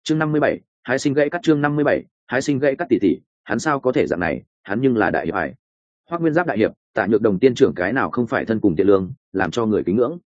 chương 57, hái sinh gãy cắt. chương 57, hái sinh gãy cắt tỷ tỷ, hắn sao có thể dạng này, hắn nhưng là đại hiệp hải. Hoắc Nguyên Giáp đại hiệp, Tạ Nhược Đồng tiên trưởng cái nào không phải thân cùng Tiện Lương, làm cho người kính ngưỡng.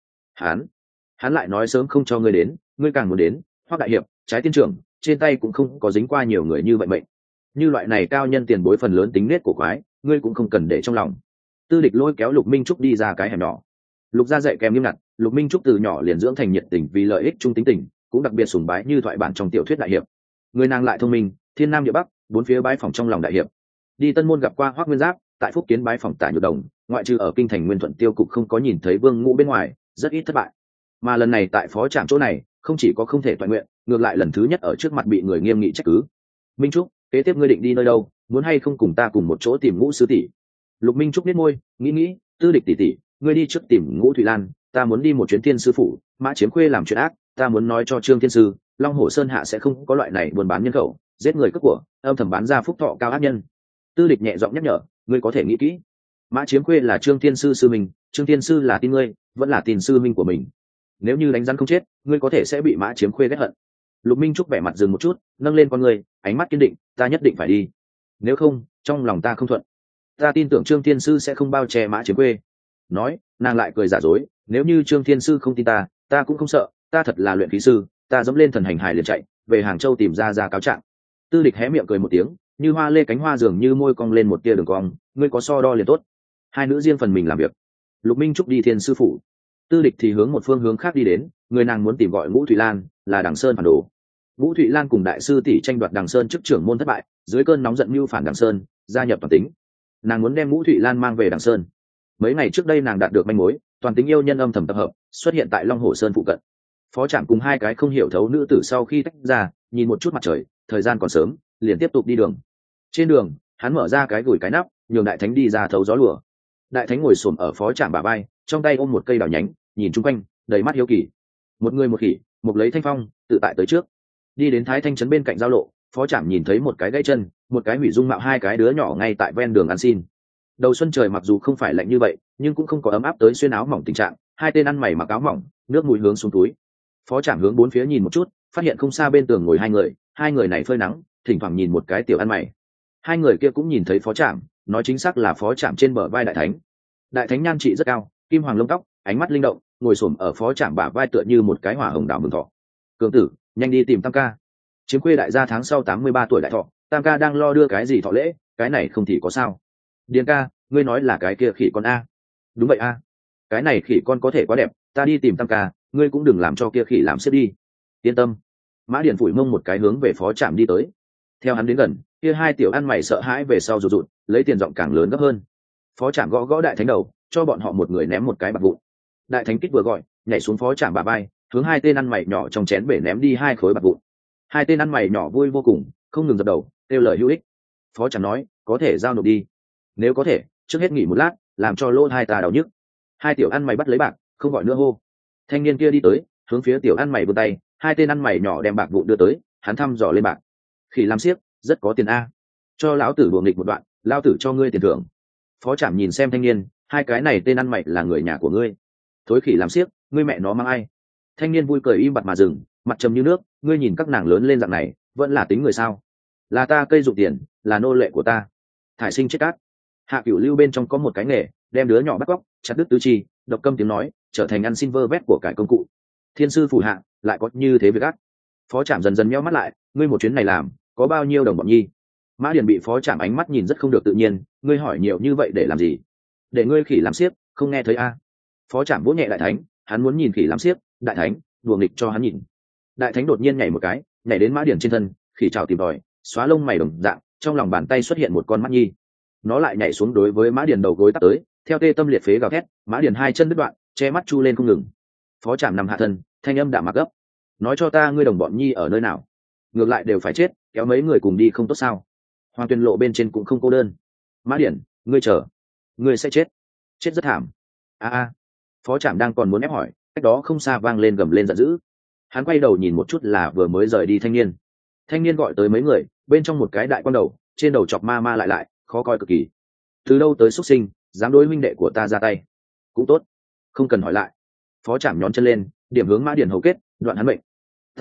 Hắn lại nói sớm không cho ngươi đến, ngươi càng muốn đến. Hoắc đại hiệp, trái tiên trưởng, trên tay cũng không có dính qua nhiều người như vậy mệnh. Như loại này cao nhân tiền bối phần lớn tính nết của quái, ngươi cũng không cần để trong lòng. Tư Địch lôi kéo Lục Minh Trúc đi ra cái hẻm nhỏ. Lục gia dạy kèm nghiêm ngặt, Lục Minh Trúc từ nhỏ liền dưỡng thành nhiệt tình vì lợi ích trung tính tình, cũng đặc biệt sùng bái như thoại bản trong tiểu thuyết đại hiệp. Người nàng lại thông minh, thiên nam địa bắc, bốn phía bái phỏng trong lòng đại hiệp. Đi Tân Môn gặp qua Hoắc Nguyên Giáp, tại Phúc Kiến bái phỏng Tạ Nhược Đồng, ngoại trừ ở kinh thành Nguyên Thuận tiêu cục không có nhìn thấy Vương Ngũ bên ngoài, rất ít thất bại. Mà lần này tại phó trạm chỗ này, không chỉ có không thể toàn nguyện, ngược lại lần thứ nhất ở trước mặt bị người nghiêm nghị trách cứ. Minh Trúc, kế tiếp ngươi định đi nơi đâu, muốn hay không cùng ta cùng một chỗ tìm Ngũ sư tỷ? Lục Minh Trúc biết môi, nghĩ, Tư Địch tỷ tỷ, ngươi đi trước tìm Ngũ Thụy Lan, ta muốn đi một chuyến Thiên sư phủ. Mã Chiếm Khuê làm chuyện ác, ta muốn nói cho Trương Thiên sư, Long Hổ Sơn hạ sẽ không có loại này buôn bán nhân khẩu, giết người cướp của, âm thầm bán ra phúc thọ cao ác nhân. Tư Địch nhẹ giọng nhắc nhở, ngươi có thể nghĩ kỹ. Mã Chiếm Khuê là Trương Thiên sư sư mình, Trương Thiên sư là tin ngươi, vẫn là tin sư minh của mình. Nếu như đánh rắn không chết, ngươi có thể sẽ bị Mã Chiếm Khuê ghét hận. Lục Minh Trúc vẻ mặt dừng một chút, nâng lên con người, ánh mắt kiên định, ta nhất định phải đi. Nếu không, trong lòng ta không thuận. Ta tin tưởng Trương Thiên sư sẽ không bao che Mã Chiếm Khuê. Nói, nàng lại cười giả dối, nếu như Trương Thiên sư không tin ta, ta cũng không sợ, ta thật là luyện khí sư, ta dẫm lên thần hành hải liền chạy về Hàng Châu tìm ra cáo trạng. Tư Địch hé miệng cười một tiếng, như hoa lê cánh hoa dường như môi cong lên một tia đường cong, ngươi có so đo liền tốt. Hai nữ riêng phần mình làm việc. Lục Minh Trúc đi Thiên sư phủ, Tư Địch thì hướng một phương hướng khác đi đến, người nàng muốn tìm gọi Ngũ Thụy Lan, là Đằng Sơn phản đồ. Ngũ Thụy Lan cùng đại sư tỷ tranh đoạt Đằng Sơn chức trưởng môn thất bại, dưới cơn nóng giận mưu phản Đằng Sơn, gia nhập toàn tính. Nàng muốn đem Ngũ Thụy Lan mang về Đằng Sơn. Mấy ngày trước đây nàng đạt được manh mối, toàn tính yêu nhân âm thầm tập hợp, xuất hiện tại Long Hổ Sơn phụ cận. Phó Trạm cùng hai cái không hiểu thấu nữ tử sau khi tách ra, nhìn một chút mặt trời, thời gian còn sớm, liền tiếp tục đi đường. Trên đường, hắn mở ra cái gùi cái nắp, nhường đại thánh đi ra thấu gió lùa. Đại thánh ngồi xổm ở Phó Trạm bả vai, trong tay ôm một cây đào nhánh, nhìn chung quanh, đầy mắt hiếu kỳ. Một người một khỉ, một lấy thanh phong, tự tại tới trước. Đi đến Thái Thanh trấn bên cạnh giao lộ, Phó Trạm nhìn thấy một cái gãy chân, một cái hủy dung mạo hai cái đứa nhỏ ngay tại ven đường ăn xin. Đầu xuân trời mặc dù không phải lạnh như vậy, nhưng cũng không có ấm áp tới xuyên áo mỏng tình trạng. Hai tên ăn mày mặc áo mỏng, nước mũi hướng xuống túi. Phó Trạm hướng bốn phía nhìn một chút, phát hiện không xa bên tường ngồi hai người này phơi nắng, thỉnh thoảng nhìn một cái tiểu ăn mày. Hai người kia cũng nhìn thấy Phó Trạm, nói chính xác là Phó Trạm trên bờ vai đại thánh. Đại thánh nhan trị rất cao, kim hoàng lông tóc, ánh mắt linh động, ngồi xổm ở Phó Trạm bả vai tựa như một cái hỏa hồng đảo mừng thọ. Cường tử, nhanh đi tìm Tam ca. Chiếm Khuê đại gia tháng sau 83 tuổi đại thọ, Tam ca đang lo đưa cái gì thọ lễ, cái này không thì có sao. Điền ca, ngươi nói là cái kia khỉ con a? Đúng vậy a. Cái này khỉ con có thể quá đẹp, ta đi tìm Tam ca, ngươi cũng đừng làm cho kia khỉ làm xếp đi. Yên tâm. Mã Điền phủi mông một cái hướng về Phó Trạm đi tới. Theo hắn đến gần, kia hai tiểu ăn mày sợ hãi về sau rụt rụt, lấy tiền giọng càng lớn gấp hơn. Phó Trạm gõ gõ đại thánh đầu, cho bọn họ một người ném một cái bạc vụn. Đại thánh kích vừa gọi, nhảy xuống Phó Trạm bả vai, hướng hai tên ăn mày nhỏ trong chén bể ném đi hai khối bạc vụn. Hai tên ăn mày nhỏ vui vô cùng, không ngừng dập đầu, kêu lời hữu ích. Phó Trạm nói, có thể giao nộp đi. Nếu có thể, trước hết nghỉ một lát, làm cho lỗ hai ta đau nhức. Hai tiểu ăn mày bắt lấy bạc, không gọi nữa hô. Thanh niên kia đi tới, hướng phía tiểu ăn mày vươn tay, hai tên ăn mày nhỏ đem bạc vụn đưa tới, hắn thăm dò lên bạc. Khỉ làm xiếc, rất có tiền a. Cho lão tử đùa nghịch một đoạn, lão tử cho ngươi tiền thưởng. Phó Trạm nhìn xem thanh niên, hai cái này tên ăn mày là người nhà của ngươi. Thối khỉ làm xiếc, ngươi mẹ nó mang ai? Thanh niên vui cười im bặt mà dừng, mặt trầm như nước, ngươi nhìn các nàng lớn lên dạng này, vẫn là tính người sao? Là ta cây dụng tiền, là nô lệ của ta. Thải sinh chết cát. Hạ Cửu Lưu bên trong có một cái nghề, đem đứa nhỏ bắt cóc, chặt đứt tứ chi, độc câm tiếng nói, trở thành ăn xin vơ vét của cải công cụ. Thiên sư phủ hạ, lại có như thế việc ác. Phó Trạm dần dần nheo mắt lại, ngươi một chuyến này làm, có bao nhiêu đồng bọn nhi? Mã Điền bị Phó Trạm ánh mắt nhìn rất không được tự nhiên, ngươi hỏi nhiều như vậy để làm gì? Để ngươi khỉ làm xiếc, không nghe thấy a? Phó Trạm vỗ nhẹ đại thánh, hắn muốn nhìn khỉ làm xiếc, đại thánh, đùa nghịch cho hắn nhìn. Đại thánh đột nhiên nhảy một cái, nhảy đến Mã Điền trên thân, khỉ chào tìm tòi, xóa lông mày đồng dạng, trong lòng bàn tay xuất hiện một con mắt nhi. Nó lại nhảy xuống đối với Mã Điền đầu gối tắt tới, theo tê tâm liệt phế gào thét, Mã Điền hai chân đứt đoạn, che mắt chu lên không ngừng. Phó Trạm nằm hạ thân, thanh âm đạm mạc gấp, nói cho ta ngươi đồng bọn nhi ở nơi nào? Ngược lại đều phải chết, kéo mấy người cùng đi không tốt sao? Hoàng Tuyền lộ bên trên cũng không cô đơn. Mã Điền, ngươi chờ, ngươi sẽ chết, chết rất thảm. A. Phó Trạm đang còn muốn ép hỏi, cách đó không xa vang lên gầm lên giận dữ. Hắn quay đầu nhìn một chút là vừa mới rời đi thanh niên. Thanh niên gọi tới mấy người, bên trong một cái đại quan đầu, trên đầu chọc ma lại, khó coi cực kỳ. Từ đâu tới xuất sinh, dám đối huynh đệ của ta ra tay? Cũng tốt, không cần hỏi lại. Phó Trạm nhón chân lên, điểm hướng Mã Điền hầu kết, đoạn hắn mệnh. Tam ca,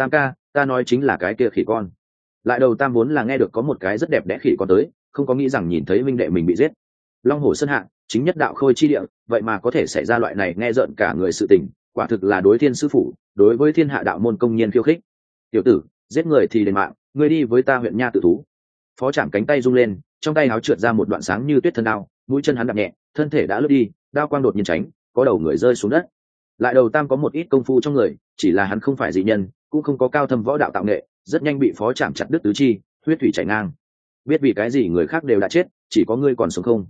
ta nói chính là cái kia khỉ con. Lại đầu tam vốn là nghe được có một cái rất đẹp đẽ khỉ con tới, không có nghĩ rằng nhìn thấy minh đệ mình bị giết. Long Hổ Sơn Hạ chính nhất đạo khôi chi địa, vậy mà có thể xảy ra loại này nghe rợn cả người sự tình, quả thực là đối thiên sư phụ, đối với thiên hạ đạo môn công nhiên khiêu khích. Tiểu tử, giết người thì đền mạng, ngươi đi với ta huyện nha tự thú. Phó Trạm cánh tay rung lên, trong tay áo trượt ra một đoạn sáng như tuyết thân đao, mũi chân hắn đạp nhẹ, thân thể đã lướt đi, đao quang đột nhiên tránh, có đầu người rơi xuống đất. Lại đầu tam có một ít công phu trong người, chỉ là hắn không phải dị nhân, cũng không có cao thâm võ đạo tạo nghệ, rất nhanh bị Phó Trạm chặt đứt tứ chi, huyết thủy chảy ngang. Biết vì cái gì người khác đều đã chết, chỉ có ngươi còn sống không?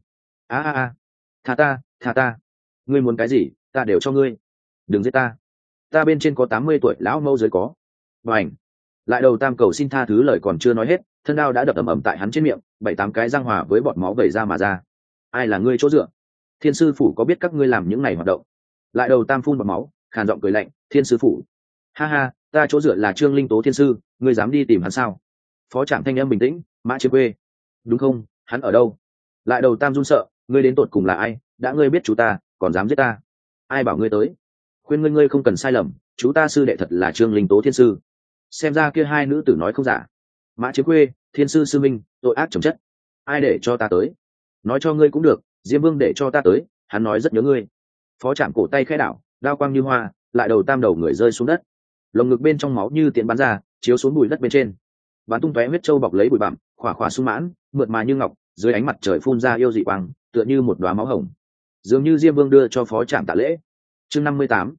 Tha ta, ngươi muốn cái gì, ta đều cho ngươi. Đừng giết ta bên trên có 80 tuổi lão mâu dưới có. Bành. Lại đầu tam cầu xin tha thứ lời còn chưa nói hết, thân đao đã đập ầm ầm tại hắn trên miệng, 7-8 cái răng hòa với bọt máu vẩy ra mà ra. Ai là ngươi chỗ dựa? Thiên sư phủ có biết các ngươi làm những này hoạt động? Lại đầu tam phun bọt máu, khàn giọng cười lạnh, thiên sư phủ? Ha ha, ta chỗ dựa là Trương Linh Tố thiên sư, ngươi dám đi tìm hắn sao? Phó Trạm thanh âm bình tĩnh, Mã Chiếm Quê. Đúng không, hắn ở đâu? Lại đầu tam run sợ, ngươi đến tột cùng là ai? Đã ngươi biết chú ta, còn dám giết ta? Ai bảo ngươi tới? Khuyên ngươi không cần sai lầm, chú ta sư đệ thật là Trương Linh Tố thiên sư. Xem ra kia hai nữ tử nói không giả. Mã Chiếm Quê, thiên sư sư minh, tội ác chồng chất. Ai để cho ta tới? Nói cho ngươi cũng được, Diêm Vương để cho ta tới, hắn nói rất nhớ ngươi. Phó Trạm cổ tay khẽ đảo, đao quang như hoa, lại đầu tam đầu người rơi xuống đất. Lồng ngực bên trong máu như tiễn bắn ra, chiếu xuống bụi đất bên trên. Bắn tung tóe huyết châu bọc lấy bụi bặm, khỏa khỏa sung mãn, mượt mà như ngọc, dưới ánh mặt trời phun ra yêu dị quang, tựa như một đóa máu hồng. Dường như Diêm Vương đưa cho Phó Trạm tạ lễ. Chương 58,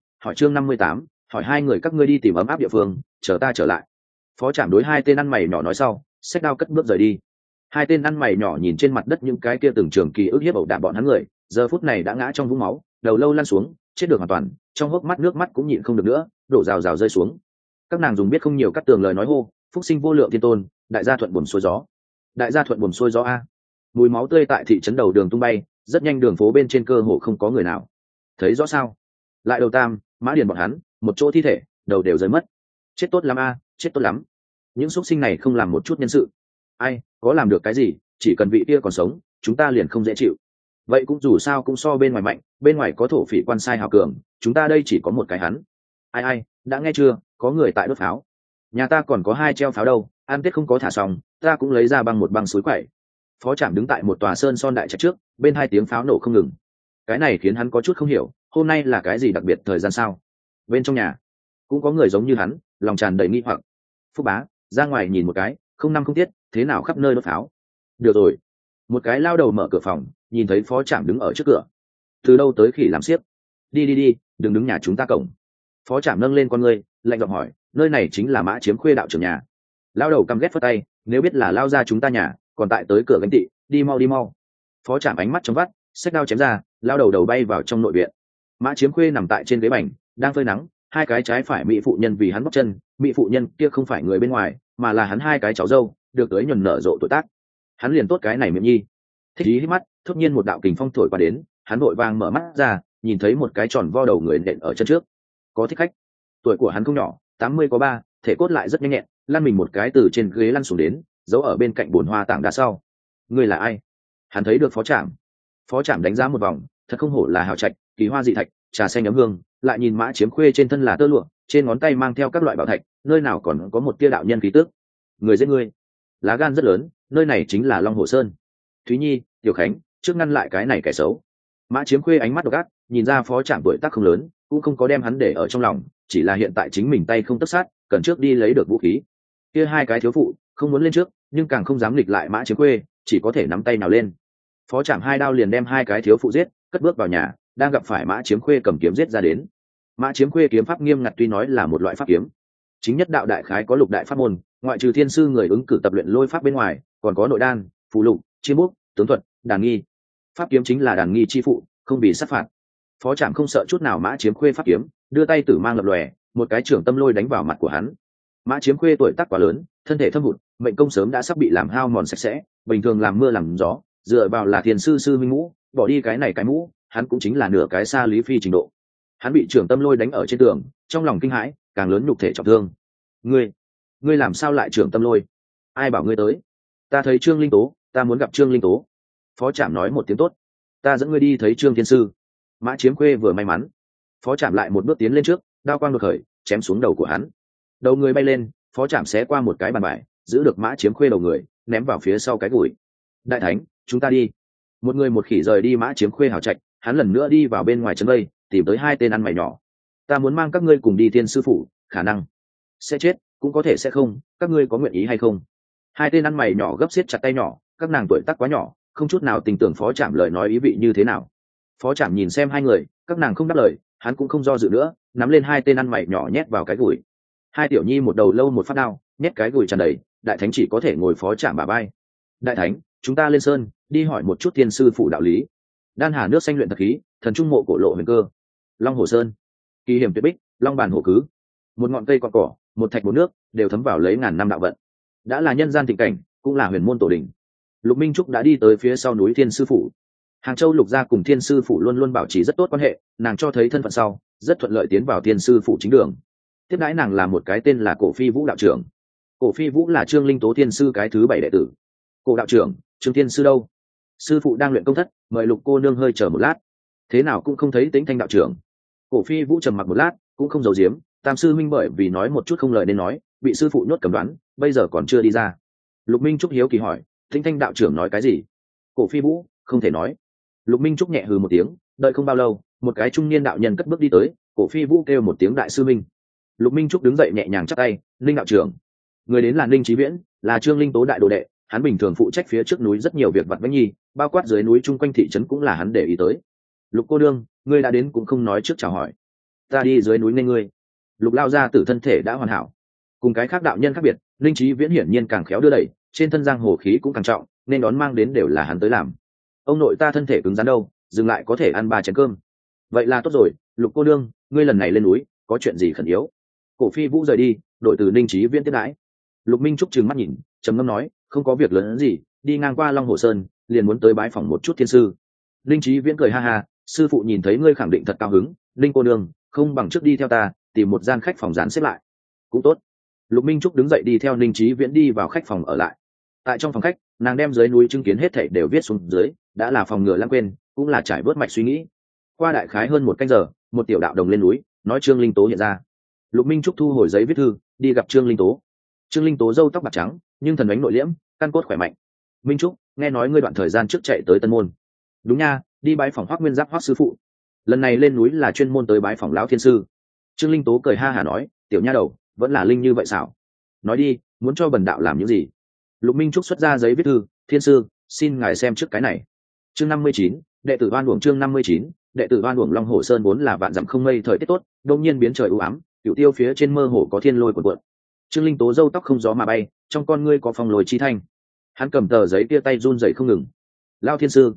hỏi hai người các ngươi đi tìm ấm áp địa phương, chờ ta trở lại. Phó Trạm đối hai tên ăn mày nhỏ nói sau, xách đao cất bước rời đi. Hai tên ăn mày nhỏ nhìn trên mặt đất những cái kia từng trường kỳ ức hiếp ẩu đả bọn hắn người, giờ phút này đã ngã trong vũng máu, đầu lâu lăn xuống, chết được hoàn toàn, trong hốc mắt nước mắt cũng nhịn không được nữa, đổ rào rào rơi xuống. Các nàng dùng biết không nhiều cắt tường lời nói hô, phúc sinh vô lượng thiên tôn, đại gia thuận buồm xuôi gió. Đại gia thuận buồm xuôi gió a. Mùi máu tươi tại thị trấn đầu đường tung bay, rất nhanh đường phố bên trên cơ hồ không có người nào. Thấy rõ sao? Lại đầu tam, Mã Điền bọn hắn, một chỗ thi thể, đầu đều rơi mất. Chết tốt lắm a, chết tốt lắm. Những xuất sinh này không làm một chút nhân sự. Ai, có làm được cái gì, chỉ cần vị kia còn sống, chúng ta liền không dễ chịu. Vậy cũng dù sao cũng so bên ngoài mạnh, bên ngoài có thổ phỉ quan sai hào cường, chúng ta đây chỉ có một cái hắn. Ai, đã nghe chưa, có người tại đốt pháo. Nhà ta còn có 2 treo pháo đâu, ăn tết không có thả xong, ta cũng lấy ra băng một băng suối quậy. Phó Trạm đứng tại một tòa sơn son đại trạch trước, bên 2 tiếng pháo nổ không ngừng. Cái này khiến hắn có chút không hiểu, hôm nay là cái gì đặc biệt thời gian sao? Bên trong nhà cũng có người giống như hắn, lòng tràn đầy nghi hoặc. Phúc bá, ra ngoài nhìn một cái, không năm không tiết, thế nào khắp nơi đốt pháo. Được rồi. Một cái lao đầu mở cửa phòng, nhìn thấy Phó Trạm đứng ở trước cửa. Từ đâu tới khỉ làm xiếc? Đi, đừng đứng nhà chúng ta cổng. Phó Trạm nâng lên con ngươi, lạnh giọng hỏi, nơi này chính là Mã Chiếm Khuê đạo trưởng nhà. Lao đầu căm ghét phất tay, nếu biết là lao ra chúng ta nhà, còn tại tới cửa gánh tị, đi mau. Phó Trạm ánh mắt trong vắt, xách đao chém ra, lao đầu bay vào trong nội viện. Mã Chiếm Khuê nằm tại trên ghế bành, đang phơi nắng, 2 cái trái phải mỹ phụ nhân vì hắn bóc chân, mỹ phụ nhân kia không phải người bên ngoài, mà là hắn 2 cái cháu dâu, được tới nhuần nở rộ tuổi tác. Hắn liền tốt cái này miệng nhi. Thích ý hít mắt, thốt nhiên một đạo kình phong thổi qua đến, hắn vội vàng mở mắt ra, nhìn thấy một cái tròn vo đầu người nện ở chân trước. Có thích khách. Tuổi của hắn không nhỏ, 80 có 3, thể cốt lại rất nhanh nhẹn, lăn mình một cái từ trên ghế lăn xuống đến, giấu ở bên cạnh bồn hoa tảng đá sau. Ngươi là ai? Hắn thấy được Phó Trạm. Phó Trạm đánh giá một vòng, thật không hổ là hào trạch, kỳ hoa dị thạch, trà xanh ấm hương, lại nhìn Mã Chiếm Khuê trên thân là tơ lụa, trên ngón tay mang theo các loại bảo thạch, nơi nào còn có một tia đạo nhân khí tức. Người giết ngươi, lá gan rất lớn, nơi này chính là Long Hồ Sơn. Thúy Nhi, Tiểu Khánh, trước ngăn lại cái này kẻ xấu. Mã Chiếm Khuê ánh mắt độc ác, nhìn ra Phó Trạm tuổi tác không lớn, cũng không có đem hắn để ở trong lòng, chỉ là hiện tại chính mình tay không tất sát, cần trước đi lấy được vũ khí. Kia 2 cái thiếu phụ không muốn lên trước, nhưng càng không dám nghịch lại Mã Chiếm Khuê, chỉ có thể nắm tay nào lên. Phó Trạm 2 đao liền đem 2 cái thiếu phụ giết, cất bước vào nhà, đang gặp phải Mã Chiếm Khuê cầm kiếm giết ra đến. Mã Chiếm Khuê kiếm pháp nghiêm ngặt, tuy nói là một loại pháp kiếm, chính nhất đạo đại khái có lục đại pháp môn, ngoại trừ thiên sư người ứng cử tập luyện lôi pháp bên ngoài, còn có nội đan, phù lục, chiêm bút, tướng thuật, đàn nghi. Pháp kiếm chính là đàn nghi chi phụ, không bị sát phạt. Phó Trạm không sợ chút nào Mã Chiếm Khuê pháp kiếm, đưa tay tử mang lập lòe, một cái trưởng tâm lôi đánh vào mặt của hắn. Mã Chiếm Khuê tuổi tác quá lớn, thân thể thâm hụt, mệnh công sớm đã sắp bị làm hao mòn sạch sẽ, bình thường làm mưa làm gió, dựa vào là thiền sư sư minh mũ, bỏ đi cái này cái mũ, hắn cũng chính là nửa cái xa lý phi trình độ. Hắn bị trưởng tâm lôi đánh ở trên tường, trong lòng kinh hãi, càng lớn nhục thể trọng thương. Ngươi làm sao lại trưởng tâm lôi? Ai bảo ngươi tới? Ta thấy Trương Linh Tố, ta muốn gặp Trương Linh Tố. Phó Trạm nói một tiếng tốt, ta dẫn ngươi đi thấy Trương thiên sư. Mã Chiếm Khuê vừa may mắn, Phó Trạm lại một bước tiến lên trước, đao quang đột khởi, chém xuống đầu của hắn. Đầu người bay lên, phó trạm xé qua một cái bàn bài, giữ được Mã Chiếm Khuê đầu người, ném vào phía sau cái gùi. Đại thánh, chúng ta đi. Một người một khỉ rời đi Mã Chiếm Khuê hào trạch, hắn lần nữa đi vào bên ngoài trấn vây, tìm tới hai tên ăn mày nhỏ. Ta muốn mang các ngươi cùng đi Thiên sư phụ, khả năng sẽ chết, cũng có thể sẽ không, các ngươi có nguyện ý hay không? Hai tên ăn mày nhỏ gấp xiết chặt tay nhỏ, các nàng tuổi tác quá nhỏ, không chút nào tình tưởng phó trạm lời nói ý vị như thế nào. Phó trạm nhìn xem hai người, các nàng không đáp lời, hắn cũng không do dự nữa, nắm lên hai tên ăn mày nhỏ nhét vào cái gùi. Hai tiểu nhi một đầu lâu một phát đao, nhét cái gùi tràn đầy, đại thánh chỉ có thể ngồi phó trạm bả vai. Đại thánh, chúng ta lên sơn đi hỏi một chút Thiên sư phụ đạo lý. Đan Hà nước xanh luyện thật khí, thần trung mộ cổ lộ huyền cơ. Long Hồ Sơn, kỳ hiểm tuyệt bích, long bàn hổ cứ. Một ngọn cây cọn cỏ, một thạch một nước, đều thấm vào lấy ngàn năm đạo vận. Đã là nhân gian thịnh cảnh, cũng là huyền môn tổ đình. Lục Minh Trúc đã đi tới phía sau núi Thiên sư phụ. Hàng Châu Lục gia cùng Thiên sư phụ luôn luôn bảo trì rất tốt quan hệ, nàng cho thấy thân phận sau, rất thuận lợi tiến vào Thiên sư phụ chính đường. Tiếp đãi nàng là một cái tên là Cổ Phi Vũ đạo trưởng. Cổ Phi Vũ là Trương Linh Tố Thiên sư cái thứ 7 đệ tử. Cổ đạo trưởng, Trương Thiên sư đâu? Sư phụ đang luyện công thất, mời Lục cô nương hơi chờ một lát. Thế nào cũng không thấy Tĩnh Thanh đạo trưởng. Cổ Phi Vũ trầm mặc một lát, cũng không giấu giếm, Tam sư minh bởi vì nói một chút không lời nên nói, bị sư phụ nhốt cầm đoán, bây giờ còn chưa đi ra. Lục Minh Trúc hiếu kỳ hỏi, Tĩnh Thanh đạo trưởng nói cái gì? Cổ Phi Vũ không thể nói. Lục Minh Trúc nhẹ hừ một tiếng, đợi không bao lâu, một cái trung niên đạo nhân cất bước đi tới, Cổ Phi Vũ kêu một tiếng đại sư minh. Lục Minh Trúc đứng dậy nhẹ nhàng chắp tay, Linh đạo trưởng. Người đến là Ninh Chí Viễn, là Trương Linh Tố đại đồ đệ, hắn bình thường phụ trách phía trước núi rất nhiều việc vặt vãnh nhi, bao quát dưới núi chung quanh thị trấn cũng là hắn để ý tới. Lục cô đương, ngươi đã đến cũng không nói trước chào hỏi. Ta đi dưới núi nên ngươi. Lục lao ra tử thân thể đã hoàn hảo. Cùng cái khác đạo nhân khác biệt, Ninh Chí Viễn hiển nhiên càng khéo đưa đẩy, trên thân giang hồ khí cũng càng trọng, nên đón mang đến đều là hắn tới làm. Ông nội ta thân thể cứng rắn đâu, dừng lại có thể ăn 3 chén cơm. Vậy là tốt rồi, Lục cô đương, ngươi lần này lên núi, có chuyện gì khẩn yếu? Cổ Phi Vũ rời đi, đội từ Ninh Chí Viễn tiếp đãi. Lục Minh Trúc trừng mắt nhìn, trầm ngâm nói, không có việc lớn gì, đi ngang qua Long Hồ Sơn, liền muốn tới bái phỏng một chút thiên sư. Ninh Chí Viễn cười ha ha, sư phụ nhìn thấy ngươi khẳng định thật cao hứng, Linh cô nương, không bằng trước đi theo ta, tìm một gian khách phòng dán xếp lại. Cũng tốt. Lục Minh Trúc đứng dậy đi theo Ninh Chí Viễn đi vào khách phòng ở lại. Tại trong phòng khách, nàng đem dưới núi chứng kiến hết thảy đều viết xuống dưới, đã là phòng ngừa lãng quên, cũng là trải vớt mạch suy nghĩ. Qua đại khái hơn 1 canh giờ, một tiểu đạo đồng lên núi, nói Trương Linh Tố hiện ra. Lục Minh Trúc thu hồi giấy viết thư, đi gặp Trương Linh Tố. Trương Linh Tố râu tóc bạc trắng, nhưng thần ánh nội liễm, căn cốt khỏe mạnh. Minh Trúc, nghe nói ngươi đoạn thời gian trước chạy tới Tân Môn. Đúng nha, đi bái phỏng Hoắc Nguyên Giáp Hoắc sư phụ. Lần này lên núi là chuyên môn tới bái phỏng lão thiên sư. Trương Linh Tố cười ha hả nói, tiểu nha đầu, vẫn là linh như vậy sao? Nói đi, muốn cho bần đạo làm những gì? Lục Minh Trúc xuất ra giấy viết thư, thiên sư, xin ngài xem trước cái này. Chương 59, đệ tử Oan Uổng. Chương 59, đệ tử Oan Uổng. Long Hồ Sơn vốn là vạn dặm không mây, thời tiết tốt, đột nhiên biến trời u ám, cửu tiêu phía trên mơ hồ có thiên lôi cuộn cuộn. Trương Linh Tố râu tóc không gió mà bay, trong con ngươi có phong lôi chi thanh. Hắn cầm tờ giấy kia tay run rẩy không ngừng. Lão thiên sư,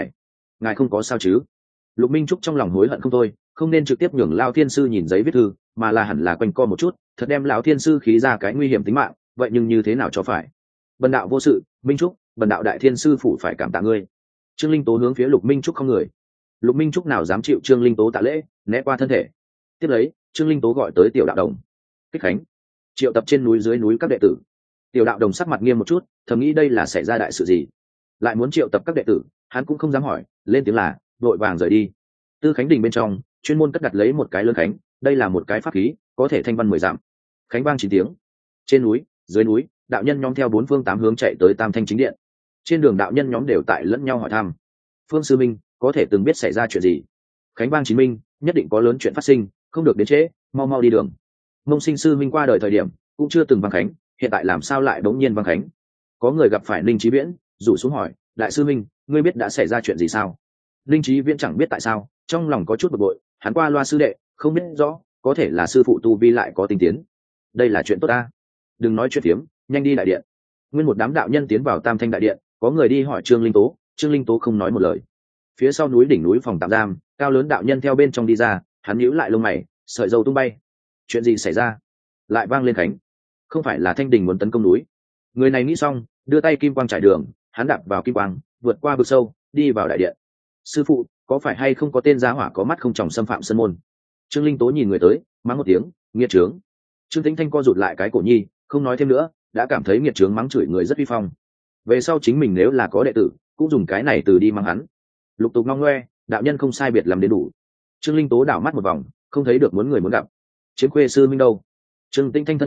ngài không có sao chứ? Lục Minh Trúc trong lòng hối hận không thôi, không nên trực tiếp nhường Lão thiên sư nhìn giấy viết thư, mà là hẳn là quanh co một chút, thật đem lão thiên sư khí ra cái nguy hiểm tính mạng, vậy nhưng như thế nào cho phải? Bần đạo vô sự, Minh Trúc, bần đạo đại thiên sư phủ phải cảm tạ ngươi. Trương Linh Tố hướng phía Lục Minh Trúc không người. Lục Minh Trúc nào dám chịu Trương Linh Tố tạ lễ, né qua thân thể. Tiếp lấy, Trương Linh Tố gọi tới tiểu đạo đồng. Kích khánh, triệu tập trên núi dưới núi các đệ tử. Tiểu đạo đồng sắc mặt nghiêm một chút, thầm nghĩ đây là xảy ra đại sự gì, lại muốn triệu tập các đệ tử, hắn cũng không dám hỏi, lên tiếng là vội vàng rời đi. Tư Khánh đình bên trong, chuyên môn cất đặt lấy một cái lớn khánh, đây là một cái pháp khí, có thể thanh văn 10 dặm. Khánh vang 9 tiếng. Trên núi, dưới núi, đạo nhân nhóm theo 4 phương 8 hướng chạy tới Tam Thanh chính điện. Trên đường đạo nhân nhóm đều tại lẫn nhau hỏi thăm. Phương sư minh, có thể từng biết xảy ra chuyện gì? Khánh vang chín minh, nhất định có lớn chuyện phát sinh, không được đến trễ, mau mau đi đường. Mông Sinh sư minh qua đời thời điểm cũng chưa từng vang khánh, hiện tại làm sao lại bỗng nhiên vang khánh? Có người gặp phải Ninh Chí Viễn, rủ xuống hỏi, đại sư minh, ngươi biết đã xảy ra chuyện gì sao? Ninh Chí Viễn chẳng biết tại sao, trong lòng có chút bực bội, hắn qua loa sư đệ, không biết rõ, có thể là sư phụ tu vi lại có tinh tiến. Đây là chuyện tốt ta. Đừng nói chuyện tiếm, nhanh đi đại điện. Nguyên một đám đạo nhân tiến vào Tam Thanh đại điện, có người đi hỏi Trương Linh Tố, Trương Linh Tố không nói một lời. Phía sau núi đỉnh núi phòng tạm giam, cao lớn đạo nhân theo bên trong đi ra, hắn nhíu lại lông mày, sợi râu tung bay. Chuyện gì xảy ra? Lại vang lên khánh. Không phải là Thanh Đình muốn tấn công núi? Người này nghĩ xong, đưa tay kim quang trải đường, hắn đạp vào kim quang, vượt qua vực sâu, đi vào đại điện. Sư phụ, có phải hay không có tên giá hỏa có mắt không tròng xâm phạm sân môn? Trương Linh Tố nhìn người tới, mắng một tiếng, nghiệt trướng. Trương Tĩnh Thanh co rụt lại cái cổ nhi, không nói thêm nữa, đã cảm thấy nghiệt trướng mắng chửi người rất uy phong. Về sau chính mình nếu là có đệ tử, cũng dùng cái này từ đi mắng hắn. Lục tục ngong ngoe, đạo nhân không sai biệt làm đến đủ. Trương Linh Tố đảo mắt một vòng, không thấy được muốn người muốn gặp. Chiếm Khuê sư minh đâu? Trương Tĩnh Thanh thân cao,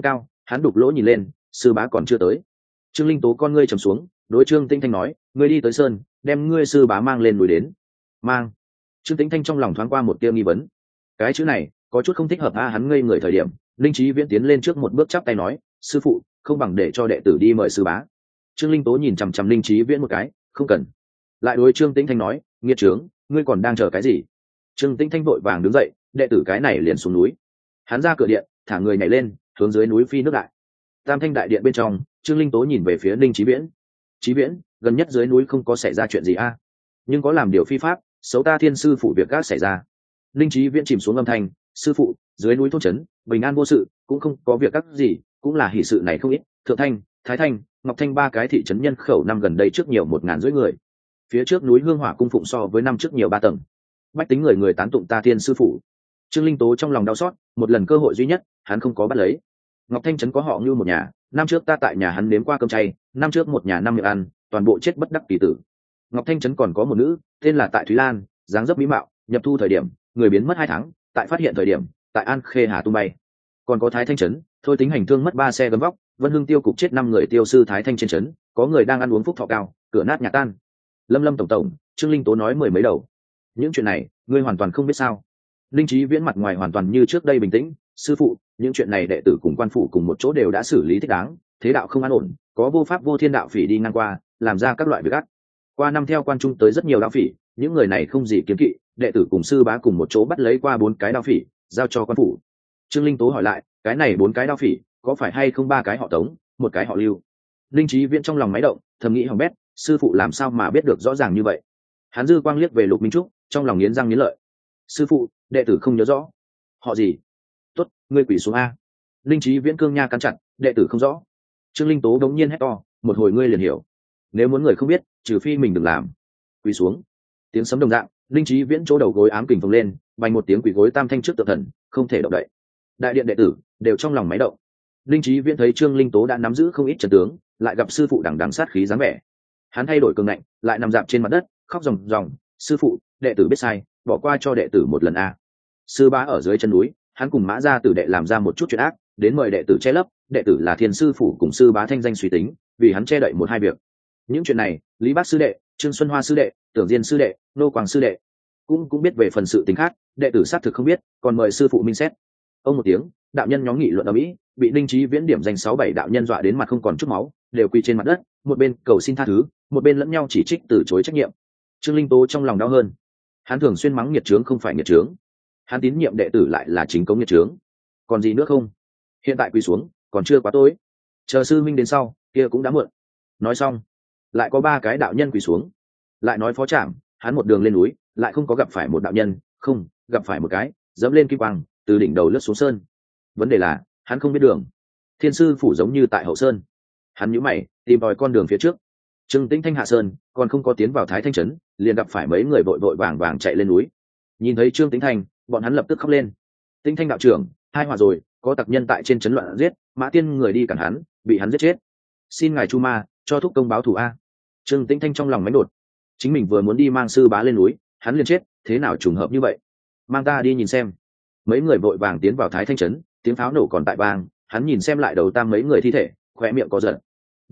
Hắn đục lỗ nhìn lên, sư bá còn chưa tới. Trương Linh Tố con ngươi trầm xuống, đối Trương Tĩnh Thanh nói, ngươi đi tới sơn, đem ngươi sư bá mang lên núi đến. Mang. Trương Tĩnh Thanh trong lòng thoáng qua một tia nghi vấn. Cái chữ này có chút không thích hợp a. Hắn ngây người thời điểm, Linh Chí Viễn tiến lên trước một bước chắp tay nói, sư phụ, không bằng để cho đệ tử đi mời sư bá. Trương Linh Tố nhìn chằm chằm Linh Chí Viễn một cái, không cần. Lại đối Trương Tĩnh Thanh nói, nghiệt trướng, ngươi còn đang chờ cái gì? Trương Tĩnh Thanh vội vàng đứng dậy, đệ tử cái này liền xuống núi. Hắn ra cửa điện, thả người nhảy lên, hướng dưới núi phi nước đại. Tam Thanh đại điện bên trong, Trương Linh Tố nhìn về phía Linh Chí Viễn. Chí Viễn, gần nhất dưới núi không có xảy ra chuyện gì a? Nhưng có làm điều phi pháp, xấu ta thiên sư phụ việc gác xảy ra. Linh Chí Viễn chìm xuống âm thanh, sư phụ, dưới núi thôn trấn bình an vô sự, cũng không có việc gác gì, cũng là hỷ sự này không ít. Thượng Thanh, Thái Thanh, Ngọc Thanh ba cái thị trấn nhân khẩu năm gần đây trước nhiều 1.500 người. Phía trước núi Hương Hỏa cung phụng so với năm trước nhiều 3 tầng. Bách tính người tán tụng ta thiên sư phụ. Trương Linh Tố trong lòng đau xót, một lần cơ hội duy nhất, hắn không có bắt lấy. Ngọc Thanh trấn có họ như một nhà, năm trước ta tại nhà hắn nếm qua cơm chay, năm trước một nhà 5 miệng ăn, toàn bộ chết bất đắc kỳ tử. Ngọc Thanh trấn còn có một nữ, tên là Tại Thúy Lan, dáng dấp mỹ mạo, nhập thu thời điểm, người biến mất 2 tháng, tại phát hiện thời điểm, tại An Khê Hà tung bay. Còn có Thái Thanh trấn, thôi tính hành thương mất 3 xe gấm vóc, Vân Hưng tiêu cục chết 5 người tiêu sư Thái Thanh trên trấn, có người đang ăn uống phúc thọ cao, cửa nát nhà tan. Lâm tổng, Trương Linh Tố nói mười mấy đầu. Những chuyện này, ngươi hoàn toàn không biết sao? Linh Chí Viễn mặt ngoài hoàn toàn như trước đây bình tĩnh, sư phụ, những chuyện này đệ tử cùng quan phủ cùng một chỗ đều đã xử lý thích đáng, thế đạo không an ổn, có vô pháp vô thiên đạo phỉ đi ngang qua, làm ra các loại việc ác. Qua năm theo quan trung tới rất nhiều đạo phỉ, những người này không gì kiếm kỵ, đệ tử cùng sư bá cùng một chỗ bắt lấy qua 4 cái đạo phỉ, giao cho quan phủ. Trương Linh Tố hỏi lại, cái này 4 cái đạo phỉ, có phải hay không 3 cái họ Tống, 1 cái họ Lưu? Linh Chí Viễn trong lòng máy động, thầm nghĩ hỏng bét, sư phụ làm sao mà biết được rõ ràng như vậy? Hắn dư quang liếc về Lục Minh Trúc, trong lòng nghiến răng nghiến lợi. Sư phụ, đệ tử không nhớ rõ. Họ gì? Tốt, ngươi quỳ xuống a. Linh Chí Viễn cương nha cắn chặt, đệ tử không rõ. Trương Linh Tố đống nhiên hét to, một hồi ngươi liền hiểu. Nếu muốn người không biết, trừ phi mình đừng làm. Quỳ xuống. Tiếng sấm đồng dạng, Linh Chí Viễn chỗ đầu gối ám kình phồng lên, vành một tiếng quỳ gối tam thanh trước tượng thần, không thể động đậy. Đại điện đệ tử đều trong lòng máy động. Linh Chí Viễn thấy Trương Linh Tố đã nắm giữ không ít trận tướng, lại gặp sư phụ đằng đằng sát khí dáng vẻ. Hắn thay đổi cường ngạnh, lại nằm dạp trên mặt đất, khóc ròng ròng, sư phụ, đệ tử biết sai, bỏ qua cho đệ tử một lần a. Sư bá ở dưới chân núi, hắn cùng Mã Gia Tử đệ làm ra một chút chuyện ác, đến mời đệ tử che lấp, đệ tử là thiên sư phủ cùng sư bá thanh danh suy tính, vì hắn che đậy 1-2 việc. Những chuyện này, Lý Bác sư đệ, Trương Xuân Hoa sư đệ, Tưởng Diên sư đệ, Nô Quang sư đệ cũng biết về phần sự tình khác, đệ tử xác thực không biết, còn mời sư phụ minh xét. Ông một tiếng, đạo nhân nhóm nghị luận ở mỹ, bị Linh Chí Viễn điểm danh 6-7 đạo nhân dọa đến mặt không còn chút máu, đều quỳ trên mặt đất, một bên cầu xin tha thứ, một bên lẫn nhau chỉ trích từ chối trách nhiệm. Trương Linh Tố trong lòng đau hơn. Hắn thường xuyên mắng nghiệt trướng không phải nghiệt trướng, hắn tín nhiệm đệ tử lại là chính cống nghiệt trướng. Còn gì nữa không? Hiện tại quỳ xuống, còn chưa quá tối. Chờ sư minh đến sau, kia cũng đã muộn. Nói xong, lại có 3 cái đạo nhân quỳ xuống. Lại nói Phó Trạm, hắn một đường lên núi, lại không có gặp phải một đạo nhân, không, gặp phải một cái, dẫm lên kim quang, từ đỉnh đầu lướt xuống sơn. Vấn đề là, hắn không biết đường. Thiên sư phủ giống như tại hậu sơn. Hắn nhíu mày, tìm tòi con đường phía trước. Trương Tĩnh Thanh hạ sơn, còn không có tiến vào Thái Thanh trấn, liền gặp phải mấy người vội vàng vàng chạy lên núi. Nhìn thấy Trương Tĩnh Thanh, bọn hắn lập tức khóc lên. Tĩnh Thanh đạo trưởng, hai hòa rồi, có tặc nhân tại trên trấn loạn giết, Mã Tiên người đi cản hắn, bị hắn giết chết. Xin ngài Chu Ma cho thúc công báo thù a. Trương Tĩnh Thanh trong lòng mánh đột, chính mình vừa muốn đi mang sư bá lên núi, hắn liền chết, thế nào trùng hợp như vậy? Mang ta đi nhìn xem. Mấy người vội vàng tiến vào Thái Thanh trấn, tiếng pháo nổ còn tại vang, hắn nhìn xem lại đầu tam mấy người thi thể, khóe miệng có giận.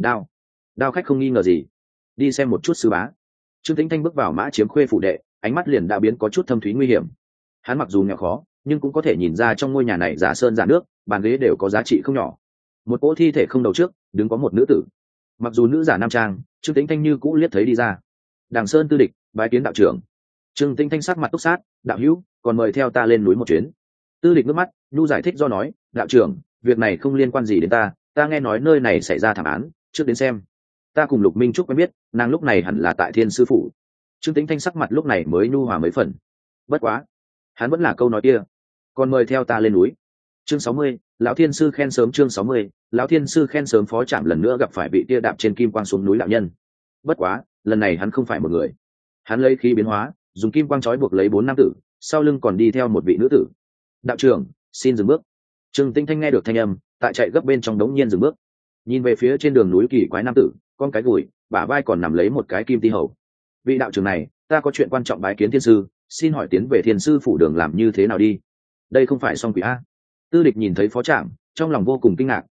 Đao khách không nghi ngờ gì, đi xem một chút sư bá. Trương Tĩnh Thanh bước vào Mã Chiếm Khuê phủ đệ, ánh mắt liền đã biến có chút thâm thúy nguy hiểm. Hắn mặc dù nghèo khó, nhưng cũng có thể nhìn ra trong ngôi nhà này giả sơn giả nước, bàn ghế đều có giá trị không nhỏ. Một cỗ thi thể không đầu trước, đứng có một nữ tử. Mặc dù nữ giả nam trang, Trương Tĩnh Thanh như cũ liếc thấy đi ra. Đàng Sơn tư địch, bái kiến đạo trưởng. Trương Tĩnh Thanh sắc mặt túc sát, đạo hữu, còn mời theo ta lên núi một chuyến. Tư địch nước mắt, nhu giải thích do nói, đạo trưởng, việc này không liên quan gì đến ta nghe nói nơi này xảy ra thảm án, trước đến xem. Ta cùng Lục Minh Trúc quen biết, nàng lúc này hẳn là tại Thiên sư phủ. Trương Tĩnh Thanh sắc mặt lúc này mới nhu hòa mấy phần. Bất quá, hắn vẫn là câu nói kia, còn mời theo ta lên núi. Chương 60, lão thiên sư khen sớm. Chương 60, lão thiên sư khen sớm. Phó Trạm lần nữa gặp phải bị tia đạp trên kim quang xuống núi đạo nhân. Bất quá, lần này hắn không phải một người, hắn lấy khí biến hóa, dùng kim quang trói buộc lấy 4 nam tử, sau lưng còn đi theo một vị nữ tử. Đạo trưởng, xin dừng bước. Trương Tĩnh Thanh nghe được thanh âm, tại chạy gấp bên trong đống nhiên dừng bước, nhìn về phía trên đường núi kỳ quái nam tử, con cái gùi, bả vai còn nằm lấy một cái kim ti hầu. Vị đạo trưởng này, ta có chuyện quan trọng bái kiến thiên sư, xin hỏi tiến về thiên sư phủ đường làm như thế nào đi? Đây không phải song quỷ a. Tư địch nhìn thấy Phó Trạm, trong lòng vô cùng kinh ngạc,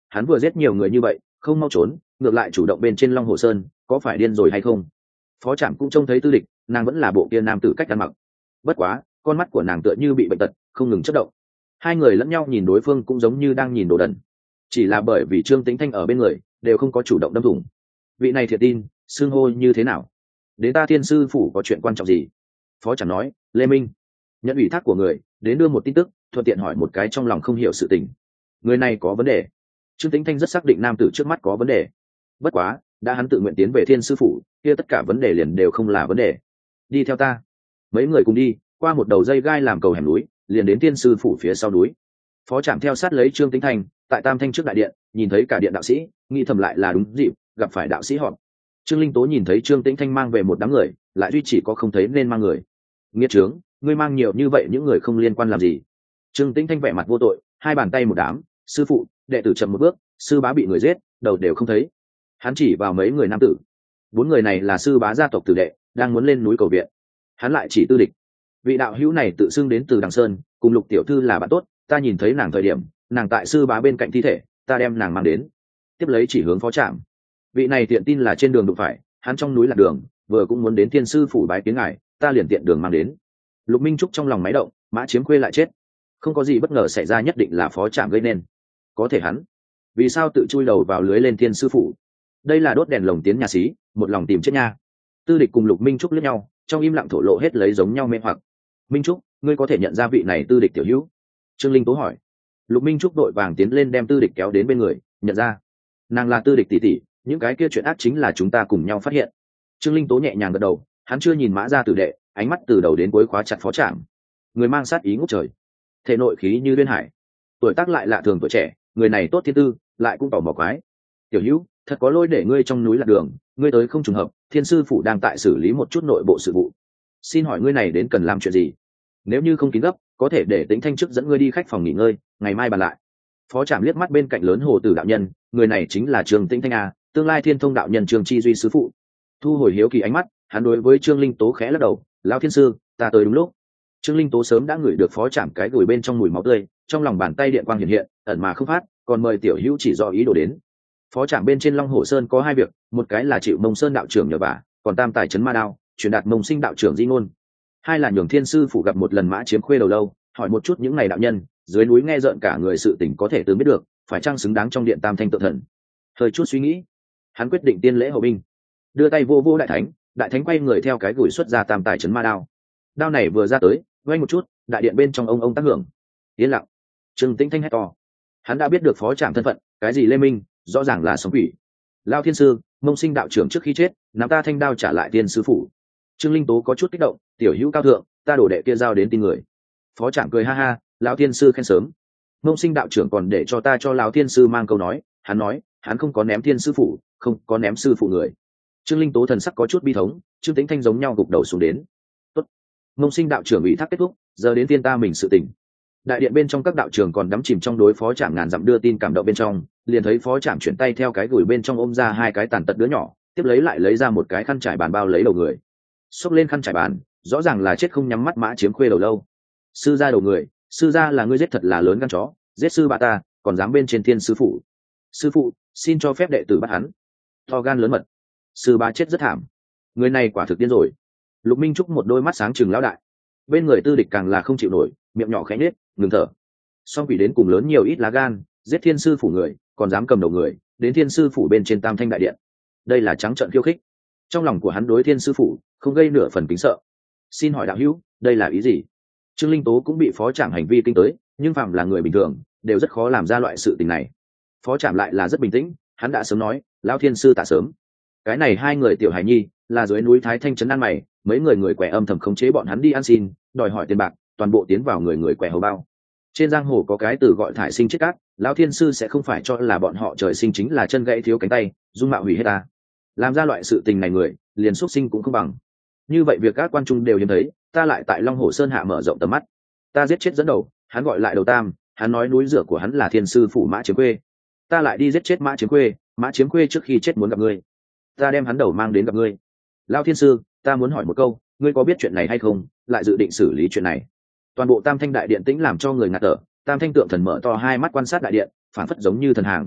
hắn vừa giết nhiều người như vậy không mau trốn, ngược lại chủ động bên trên Long Hồ Sơn, có phải điên rồi hay không? Phó Trạm cũng trông thấy Tư Địch, nàng vẫn là bộ kia nam tử cách ăn mặc, bất quá con mắt của nàng tựa như bị bệnh tật, không ngừng chớp động. Hai người lẫn nhau nhìn đối phương cũng giống như đang nhìn đồ đần, chỉ là bởi vì Trương Tĩnh Thanh ở bên người đều không có chủ động đâm thủng. Vị này thiệt tin xưng hô như thế nào? Đến ta Thiên Sư phủ có chuyện quan trọng gì? Phó Trạm nói. Lê Minh nhận ủy thác của người đến đưa một tin tức, thuận tiện hỏi một cái trong lòng không hiểu sự tình. Người này có vấn đề. Trương Tĩnh Thanh rất xác định nam tử trước mắt có vấn đề, bất quá đã hắn tự nguyện tiến về Thiên Sư phủ, kia tất cả vấn đề liền đều không là vấn đề. Đi theo ta. Mấy người cùng đi qua một đầu dây gai làm cầu hẻm núi, liền đến Thiên Sư phủ phía sau núi. Phó Trạm theo sát lấy Trương Tĩnh Thanh, tại Tam Thanh trước đại điện nhìn thấy cả điện đạo sĩ, nghĩ thầm lại là đúng dịp gặp phải đạo sĩ họp. Trương Linh Tố nhìn thấy Trương Tĩnh Thanh mang về một đám người, lại duy chỉ có không thấy nên mang người. Nghiệt trướng, ngươi mang nhiều như vậy những người không liên quan làm gì? Trương Tĩnh Thanh vẻ mặt vô tội, hai bàn tay một đám. Sư phụ, đệ tử chậm một bước, sư bá bị người giết, đầu đều không thấy. Hắn chỉ vào mấy người nam tử. 4 người này là sư bá gia tộc tử đệ, đang muốn lên núi cầu viện. Hắn lại chỉ Tư Địch. Vị đạo hữu này tự xưng đến từ Đằng Sơn, cùng Lục tiểu thư là bạn tốt, ta nhìn thấy nàng thời điểm, nàng tại sư bá bên cạnh thi thể, ta đem nàng mang đến. Tiếp lấy chỉ hướng Phó Trạm. Vị này tiện tin là trên đường đụng phải, hắn trong núi lạc đường, vừa cũng muốn đến Thiên Sư phủ bái kiến ngài, ta liền tiện đường mang đến. Lục Minh Trúc trong lòng máy động, Mã Chiếm Khuê lại chết, không có gì bất ngờ xảy ra, nhất định là Phó Trạm gây nên. Có thể hắn vì sao tự chui đầu vào lưới lên Thiên Sư phủ? Đây là đốt đèn lồng tiến nhà xí, một lòng tìm chết nha. Tư Địch cùng Lục Minh Trúc liếc nhau, trong im lặng thổ lộ hết lấy giống nhau mê hoặc. Minh Trúc, ngươi có thể nhận ra vị này Tư Địch tiểu hữu? Trương Linh Tố hỏi. Lục Minh Trúc đội vàng tiến lên đem Tư Địch kéo đến bên người, nhận ra. Nàng là Tư Địch tỷ tỷ, những cái kia chuyện ác chính là chúng ta cùng nhau phát hiện. Trương Linh Tố nhẹ nhàng gật đầu, hắn chưa nhìn Mã gia tử đệ, ánh mắt từ đầu đến cuối khóa chặt Phó Trạm. Người mang sát ý ngút trời, thể nội khí như liên hải, tuổi tác lại lạ thường tuổi trẻ, người này tốt thiên tư, lại cũng tỏ mò quái. Tiểu hữu, thật có lỗi để ngươi trong núi lạc đường, ngươi tới không trùng hợp, Thiên Sư phủ đang tại xử lý một chút nội bộ sự vụ. Xin hỏi ngươi này đến cần làm chuyện gì? Nếu như không kín gấp, có thể để Tĩnh Thanh trước dẫn ngươi đi khách phòng nghỉ ngơi, ngày mai bàn lại. Phó Trạm liếc mắt bên cạnh lớn hồ tử đạo nhân, người này chính là Trương Tĩnh Thanh à, tương lai Thiên Thông đạo nhân Trương Chi Duy sư phụ. Thu hồi hiếu kỳ ánh mắt, hắn đối với Trương Linh Tố khẽ lắc đầu, lão thiên sư, ta tới đúng lúc. Trương Linh Tố sớm đã ngửi được Phó Trạm cái gùi bên trong mùi máu tươi, trong lòng bàn tay điện quang hiện hiện, ẩn mà không phát, còn mời tiểu hữu chỉ do ý đồ đến. Phó Trạm bên trên Long Hồ Sơn có 2 việc, một cái là chịu Mông Sơn đạo trưởng nhờ vả, còn tam tài trấn ma đao, truyền đạt Mông Sinh đạo trưởng di ngôn. 2 là nhường Thiên Sư phủ gặp một lần Mã Chiếm Khuê đầu lâu, hỏi một chút những ngày đạo nhân dưới núi nghe rợn cả người sự tình có thể tương biết được, phải chăng xứng đáng trong điện Tam Thanh tự thần. Hơi chút suy nghĩ, hắn quyết định tiên lễ hậu binh, đưa tay vô vô đại thánh quay người theo cái gùi xuất ra tam tài trấn ma đao. Đao này vừa ra tới, quay một chút, đại điện bên trong ông tác hưởng. Yên lặng. Trương Tĩnh Thanh hét to. Hắn đã biết được Phó Trạm thân phận, cái gì Lê Minh, rõ ràng là sống quỷ. Lao thiên sư, Mông Sinh đạo trưởng trước khi chết, nắm ta thanh đao trả lại Thiên Sư phủ. Trương Linh Tố có chút kích động, tiểu hữu cao thượng, ta đổ đệ kia giao đến tin người. Phó Trạm cười ha ha, lão thiên sư khen sớm. Mông Sinh đạo trưởng còn để cho ta cho lão thiên sư mang câu nói, hắn nói, hắn không có ném Thiên Sư phủ, không có ném sư phụ người. Trương Linh Tố thần sắc có chút bi thống, Trương Tĩnh Thanh giống nhau gục đầu xuống đến. Tốt. Mông Sinh đạo trưởng ủy thác kết thúc, giờ đến tiên ta mình sự tình. Đại điện bên trong các đạo trưởng còn đắm chìm trong đối Phó Trạm ngàn dặm đưa tin cảm động bên trong, liền thấy Phó Trạm chuyển tay theo cái gùi bên trong ôm ra 2 cái tàn tật đứa nhỏ, tiếp lấy lại lấy ra một cái khăn trải bàn bao lấy đầu người. Xốc lên khăn trải bàn, rõ ràng là chết không nhắm mắt Mã Chiếm Khuê đầu lâu. Sư gia đầu người, sư gia là ngươi giết thật là lớn gan chó, giết sư bà ta, còn dám bên trên Thiên Sư phủ. Sư phụ, xin cho phép đệ tử bắt hắn. To gan lớn mật. Sư bá chết rất thảm, người này quả thực điên rồi. Lục Minh Trúc một đôi mắt sáng trừng lão đại, bên người Tư Địch càng là không chịu nổi, miệng nhỏ khẽ nhếch, ngừng thở. Song quỷ đến cùng lớn nhiều ít lá gan, giết Thiên Sư phủ người, còn dám cầm đầu người đến Thiên Sư phủ bên trên Tam Thanh đại điện. Đây là trắng trợn khiêu khích. Trong lòng của hắn đối Thiên Sư phủ không gây nửa phần kính sợ. Xin hỏi đạo hữu, đây là ý gì? Trương Linh Tố cũng bị Phó Trạm hành vi kinh tới, nhưng phàm là người bình thường đều rất khó làm ra loại sự tình này. Phó Trạm lại là rất bình tĩnh, hắn đã sớm nói, lão thiên sư tạ sớm. Cái này 2 người tiểu hải nhi là dưới núi Thái Thanh trấn ăn mày, mấy người quẻ âm thầm khống chế bọn hắn đi ăn xin, đòi hỏi tiền bạc, toàn bộ tiến vào người quẻ hầu bao. Trên giang hồ có cái từ gọi thải sinh chết cát, lão thiên sư sẽ không phải cho là bọn họ trời sinh chính là chân gãy thiếu cánh tay, dung mạo hủy hết ta. Làm ra loại sự tình này người, liền xuất sinh cũng không bằng. Như vậy việc các quan trung đều hiếm thấy, ta lại tại Long Hồ Sơn hạ mở rộng tầm mắt. Ta giết chết dẫn đầu, hắn gọi lại đầu tam, hắn nói núi rửa của hắn là Thiên Sư phủ Mã Chiếm Khuê. Ta lại đi giết chết Mã Chiếm Khuê, Mã Chiếm Khuê trước khi chết muốn gặp ngươi. Ta đem hắn đầu mang đến gặp ngươi. Lão thiên sư, ta muốn hỏi một câu, ngươi có biết chuyện này hay không, lại dự định xử lý chuyện này? Toàn bộ Tam Thanh đại điện tĩnh làm cho người ngạt thở, Tam Thanh tượng thần mở to 2 mắt quan sát đại điện, phản phất giống như thần hàng.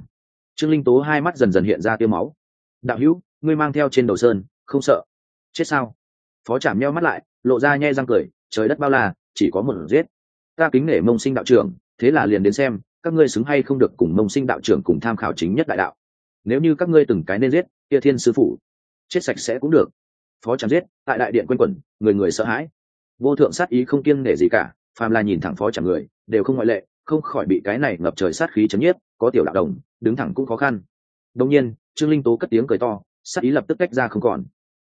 Trương Linh Tố hai mắt dần dần hiện ra tia máu. Đạo hữu, ngươi mang theo trên đầu sơn, không sợ chết sao? Phó Trảm nheo mắt lại, lộ ra nhe răng cười, trời đất bao la, chỉ có một giết. Ta kính nể Mông Sinh đạo trưởng, thế là liền đến xem các ngươi xứng hay không được cùng Mông Sinh đạo trưởng cùng tham khảo chính nhất đại đạo. Nếu như các ngươi từng cái nên giết, kia Thiên sư phụ chết sạch sẽ cũng được. Phó Trảm giết, tại đại điện quanh quẩn, người người sợ hãi. Vô thượng sát ý không kiêng nể gì cả, phàm là nhìn thẳng Phó Trảm người, đều không ngoại lệ, không khỏi bị cái này ngập trời sát khí chấn nhiếp, có tiểu đạo đồng, đứng thẳng cũng khó khăn. Đương nhiên, Trương Linh Tố cất tiếng cười to, sát ý lập tức tách ra không còn.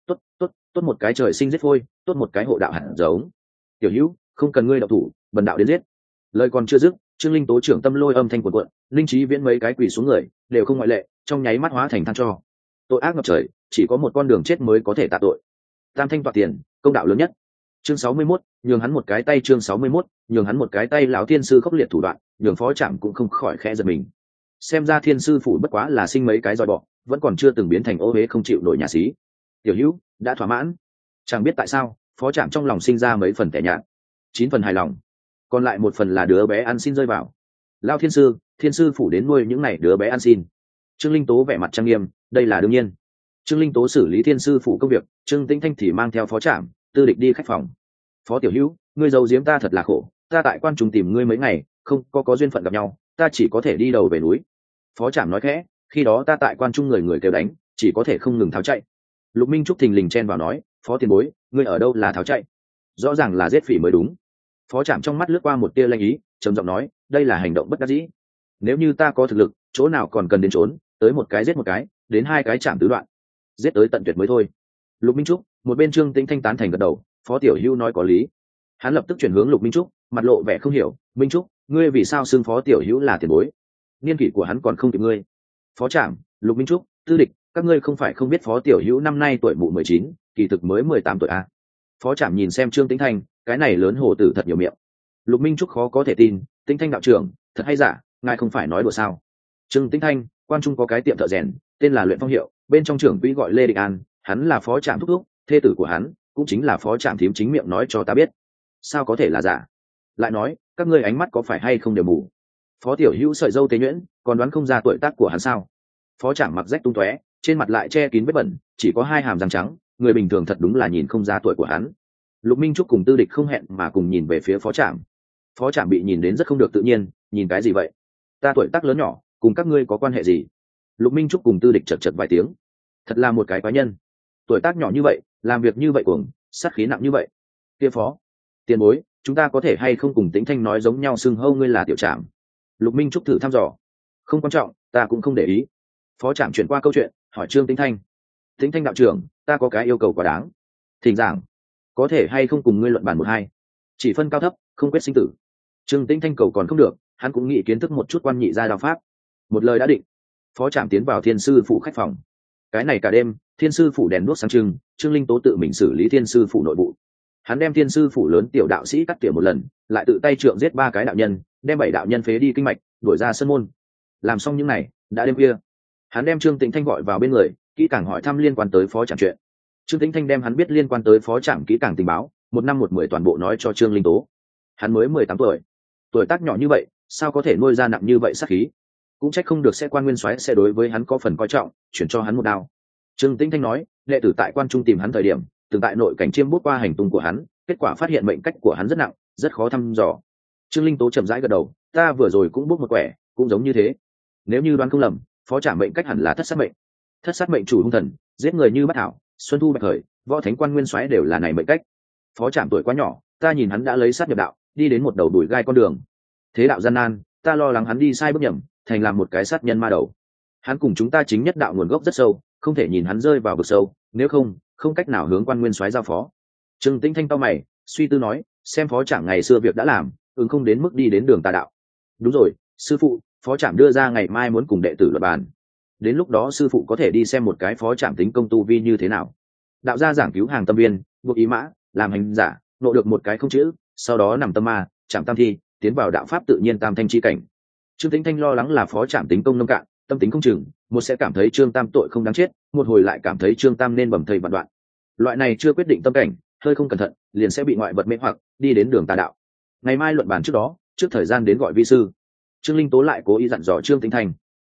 Tốt một cái trời sinh giết phôi, tốt một cái hộ đạo hẳn giống. Tiểu Hữu, không cần ngươi đạo thủ, bần đạo đến giết. Lời còn chưa dứt, Trương Linh Tố trưởng tâm lôi âm thanh cuộn cuộn, linh trí viễn mấy cái quỳ xuống người, đều không ngoại lệ, trong nháy mắt hóa thành than cho. Tội ác ngập trời, chỉ có một con đường chết mới có thể tạ tội. Tam thanh toạt tiền, công đạo lớn nhất. Chương 61, nhường hắn một cái tay. Chương 61, nhường hắn một cái tay. Lão Thiên sư khốc liệt thủ đoạn, nhường Phó Trảm cũng không khỏi khẽ giật mình. Xem ra Thiên sư phủ bất quá là sinh mấy cái roi bọ, vẫn còn chưa từng biến thành ô uế không chịu nổi nhà xí. Tiểu Hữu đã thỏa mãn. Chẳng biết tại sao, Phó Trảm trong lòng sinh ra mấy phần tẻ nhạt, 9 phần hài lòng, còn lại 1 phần là đứa bé ăn xin rơi vào. Lao Thiên sư phủ đến nuôi những này đứa bé ăn xin. Trương Linh Tố vẻ mặt trang nghiêm, đây là đương nhiên. Trương Linh Tố xử lý Thiên sư phủ công việc, Trương Tĩnh Thanh thì mang theo Phó Trảm, Tư Địch đi khách phòng. Phó Tiểu Hữu, ngươi giấu giếm ta thật là khổ, ta tại quan trung tìm ngươi mấy ngày, không có duyên phận gặp nhau, ta chỉ có thể đi đầu về núi. Phó Trảm nói khẽ, khi đó ta tại quan trung người kêu đánh, chỉ có thể không ngừng tháo chạy. Lục Minh Trúc thình lình chen vào nói, Phó tiền bối, ngươi ở đâu là tháo chạy? Rõ ràng là giết phỉ mới đúng. Phó Trảm trong mắt lướt qua một tia lanh ý, trầm giọng nói, đây là hành động bất đắc dĩ. Nếu như ta có thực lực, chỗ nào còn cần đến trốn, tới một cái giết một cái, đến 2 cái chạm tứ đoạn, giết tới tận tuyệt mới thôi. Lục Minh Trúc, một bên Trương Tĩnh Thanh tán thành gật đầu, Phó Tiểu Hữu nói có lý. Hắn lập tức chuyển hướng Lục Minh Trúc, mặt lộ vẻ không hiểu, Minh Trúc, ngươi vì sao xưng Phó Tiểu Hữu là tiền bối? Niên kỷ của hắn còn không kịp ngươi. Phó Trảm, Lục Minh Trúc, Tư Địch, các ngươi không phải không biết Phó Tiểu Hữu năm nay tuổi mụ 19, kỳ thực mới 18 tuổi à? Phó Trảm nhìn xem Trương Tĩnh Thanh, cái này lớn hồ tử thật nhiều miệng. Lục Minh Trúc khó có thể tin, Tĩnh Thanh đạo trưởng, thật hay giả, ngài không phải nói đùa sao? Trương Tĩnh Thanh, quan trung có cái tiệm thợ rèn, tên là Luyện Phong Hiệu, bên trong trưởng quỹ gọi Lê Định An, hắn là Phó Trảm thúc thúc, thê tử của hắn, cũng chính là Phó Trảm thím chính miệng nói cho ta biết. Sao có thể là giả? Lại nói, các ngươi ánh mắt có phải hay không đều mù? Phó Tiểu Hữu sợi dâu tế nhuyễn, còn đoán không ra tuổi tác của hắn sao? Phó Trảm mặc rách tung tóe, trên mặt lại che kín vết bẩn, chỉ có 2 hàm răng trắng, người bình thường thật đúng là nhìn không ra tuổi của hắn. Lục Minh Trúc cùng Tư Địch không hẹn mà cùng nhìn về phía Phó Trảm. Phó Trảm bị nhìn đến rất không được tự nhiên, nhìn cái gì vậy? Ta tuổi tác lớn nhỏ, cùng các ngươi có quan hệ gì? Lục Minh Trúc cùng Tư Địch chật chật vài tiếng. Thật là một cái quái nhân, tuổi tác nhỏ như vậy, làm việc như vậy cuồng, sát khí nặng như vậy. Kia Phó tiền bối, chúng ta có thể hay không cùng Tĩnh Thanh nói giống nhau xưng hô ngươi là Tiểu Trảm? Lục Minh Trúc thử thăm dò. Không quan trọng, ta cũng không để ý. Phó Trảm chuyển qua câu chuyện, hỏi Trương Tĩnh Thanh. Tĩnh Thanh đạo trưởng, ta có cái yêu cầu quá đáng. Thỉnh giảng. Có thể hay không cùng ngươi luận bàn 1-2, chỉ phân cao thấp, không quyết sinh tử. Trương Tĩnh Thanh cầu còn không được, hắn cũng nghĩ kiến thức một chút quan nhị gia đạo pháp. Một lời đã định. Phó Trảm tiến vào Thiên sư phủ khách phòng. Cái này cả đêm, Thiên sư phủ đèn đuốc sáng trưng, Trương Linh Tố tự mình xử lý Thiên sư phủ nội vụ. Hắn đem Thiên sư phủ lớn tiểu đạo sĩ cắt tỉa một lần, lại tự tay trượng giết 3 cái đạo nhân, đem 7 đạo nhân phế đi kinh mạch, đuổi ra sân môn. Làm xong những này, đã đêm khuya. Hắn đem Trương Tĩnh Thanh gọi vào bên người, kỹ càng hỏi thăm liên quan tới Phó Trảm chuyện. Trương Tĩnh Thanh đem hắn biết liên quan tới Phó Trảm kỹ càng tình báo, 1 năm 1 10 toàn bộ nói cho Trương Linh Tố. Hắn mới 18 tuổi, tuổi tác nhỏ như vậy, sao có thể nuôi ra nặng như vậy sát khí? Cũng trách không được sẽ quan nguyên soái sẽ đối với hắn có phần coi trọng, chuyển cho hắn một đao. Trương Tĩnh Thanh nói, đệ tử tại quan trung tìm hắn thời điểm, từng tại nội cảnh chiêm bút qua hành tung của hắn, kết quả phát hiện mệnh cách của hắn rất nặng, rất khó thăm dò. Trương Linh Tố chậm rãi gật đầu, ta vừa rồi cũng bút một quẻ, cũng giống như thế. Nếu như đoán không lầm, Phó Trảm mệnh cách hẳn là thất sát mệnh. Thất sát mệnh chủ hung thần, giết người như bát thảo, xuân thu bạch khởi, võ thánh quan nguyên soái đều là này mệnh cách. Phó Trảm tuổi quá nhỏ, ta nhìn hắn đã lấy sát nhập đạo, đi đến một đầu đùi gai con đường. Thế đạo gian nan, ta lo lắng hắn đi sai bước nhầm, thành làm một cái sát nhân ma đầu. Hắn cùng chúng ta chính nhất đạo nguồn gốc rất sâu, không thể nhìn hắn rơi vào vực sâu, nếu không cách nào hướng quan nguyên soái giao phó. Trương Tĩnh Thanh cau mày, suy tư nói, xem Phó Trảm ngày xưa việc đã làm, ứng không đến mức đi đến đường tà đạo. Đúng rồi, sư phụ, Phó Trảm đưa ra ngày mai muốn cùng đệ tử luận bàn. Đến lúc đó sư phụ có thể đi xem một cái Phó Trảm tính công tu vi như thế nào. Đạo gia giảng cứu hàng tâm viên, buộc ý mã, làm hành giả, nộ được một cái không chữ, sau đó nằm tâm ma, chạm tam thi, tiến vào đạo pháp tự nhiên tam thanh chi cảnh. Trương Tĩnh Thanh lo lắng là Phó Trảm tính công nông cạn, tâm tính không chừng, một sẽ cảm thấy Trương Tam tội không đáng chết, một hồi lại cảm thấy Trương Tam nên bầm thây vạn đoạn. Loại này chưa quyết định tâm cảnh, hơi không cẩn thận, liền sẽ bị ngoại vật mê hoặc, đi đến đường tà đạo. Ngày mai luận bàn trước đó, trước thời gian đến gọi vi sư. Trương Linh Tố lại cố ý dặn dò Trương Tĩnh Thanh.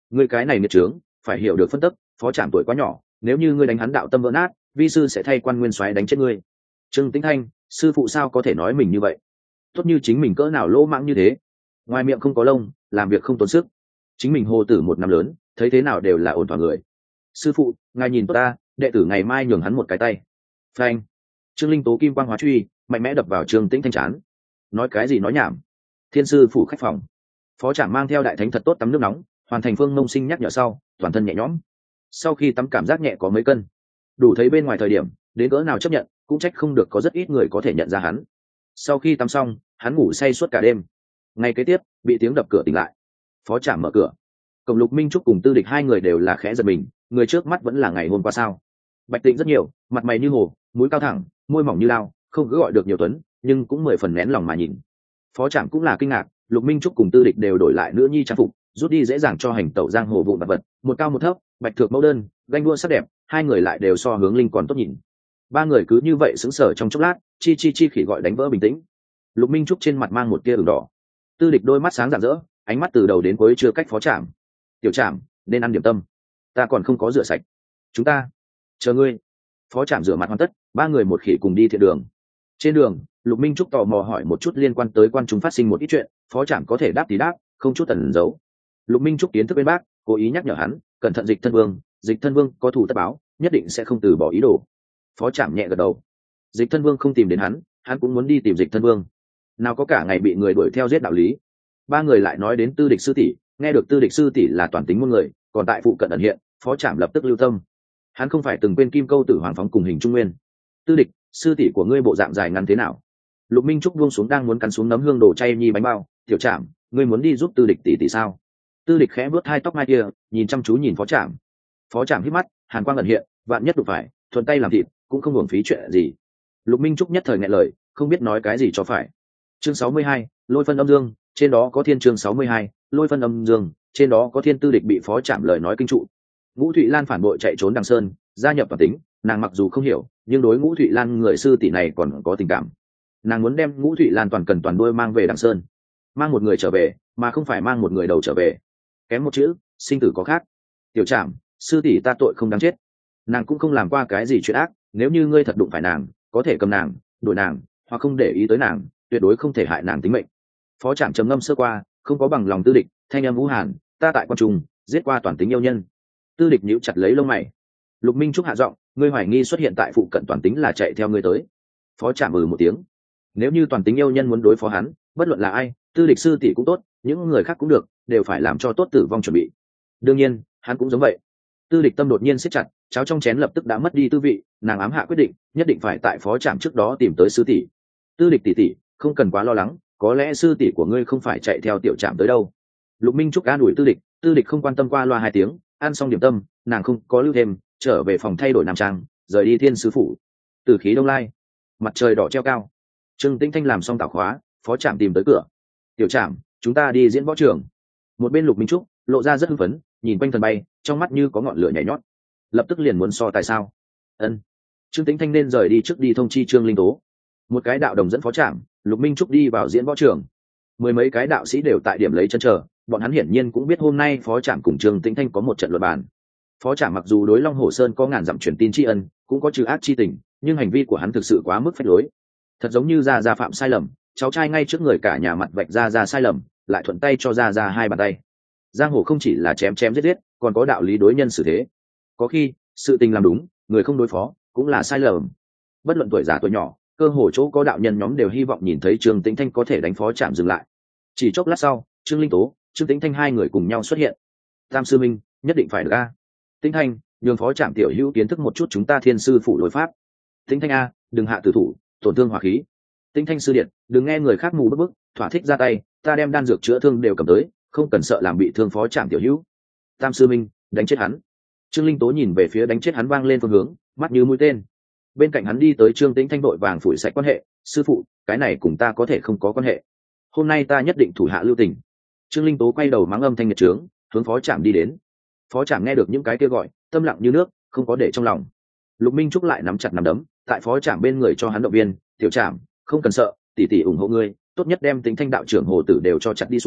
Ngươi cái này nghiệt trướng, phải hiểu được phân tức, phó trạm tuổi quá nhỏ, nếu như ngươi đánh hắn đạo tâm vỡ nát, vi sư sẽ thay quan nguyên soái đánh chết ngươi. Trương Tĩnh Thanh, sư phụ sao có thể nói mình như vậy? Tốt như chính mình cỡ nào lỗ mãng như thế, ngoài miệng không có lông, làm việc không tốn sức. Chính mình hồ tử một năm lớn, thấy thế nào đều là ổn thỏa người. Sư phụ, ngài nhìn tốt ta, đệ tử ngày mai nhường hắn một cái tay. Phanh. Trương Linh tố kim quang hóa truy, mạnh mẽ đập vào Trương Tĩnh Thanh trán. Nói cái gì nói nhảm. Thiên sư phủ khách phòng, phó trạm mang theo đại thánh thật tốt tắm nước nóng, hoàn thành Phương Mông Sinh nhắc nhở sau, toàn thân nhẹ nhõm. Sau khi tắm cảm giác nhẹ có mấy cân, đủ thấy bên ngoài thời điểm đến cỡ nào chấp nhận, cũng trách không được có rất ít người có thể nhận ra hắn. Sau khi tắm xong, hắn ngủ say suốt cả đêm. Ngày kế tiếp, bị tiếng đập cửa tỉnh lại. Phó trạm mở cửa. Cổng Lục Minh Trúc cùng Tư Địch hai người đều là khẽ giật mình, người trước mắt vẫn là ngày hôm qua sao? Bạch Tịnh rất nhiều, mặt mày như hồ, mũi cao thẳng, môi mỏng như lao, không cứ gọi được nhiều tuấn, nhưng cũng 10 phần nén lòng mà nhìn. Phó trạm cũng là kinh ngạc, Lục Minh Trúc cùng Tư Địch đều đổi lại nữ nhi trang phục, rút đi dễ dàng cho hành tẩu giang hồ vụn vặt vật, một cao một thấp, bạch thược mẫu đơn, ganh đua sắc đẹp, hai người lại đều so hướng linh còn tốt nhìn. Ba người cứ như vậy sững sờ trong chốc lát, chi khỉ gọi đánh vỡ bình tĩnh. Lục Minh Trúc trên mặt mang một tia ửng đỏ, Tư Địch đôi mắt sáng rạng rỡ, ánh mắt từ đầu đến cuối chưa cách phó trạm. Tiểu trạm, nên ăn điểm tâm, ta còn không có rửa sạch. Chúng ta chờ ngươi. Phó trạm rửa mặt hoàn tất, ba người một khỉ cùng đi thiện đường. Trên đường, Lục Minh Trúc tò mò hỏi một chút liên quan tới quan chúng phát sinh một ít chuyện, phó trạm có thể đáp thì đáp, không chút tẩn giấu. Lục Minh Trúc kiến thức bên bác, cố ý nhắc nhở hắn, cẩn thận Dịch Thân Vương có thù tất báo, nhất định sẽ không từ bỏ ý đồ. Phó trạm nhẹ gật đầu. Dịch Thân Vương không tìm đến hắn cũng muốn đi tìm Dịch Thân Vương. Nào có cả ngày bị người đuổi theo giết đạo lý. Ba người lại nói đến Tư Địch sư tỷ, nghe được Tư Địch sư tỷ là toàn tính môn người, còn tại phụ cận ẩn hiện, phó trạm lập tức lưu tâm. Hắn không phải từng quên Kim Câu Tử Hoàng phóng cùng hình Trung Nguyên. Tư Địch, sư tỷ của ngươi bộ dạng dài ngắn thế nào? Lục Minh Trúc buông xuống đang muốn cắn xuống nấm hương đồ chay nhi bánh bao, tiểu trạm, ngươi muốn đi giúp Tư Địch tỷ tỷ sao? Tư Địch khẽ vuốt hai tóc mai kia, nhìn chăm chú nhìn phó trạm. Phó trạm hít mắt, hàn quang ẩn hiện, vạn nhất đụng phải, thuận tay làm thịt, cũng không hưởng phí chuyện gì. Lục Minh Trúc nhất thời nghẹn lời, không biết nói cái gì cho phải. Chương 62, Lôi phân âm dương, trên đó có thiên. Chương 62, Lôi phân âm dương, trên đó có thiên. Tư Địch bị phó trạm lời nói kinh trụ. Ngũ Thụy Lan phản bội chạy trốn Đằng Sơn, gia nhập toàn tính, nàng mặc dù không hiểu, nhưng đối Ngũ Thụy Lan người sư tỷ này còn có tình cảm. Nàng muốn đem Ngũ Thụy Lan toàn cần toàn đuôi mang về Đằng Sơn, mang một người trở về, mà không phải mang một người đầu trở về. Kém một chữ, sinh tử có khác. Tiểu trạm, sư tỷ ta tội không đáng chết, nàng cũng không làm qua cái gì chuyện ác, nếu như ngươi thật đụng phải nàng, có thể cầm nàng, đuổi nàng, hoặc không để ý tới nàng, tuyệt đối không thể hại nàng tính mệnh. Phó trạm trầm ngâm sơ qua, không có bằng lòng Tư Địch, thanh âm vũ hàn, ta tại quan trung giết qua toàn tính yêu nhân. Tư Địch nhíu chặt lấy lông mày. Lục Minh Trúc hạ giọng, ngươi hoài nghi xuất hiện tại phụ cận toàn tính là chạy theo ngươi tới. Phó trạm một tiếng. Nếu như toàn tính yêu nhân muốn đối phó hắn, bất luận là ai, Tư Địch sư tỷ cũng tốt, những người khác cũng được, đều phải làm cho tốt tử vong chuẩn bị. Đương nhiên, hắn cũng giống vậy. Tư Địch tâm đột nhiên siết chặt, cháo trong chén lập tức đã mất đi tư vị, nàng ám hạ quyết định, nhất định phải tại phó trạm trước đó tìm tới sư tỷ. Tư Địch tỷ tỷ, không cần quá lo lắng, có lẽ sư tỷ của ngươi không phải chạy theo tiểu trạm tới đâu. Lục Minh Trúc an ủi Tư Địch không quan tâm, qua loa 2 tiếng, ăn xong điểm tâm, nàng không có lưu thêm, trở về phòng thay đổi nam trang, rời đi thiên sứ phủ. Từ khí đông lai, mặt trời đỏ treo cao. Trương Tĩnh Thanh làm xong tảo khóa, phó trạm tìm tới cửa. Tiểu trạm, chúng ta đi diễn võ trường. Một bên Lục Minh Trúc lộ ra rất hưng phấn, nhìn quanh thần bay, trong mắt như có ngọn lửa nhảy nhót. Lập tức liền muốn so tài sao? Ân. Trương Tĩnh Thanh nên rời đi trước đi thông chi Trương Linh Tố. Một cái đạo đồng dẫn phó trạm, Lục Minh Trúc đi vào diễn võ trường. 10 mấy cái đạo sĩ đều tại điểm lấy chân chờ, bọn hắn hiển nhiên cũng biết hôm nay phó trạm cùng Trương Tĩnh Thanh có một trận luận bàn. Phó trạm mặc dù đối Long Hồ Sơn có ngàn dặm truyền tin tri ân, cũng có trừ ác chi tình, nhưng hành vi của hắn thực sự quá mức phách lối. Thật giống như gia phạm sai lầm, cháu trai ngay trước người cả nhà mặt vạch ra sai lầm, lại thuận tay cho ra 2 bàn tay. Giang hồ không chỉ là chém giết, còn có đạo lý đối nhân xử thế. Có khi sự tình làm đúng, người không đối phó cũng là sai lầm. Bất luận tuổi già tuổi nhỏ, cơ hồ chỗ có đạo nhân nhóm đều hy vọng nhìn thấy Trương Tĩnh Thanh có thể đánh phó trạm dừng lại. Chỉ chốc lát sau, Trương Linh Tố, Trương Tĩnh Thanh hai người cùng nhau xuất hiện. Tam sư minh, nhất định phải được a. Tĩnh Thanh, nhường phó trạm tiểu hữu kiến thức một chút chúng ta thiên sư phụ lối pháp. Tĩnh Thanh a, đừng hạ tử thủ, tổn thương hỏa khí. Tĩnh Thanh sư điện, đừng nghe người khác mù bức, thỏa thích ra tay, ta đem đan dược chữa thương đều cầm tới, không cần sợ làm bị thương phó trạm tiểu hữu. Tam sư minh, đánh chết hắn. Trương Linh Tố nhìn về phía đánh chết hắn vang lên phương hướng, mắt như mũi tên. Bên cạnh hắn đi tới Trương Tĩnh Thanh vội vàng phủi sạch quan hệ, sư phụ, cái này cùng ta có thể không có quan hệ. Hôm nay ta nhất định thủ hạ lưu tình. Trương Linh Tố quay đầu mắng âm thanh nghiệt trướng, hướng phó trạm đi đến. Phó trạm nghe được những cái kia gọi, tâm lặng như nước, không có để trong lòng. Lục Minh Trúc lại nắm chặt nắm đấm, tại phó trạm bên người cho hắn động viên, tiểu trạm, không cần sợ, tỷ tỷ ủng hộ ngươi, tốt nhất đem Tĩnh Thanh đạo trưởng Hồ Tử đều cho chặt đi xuống,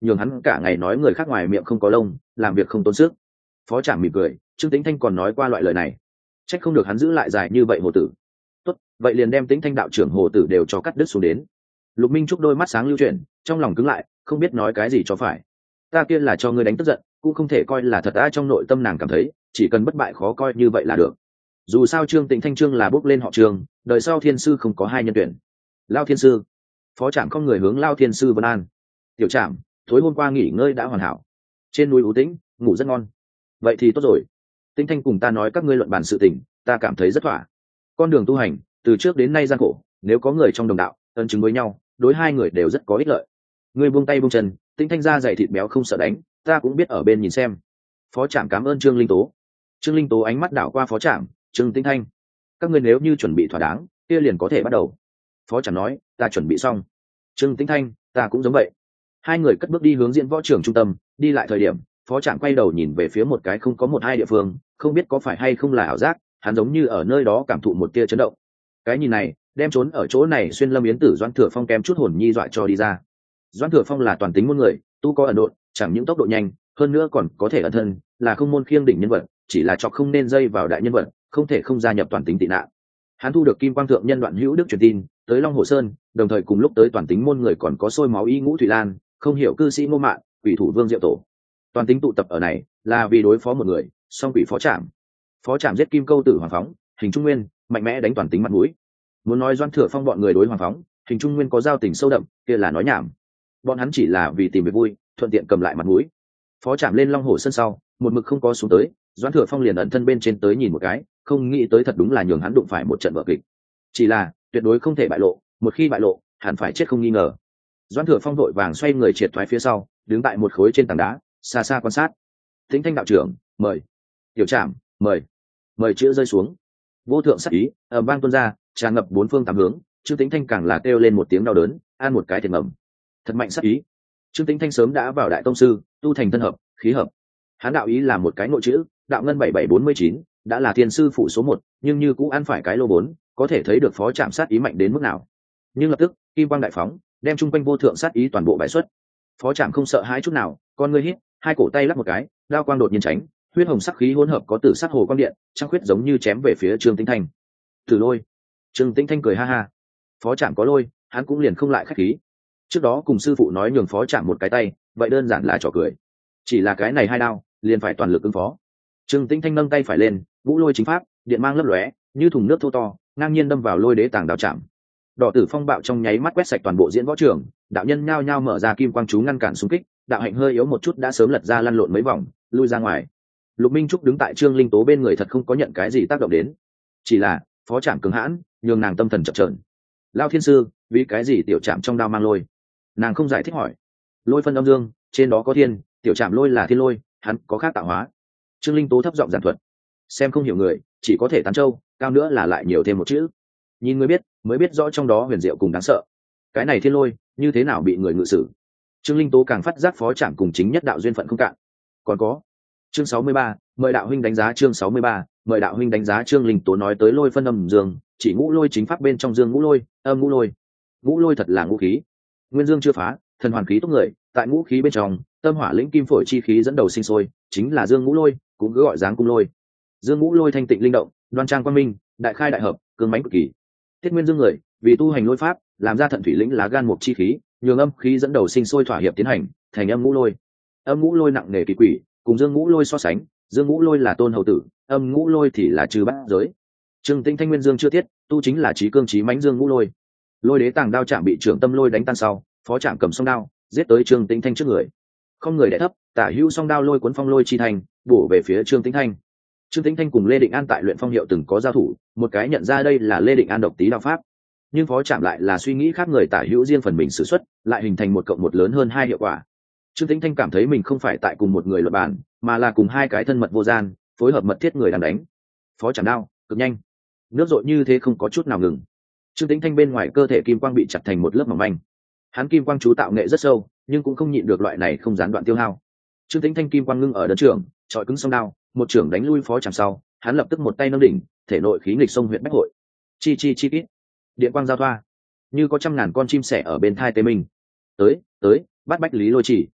nhường hắn cả ngày nói người khác ngoài miệng không có lông, làm việc không tốn sức. Phó Trạm mỉm cười, Trương Tĩnh Thanh còn nói qua loại lời này, trách không được hắn giữ lại dài như vậy hồ tử. Tốt, vậy liền đem Tĩnh Thanh đạo trưởng hồ tử đều cho cắt đứt xuống đến. Lục Minh Trúc đôi mắt sáng lưu chuyển, trong lòng cứng lại, không biết nói cái gì cho phải. Ta kia là cho ngươi đánh tức giận, cũng không thể coi là thật. Ai trong nội tâm nàng cảm thấy, chỉ cần bất bại khó coi như vậy là được. Dù sao Trương Tĩnh Thanh Trương là bước lên họ Trương, đời sau thiên sư không có hai nhân tuyển. Lao thiên sư. Phó Trạm không người hướng Lao thiên sư vân an. Tiểu Trạm, tối hôm qua nghỉ ngơi đã hoàn hảo. Trên núi U Tĩnh, ngủ rất ngon. Vậy thì tốt rồi. Tĩnh Thanh cùng ta nói các ngươi luận bàn sự tình, ta cảm thấy rất thỏa. Con đường tu hành, từ trước đến nay gian khổ, nếu có người trong đồng đạo ân chứng với nhau, đối hai người đều rất có ích lợi. Ngươi buông tay buông chân, Tĩnh Thanh ra dày thịt béo không sợ đánh, ta cũng biết ở bên nhìn xem. Phó Trạm cảm ơn Trương Linh Tố. Trương Linh Tố ánh mắt đảo qua Phó Trạm, Trương Tĩnh Thanh, các ngươi nếu như chuẩn bị thỏa đáng, kia liền có thể bắt đầu. Phó Trạm nói, ta chuẩn bị xong. Trương Tĩnh Thanh, ta cũng giống vậy. Hai người cất bước đi hướng diễn võ trường trung tâm, đi lại thời điểm, Phó Trạm quay đầu nhìn về phía một cái không có một hai địa phương, không biết có phải hay không là ảo giác, hắn giống như ở nơi đó cảm thụ một tia chấn động. Cái nhìn này, đem trốn ở chỗ này xuyên lâm yến tử Doãn Thừa Phong kém chút hồn nhi dọa cho đi ra. Doãn Thừa Phong là toàn tính môn người, tu có ẩn độn, chẳng những tốc độ nhanh, hơn nữa còn có thể ẩn thân, là không môn khiêng đỉnh nhân vật, chỉ là chọc không nên dây vào đại nhân vật, không thể không gia nhập toàn tính tị nạn. Hắn thu được Kim Quang thượng nhân Đoạn Hữu Đức truyền tin, tới Long Hồ Sơn, đồng thời cùng lúc tới toàn tính môn người còn có sôi máu y Ngũ Thủy Lan, không hiểu cư sĩ Ngô Mạn, quỷ thủ Vương Diệu Tổ. Toàn tính tụ tập ở này, là vì đối phó một người, song quỷ Phó Trạm. Phó Trạm giết Kim Câu Tử Hoàng Phóng, Hình Trung Nguyên, mạnh mẽ đánh toàn tính mặt mũi. Muốn nói Doãn Thừa Phong bọn người đối Hoàng Phóng, Hình Trung Nguyên có giao tình sâu đậm, kia là nói nhảm. Bọn hắn chỉ là vì tìm việc vui, thuận tiện cầm lại mặt mũi. Phó Trạm lên Long Hồ Sơn sau, một mực không có xuống tới, Doãn Thừa Phong liền ẩn thân bên trên tới nhìn một cái, không nghĩ tới thật đúng là nhường hắn đụng phải một trận vở kịch. Chỉ là tuyệt đối không thể bại lộ, một khi bại lộ, hẳn phải chết không nghi ngờ. Doãn Thừa Phong vội vàng xoay người triệt thoái phía sau, đứng tại một khối trên tảng đá, xa xa quan sát. Tĩnh Thanh đạo trưởng, mời. Tiểu Trạm, mời. Mời chữ rơi xuống. Vô thượng sắc ý ở vang tuôn ra, tràn ngập bốn phương tám hướng. Trương Tĩnh Thanh càng là kêu lên một tiếng đau đớn, an một cái thiệt ngầm. Thật mạnh sắc ý. Trương Tĩnh Thanh sớm đã vào đại tông sư, tu thành thân hợp, khí hợp. Hán đạo ý là một cái nội chữ, đạo ngân 7749, đã là thiên sư phụ số 1, nhưng như cũng ăn phải cái lô 4, có thể thấy được Phó Trạm sát ý mạnh đến mức nào. Nhưng lập tức, kim quang đại phóng, đem trung quanh vô thượng sát ý toàn bộ bại xuất. Phó Trạm không sợ hãi chút nào, con ngươi hít, hai cổ tay lắc một cái, đao quang đột nhiên tránh, huyết hồng sắc khí hỗn hợp có tử sắc hồ quang điện, trăng khuyết giống như chém về phía Trương Tĩnh Thanh. Tử lôi. Trương Tĩnh Thanh cười ha ha. Phó Trạm có lôi, hắn cũng liền không lại khách khí. Trước đó cùng sư phụ nói nhường Phó Trạm một cái tay, vậy đơn giản là trò cười. Chỉ là cái này hai đao, liền phải toàn lực ứng phó. Trương Tĩnh Thanh nâng tay phải lên, vũ lôi chính pháp, điện mang lấp lóe, như thùng nước thô to, ngang nhiên đâm vào lôi đế tàng đao chạm. Đỏ tử phong bạo trong nháy mắt quét sạch toàn bộ diễn võ trường, đạo nhân nhao nhao mở ra kim quang chú ngăn cản xung kích, đạo hạnh hơi yếu một chút đã sớm lật ra lăn lộn mấy vòng, lui ra ngoài. Lục Minh Trúc đứng tại Trương Linh Tố bên người thật không có nhận cái gì tác động đến, chỉ là Phó Trạm cứng hãn, nhường nàng tâm thần chập chờn. Lao thiên sư, vì cái gì tiểu Trạm trong đao mang lôi? Nàng không giải thích hỏi. Lôi phân âm dương, trên đó có thiên, tiểu Trạm lôi là thiên lôi, hắn có khác tạo hóa. Trương Linh Tố thấp giọng giảng thuật. Xem không hiểu người, chỉ có thể tán châu, cao nữa là lại nhiều thêm một chữ. Nhìn người biết, mới biết rõ trong đó huyền diệu cùng đáng sợ. Cái này thiên lôi, như thế nào bị người ngự sử? Trương Linh Tố càng phát giác Phó Trạm cùng chính nhất đạo duyên phận không cạn. Còn có chương 63, mời đạo huynh đánh giá chương 63, mời đạo huynh đánh giá. Trương Linh Tố nói tới lôi phân âm dương, chỉ ngũ lôi chính pháp bên trong dương ngũ lôi, âm ngũ lôi. Ngũ lôi thật là ngũ khí. Nguyên dương chưa phá, thần hoàn khí tốt người, tại ngũ khí bên trong, tâm hỏa lĩnh kim phổi chi khí dẫn đầu sinh sôi, chính là dương ngũ lôi, cũng cứ gọi dáng cung lôi. Dương ngũ lôi thanh tịnh linh động, đoan trang quang minh, đại khai đại hợp, cương mãnh cực kỳ. Thiết Nguyên dương người, vì tu hành lôi pháp, làm ra thận thủy lĩnh lá gan mục chi khí, nhường âm khí dẫn đầu sinh sôi thỏa hiệp tiến hành, thành âm ngũ lôi. Âm ngũ lôi nặng nề kỳ quỷ, cùng dương ngũ lôi so sánh, dương ngũ lôi là tôn hầu tử, âm ngũ lôi thì là trừ bát giới. Trương Tĩnh Thanh nguyên dương chưa tiết, tu chính là trí cương trí mãnh dương ngũ lôi. Lôi đế tàng đao chạm bị trưởng tâm lôi đánh tan sau, Phó Trạm cầm song đao, giết tới Trương Tĩnh Thanh trước người. Không người đè thấp, tả hữu song đao lôi cuốn phong lôi chi thành, bổ về phía Trương Tĩnh Thanh. Trương Tĩnh Thanh cùng Lê Định An tại luyện phong hiệu từng có giao thủ, một cái nhận ra đây là Lê Định An độc tí đao pháp, nhưng Phó Trạm lại là suy nghĩ khác người tả hữu riêng phần mình sử xuất, lại hình thành một cộng một lớn hơn hai hiệu quả. Trương Tĩnh Thanh cảm thấy mình không phải tại cùng một người luận bàn, mà là cùng hai cái thân mật vô gian, phối hợp mật thiết người đang đánh. Phó Trạm đao cực nhanh, nước dội như thế không có chút nào ngừng. Trương Tĩnh Thanh bên ngoài cơ thể kim quang bị chặt thành một lớp mỏng manh. Hắn kim quang chú tạo nghệ rất sâu, nhưng cũng không nhịn được loại này không gián đoạn tiêu hao. Trương Tĩnh Thanh kim quang ngưng ở đơn trường, chọi cứng song đao, một trưởng đánh lui Phó Trạm sau, hắn lập tức một tay nâng đỉnh, thể nội khí nghịch sông huyện bách hội. Chi chi chi kít, điện quang giao thoa, như có trăm ngàn con chim sẻ ở bên thai tê mình. Tới, bắt bách lý lôi chỉ.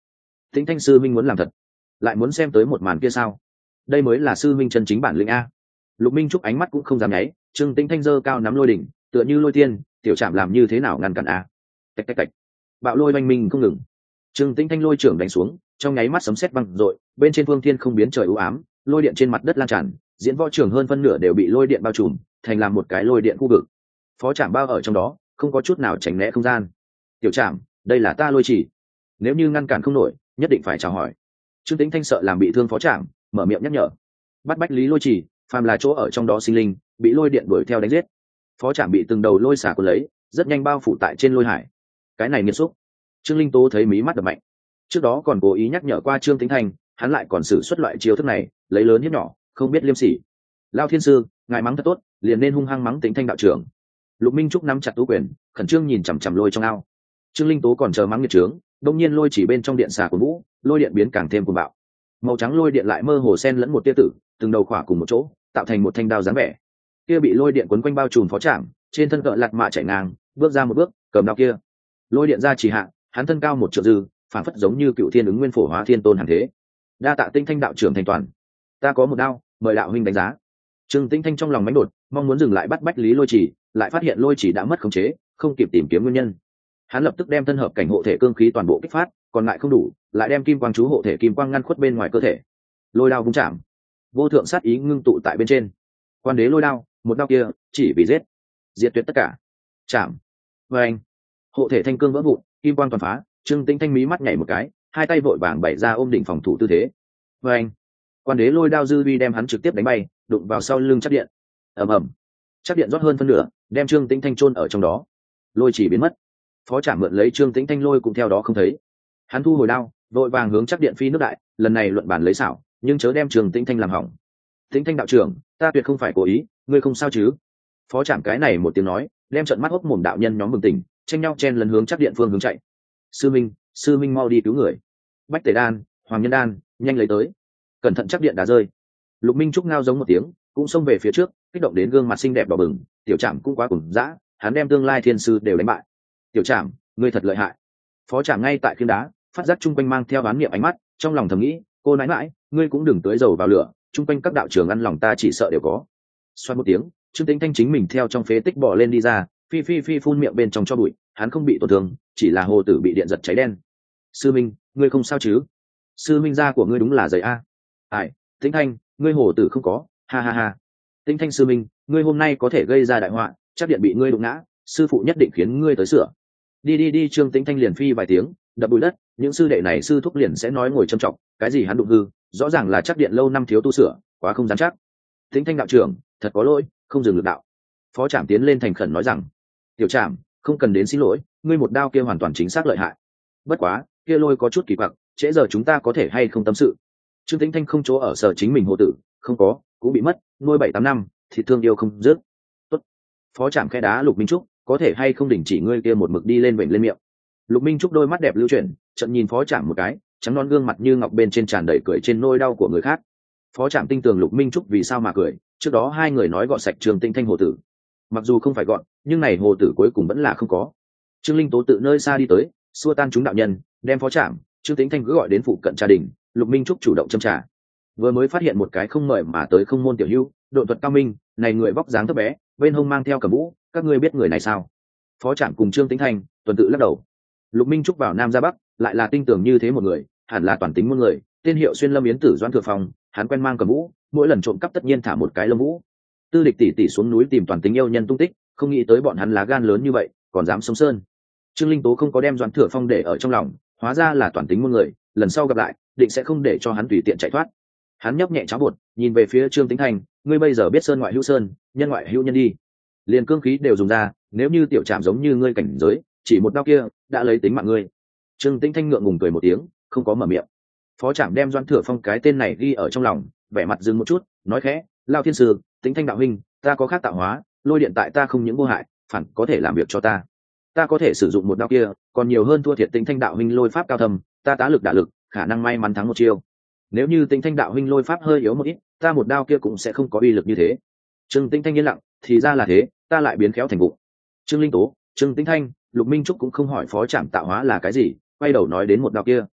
Tĩnh Thanh sư minh muốn làm thật, lại muốn xem tới một màn kia sao? Đây mới là sư minh chân chính bản lĩnh a. Lục Minh Trúc ánh mắt cũng không dám nháy, Trương Tĩnh Thanh giơ cao nắm lôi đỉnh, tựa như lôi tiên, tiểu trạm làm như thế nào ngăn cản a? Tạch tạch tạch. Bạo lôi oanh minh không ngừng. Trương Tĩnh Thanh lôi trưởng đánh xuống, trong nháy mắt sấm sét vang dội, bên trên phương thiên không biến trời u ám, lôi điện trên mặt đất lan tràn, diễn võ trường hơn phân nửa đều bị lôi điện bao trùm, thành làm một cái lôi điện khu vực. Phó Trạm bao ở trong đó, không có chút nào tránh né không gian. Tiểu Trạm, đây là ta lôi chỉ, nếu như ngăn cản không nổi, nhất định phải chào hỏi. Trương Tĩnh Thanh sợ làm bị thương Phó Trạm, mở miệng nhắc nhở. Bắt bách lý lôi chỉ, phàm là chỗ ở trong đó sinh linh, bị lôi điện đuổi theo đánh giết. Phó Trạm bị từng đầu lôi xả cuốn lấy, rất nhanh bao phủ tại trên lôi hải. Cái này nghiệt xúc. Trương Linh Tố thấy mí mắt đập mạnh. Trước đó còn cố ý nhắc nhở qua Trương Tĩnh Thanh, hắn lại còn sử xuất loại chiêu thức này, lấy lớn hiếp nhỏ, không biết liêm sỉ. Lao thiên sư, ngài mắng thật tốt, liền nên hung hăng mắng Tĩnh Thanh đạo trưởng. Lục Minh Trúc nắm chặt tú quyền, khẩn trương nhìn chằm chằm lôi trong ao. Trương Linh Tố còn chờ mắng nghiệt trướng, đột nhiên lôi chỉ bên trong điện xà của vũ, lôi điện biến càng thêm cuồng bạo. Màu trắng lôi điện lại mơ hồ xen lẫn một tia tử, từng đầu khỏa cùng một chỗ, tạo thành một thanh đao dáng vẻ. Kia bị lôi điện quấn quanh bao trùm Phó Trạm, trên thân cỡ lạt mạ chạy ngang, bước ra một bước, cầm đao kia. Lôi điện ra chỉ hạ, hắn thân cao 1 trượng dư, phản phất giống như cựu thiên ứng nguyên phổ hóa thiên tôn hàng thế. Đa tạ Tĩnh Thanh đạo trưởng thành toàn, ta có một đao, mời đạo huynh đánh giá. Trương Tĩnh Thanh trong lòng mãnh đột, mong muốn dừng lại bắt bách lý lôi chỉ, lại phát hiện lôi chỉ đã mất khống chế, không kịp tìm kiếm nguyên nhân. Hắn lập tức đem thân hợp cảnh hộ thể cương khí toàn bộ kích phát, còn lại không đủ, lại đem kim quang chú hộ thể kim quang ngăn khuất bên ngoài cơ thể. Lôi đao vung chạm, vô thượng sát ý ngưng tụ tại bên trên. Quan đế lôi đao, một đao kia chỉ vì giết, diệt tuyệt tất cả. Chạm. Và anh, hộ thể thanh cương vỡ vụn, kim quang toàn phá. Trương Tĩnh Thanh mí mắt nhảy một cái, hai tay vội vàng bày ra ôm đỉnh phòng thủ tư thế. Và anh, quan đế lôi đao dư uy đem hắn trực tiếp đánh bay, đụng vào sau lưng chắc điện. Ầm ầm, chắc điện rót hơn phân nửa, đem Trương Tĩnh Thanh chôn ở trong đó. Lôi chỉ biến mất. Phó Trạm mượn lấy Trương Tĩnh Thanh lôi cũng theo đó không thấy. Hắn thu hồi đao, vội vàng hướng chắc điện phi nước đại, lần này luận bản lấy xảo, nhưng chớ đem Trương Tĩnh Thanh làm hỏng. Tĩnh Thanh đạo trưởng, ta tuyệt không phải cố ý, ngươi không sao chứ? Phó Trạm cái này một tiếng nói, đem trận mắt hốc mồm đạo nhân nhóm bừng tỉnh, tranh nhau chen lấn hướng chắc điện phương hướng chạy. Sư minh mau đi cứu người. Bách Tề đan, Hoàng Nhân đan, nhanh lấy tới. Cẩn thận chắc điện đã rơi. Lục Minh Trúc ngao giống một tiếng, cũng xông về phía trước, kích động đến gương mặt xinh đẹp đỏ bừng. Tiểu Trạm cũng quá cùng dã, hắn đem tương lai thiên sư đều đánh bại. Tiểu Trạm, ngươi thật lợi hại. Phó Trạm ngay tại khiên đá, phát giác chung quanh mang theo bán niệm ánh mắt, trong lòng thầm nghĩ, cô nãi nãi, ngươi cũng đừng tưới dầu vào lửa, chung quanh các đạo trưởng ăn lòng ta chỉ sợ đều có. Xoát một tiếng, Trương Tĩnh Thanh chính mình theo trong phế tích bỏ lên đi ra, phi phun miệng bên trong cho bụi, hắn không bị tổn thương, chỉ là hồ tử bị điện giật cháy đen. Sư minh, ngươi không sao chứ? Sư minh da của ngươi đúng là dày a. Ai, Tĩnh Thanh, ngươi hồ tử không có, ha ha ha. Tĩnh Thanh sư minh, ngươi hôm nay có thể gây ra đại họa, chắc điện bị ngươi đụng ngã, sư phụ nhất định khiến ngươi tới sửa. Đi, Trương Tĩnh Thanh liền phi vài tiếng, đập bụi đất, những sư đệ này sư thúc liền sẽ nói ngồi trầm trọng, cái gì hắn đụng hư, rõ ràng là chắc điện lâu năm thiếu tu sửa, quá không dám chắc. Tĩnh Thanh đạo trưởng, thật có lỗi, không dừng lực đạo. Phó Trạm tiến lên thành khẩn nói rằng, Tiểu Trạm, không cần đến xin lỗi, ngươi một đao kia hoàn toàn chính xác lợi hại. Bất quá, kia lôi có chút kỳ quặc, trễ giờ chúng ta có thể hay không tâm sự. Trương Tĩnh Thanh không chỗ ở sở chính mình hộ tử, không có, cũng bị mất, nuôi 7-8 năm, thì thương yêu không dứt. Tốt. Phó Trạm khẽ đá Lục Minh Trúc, có thể hay không đình chỉ ngươi kia một mực đi lên vểnh lên miệng. Lục Minh Trúc đôi mắt đẹp lưu chuyển, trận nhìn Phó Trạm một cái, trắng non gương mặt như ngọc bên trên tràn đầy cười trên nỗi đau của người khác. Phó Trạm tin tưởng Lục Minh Trúc vì sao mà cười, trước đó hai người nói gọn sạch Trương Tĩnh Thanh hồ tử. Mặc dù không phải gọn, nhưng này hồ tử cuối cùng vẫn là không có. Trương Linh Tố tự nơi xa đi tới, xua tan chúng đạo nhân, đem Phó Trạm, Trương Tĩnh Thanh cứ gọi đến phụ cận gia đình. Lục Minh Trúc chủ động châm trà. Vừa mới phát hiện một cái không mời mà tới không môn tiểu hữu, độ thuật cao minh, này người vóc dáng thấp bé, bên hông mang theo cầm vũ, các ngươi biết người này sao? Phó Trạm cùng Trương Tĩnh Thanh tuần tự lắc đầu. Lục Minh Trúc vào Nam ra Bắc, lại là tinh tường như thế một người, hẳn là toàn tính muôn người, tên hiệu Xuyên Lâm Yến Tử Doãn Thừa Phong, hắn quen mang cầm vũ, mỗi lần trộm cắp tất nhiên thả một cái lông vũ. Tư Địch tỷ xuống núi tìm toàn tính yêu nhân tung tích, không nghĩ tới bọn hắn lá gan lớn như vậy, còn dám sống sơn. Trương Linh Tố không có đem Doãn Thừa Phong để ở trong lòng, hóa ra là toàn tính muôn người, lần sau gặp lại, định sẽ không để cho hắn tùy tiện chạy thoát. Hắn nhấp nhẹ cháo bột, nhìn về phía Trương Tĩnh Thanh, ngươi bây giờ biết sơn ngoại hữu sơn, nhân ngoại hữu nhân đi, liền cương khí đều dùng ra, nếu như Tiểu Trạm giống như ngươi cảnh giới, chỉ một đao kia đã lấy tính mạng ngươi. Trương Tĩnh Thanh ngượng ngùng cười một tiếng, không có mở miệng. Phó Trạm đem Doãn Thừa Phong cái tên này ghi ở trong lòng, vẻ mặt dừng một chút, nói khẽ, Lao thiên sư, Tĩnh Thanh đạo huynh, ta có khác tạo hóa, lôi điện tại ta không những vô hại, phản có thể làm việc cho ta. Ta có thể sử dụng một đao kia, còn nhiều hơn thua thiệt Tĩnh Thanh đạo huynh lôi pháp cao thâm, ta tá lực đả lực, khả năng may mắn thắng một chiêu. Nếu như Tĩnh Thanh đạo huynh lôi pháp hơi yếu một ít, ta một đao kia cũng sẽ không có uy lực như thế. Trương Tĩnh Thanh yên lặng, thì ra là thế, ta lại biến khéo thành vụng. Trương Linh Tố, Trương Tĩnh Thanh, Lục Minh Trúc cũng không hỏi Phó Trạm tạo hóa là cái gì, quay đầu nói đến một đao kia.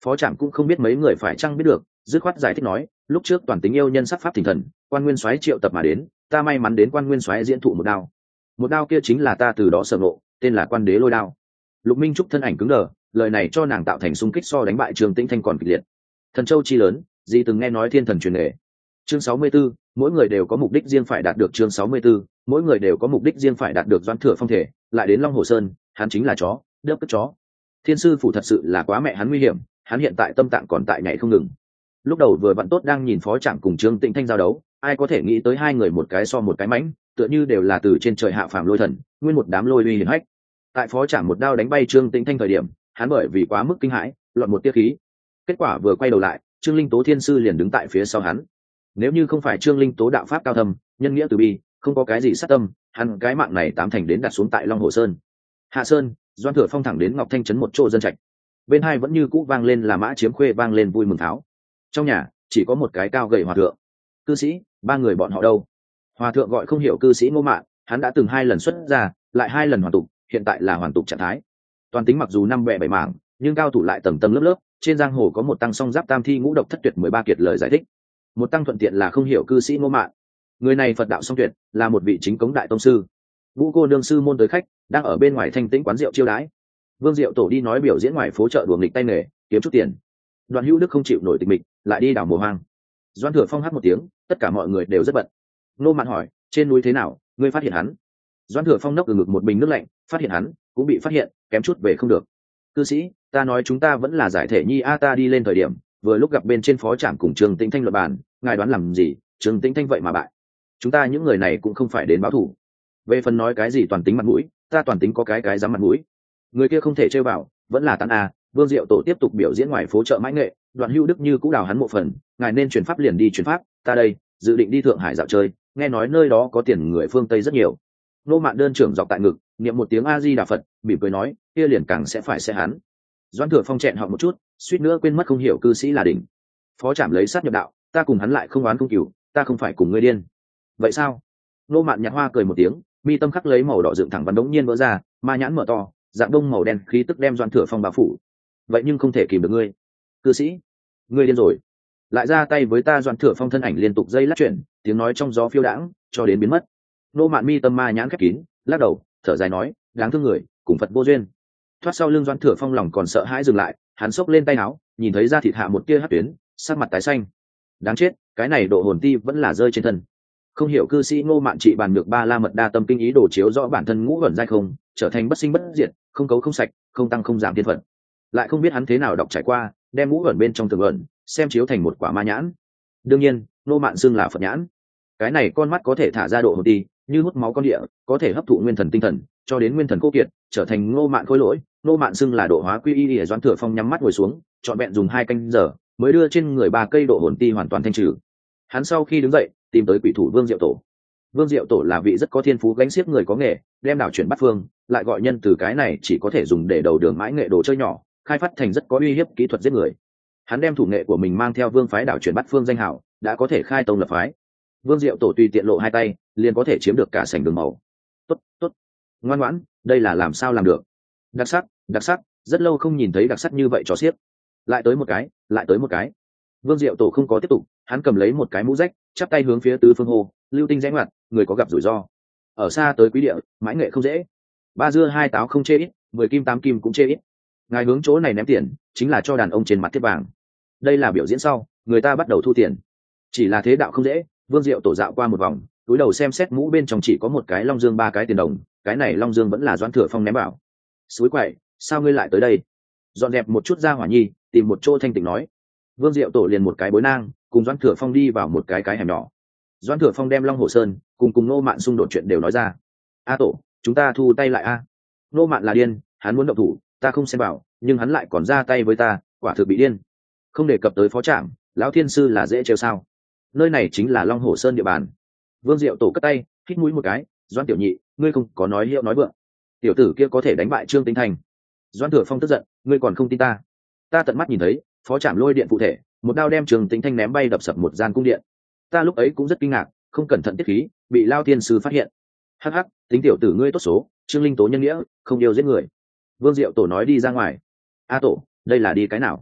Phó Trạm cũng không biết mấy người phải chăng biết được, dứt khoát giải thích nói, lúc trước toàn tính yêu nhân sắc pháp thỉnh thần, quan nguyên soái triệu tập mà đến, ta may mắn đến quan nguyên soái diễn thụ một đao kia chính là ta từ đó sở ngộ, tên là quan đế lôi đao. Lục Minh Trúc thân ảnh cứng đờ, lời này cho nàng tạo thành xung kích so đánh bại Trương Tĩnh Thanh còn kịch liệt. Thần châu chi lớn, gì từng nghe nói thiên thần truyền nghề. Chương 64, mỗi người đều có mục đích riêng phải đạt được. Chương 64, mỗi người đều có mục đích riêng phải đạt được. Doãn Thừa Phong thể, lại đến Long Hồ Sơn, hắn chính là chó, đớp cất chó. Thiên sư phủ thật sự là quá mẹ hắn nguy hiểm, hắn hiện tại tâm tạng còn tại nhảy không ngừng. Lúc đầu vừa vặn tốt đang nhìn Phó Trạm cùng Trương Tĩnh Thanh giao đấu, ai có thể nghĩ tới hai người một cái so một cái mãnh, tựa như đều là từ trên trời hạ phàm lôi thần, nguyên một đám lôi uy hiển hách. Tại Phó Trạm một đao đánh bay Trương Tĩnh Thanh thời điểm, hắn bởi vì quá mức kinh hãi, loạn một tia khí. Kết quả vừa quay đầu lại, Trương Linh Tố thiên sư liền đứng tại phía sau hắn. Nếu như không phải Trương Linh Tố đạo pháp cao thâm, nhân nghĩa từ bi, không có cái gì sát tâm, hắn cái mạng này tám thành đến đặt xuống tại Long Hồ Sơn. Hạ Sơn, Doãn Thừa Phong thẳng đến Ngọc Thanh trấn một chỗ dân trạch. Bên hai vẫn như cũ vang lên là mã chiếm khuê vang lên vui mừng tháo. Trong nhà chỉ có một cái cao gầy hòa thượng. Cư sĩ, ba người bọn họ đâu? Hòa thượng gọi không hiểu cư sĩ Ngô Mạn, hắn đã từng 2 lần xuất ra, lại 2 lần hoàn tục, hiện tại là hoàn tục trạng thái. Toàn tính mặc dù 5 bè 7 mảng, nhưng cao thủ lại tầng tầng lớp lớp, trên giang hồ có một tăng song giáp tam thi ngũ độc thất tuyệt 13 kiệt lời giải thích. Một tăng thuận tiện là không hiểu cư sĩ Ngô Mạn. Người này Phật đạo song tuyệt, là một vị chính cống đại tông sư. Ngũ cô nương sư môn tới khách, đang ở bên ngoài thanh tĩnh quán rượu chiêu đãi. Vương Diệu Tổ đi nói biểu diễn ngoài phố chợ đùa nghịch tay nghề, kiếm chút tiền. Đoàn Hữu Đức không chịu nổi tịch mịch, lại đi đào mùa hoang. Doãn Thừa Phong hát một tiếng, tất cả mọi người đều rất bận. Ngô Mạn hỏi, trên núi thế nào, ngươi phát hiện hắn? Doãn Thừa Phong nốc từ ngực một bình nước lạnh, phát hiện hắn, cũng bị phát hiện, kém chút về không được. Cư sĩ, ta nói chúng ta vẫn là giải thể nhi a, ta đi lên thời điểm, vừa lúc gặp bên trên phó trạm cùng Trương Tĩnh Thanh luận bàn, ngài đoán làm gì? Trương Tĩnh Thanh vậy mà bại. Chúng ta những người này cũng không phải đến báo thù. Về phần nói cái gì toàn tính mặt mũi, ta toàn tính có cái dám mặt mũi. Người kia không thể chơi vào, vẫn là tán a. Vương Diệu Tổ tiếp tục biểu diễn ngoài phố chợ mãi nghệ, Đoạn Hữu Đức như cũ đào hắn một phần, ngài nên chuyển pháp liền đi chuyển pháp, ta đây dự định đi Thượng Hải dạo chơi, nghe nói nơi đó có tiền người phương Tây rất nhiều. Nô Mạn đơn trưởng dọc tại ngực, niệm một tiếng A Di Đà Phật, mỉm cười nói, kia liền càng sẽ phải sẽ hắn. Doãn Thừa Phong chẹn họ một chút, suýt nữa quên mất không hiểu cư sĩ là đỉnh. Phó Trạm lấy sát nhập đạo, ta cùng hắn lại không oán không cừu, ta không phải cùng ngươi điên. Vậy sao? Nô Mạn nhạt hoa cười một tiếng, mi tâm khắc lấy màu đỏ dựng thẳng văn đống nhiên vỡ ra, ma nhãn mở to, dạng đông màu đen khí tức đem Doãn Thừa Phong bao phủ. Vậy nhưng không thể kìm được ngươi. Cư sĩ, ngươi điên rồi. Lại ra tay với ta. Doãn Thừa Phong thân ảnh liên tục dây lắc chuyển, tiếng nói trong gió phiêu đãng, cho đến biến mất. Nô Mạn mi tâm ma nhãn khép kín, lắc đầu, thở dài nói, đáng thương người, cùng Phật vô duyên. Thoát sau lưng Doãn Thừa Phong lòng còn sợ hãi dừng lại, hắn xốc lên tay áo, nhìn thấy da thịt hạ một tia hắc tuyến, sắc mặt tái xanh. Đáng chết, cái này độ hồn ti vẫn là rơi trên thân. Không hiểu cư sĩ Ngô Mạn trị bàn được ba la mật đa tâm kinh ý đồ chiếu rõ bản thân ngũ ẩn giai không, trở thành bất sinh bất diệt, không cấu không sạch, không tăng không giảm thiên phận. Lại không biết hắn thế nào đọc trải qua, đem ngũ ẩn bên trong từng ẩn, xem chiếu thành một quả ma nhãn. Đương nhiên, Ngô Mạn xưng là Phật nhãn. Cái này con mắt có thể thả ra độ hồn ti, như hút máu con địa, có thể hấp thụ nguyên thần tinh thần, cho đến nguyên thần khô kiệt, trở thành Ngô Mạn khôi lỗi. Ngô Mạn xưng là độ hóa quy y. Để Doãn Thừa Phong nhắm mắt ngồi xuống, trọn vẹn dùng 2 canh giờ mới đưa trên người 3 cây độ hồn ti hoàn toàn thanh trừ. Hắn sau khi đứng dậy, tìm tới quỷ thủ Vương Diệu Tổ. Vương Diệu Tổ là vị rất có thiên phú gánh xiếc người có nghề, đem đảo chuyển bắt phương, lại gọi nhân từ cái này chỉ có thể dùng để đầu đường mãi nghệ đồ chơi nhỏ, khai phát thành rất có uy hiếp kỹ thuật giết người. Hắn đem thủ nghệ của mình mang theo Vương phái đảo chuyển bắt phương danh hảo, đã có thể khai tông lập phái. Vương Diệu Tổ tùy tiện lộ 2 tay, liền có thể chiếm được cả sảnh đường màu. Tốt, tốt, ngoan ngoãn, đây là làm sao làm được? Đặc sắc, rất lâu không nhìn thấy đặc sắc như vậy trò xiếc. Lại tới một cái, lại tới một cái. Vương Diệu Tổ không có tiếp tục, hắn cầm lấy một cái mũ rách, chắp tay hướng phía tứ phương hô, lưu tinh rẽ ngoặt, người có gặp rủi ro. Ở xa tới quý địa, mãi nghệ không dễ. 3 dưa 2 táo không chê ít, 10 kim 8 kim cũng chê ít. Ngài hướng chỗ này ném tiền, chính là cho đàn ông trên mặt thiết vàng. Đây là biểu diễn sau, người ta bắt đầu thu tiền. Chỉ là thế đạo không dễ. Vương Diệu Tổ dạo qua một vòng, túi đầu xem xét mũ bên trong chỉ có một cái long dương 3 cái tiền đồng, cái này long dương vẫn là Doãn Thừa Phong ném bảo. Suối quậy, sao ngươi lại tới đây? Dọn dẹp một chút ra hỏa nhi, tìm một chỗ thanh tịnh nói. Vương Diệu Tổ liền một cái bối nang, cùng Doãn Thừa Phong đi vào một cái hẻm nhỏ. Doãn Thừa Phong đem Long Hồ Sơn cùng Ngô Mạn xung đột chuyện đều nói ra. A Tổ, chúng ta thu tay lại a. Ngô Mạn là điên, hắn muốn động thủ, ta không xem bảo, nhưng hắn lại còn ra tay với ta, quả thực bị điên. Không đề cập tới phó trạm, lão thiên sư là dễ trêu sao? Nơi này chính là Long Hồ Sơn địa bàn. Vương Diệu Tổ cất tay, hít mũi một cái, Doãn tiểu nhị, ngươi không có nói hiệu nói vượng. Tiểu tử kia có thể đánh bại Trương Tĩnh Thành. Doãn Thừa Phong tức giận, ngươi còn không tin ta? Ta tận mắt nhìn thấy, phó trạm lôi điện phụ thể, một đao đem Trương Tĩnh Thanh ném bay đập sập một gian cung điện. Ta lúc ấy cũng rất kinh ngạc, không cẩn thận tiết khí, bị Lao Thiên sư phát hiện. Hắc hắc, tính tiểu tử ngươi tốt số, Trương Linh Tố nhân nghĩa, không yêu giết người. Vương Diệu Tổ nói đi ra ngoài. A Tổ, đây là đi cái nào?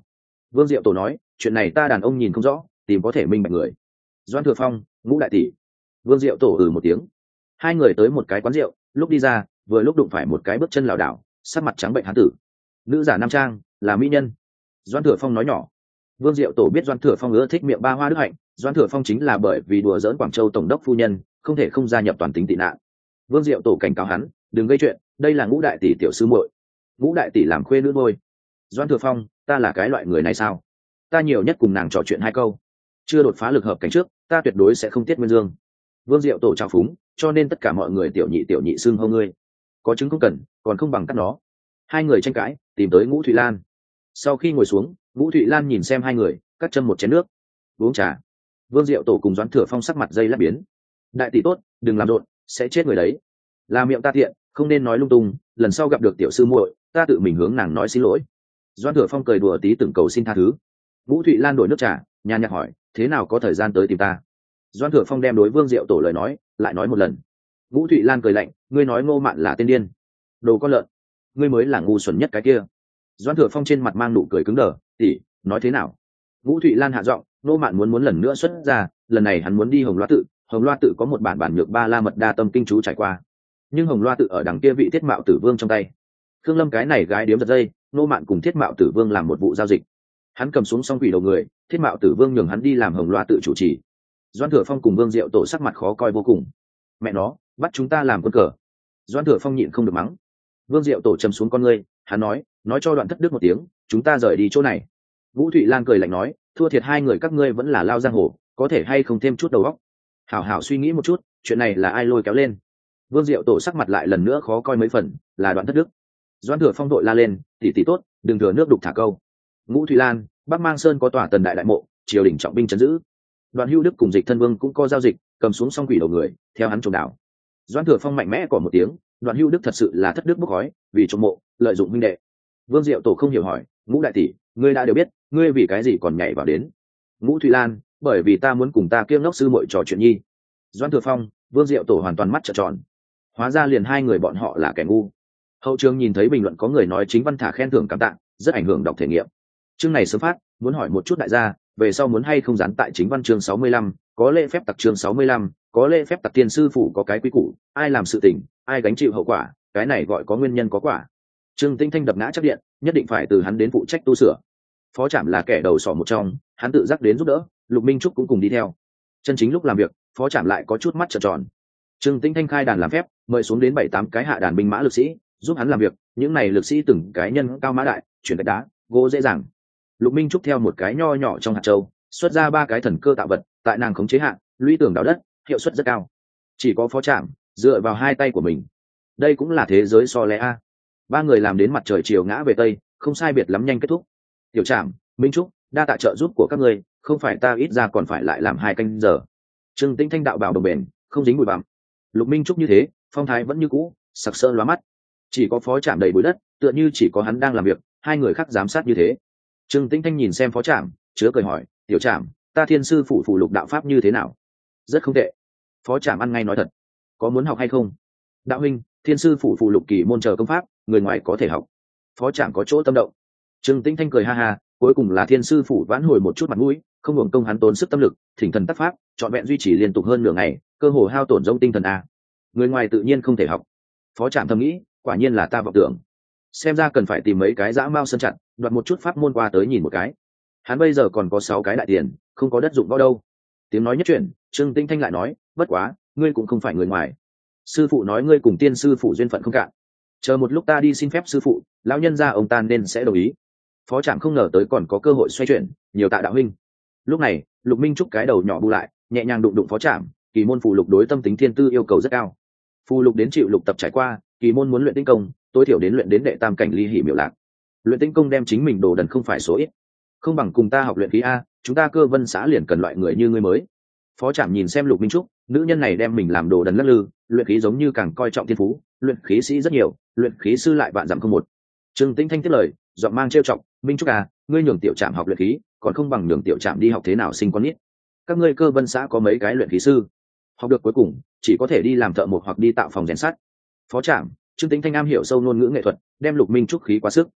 Vương Diệu Tổ nói, chuyện này ta đàn ông nhìn không rõ, tìm có thể minh bạch người. Doãn Thừa Phong, Ngũ đại tỷ. Vương Diệu Tổ một tiếng. Hai người tới một cái quán rượu, lúc đi ra vừa lúc đụng phải một cái bước chân lảo đảo, sắc mặt trắng bệnh hán tử. Nữ giả nam trang, là mỹ nhân. Doãn Thừa Phong nói nhỏ. Vương Diệu Tổ biết Doãn Thừa Phong ưa thích miệng ba hoa đức hạnh, Doãn Thừa Phong chính là bởi vì đùa giỡn Quảng Châu tổng đốc phu nhân, không thể không gia nhập toàn tính tị nạn. Vương Diệu Tổ cảnh cáo hắn, đừng gây chuyện, đây là Ngũ đại tỷ tiểu sư muội. Ngũ đại tỷ làm khuê nữ thôi. Doãn Thừa Phong, ta là cái loại người này sao? Ta nhiều nhất cùng nàng trò chuyện hai câu, chưa đột phá lực hợp cảnh trước, ta tuyệt đối sẽ không tiết nguyên dương. Vương Diệu Tổ trào phúng, cho nên tất cả mọi người tiểu nhị xưng hô ngươi. Có chứng không cần, còn không bằng cắt nó. Hai người tranh cãi, tìm tới Ngũ Thụy Lan. Sau khi ngồi xuống, Ngũ Thụy Lan nhìn xem hai người, cắt châm một chén nước, uống trà. Vương Diệu Tổ cùng Doãn Thừa Phong sắc mặt dây lát biến. Đại tỷ tốt, đừng làm rộn, sẽ chết người đấy. Là miệng ta tiện, không nên nói lung tung, lần sau gặp được tiểu sư muội, ta tự mình hướng nàng nói xin lỗi. Doãn Thừa Phong cười đùa tí từng cầu xin tha thứ. Ngũ Thụy Lan đổi nước trà, nhàn nhạt hỏi, thế nào có thời gian tới tìm ta? Doãn Thừa Phong đem đối Vương Diệu Tổ lời nói lại nói một lần. Ngũ Thụy Lan cười lạnh, ngươi nói Ngô Mạn là tên điên, đồ con lợn, ngươi mới là ngu xuẩn nhất cái kia. Doãn Thừa Phong trên mặt mang nụ cười cứng đờ, tỷ, nói thế nào? Ngũ Thụy Lan hạ giọng, Ngô Mạn muốn lần nữa xuất ra, lần này hắn muốn đi Hồng Loa tự. Hồng Loa tự có một bản nhược ba la mật đa tâm kinh chú trải qua, nhưng Hồng Loa tự ở đằng kia vị Thiết Mạo Tử Vương trong tay. Khương Lâm cái này gái điếm giật dây, Ngô Mạn cùng Thiết Mạo Tử Vương làm một vụ giao dịch. Hắn cầm xuống song quỷ đầu người, Thiết Mạo Tử Vương nhường hắn đi làm Hồng Loa tự chủ trì. Doãn Thừa Phong cùng Vương Diệu Tổ sắc mặt khó coi vô cùng. Mẹ nó, bắt chúng ta làm quân cờ. Doãn Thừa Phong nhịn không được mắng. Vương Diệu Tổ trầm xuống con ngươi, hắn nói cho Đoạn Thất Đức một tiếng, chúng ta rời đi chỗ này. Vũ Thụy Lan cười lạnh nói, thua thiệt hai người các ngươi vẫn là lao giang hồ, có thể hay không thêm chút đầu óc. Hảo hảo suy nghĩ một chút, chuyện này là ai lôi kéo lên? Vương Diệu Tổ sắc mặt lại lần nữa khó coi mấy phần, là Đoạn Thất Đức. Doãn Thừa Phong đội la lên, tỷ tỷ tốt, đừng thừa nước đục thả câu. Ngũ Thụy Lan, Bắc Mang Sơn có tòa Tần đại đại mộ, triều đình trọng binh trấn giữ. Đoạn Hữu Đức cùng Dịch Thân Vương cũng có giao dịch, cầm xuống song quỷ đầu người, theo hắn trộm đảo. Doãn Thừa Phong mạnh mẽ cỏ một tiếng, Đoạn Hữu Đức thật sự là thất đức bốc khói, vì trộm mộ, lợi dụng huynh đệ. Vương Diệu Tổ không hiểu hỏi, Ngũ đại tỷ, ngươi đã đều biết, ngươi vì cái gì còn nhảy vào đến? Ngũ Thụy Lan, bởi vì ta muốn cùng ta kiêng ngốc sư muội trò chuyện nhi. Doãn Thừa Phong, Vương Diệu Tổ hoàn toàn mắt trợn tròn. Hóa ra liền hai người bọn họ là kẻ ngu. Hậu trường nhìn thấy bình luận có người nói chính văn thả khen thưởng cảm tạ, rất ảnh hưởng đọc thể nghiệm. Chương này sớm phát, muốn hỏi một chút đại gia, về sau muốn hay không dán tại chính văn chương 65, có lễ phép tặc chương 65, có lễ phép tặc tiên sư phụ có cái quý củ, ai làm sự tình, ai gánh chịu hậu quả, cái này gọi có nguyên nhân có quả. Trương Tinh Thanh đập ngã chắc điện, nhất định phải từ hắn đến phụ trách tu sửa. Phó Trạm là kẻ đầu sỏ một trong, hắn tự giác đến giúp đỡ, Lục Minh Trúc cũng cùng đi theo. Chân chính lúc làm việc, Phó Trạm lại có chút mắt trợn tròn. Trương Tinh Thanh khai đàn làm phép, mời xuống đến 7-8 cái hạ đàn binh mã lực sĩ, giúp hắn làm việc, những này lực sĩ từng cái nhân cao mã đại, chuyển gạch đá, gỗ dễ dàng. Lục Minh Trúc theo một cái nho nhỏ trong hạt châu, xuất ra 3 cái thần cơ tạo vật, tại nàng khống chế hạ, lũy tường đào đất, hiệu suất rất cao. Chỉ có Phó Trạm dựa vào 2 tay của mình. Đây cũng là thế giới so lẽ a. 3 người làm đến mặt trời chiều ngã về tây, không sai biệt lắm nhanh kết thúc. Tiểu Trạm, Minh Trúc, đa tạ trợ giúp của các ngươi, không phải ta ít ra còn phải lại làm 2 canh giờ. Trương Tĩnh Thanh đạo bảo đồng bền, không dính bụi bặm. Lục Minh Trúc như thế, phong thái vẫn như cũ, sặc sỡ lóa mắt. Chỉ có Phó Trạm đầy bụi đất, tựa như chỉ có hắn đang làm việc, 2 người khác giám sát như thế. Trương Tĩnh Thanh nhìn xem Phó Trạm, chứa cười hỏi, tiểu Trạm, ta thiên sư phụ phụ lục đạo pháp như thế nào? Rất không tệ. Phó Trạm ăn ngay nói thật. Có muốn học hay không? Đạo huynh, thiên sư phụ phụ lục kỳ môn chờ công pháp, người ngoài có thể học. Phó Trạm có chỗ tâm động. Trương Tĩnh Thanh cười ha ha, cuối cùng là thiên sư phụ vãn hồi một chút mặt mũi, không hưởng công hắn tốn sức tâm lực, thỉnh thần tác pháp, trọn vẹn duy trì liên tục hơn nửa ngày, cơ hồ hao tổn giống tinh thần a. Người ngoài tự nhiên không thể học. Phó Trạm thầm nghĩ, quả nhiên là ta vọng tưởng. Xem ra cần phải tìm mấy cái dã mao sơn chặn, đoạt một chút pháp môn qua tới nhìn một cái. Hắn bây giờ còn có 6 cái đại tiền, không có đất dụng võ đâu. Tiếng nói nhất chuyển, Trương Tĩnh Thanh lại nói, bất quá, ngươi cũng không phải người ngoài. Sư phụ nói ngươi cùng tiên sư phụ duyên phận không cạn. Chờ một lúc ta đi xin phép sư phụ, lão nhân gia ông ta nên sẽ đồng ý. Phó Trạm không ngờ tới còn có cơ hội xoay chuyển, nhiều tạ đạo huynh. Lúc này, Lục Minh Trúc cái đầu nhỏ bu lại, nhẹ nhàng đụng đụng Phó Trạm, kỳ môn phù lục đối tâm tính thiên tư yêu cầu rất cao. Phù lục đến chịu lục tập trải qua, kỳ môn muốn luyện tinh công, tối thiểu đến luyện đến đệ tam cảnh ly hỉ miểu lạc. Luyện tinh công đem chính mình đồ đần không phải số ít. Không bằng cùng ta học luyện khí a, chúng ta Cơ Vân xã liền cần loại người như ngươi mới. Phó Trạm nhìn xem Lục Minh Trúc, nữ nhân này đem mình làm đồ đần lắc lư, luyện khí giống như càng coi trọng thiên phú, luyện khí sĩ rất nhiều, luyện khí sư lại vạn dặm không một. Trương Tĩnh Thanh tiếp lời, giọng mang trêu chọc, Minh Trúc à, ngươi nhường tiểu Trạm học luyện khí, còn không bằng nhường tiểu Trạm đi học thế nào sinh con nít. Các ngươi Cơ Vân xã có mấy cái luyện khí sư, học được cuối cùng chỉ có thể đi làm thợ mộc hoặc đi tạo phòng rèn sắt. Phó Trạm, Trương Tĩnh Thanh am hiểu sâu ngôn ngữ nghệ thuật, đem Lục Minh Trúc khí quá sức.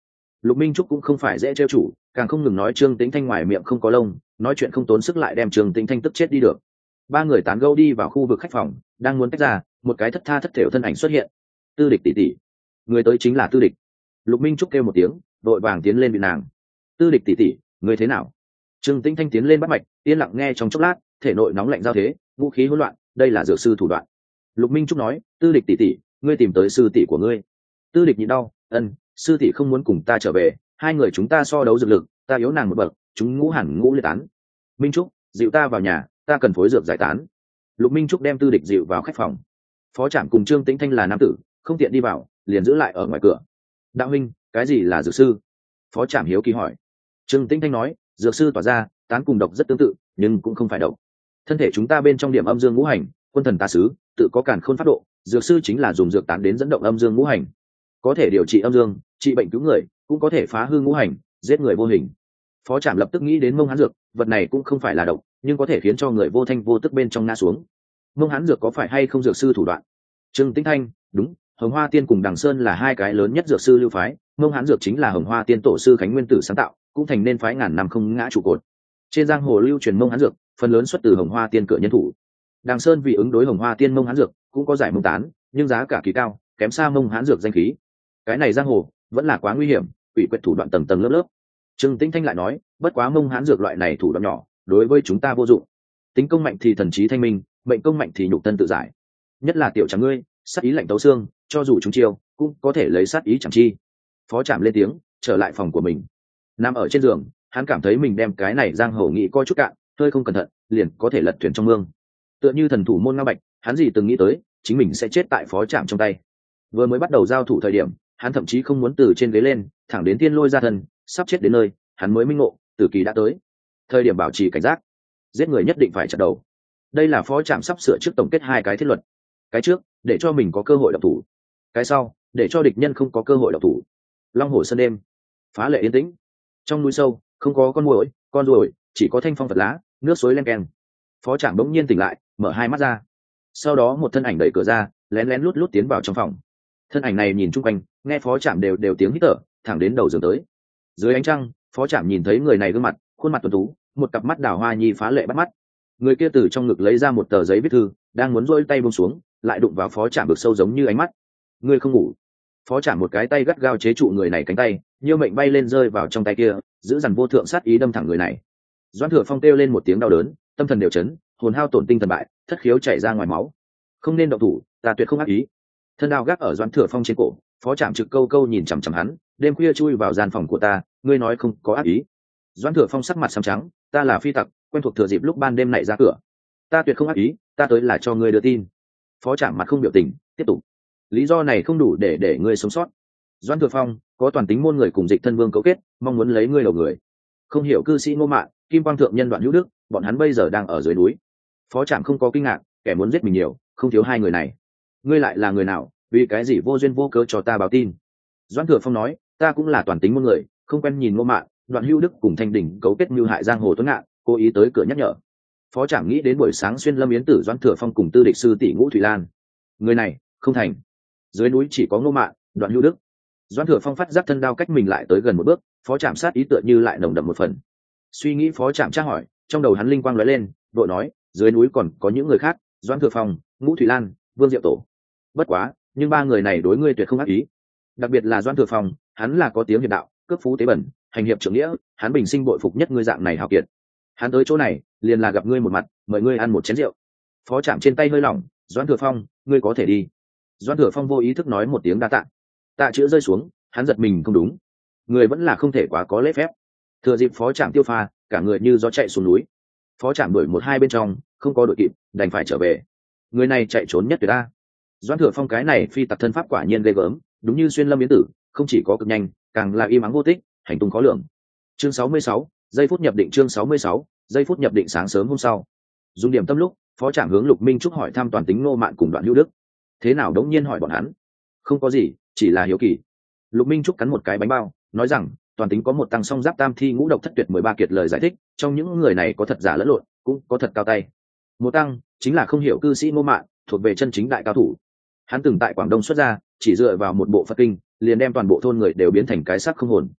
Lục Minh Trúc cũng không phải dễ trêu chủ, càng không ngừng nói Trương Tĩnh Thanh ngoài miệng không có lông, nói chuyện không tốn sức lại đem Trương Tĩnh Thanh tức chết đi được. Ba người tán gẫu đi vào khu vực khách phòng, đang muốn tách ra, một cái thất tha thất thểu thân ảnh xuất hiện. Tư Địch tỷ tỷ. Người tới chính là Tư Địch. Lục Minh Trúc kêu một tiếng, đội vàng tiến lên bị nàng. Tư Địch tỷ tỷ, người thế nào? Trương Tĩnh Thanh tiến lên bắt mạch, yên lặng nghe trong chốc lát, thể nội nóng lạnh giao thế, vũ khí hỗn loạn, đây là dược sư thủ đoạn. Lục Minh Trúc nói, Tư Địch tỷ tỷ, ngươi tìm tới sư tỷ của ngươi. Tư Địch nhịn đau, sư tỷ không muốn cùng ta trở về, hai người chúng ta so đấu dược lực, ta yếu nàng một bậc, chúng ngũ hẳn ngũ liệt tán. Minh Trúc, dịu ta vào nhà, ta cần phối dược giải tán. Lục Minh Trúc đem Tư Địch dịu vào khách phòng. Phó Trạm cùng Trương Tĩnh Thanh là nam tử, không tiện đi vào, liền giữ lại ở ngoài cửa. Đạo huynh, cái gì là dược sư? Phó Trạm hiếu kỳ hỏi. Trương Tĩnh Thanh nói, dược sư tỏa ra tán cùng độc rất tương tự, nhưng cũng không phải độc. Thân thể chúng ta bên trong điểm âm dương ngũ hành, quân thần tà sứ, tự có càn khôn pháp độ, dược sư chính là dùng dược tán đến dẫn động âm dương ngũ hành, có thể điều trị âm dương, trị bệnh cứu người, cũng có thể phá hư ngũ hành, giết người vô hình. Phó Trạm lập tức nghĩ đến mông hán dược, vật này cũng không phải là độc, nhưng có thể khiến cho người vô thanh vô tức bên trong ngã xuống. Mông hán dược có phải hay không dược sư thủ đoạn? Trương Tĩnh Thanh, đúng, Hồng Hoa Tiên cùng Đằng Sơn là hai cái lớn nhất dược sư lưu phái, mông hán dược chính là Hồng Hoa Tiên tổ sư Khánh Nguyên Tử sáng tạo, cũng thành nên phái ngàn năm không ngã trụ cột. Trên giang hồ lưu truyền mông hán dược, phần lớn xuất từ Hồng Hoa Tiên cửa nhân thủ. Đằng Sơn vì ứng đối Hồng Hoa Tiên mông hán dược, cũng có giải mông tán, nhưng giá cả kỳ cao, kém xa mông hán dược danh khí. Cái này giang hồ vẫn là quá nguy hiểm, quỷ quyệt thủ đoạn tầng tầng lớp lớp. Trương Tĩnh Thanh lại nói, bất quá mông hán dược loại này thủ đoạn nhỏ, đối với chúng ta vô dụng. Tính công mạnh thì thần trí thanh minh, mệnh công mạnh thì nhục thân tự giải. Nhất là tiểu trắng ngươi, sát ý lạnh tấu xương, cho dù chúng chiêu, cũng có thể lấy sát ý chẳng chi. Phó Trạm lên tiếng, trở lại phòng của mình. Nằm ở trên giường, hắn cảm thấy mình đem cái này giang hồ nghĩ coi chút cạn, hơi không cẩn thận, liền có thể lật thuyền trong mương. Tựa như thần thủ môn Ngao Bạch, hắn gì từng nghĩ tới, chính mình sẽ chết tại Phó Trạm trong tay. Vừa mới bắt đầu giao thủ thời điểm, hắn thậm chí không muốn từ trên ghế lên, thẳng đến tiên lôi ra thân, sắp chết đến nơi, hắn mới minh ngộ, tử kỳ đã tới. Thời điểm bảo trì cảnh giác, giết người nhất định phải chặt đầu. Đây là Phó Trạm sắp sửa trước tổng kết hai cái thiết luật. Cái trước, để cho mình có cơ hội động thủ. Cái sau, để cho địch nhân không có cơ hội động thủ. Long hồ sơn đêm, phá lệ yên tĩnh. Trong núi sâu, không có con muỗi, con ruồi, chỉ có thanh phong phật lá, nước suối len keng. Phó Trạm bỗng nhiên tỉnh lại, mở hai mắt ra. Sau đó một thân ảnh đẩy cửa ra, lén lén lút lút tiến vào trong phòng. Thân ảnh này nhìn chung quanh, nghe Phó Trạm đều tiếng hít thở, thẳng đến đầu giường tới. Dưới ánh trăng, Phó Trạm nhìn thấy người này gương mặt, khuôn mặt tuấn tú, một cặp mắt đào hoa nhi phá lệ bắt mắt. Người kia từ trong ngực lấy ra một tờ giấy viết thư, đang muốn rôi tay buông xuống, lại đụng vào Phó Trạm vực sâu giống như ánh mắt. Ngươi không ngủ? Phó Trạm một cái tay gắt gao chế trụ người này cánh tay, nhiêu mệnh bay lên rơi vào trong tay kia, giữ dằn vô thượng sát ý đâm thẳng người này. Doãn Thừa Phong kêu lên một tiếng đau đớn, tâm thần đều chấn, hồn hao tổn tinh thần bại, thất khiếu chảy ra ngoài máu. Không nên động thủ, ta tuyệt không ác ý. Thân đao gác ở Doãn Thừa Phong trên cổ, Phó Trạm trực câu câu nhìn chằm chằm hắn, đêm khuya chui vào gian phòng của ta, ngươi nói không có ác ý? Doãn Thừa Phong sắc mặt xám trắng, ta là phi tặc, quen thuộc thừa dịp lúc ban đêm này ra cửa. Ta tuyệt không ác ý, ta tới là cho ngươi đưa tin. Phó Trạm mặt không biểu tình, tiếp tục. Lý do này không đủ để ngươi sống sót. Doãn Thừa Phong, có toàn tính môn người cùng Dịch Thân Vương cấu kết, mong muốn lấy ngươi đầu người. Không hiểu cư sĩ Ngô Mạn, Kim Quang thượng nhân Đoạn Hữu Đức, bọn hắn bây giờ đang ở dưới núi. Phó Trạm không có kinh ngạc, kẻ muốn giết mình nhiều, không thiếu hai người này. Ngươi lại là người nào, vì cái gì vô duyên vô cớ cho ta báo tin? Doãn Thừa Phong nói, ta cũng là toàn tính môn người, không quen nhìn Ngô Mạn, Đoạn Hữu Đức cùng Thanh Đỉnh cấu kết mưu hại giang hồ Tuấn Ngạn, cố ý tới cửa nhắc nhở. Phó Trạm nghĩ đến buổi sáng xuyên lâm yến tử Doãn Thừa Phong cùng tư địch sư tỷ Ngũ Thủy Lan. Người này, không thành. Dưới núi chỉ có Ngô Mạn, Đoạn Hữu Đức. Doãn Thừa Phong phát giác thân đao cách mình lại tới gần một bước, Phó Trạm sát ý tựa như lại nồng đậm một phần. Suy nghĩ Phó Trạm tra hỏi, trong đầu hắn linh quang lóe lên, vội nói, dưới núi còn có những người khác, Doãn Thừa Phong, Ngũ Thủy Lan, Vương Diệu Tổ. Bất quá, nhưng ba người này đối ngươi tuyệt không ác ý. Đặc biệt là Doãn Thừa Phong, hắn là có tiếng hiệp đạo, cướp phú tế bẩn, hành hiệp trượng nghĩa, hắn bình sinh bội phục nhất ngươi dạng này hào kiệt. Hắn tới chỗ này, liền là gặp ngươi một mặt, mời ngươi ăn một chén rượu. Phó Trạm trên tay hơi lỏng, Doãn Thừa Phong, ngươi có thể đi. Doãn Thừa Phong vô ý thức nói một tiếng đa tạ. Tạ chữ rơi xuống, hắn giật mình không đúng, người vẫn là không thể quá có lễ phép. Thừa dịp Phó Trạm tiêu pha, cả người như gió chạy xuống núi. Phó Trạm đuổi một hai bên trong, không có đội kịp, đành phải trở về. Người này chạy trốn nhất tuyệt ta. Doãn Thừa Phong cái này phi tặc thân pháp quả nhiên ghê gớm, đúng như xuyên lâm yến tử, không chỉ có cực nhanh, càng là im ắng vô tích, hành tung khó lường. Chương 66, giây phút nhập định. Chương 66, giây phút nhập định. Sáng sớm hôm sau, dùng điểm tâm lúc, Phó Trạm hướng Lục Minh Trúc hỏi thăm toàn tính Ngô Mạn cùng Đoạn Hữu Đức. Thế nào đống nhiên hỏi bọn hắn? Không có gì, chỉ là hiếu kỳ. Lục Minh Trúc cắn một cái bánh bao, nói rằng toàn tính có một tăng song giáp tam thi ngũ độc thất tuyệt 13 kiệt lời giải thích, trong những người này có thật giả lẫn lộn, cũng có thật cao tay. Một tăng chính là không hiểu cư sĩ Ngô Mạn, thuộc về chân chính đại cao thủ. Hắn từng tại Quảng Đông xuất ra, chỉ dựa vào một bộ Phật kinh, liền đem toàn bộ thôn người đều biến thành cái xác không hồn.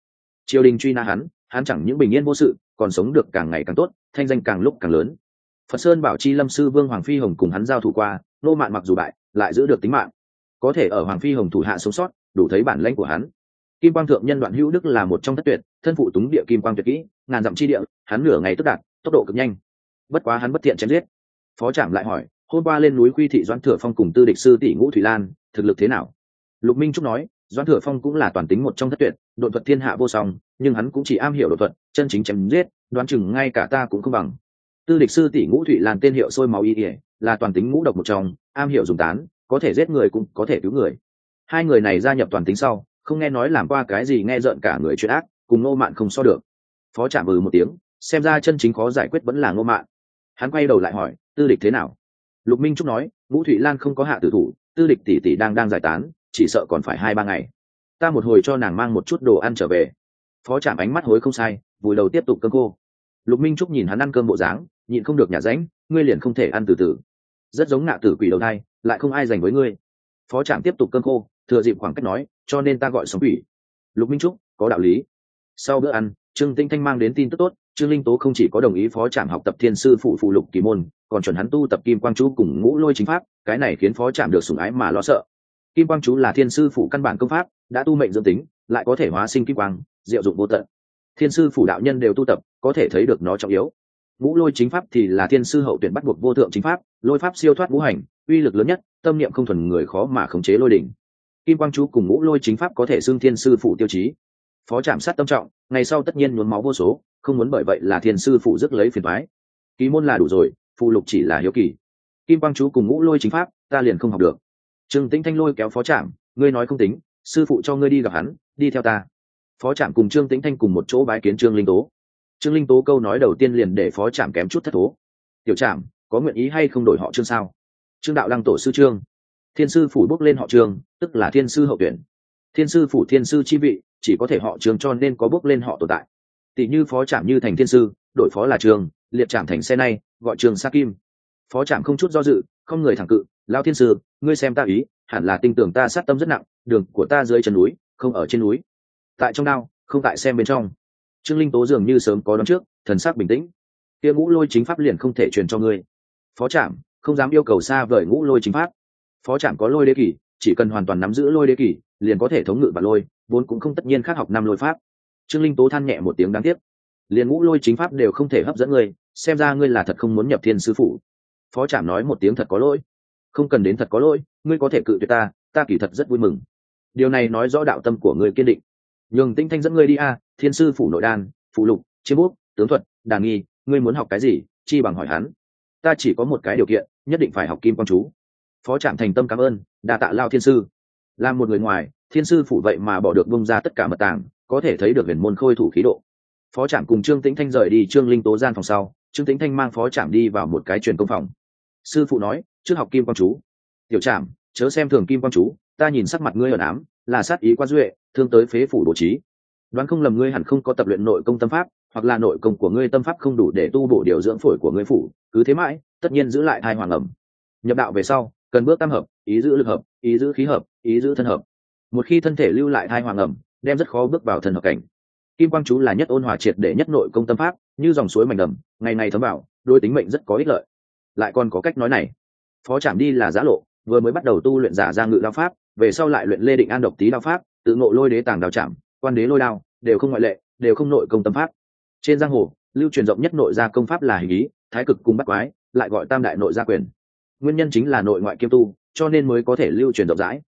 triều đình truy nã hắn chẳng những bình yên vô sự, còn sống được càng ngày càng tốt, thanh danh càng lúc càng lớn. Phật Sơn Bảo Chi Lâm sư Vương Hoàng Phi Hồng cùng hắn giao thủ qua, Ngô Mạn mặc dù bại, lại giữ được tính mạng, có thể ở Hoàng Phi Hồng thủ hạ sống sót, đủ thấy bản lĩnh của hắn. Kim Quang Thượng Nhân Đoạn Hữu Đức là một trong thất tuyệt, thân phụ túng địa kim quang tuyệt kỹ, ngàn dặm chi địa, hắn nửa ngày tức đạt, tốc độ cực nhanh. Bất quá hắn bất thiện chém giết. Phó Trạm lại hỏi, hôm qua lên núi Quy Thị Doãn Thừa Phong cùng Tư địch sư tỷ Ngũ Thủy Lan, thực lực thế nào? Lục Minh Trúc nói, Doãn Thừa Phong cũng là toàn tính một trong thất tuyệt, độn thuật thiên hạ vô song, nhưng hắn cũng chỉ am hiểu độn thuật, chân chính chém giết, đoán chừng ngay cả ta cũng không bằng. Tư địch sư tỷ Ngũ Thủy Lan tên hiệu sôi máu y ỉa, là toàn tính ngũ độc một trong, am hiểu dùng tán, có thể giết người cũng có thể cứu người. Hai người này gia nhập toàn tính sau, không nghe nói làm qua cái gì nghe rợn cả người chuyện ác, cùng Ngô Mạn không so được. Phó Trạm một tiếng, xem ra chân chính khó giải quyết vẫn là Ngô Mạn. Hắn quay đầu lại hỏi, Tư địch thế nào? Lục Minh Trúc nói, Ngũ Thủy Lan không có hạ tử thủ, Tư địch tỷ tỷ đang giải tán, chỉ sợ còn phải 2-3 ngày. Ta một hồi cho nàng mang một chút đồ ăn trở về. Phó Trạm ánh mắt hối không sai, vùi đầu tiếp tục cơm khô. Lục Minh Trúc nhìn hắn ăn cơm bộ dáng, nhịn không được nhả ránh, ngươi liền không thể ăn từ từ. Rất giống ngạ tử quỷ đầu thai, lại không ai dành với ngươi. Phó Trạm tiếp tục cơm khô, thừa dịp khoảng cách nói, cho nên ta gọi sống quỷ. Lục Minh Trúc, có đạo lý. Sau bữa ăn, Trương Tĩnh Thanh mang đến tin tức tốt, Trương Linh Tố không chỉ có đồng ý Phó Trạm học tập Thiên sư phụ phụ lục kỳ môn, còn chuẩn hắn tu tập Kim Quang chú cùng Ngũ Lôi chính pháp, cái này khiến Phó Trạm được sủng ái mà lo sợ. Kim Quang chú là Thiên sư phụ căn bản công pháp, đã tu mệnh dưỡng tính, lại có thể hóa sinh kim quang, diệu dụng vô tận. Thiên sư phụ đạo nhân đều tu tập, có thể thấy được nó trọng yếu. Ngũ Lôi chính pháp thì là Thiên sư hậu tuyển bắt buộc vô thượng chính pháp, lôi pháp siêu thoát ngũ hành, uy lực lớn nhất, tâm niệm không thuần người khó mà khống chế lôi đỉnh. Kim Quang chú cùng Ngũ Lôi chính pháp có thể xưng Thiên sư phụ tiêu chí. Phó Trạm sát tâm trọng, ngày sau tất nhiên nhuốm máu vô số, không muốn bởi vậy là Thiên sư phụ rước lấy phiền toái. Kỳ môn là đủ rồi, phụ lục chỉ là hiếu kỳ. Kim Quang chú cùng Ngũ Lôi chính pháp, ta liền không học được. Trương Tĩnh Thanh lôi kéo Phó Trạm, ngươi nói không tính, sư phụ cho ngươi đi gặp hắn, đi theo ta. Phó Trạm cùng Trương Tĩnh Thanh cùng một chỗ bái kiến Trương Linh Tố. Trương Linh Tố câu nói đầu tiên liền để Phó Trạm kém chút thất thố. Tiểu Trạm, có nguyện ý hay không đổi họ Trương sao? Trương đạo đăng tổ sư Trương. Thiên sư phủ bốc lên họ Trương, tức là thiên sư hậu tuyển. Thiên sư phủ thiên sư chi vị, chỉ có thể họ Trương cho nên có bốc lên họ tồn tại. Tỷ như Phó Trạm như thành thiên sư, đổi phó là Trương, liệt Trạm thành xe nay, gọi Trương Sa Kim. Phó Trạm không chút do dự, không người thẳng cự, lao thiên sư, ngươi xem ta ý, hẳn là tin tưởng ta sát tâm rất nặng, đường của ta dưới chân núi, không ở trên núi. Tại trong đao, không tại xem bên trong. Trương Linh Tố dường như sớm có đoán trước, thần sắc bình tĩnh. Kia Ngũ Lôi chính pháp liền không thể truyền cho ngươi. Phó Trạm không dám yêu cầu xa vời Ngũ Lôi chính pháp. Phó Trạm có lôi đế kỷ, chỉ cần hoàn toàn nắm giữ lôi đế kỷ, liền có thể thống ngự và lôi, vốn cũng không tất nhiên khác học 5 lôi pháp. Trương Linh Tố than nhẹ một tiếng đáng tiếc, liền Ngũ Lôi chính pháp đều không thể hấp dẫn ngươi, xem ra ngươi là thật không muốn nhập Thiên sư phụ. Phó Trạm nói một tiếng thật có lỗi. Không cần đến thật có lỗi, ngươi có thể cự tuyệt ta kỳ thật rất vui mừng. Điều này nói rõ đạo tâm của ngươi kiên định. Nhường Tĩnh Thanh dẫn ngươi đi Thiên sư phủ nội đan, phụ lục, chiêm bút, tướng thuật, đàn nghi, ngươi muốn học cái gì, chi bằng hỏi hắn. Ta chỉ có một cái điều kiện, nhất định phải học Kim Quang chú. Phó Trạm thành tâm cảm ơn, đa tạ lao thiên sư. Làm một người ngoài, Thiên sư phủ vậy mà bỏ được bung ra tất cả mật tàng, có thể thấy được huyền môn khôi thủ khí độ. Phó Trạm cùng Trương Tĩnh Thanh rời đi Trương Linh Tố gian phòng sau, Trương Tĩnh Thanh mang Phó Trạm đi vào một cái truyền công phòng. Sư phụ nói, trước học Kim Quang chú. Tiểu Trạm, chớ xem thường Kim Quang chú, ta nhìn sắc mặt ngươi ẩn ám, là sát ý quá duệ, thương tới phế phủ bổ trí. Đoán không lầm ngươi hẳn không có tập luyện nội công tâm pháp, hoặc là nội công của ngươi tâm pháp không đủ để tu bổ điều dưỡng phổi của ngươi phủ, cứ thế mãi, tất nhiên giữ lại thai hoàng ẩm. Nhập đạo về sau, cần bước tam hợp, ý giữ lực hợp, ý giữ khí hợp, ý giữ thân hợp. Một khi thân thể lưu lại thai hoàng ẩm, đem rất khó bước vào thần hợp cảnh. Kim Quang chú là nhất ôn hòa triệt để nhất nội công tâm pháp, như dòng suối mảnh đầm, ngày ngày thấm vào, đối tính mệnh rất có ích lợi. Lại còn có cách nói này. Phó Trạm đi là giã lộ, vừa mới bắt đầu tu luyện giả ra ngự đao pháp, về sau lại luyện Lê Định An độc tí đao pháp, tự ngộ lôi đế tàng đao chạm, quan đế lôi đao, đều không ngoại lệ, đều không nội công tâm pháp. Trên giang hồ, lưu truyền rộng nhất nội gia công pháp là hình ý, thái cực cùng bắt quái, lại gọi tam đại nội gia quyền. Nguyên nhân chính là nội ngoại kiêm tu, cho nên mới có thể lưu truyền rộng rãi.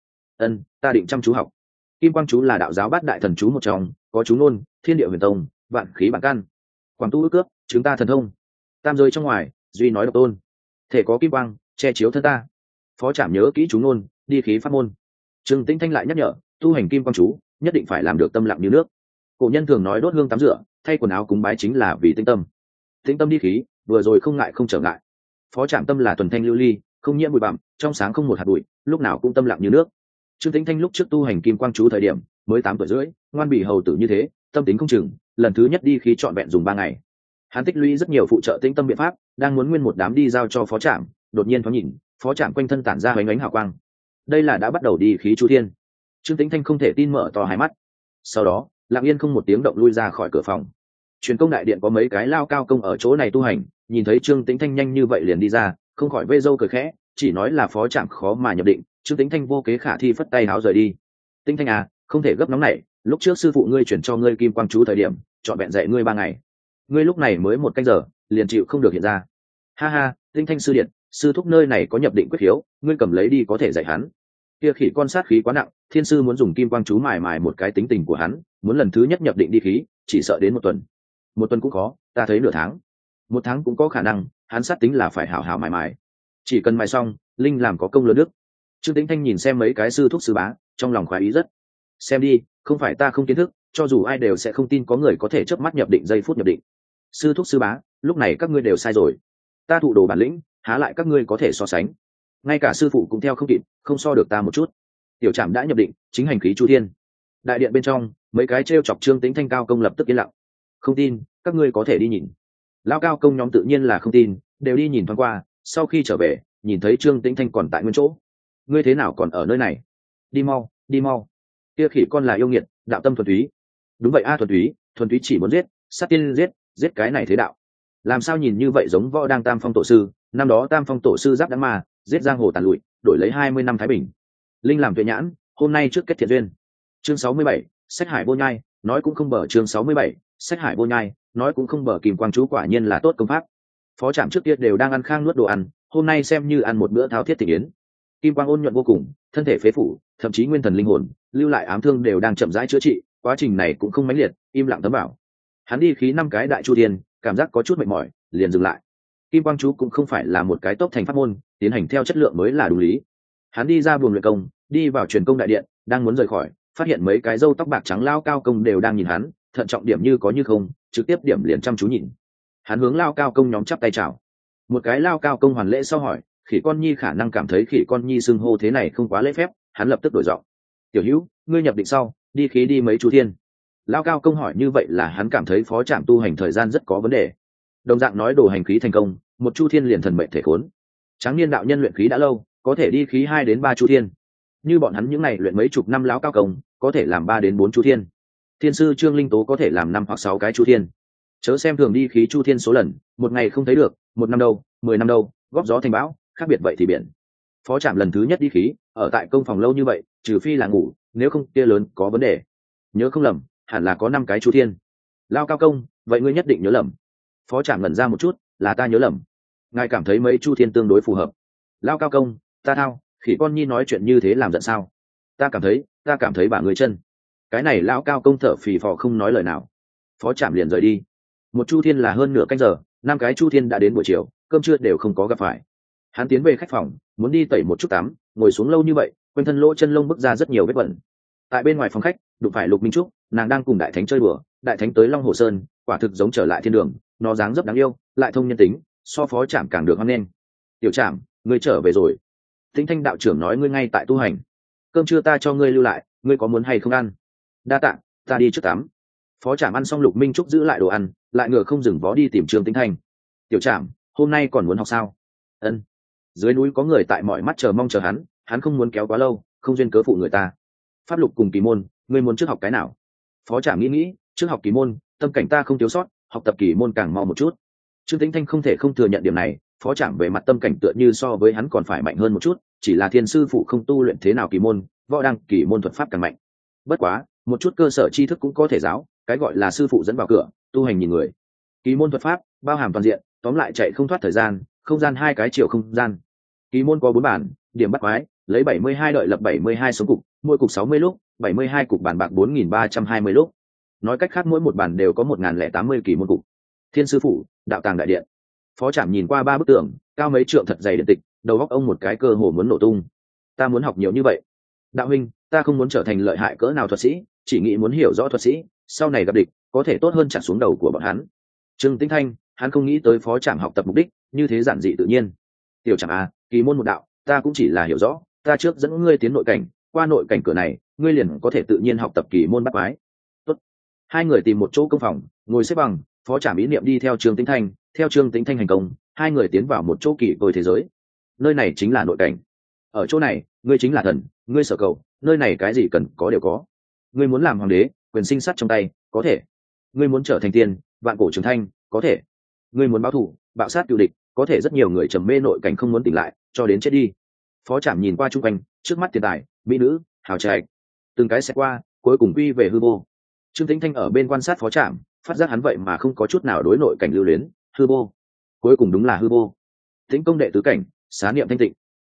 Ta định chăm chú học. Kim Quang chú là đạo giáo bát đại thần chú một trong, có chú nôn, thiên địa huyền tông, vạn khí bản căn, quảng tu ước cướp, chúng ta thần thông, tam giới trong ngoài, duy nói độc tôn, thể có kim quang che chiếu thân ta. Phó Trạm nhớ kỹ chú nôn, đi khí pháp môn. Trương Tĩnh Thanh lại nhắc nhở, tu hành Kim Quang chú nhất định phải làm được tâm lặng như nước. Cổ nhân thường nói đốt hương tắm rửa, thay quần áo cúng bái chính là vì tĩnh tâm. Tĩnh tâm đi khí, vừa rồi không ngại không trở ngại. Phó Trạm tâm là thuần thanh lưu ly, không nhiễm bụi bặm, trong sáng không một hạt bụi, lúc nào cũng tâm lặng như nước. Trương Tĩnh Thanh lúc trước tu hành Kim Quang chú thời điểm mới 8 tuổi rưỡi, ngoan bỉ hầu tử như thế, tâm tính không chừng, lần thứ nhất đi khí trọn vẹn dùng 3 ngày. Hắn tích lũy rất nhiều phụ trợ tĩnh tâm biện pháp, đang muốn nguyên một đám đi giao cho Phó Trạm, đột nhiên thoáng nhìn, Phó Trạm quanh thân tản ra ánh ánh hào quang. Đây là đã bắt đầu đi khí chu thiên. Trương Tĩnh Thanh không thể tin mở to hai mắt. Sau đó, lặng yên không một tiếng động lui ra khỏi cửa phòng. Truyền công đại điện có mấy cái lao cao công ở chỗ này tu hành, nhìn thấy Trương Tĩnh Thanh nhanh như vậy liền đi ra, không khỏi vây râu cười khẽ, chỉ nói là phó trạm khó mà nhập định. Trương Tĩnh Thanh vô kế khả thi phất tay háo rời đi. Tĩnh Thanh à, không thể gấp nóng này, lúc trước sư phụ ngươi chuyển cho ngươi kim quang chú thời điểm chọn vẹn dạy ngươi 3 ngày, ngươi lúc này mới 1 canh giờ liền chịu không được hiện ra. Ha ha, Tĩnh Thanh sư điện, sư thúc nơi này có nhập định quyết khiếu, ngươi cầm lấy đi có thể dạy hắn. Kia khỉ con sát khí quá nặng, thiên sư muốn dùng kim quang chú mài mài một cái tính tình của hắn, muốn lần thứ nhất nhập định đi khí chỉ sợ đến 1 tuần. 1 tuần cũng có, ta thấy nửa tháng, 1 tháng cũng có khả năng, hắn sát tính là phải hảo hảo mài mài, chỉ cần mài xong linh làm có công lớn đức. Trương Tĩnh Thanh nhìn xem mấy cái sư thúc sư bá, trong lòng khoái ý rất. Xem đi, không phải ta không kiến thức, cho dù ai đều sẽ không tin có người có thể chớp mắt nhập định, giây phút nhập định. Sư thúc sư bá, lúc này các ngươi đều sai rồi, ta thụ đồ bản lĩnh há lại các ngươi có thể so sánh, ngay cả sư phụ cũng theo không kịp, không so được ta một chút. Tiểu Trạm đã nhập định, chính hành khí chu thiên. Đại điện bên trong mấy cái trêu chọc Trương Tĩnh Thanh cao công lập tức yên lặng. Không tin, các ngươi có thể đi nhìn. Lão cao công nhóm tự nhiên là không tin, đều đi nhìn thoáng qua, sau khi trở về nhìn thấy Trương Tĩnh Thanh còn tại nguyên chỗ. Ngươi thế nào còn ở nơi này? Đi mau, đi mau. Kia khỉ con là yêu nghiệt, đạo tâm thuần túy. Đúng vậy a, thuần túy chỉ muốn giết, sát tiên giết cái này thế đạo. Làm sao nhìn như vậy giống võ đang Tam Phong tổ sư, năm đó Tam Phong tổ sư giáp đám ma, giết giang hồ tàn lụi, đổi lấy 20 năm thái bình. Linh làm tuệ nhãn, hôm nay trước kết thiện duyên. Chương 67, sách hải vô nhai, nói cũng không bờ. Chương 67, sách hải vô nhai, nói cũng không bờ. Kìm quang chú quả nhiên là tốt công pháp. Phó trạm trước kia đều đang ăn khang nuốt đồ ăn, hôm nay xem như ăn một bữa thao thiết thị yến. Kim quang ôn nhuận vô cùng, thân thể phế phủ, thậm chí nguyên thần linh hồn, lưu lại ám thương đều đang chậm rãi chữa trị, quá trình này cũng không mãnh liệt, im lặng thấm bảo. Hắn đi khí 5 cái đại chu thiên, cảm giác có chút mệt mỏi, liền dừng lại. Kim quang chú cũng không phải là một cái tốc thành pháp môn, tiến hành theo chất lượng mới là đúng lý. Hắn đi ra buồng luyện công, đi vào truyền công đại điện, đang muốn rời khỏi, phát hiện mấy cái râu tóc bạc trắng lao cao công đều đang nhìn hắn, thận trọng điểm như có như không, trực tiếp điểm liền chăm chú nhìn. Hắn hướng lao cao công nhóm chắp tay chào. Một cái lao cao công hoàn lễ sau hỏi, khỉ con nhi khả năng cảm thấy khỉ con nhi xưng hô thế này không quá lễ phép, hắn lập tức đổi giọng. Tiểu hữu, ngươi nhập định sau đi khí đi mấy chu thiên? Lao cao công hỏi như vậy là hắn cảm thấy phó trạm tu hành thời gian rất có vấn đề. Đồng dạng nói đồ hành khí thành công, 1 chu thiên liền thần mệnh thể khốn. Tráng niên đạo nhân luyện khí đã lâu, có thể đi khí 2 đến 3 chu thiên. Như bọn hắn những này luyện mấy chục năm lão cao công, có thể làm 3 đến 4 chu thiên. Thiên sư Trương Linh Tố có thể làm 5 hoặc 6 cái chu thiên. Chớ xem thường đi khí chu thiên số lần, 1 ngày không thấy được, 1 năm đâu, 10 năm đâu, góp gió thành bão, khác biệt vậy thì biển. Phó trạm lần thứ nhất đi khí, ở tại công phòng lâu như vậy, trừ phi là ngủ, nếu không kia lớn có vấn đề. Nhớ không lầm, hẳn là có 5 cái chu thiên. Lao cao công, vậy ngươi nhất định nhớ lầm. Phó trạm ngẩn ra một chút, là ta nhớ lầm. Ngài cảm thấy mấy chu thiên tương đối phù hợp. Lao cao công, ta thao, khỉ con nhi nói chuyện như thế làm giận sao? Ta cảm thấy bà người chân. Cái này lão cao công thở phì phò không nói lời nào. Phó trạm liền rời đi. 1 chu thiên là hơn nửa canh giờ, 5 cái chu thiên đã đến buổi chiều, cơm trưa đều không có gặp phải. Hắn tiến về khách phòng, muốn đi tẩy một chút tắm, ngồi xuống lâu như vậy, quanh thân lỗ chân lông bức ra rất nhiều vết bẩn. Tại bên ngoài phòng khách, đụng phải Lục Minh Trúc, nàng đang cùng đại thánh chơi đùa, đại thánh tới Long Hồ Sơn, quả thực giống trở lại thiên đường, nó dáng dấp đáng yêu, lại thông nhân tính, so phó trạm càng được hoan nghênh. Tiểu Trạm, ngươi trở về rồi. Tĩnh Thanh đạo trưởng nói ngươi ngay tại tu hành, cơm trưa ta cho ngươi lưu lại, ngươi có muốn hay không ăn? Đa tạ, ta đi trước tắm. Phó Trạm ăn xong, Lục Minh Trúc giữ lại đồ ăn, lại ngựa không dừng vó đi tìm Trương Tĩnh Thanh. Tiểu Trạm, hôm nay còn muốn học sao? Ân. Dưới núi có người tại mọi mắt chờ mong chờ hắn không muốn kéo quá lâu, không duyên cớ phụ người ta. Pháp lục cùng kỳ môn, ngươi muốn trước học cái nào? Phó Trạm nghĩ, trước học kỳ môn, tâm cảnh ta không thiếu sót, học tập kỳ môn càng mau một chút. Trương Tĩnh Thanh không thể không thừa nhận điểm này, Phó Trạm về mặt tâm cảnh tựa như so với hắn còn phải mạnh hơn một chút, chỉ là thiên sư phụ không tu luyện thế nào kỳ môn, võ đăng kỳ môn thuật pháp càng mạnh. Bất quá, một chút cơ sở tri thức cũng có thể giáo, cái gọi là sư phụ dẫn vào cửa, tu hành nhìn người. Kỳ môn thuật pháp bao hàm toàn diện, tóm lại chạy không thoát thời gian, không gian 2 cái chiều không gian. Kỳ môn có 4 bản, điểm bắt quái, lấy 72 đợi lập 72 số cục, mỗi cục 60 lúc, 72 cục bản bạc 4320 lúc. Nói cách khác mỗi một bản đều có 1080 kỳ môn cục. Thiên sư phụ, đạo tàng đại điện. Phó Trạm nhìn qua 3 bức tường, cao mấy trượng thật dày điện tịch, đầu óc ông một cái cơ hồ muốn nổ tung. Ta muốn học nhiều như vậy. Đạo huynh, ta không muốn trở thành lợi hại cỡ nào thuật sĩ, chỉ nghĩ muốn hiểu rõ thuật sĩ, sau này gặp địch, có thể tốt hơn chặt xuống đầu của bọn hắn. Trương Tĩnh Thanh, hắn không nghĩ tới Phó Trạm học tập mục đích, như thế giản dị tự nhiên. Tiểu Trạm à, kỳ môn một đạo, ta cũng chỉ là hiểu rõ, ta trước dẫn ngươi tiến nội cảnh, qua nội cảnh cửa này, ngươi liền có thể tự nhiên học tập kỳ môn bắt quái. Tốt. Hai người tìm một chỗ công phòng, ngồi xếp bằng, Phó Trạm ý niệm đi theo Trương Tĩnh Thanh, theo Trương Tĩnh Thanh hành công, hai người tiến vào một chỗ kỳ côi thế giới. Nơi này chính là nội cảnh. Ở chỗ này, ngươi chính là thần, ngươi sở cầu, nơi này cái gì cần có đều có. Ngươi muốn làm hoàng đế, quyền sinh sắt trong tay, có thể. Ngươi muốn trở thành tiên, vạn cổ trường thanh, có thể. Ngươi muốn báo thù, bạo sát cựu địch, có thể. Rất nhiều người trầm mê nội cảnh không muốn tỉnh lại, cho đến chết đi. Phó Trạm nhìn qua chung quanh, trước mắt tiền tài, mỹ nữ, hào trạch, từng cái sẽ qua, cuối cùng quy về hư vô. Trương Tĩnh Thanh ở bên quan sát Phó Trạm, phát giác hắn vậy mà không có chút nào đối nội cảnh lưu luyến, hư vô. Cuối cùng đúng là hư vô. Tĩnh công đệ tứ cảnh, xá niệm thanh tịnh.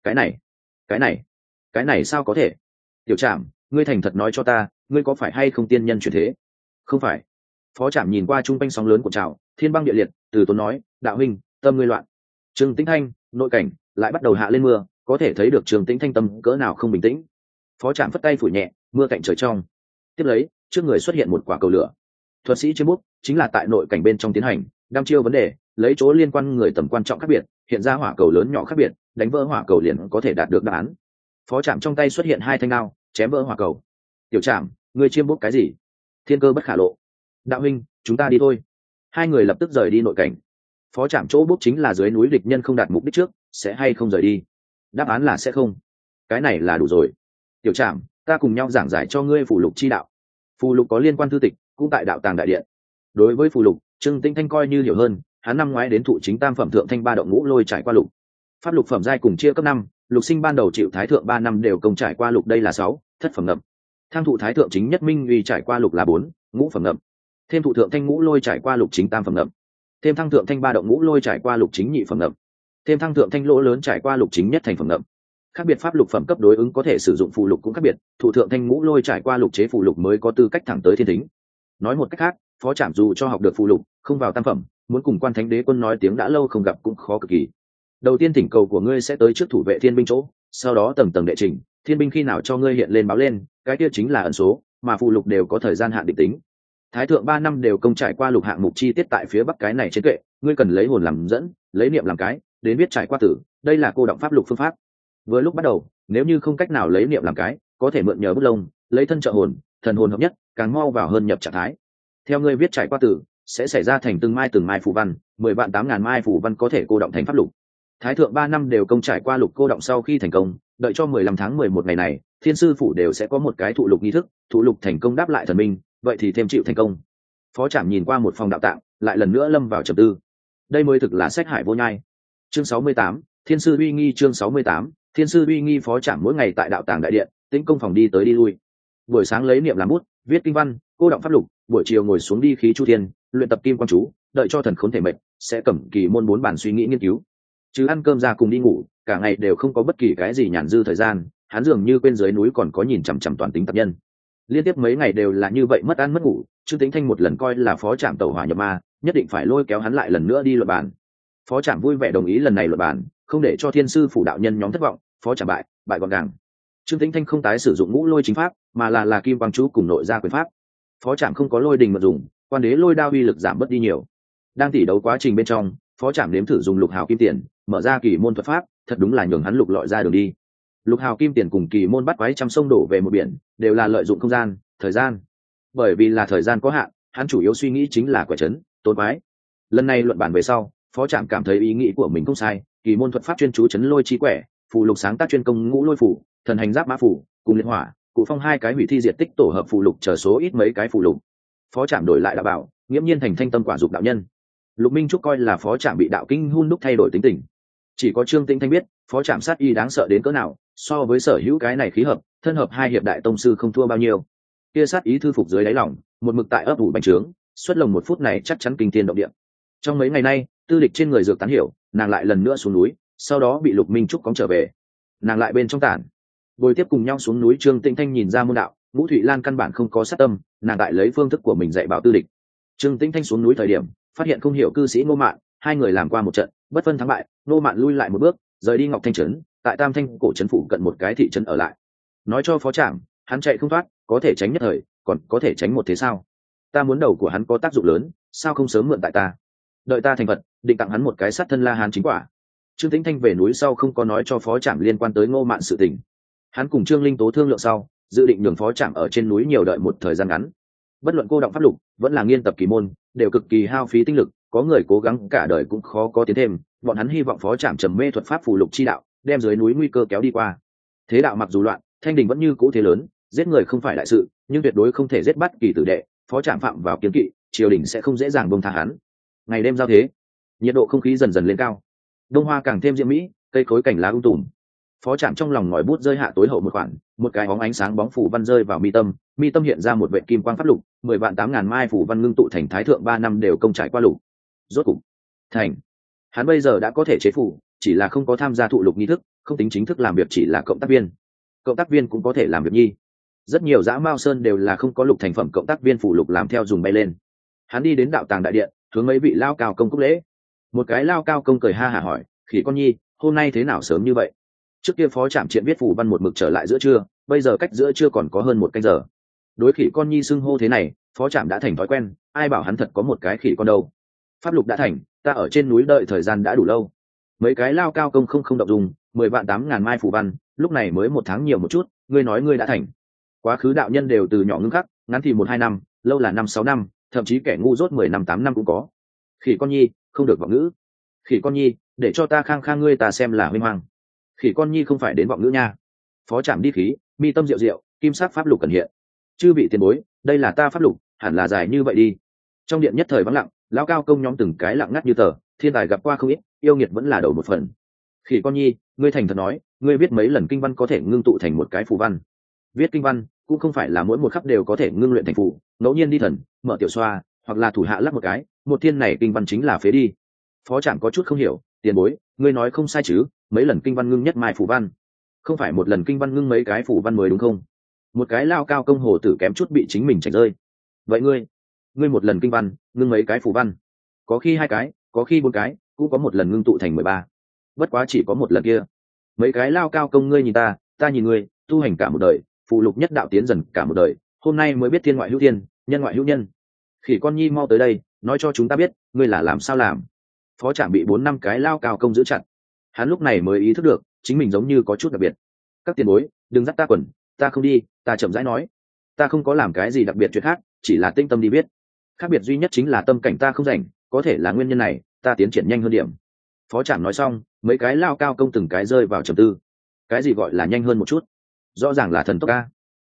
Cái này sao có thể? Tiểu Trạm, ngươi thành thật nói cho ta, ngươi có phải hay không tiên nhân chuyển thế? Không phải. Phó Trạm nhìn qua chung quanh sóng lớn của trào, thiên băng địa liệt, từ tốn nói, đạo huynh, tâm ngươi loạn. Trương Tĩnh Thanh, nội cảnh lại bắt đầu hạ lên mưa, có thể thấy được Trương Tĩnh Thanh tâm cỡ nào không bình tĩnh. Phó Trạm phất tay phủ nhẹ, mưa cạnh trời trong. Tiếp lấy, trước người xuất hiện một quả cầu lửa. Thuật sĩ chiêm bút chính là tại nội cảnh bên trong tiến hành đăm chiêu vấn đề, lấy chỗ liên quan người tầm quan trọng khác biệt, hiện ra hỏa cầu lớn nhỏ khác biệt, đánh vỡ hỏa cầu liền có thể đạt được đáp án. Phó Trạm trong tay xuất hiện hai thanh đao, chém vỡ hỏa cầu. Tiểu Trạm, ngươi chiêm bút cái gì? Thiên cơ bất khả lộ. Đạo huynh, chúng ta đi thôi. Hai người lập tức rời đi nội cảnh. Phó Trạm chỗ bút chính là dưới núi địch nhân không đạt mục đích trước, sẽ hay không rời đi. Đáp án là sẽ không. Cái này là đủ rồi. Tiểu Trạm, ta cùng nhau giảng giải cho ngươi phù lục chi đạo. Phù lục có liên quan thư tịch, cũng tại đạo tàng đại điện. Đối với phù lục, Trương Tĩnh Thanh coi như hiểu hơn, hắn năm ngoái đến thụ chính tam phẩm thượng thanh ba động ngũ lôi trải qua lục. Pháp lục phẩm giai cùng chia cấp 5, lục sinh ban đầu chịu thái thượng 3 năm đều công trải qua lục, đây là 6, thất phẩm ngậm. Thang thụ thái thượng chính nhất minh uy trải qua lục là 4, ngũ phẩm ngậm. Thêm thụ thượng thanh ngũ lôi trải qua lục chính tam phẩm ngậm. Thêm thăng thượng thanh ba động ngũ lôi trải qua lục chính nhị phẩm ngậm. Thêm thăng thượng thanh lỗ lớn trải qua lục chính nhất thành phẩm ngậm. Khác biệt pháp lục phẩm cấp đối ứng có thể sử dụng phù lục cũng khác biệt, thụ thượng thanh ngũ lôi trải qua lục chế phù lục mới có tư cách thẳng tới thiên tính. Nói một cách khác, Phó Trạm dù cho học được phù lục, không vào tam phẩm, muốn cùng Quan Thánh Đế Quân nói tiếng đã lâu không gặp cũng khó cực kỳ. Đầu tiên thỉnh cầu của ngươi sẽ tới trước thủ vệ thiên binh chỗ, sau đó tầng tầng đệ trình, thiên binh khi nào cho ngươi hiện lên báo lên, cái kia chính là ẩn số, mà phù lục đều có thời gian hạn định tính. Thái thượng 3 năm đều công trải qua lục hạng mục chi tiết tại phía bắc cái này trên kệ, ngươi cần lấy hồn làm dẫn, lấy niệm làm cái, đến biết trải qua tử, đây là cô động pháp lục phương pháp. Với lúc bắt đầu, nếu như không cách nào lấy niệm làm cái, có thể mượn nhờ bút lông, lấy thân trợ hồn, thần hồn hợp nhất, càng mau vào hơn nhập trạng thái. Theo ngươi viết trải qua tử, sẽ xảy ra thành từng mai phù văn, 10 vạn 8.000 mai phù văn có thể cô động thành pháp lục. Thái thượng 3 năm đều công trải qua lục cô động sau khi thành công, đợi cho 15 tháng 11 ngày này, Thiên sư phủ đều sẽ có một cái thụ lục nghi thức, thụ lục thành công đáp lại thần minh, vậy thì thêm chịu thành công. Phó Trạm nhìn qua một phòng đạo tạng, lại lần nữa lâm vào trầm tư. Đây mới thực là sách hải vô nhai. Chương 68, Thiên sư uy nghi. Chương 68, Thiên sư uy nghi. Phó Trạm mỗi ngày tại đạo tàng đại điện, tĩnh công phòng đi tới đi lui. Buổi sáng lấy niệm làm bút, viết kinh văn, cô động pháp lục, buổi chiều ngồi xuống đi khí chu thiên, luyện tập kim quang chú, đợi cho thần khốn thể mệt, sẽ cầm kỳ môn 4 bản suy nghĩ nghiên cứu. Chứ ăn cơm ra cùng đi ngủ, cả ngày đều không có bất kỳ cái gì nhàn dư thời gian, hắn dường như quên dưới núi còn có nhìn chằm chằm toàn tính tập nhân. Liên tiếp mấy ngày đều là như vậy, mất ăn mất ngủ. Trương Tĩnh Thanh một lần coi là Phó Trạm tẩu hỏa nhập ma, nhất định phải lôi kéo hắn lại lần nữa đi luận bàn. Phó Trạm vui vẻ đồng ý lần này luận bàn, không để cho Thiên sư phủ đạo nhân nhóm thất vọng. Phó Trạm bại gọn gàng. Trương Tĩnh Thanh không tái sử dụng ngũ lôi chính pháp, mà là kim quang chú cùng nội gia quyền pháp. Phó Trạm không có lôi đình mật dùng, quan đế lôi đao uy lực giảm bớt đi nhiều. Đang tỉ đấu quá trình bên trong, Phó Trạm nếm thử dùng lục hào kim tiền, mở ra kỳ môn thuật pháp, thật đúng là nhường hắn lục lọi ra đường đi. Lục hào kim tiền cùng kỳ môn bắt quái trăm sông đổ về một biển, đều là lợi dụng không gian, thời gian. Bởi vì là thời gian có hạn, hắn chủ yếu suy nghĩ chính là quẻ trấn, tốn quái. Lần này luận bản về sau, Phó Trạm cảm thấy ý nghĩ của mình không sai, kỳ môn thuật pháp chuyên chú trấn lôi chi quẻ, phù lục sáng tác chuyên công ngũ lôi phủ, thần hành giáp mã phủ, cùng liệt hỏa, cụ phong 2 cái hủy thi diệt tích tổ hợp phù lục chờ số ít mấy cái phù lục. Phó Trạm đổi lại đạo bảo, nghiễm nhiên thành thanh tâm quả dục đạo nhân. Lục Minh Trúc coi là Phó Trạm bị đạo kinh hun đúc thay đổi tính tình. Chỉ có Trương Tĩnh Thanh biết, Phó Trạm sát y đáng sợ đến cỡ nào, so với sở hữu cái này khí hợp, thân hợp 2 hiệp đại tông sư không thua bao nhiêu. Kia sát ý thư phục dưới đáy lòng, một mực tại ấp ủ bành trướng, xuất lồng 1 phút này chắc chắn kinh thiên động địa. Trong mấy ngày nay, tư lịch trên người dược tán hiểu, nàng lại lần nữa xuống núi, sau đó bị Lục Minh Trúc cóng trở về. Nàng lại bên trong tản. Bồi tiếp cùng nhau xuống núi Trương Tĩnh Thanh nhìn ra môn đạo, Ngũ Thụy Lan căn bản không có sát tâm, nàng tại lấy phương thức của mình dạy bảo tư lịch. Trương Tĩnh Thanh xuống núi thời điểm, phát hiện không hiểu cư sĩ Ngô Mạn, 2 người làm qua một trận, bất phân thắng bại, Ngô Mạn lui lại một bước, rời đi Ngọc Thanh trấn, tại Tam Thanh cổ trấn phủ cận một cái thị trấn ở lại. Nói cho Phó Trạm, hắn chạy không thoát, có thể tránh nhất thời, còn có thể tránh một thế sao? Ta muốn đầu của hắn có tác dụng lớn, sao không sớm mượn tại ta? Đợi ta thành Phật, định tặng hắn một cái sát thân La Hán chính quả. Trương Tĩnh Thanh về núi sau không có nói cho Phó Trạm liên quan tới Ngô Mạn sự tình. Hắn cùng Trương Linh Tố thương lượng sau, dự định nhường Phó Trạm ở trên núi nhiều đợi một thời gian ngắn. Bất luận cô động pháp lục, vẫn là nghiên tập kỳ môn, đều cực kỳ hao phí tinh lực, có người cố gắng cả đời cũng khó có tiến thêm. Bọn hắn hy vọng Phó Trạm trầm mê thuật pháp phù lục chi đạo, đem dưới núi nguy cơ kéo đi qua. Thế đạo mặc dù loạn, thanh đình vẫn như cũ thế lớn, giết người không phải đại sự, nhưng tuyệt đối không thể giết bắt kỳ tử đệ, phó trạm phạm vào kiến kỵ, triều đình sẽ không dễ dàng buông tha hắn. Ngày đêm giao thế, nhiệt độ không khí dần dần lên cao, đông hoa càng thêm diễm mỹ, cây cối cảnh lá tùm. Phó trạm trong lòng ngòi bút rơi hạ tối hậu một khoản, một cái bóng ánh sáng bóng phủ văn rơi vào mi tâm hiện ra một vệ kim quang pháp lục, 10.000 mai phủ văn ngưng tụ thành thái thượng 3 năm đều công trải qua lục. Rốt cục thành. Hắn bây giờ đã có thể chế phủ, chỉ là không có tham gia thụ lục nghi thức, không tính chính thức làm việc, chỉ là cộng tác viên. Cộng tác viên cũng có thể làm việc nhi. Rất nhiều dã mao sơn đều là không có lục thành phẩm cộng tác viên phủ lục làm theo dùng bay lên. Hắn đi đến đạo tàng đại điện, hướng mấy vị lao cao công cúc lễ. Một cái lao cao công cười ha hả hỏi, Khỉ con nhi, hôm nay thế nào sớm như vậy? Trước kia phó trạm triện viết phủ văn một mực trở lại giữa trưa, bây giờ cách giữa trưa còn có hơn một canh giờ. Đối Khỉ con nhi xưng hô thế này, phó trạm đã thành thói quen, ai bảo hắn thật có một cái khỉ con đâu. Pháp lục đã thành, ta ở trên núi đợi thời gian đã đủ lâu. Mấy cái lao cao công không động dùng, 10.800 mai phủ văn, lúc này mới 1 tháng nhiều một chút, ngươi nói ngươi đã thành. Quá khứ đạo nhân đều từ nhỏ ngưng khắc, ngắn thì 1-2 năm, lâu là 5-6 năm, thậm chí kẻ ngu dốt 10 năm 8 năm cũng có. Khỉ con nhi, không được vọng ngữ. Khỉ con nhi, để cho ta khang khang ngươi ta xem là huy hoàng. Khỉ con nhi không phải đến vọng ngữ nha. Phó trạm đi khí, mi tâm diệu diệu, kim sắc pháp lục cần hiện. Chư vị tiền bối, đây là ta pháp lục, hẳn là dài như vậy đi. Trong điện nhất thời vắng lặng, lão cao công nhóm từng cái lặng ngắt như tờ, thiên tài gặp qua không ít, yêu nghiệt vẫn là đầu một phần. Khỉ con nhi, ngươi thành thật nói, ngươi viết mấy lần kinh văn có thể ngưng tụ thành một cái phù văn? Viết kinh văn cũng không phải là mỗi một khắc đều có thể ngưng luyện thành phù, ngẫu nhiên đi thần, mở tiểu xoa, hoặc là thủ hạ lắp một cái, một thiên này kinh văn chính là phế đi. Phó trạm có chút không hiểu, tiền bối, ngươi nói không sai chứ, mấy lần kinh văn ngưng nhất mai phù văn, không phải một lần kinh văn ngưng mấy cái phù văn mới đúng không? Một cái lao cao công hồ tử kém chút bị chính mình chạch rơi. Vậy ngươi một lần kinh văn ngưng mấy cái phù văn? Có khi 2 cái, có khi 4 cái, cũng có một lần ngưng tụ thành 13. Bất quá chỉ có một lần kia. Mấy cái lao cao công ngươi nhìn ta nhìn ngươi, tu hành cả một đời, phụ lục nhất đạo tiến dần cả một đời, hôm nay mới biết thiên ngoại hữu thiên, nhân ngoại hữu nhân. Khỉ con nhi mau tới đây, nói cho chúng ta biết, ngươi là làm sao làm. Phó trạm bị 4-5 cái lao cao công giữ chặt. Hắn lúc này mới ý thức được, chính mình giống như có chút đặc biệt. Các tiền bối, đừng dắt ta quần, ta không đi, ta chậm rãi nói. Ta không có làm cái gì đặc biệt chuyện khác, chỉ là tinh tâm đi biết. Khác biệt duy nhất chính là tâm cảnh ta không rảnh, có thể là nguyên nhân này, ta tiến triển nhanh hơn điểm. Phó trạm nói xong, mấy cái lao cao công từng cái rơi vào trầm tư. Cái gì gọi là nhanh hơn một chút? Rõ ràng là thần tốc ca.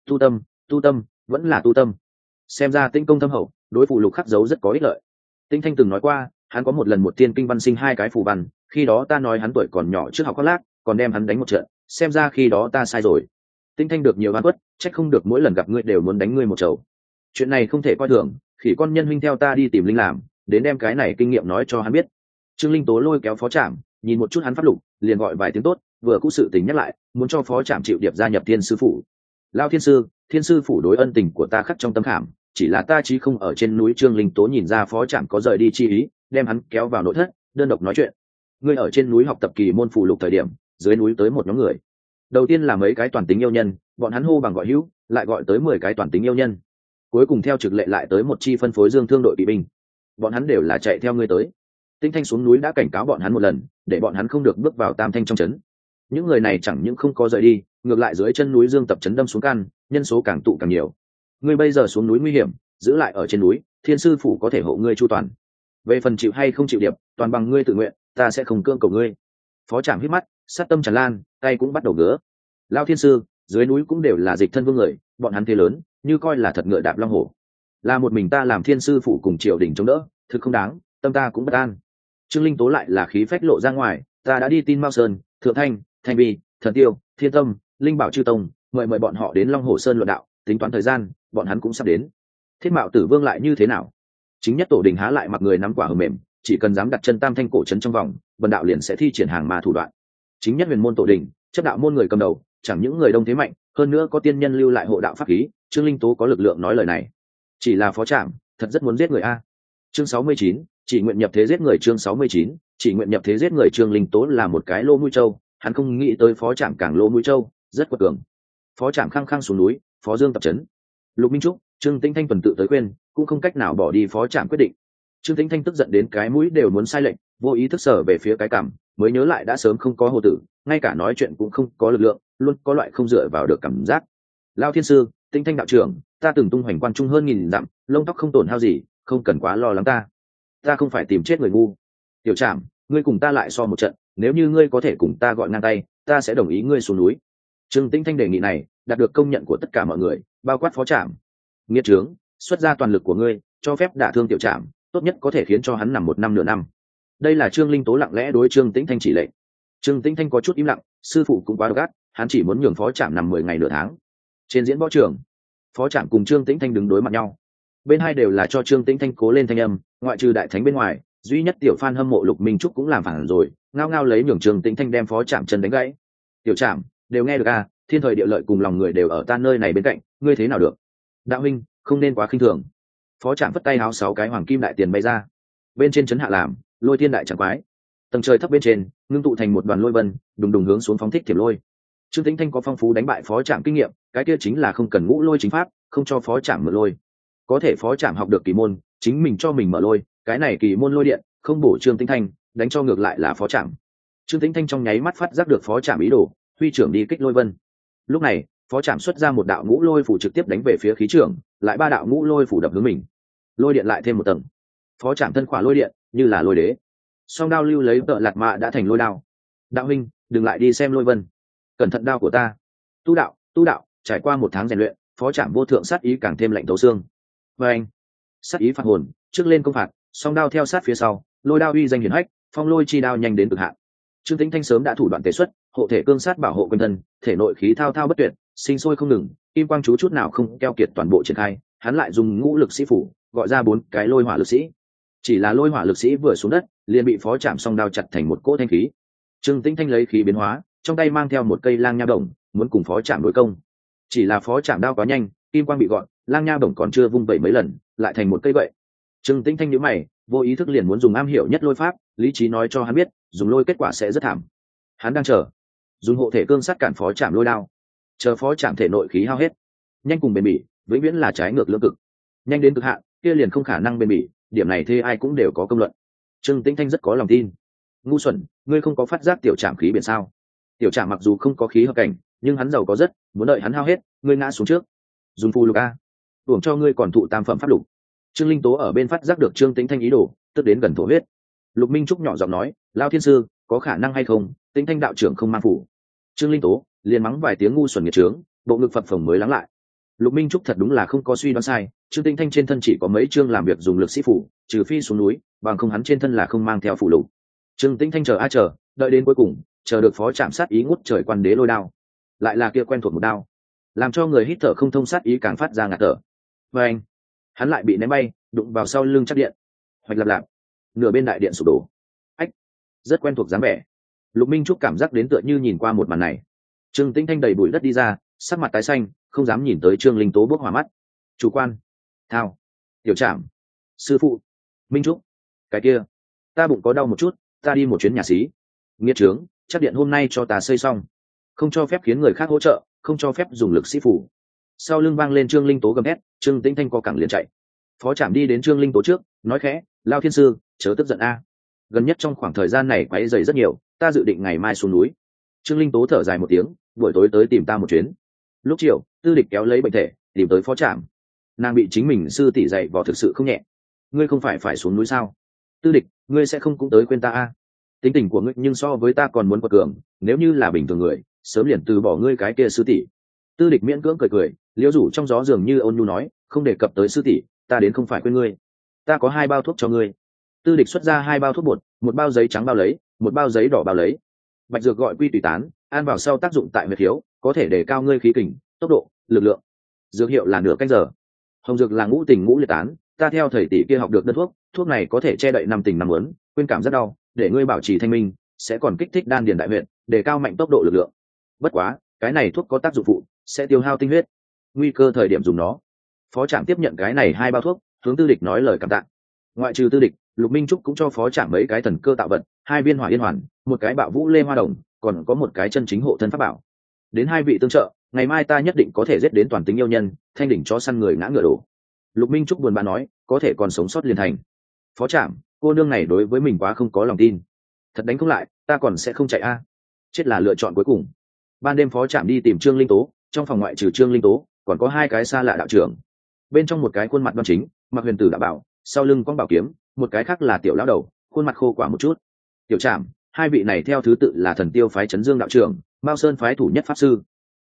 Tu tâm, vẫn là tu tâm. Xem ra tinh công thâm hậu, đối phụ lục khắc dấu rất có ích lợi. Tinh Thanh từng nói qua, hắn có một lần một tiên kinh văn sinh 2 cái phù văn, khi đó ta nói hắn tuổi còn nhỏ trước học khoác lác, còn đem hắn đánh một trận, xem ra khi đó ta sai rồi. Tinh Thanh được nhiều oan khuất, trách không được mỗi lần gặp ngươi đều muốn đánh ngươi một chầu. Chuyện này không thể coi thường, Khỉ con nhân huynh theo ta đi tìm linh làm, đến đem cái này kinh nghiệm nói cho hắn biết. Trương Linh Tố lôi kéo phó trạm, nhìn một chút hắn pháp lục, liền gọi vài tiếng tốt, vừa cũ sự tình nhắc lại, muốn cho phó trạm chịu điệp gia nhập thiên sư phủ. Lao thiên sư phủ đối ân tình của ta khắc trong tâm khảm, chỉ là ta chí không ở trên núi. Trương Linh Tố nhìn ra phó trạm có rời đi chi ý, đem hắn kéo vào nội thất, đơn độc nói chuyện. Ngươi ở trên núi học tập kỳ môn phù lục thời điểm, dưới núi tới một nhóm người. Đầu tiên là mấy cái toàn tính yêu nhân, bọn hắn hô bằng gọi hữu, lại gọi tới 10 cái toàn tính yêu nhân. Cuối cùng theo trực lệ lại tới một chi phân phối dương thương đội kỵ binh. Bọn hắn đều là chạy theo ngươi tới. Tinh Thanh xuống núi đã cảnh cáo bọn hắn một lần, để bọn hắn không được bước vào Tam Thanh trong trấn. Những người này chẳng những không có rời đi, ngược lại dưới chân núi dương tập trấn đâm xuống can, nhân số càng tụ càng nhiều. Ngươi bây giờ xuống núi nguy hiểm, giữ lại ở trên núi, thiên sư phủ có thể hộ ngươi chu toàn. Về phần chịu hay không chịu điệp, toàn bằng ngươi tự nguyện, ta sẽ không cưỡng cầu ngươi. Phó trạm hít mắt, sát tâm tràn lan, tay cũng bắt đầu ngứa. Lao thiên sư, dưới núi cũng đều là dịch thân vương người, bọn hắn thế lớn, như coi là thật ngựa đạp long hổ. Là một mình ta làm thiên sư phủ cùng triều đình chống đỡ, thực không đáng, tâm ta cũng bất an. Trương Linh Tố lại là khí phách lộ ra ngoài, ta đã đi tin Mao Sơn, Thượng Thanh, Thanh Vi, Thần Tiêu, Thiên Tâm, Linh Bảo Chư Tông, mời bọn họ đến Long Hồ Sơn luận đạo, tính toán thời gian, bọn hắn cũng sắp đến. Thiết Mạo Tử Vương lại như thế nào? Chính nhất tổ đình há lại mặc người nắm quả hờ mềm, chỉ cần dám đặt chân Tam Thanh cổ trấn trong vòng, bần đạo liền sẽ thi triển hàng ma thủ đoạn. Chính nhất huyền môn tổ đình, chấp đạo môn người cầm đầu, chẳng những người đông thế mạnh, hơn nữa có tiên nhân lưu lại hộ đạo pháp khí. Trương Linh Tố có lực lượng nói lời này. Chỉ là phó trạm, thật rất muốn giết người a. Chương 69, chỉ nguyện nhập thế giết người. Chương 69, chỉ nguyện nhập thế giết người. Trương Linh Tố là một cái lô mũi trâu, hắn không nghĩ tới phó trạm càng lô mũi trâu, rất quật cường. Phó trạm khăng khăng xuống núi, phó dương tập trấn. Lục Minh Trúc, Trương Tĩnh Thanh tuần tự tới khuyên, cũng không cách nào bỏ đi phó trạm quyết định. Trương Tĩnh Thanh tức giận đến cái mũi đều muốn sai lệnh, vô ý thức sở về phía cái cằm, mới nhớ lại đã sớm không có hồ tử, ngay cả nói chuyện cũng không có lực lượng, luôn có loại không dựa vào được cảm giác. Lao thiên sư, Tĩnh Thanh đạo trưởng, ta từng tung hoành quan trung hơn 1000 dặm, lông tóc không tổn hao gì, không cần quá lo lắng ta không phải tìm chết người ngu. Tiểu Trạm, ngươi cùng ta lại so một trận, nếu như ngươi có thể cùng ta gọi ngang tay, ta sẽ đồng ý ngươi xuống núi. Trương Tĩnh Thanh đề nghị này đạt được công nhận của tất cả mọi người, bao quát phó trạm. Nghiệt trướng, xuất ra toàn lực của ngươi, cho phép đả thương tiểu trạm, tốt nhất có thể khiến cho hắn nằm 1 năm nửa năm. Đây là Trương Linh Tố lặng lẽ đối Trương Tĩnh Thanh chỉ lệnh. Trương Tĩnh Thanh có chút im lặng, sư phụ cũng quá độc ác, hắn chỉ muốn nhường phó trạm nằm 10 ngày nửa tháng. Trên diễn võ trường, phó trạm cùng Trương Tĩnh Thanh đứng đối mặt nhau, bên hai đều là cho Trương Tĩnh Thanh cố lên thanh âm, ngoại trừ đại thánh bên ngoài, duy nhất tiểu fan hâm mộ Lục Minh Trúc cũng làm phản rồi, ngao ngao lấy nhường Trương Tĩnh Thanh đem phó trạm chân đánh gãy. Tiểu trạm, đều nghe được à, thiên thời địa lợi cùng lòng người đều ở ta nơi này bên cạnh, ngươi thế nào được? Đạo huynh, không nên quá khinh thường. Phó trạm vất tay háo 6 cái hoàng kim đại tiền bay ra, bên trên chấn hạ làm lôi thiên đại chẳng quái, tầng trời thấp bên trên ngưng tụ thành một đoàn lôi vân, đùng đùng hướng xuống phóng thích thiểm lôi. Trương Tĩnh Thanh có phong phú đánh bại phó trạm kinh nghiệm, cái kia chính là không cần ngũ lôi chính pháp, không cho phó trạm mở lôi. Có thể phó trạm học được kỳ môn, chính mình cho mình mở lôi, cái này kỳ môn lôi điện không bổ Trương Tĩnh Thanh, đánh cho ngược lại là phó trạm. Trương Tĩnh Thanh trong nháy mắt phát giác được phó trạm ý đồ, huy trưởng đi kích lôi vân. Lúc này phó trạm xuất ra một đạo ngũ lôi phủ trực tiếp đánh về phía khí trưởng, lại 3 đạo ngũ lôi phủ đập hướng mình, lôi điện lại thêm một tầng. Phó trạm thân khỏa lôi điện như là lôi đế, song đao lưu lấy tợ lạt mạ đã thành lôi đao. Đạo huynh, đừng lại đi xem lôi vân, cẩn thận đao của ta. Tu đạo, trải qua 1 tháng rèn luyện, phó trạm vô thượng sát ý càng thêm lạnh thấu xương. Và anh, sát ý phạt hồn, trước lên công phạt, song đao theo sát phía sau, lôi đao uy danh hiển hách, phong lôi chi đao nhanh đến cực hạn. Trương Tĩnh Thanh sớm đã thủ đoạn tế xuất, hộ thể cương sát bảo hộ quanh thân, thể nội khí thao thao bất tuyệt, sinh sôi không ngừng, kim quang chú chút nào không keo kiệt toàn bộ triển khai. Hắn lại dùng ngũ lực sĩ phủ gọi ra 4 cái lôi hỏa lực sĩ. Chỉ là lôi hỏa lực sĩ vừa xuống đất, liền bị phó trạm song đao chặt thành một cỗ thanh khí. Trương Tĩnh Thanh lấy khí biến hóa, trong tay mang theo một cây lang nha bổng, muốn cùng phó trạm đối công. Chỉ là phó trạm đao quá nhanh, kim quang bị gọn, lang nha bổng còn chưa vung vẩy mấy lần, lại thành một cây gậy. Trương Tĩnh Thanh nhíu mày, vô ý thức liền muốn dùng am hiểu nhất lôi pháp, lý trí nói cho hắn biết, dùng lôi kết quả sẽ rất thảm. Hắn đang chờ, dùng hộ thể cương sát cản phó trạm lôi đao, chờ phó trạm thể nội khí hao hết. Nhanh cùng bền bỉ, vĩnh viễn là trái ngược lưỡng cực. Nhanh đến cực hạn, kia liền không khả năng bền bỉ, điểm này thế ai cũng đều có công luận. Trương Tĩnh Thanh rất có lòng tin. Ngu xuẩn, ngươi không có phát giác tiểu trạm khí biển sao? Tiểu trạm mặc dù không có khí hợp cảnh, nhưng hắn giàu có rất, muốn đợi hắn hao hết, ngươi ngã xuống trước. Dùng phù lục a, uổng cho ngươi còn thụ tam phẩm pháp lục. Trương Linh Tố ở bên phát giác được Trương Tĩnh Thanh ý đồ, tức đến gần thổ huyết. Lục Minh Trúc nhỏ giọng nói, Lao thiên sư, có khả năng hay không, Tĩnh Thanh đạo trưởng không mang phủ. Trương Linh Tố liền mắng vài tiếng ngu xuẩn nghiệt trướng, bộ ngực phập phồng mới lắng lại. Lục Minh Trúc thật đúng là không có suy đoán sai, Trương Tĩnh Thanh trên thân chỉ có mấy chương làm việc dùng lực sĩ phủ, trừ phi xuống núi, bằng không hắn trên thân là không mang theo phủ lục. Trương Tĩnh Thanh chờ, đợi đến cuối cùng, chờ được phó trạm sát ý ngút trời quan đế lôi đao, lại là kia quen thuộc một đao, làm cho người hít thở không thông, sát ý càng phát ra ngạt thở. Và anh, hắn lại bị ném bay, đụng vào sau lưng chắc điện, hoạch lạp lạp, nửa bên đại điện sụp đổ. Ách, rất quen thuộc dáng vẻ. Lục Minh Trúc cảm giác đến tựa như nhìn qua một màn này. Trương Tĩnh Thanh đầy bụi đất đi ra, sắc mặt tái xanh, không dám nhìn tới Trương Linh Tố bước hỏa mắt. Chủ quan, thao, tiểu trạm, sư phụ, Minh Trúc, cái kia, ta bụng có đau một chút, ta đi một chuyến nhà xí. Nghiệt trướng, chắc điện hôm nay cho ta xây xong, không cho phép khiến người khác hỗ trợ, không cho phép dùng lực sĩ phủ. Sau lưng vang lên Trương Linh Tố gầm hét, Trương Tĩnh Thanh co cẳng liền chạy. Phó trạm đi đến Trương Linh Tố trước, nói khẽ, Lao thiên sư, chớ tức giận a. Gần nhất trong khoảng thời gian này quấy rầy rất nhiều, ta dự định ngày mai xuống núi. Trương Linh Tố thở dài một tiếng, buổi tối tới tìm ta một chuyến. Lúc chiều, Tư Địch kéo lấy bệnh thể tìm tới phó trạm. Nàng bị chính mình sư tỷ dạy vò thực sự không nhẹ. Ngươi không phải xuống núi sao? Tư Địch, ngươi sẽ không cũng tới khuyên ta a? Tính tình của ngươi nhưng so với ta còn muốn quật cường, nếu như là bình thường người, sớm liền từ bỏ ngươi cái kia sư tỷ. Tư Địch miễn cưỡng cười, liễu rủ trong gió dường như ôn nhu nói, không đề cập tới sư tỷ, ta đến không phải khuyên ngươi, ta có 2 bao thuốc cho ngươi. Tư Địch xuất ra 2 bao thuốc bột, một bao giấy trắng bao lấy, một bao giấy đỏ bao lấy. Bạch dược gọi quy tùy tán, ăn vào sau tác dụng tại huyệt khiếu, có thể đề cao ngươi khí kình, tốc độ, lực lượng. Dược hiệu là nửa canh giờ. Hồng dược là ngũ tình ngũ liệt tán, ta theo thầy tỷ kia học được đơn thuốc, thuốc này có thể che đậy 5 tình 5 muốn, quên cảm rất đau, để ngươi bảo trì thanh minh, sẽ còn kích thích đan điền đại huyệt, đề cao mạnh tốc độ lực lượng. Bất quá, cái này thuốc có tác dụng phụ, sẽ tiêu hao tinh huyết, nguy cơ thời điểm dùng nó. Phó trạm tiếp nhận cái này 2 bao thuốc, hướng Tư Địch nói lời cảm tạ. Ngoại trừ Tư Địch, Lục Minh Trúc cũng cho phó trạm mấy cái thần cơ tạo vật, 2 viên hỏa yên hoàn, một cái bạo vũ lê hoa đồng, còn có một cái chân chính hộ thân pháp bảo. Đến 2 vị tương trợ, ngày mai ta nhất định có thể giết đến toàn tính yêu nhân, thanh đỉnh chó săn người ngã ngựa đổ. Lục Minh Trúc buồn bã nói, có thể còn sống sót liền thành. Phó trạm, cô nương này đối với mình quá không có lòng tin, thật đánh không lại, ta còn sẽ không chạy a. Chết là lựa chọn cuối cùng. Ban đêm phó trạm đi tìm Trương Linh Tố, trong phòng ngoại trừ Trương Linh Tố, còn có 2 cái xa lạ đạo trưởng. Bên trong một cái khuôn mặt đoan chính, mặc huyền tử đạo bảo, sau lưng quang bảo kiếm, một cái khác là tiểu lão đầu, khuôn mặt khô quả một chút. Tiểu trạm, 2 vị này theo thứ tự là Thần Tiêu phái Trấn Dương đạo trưởng, Mao Sơn phái thủ nhất pháp sư.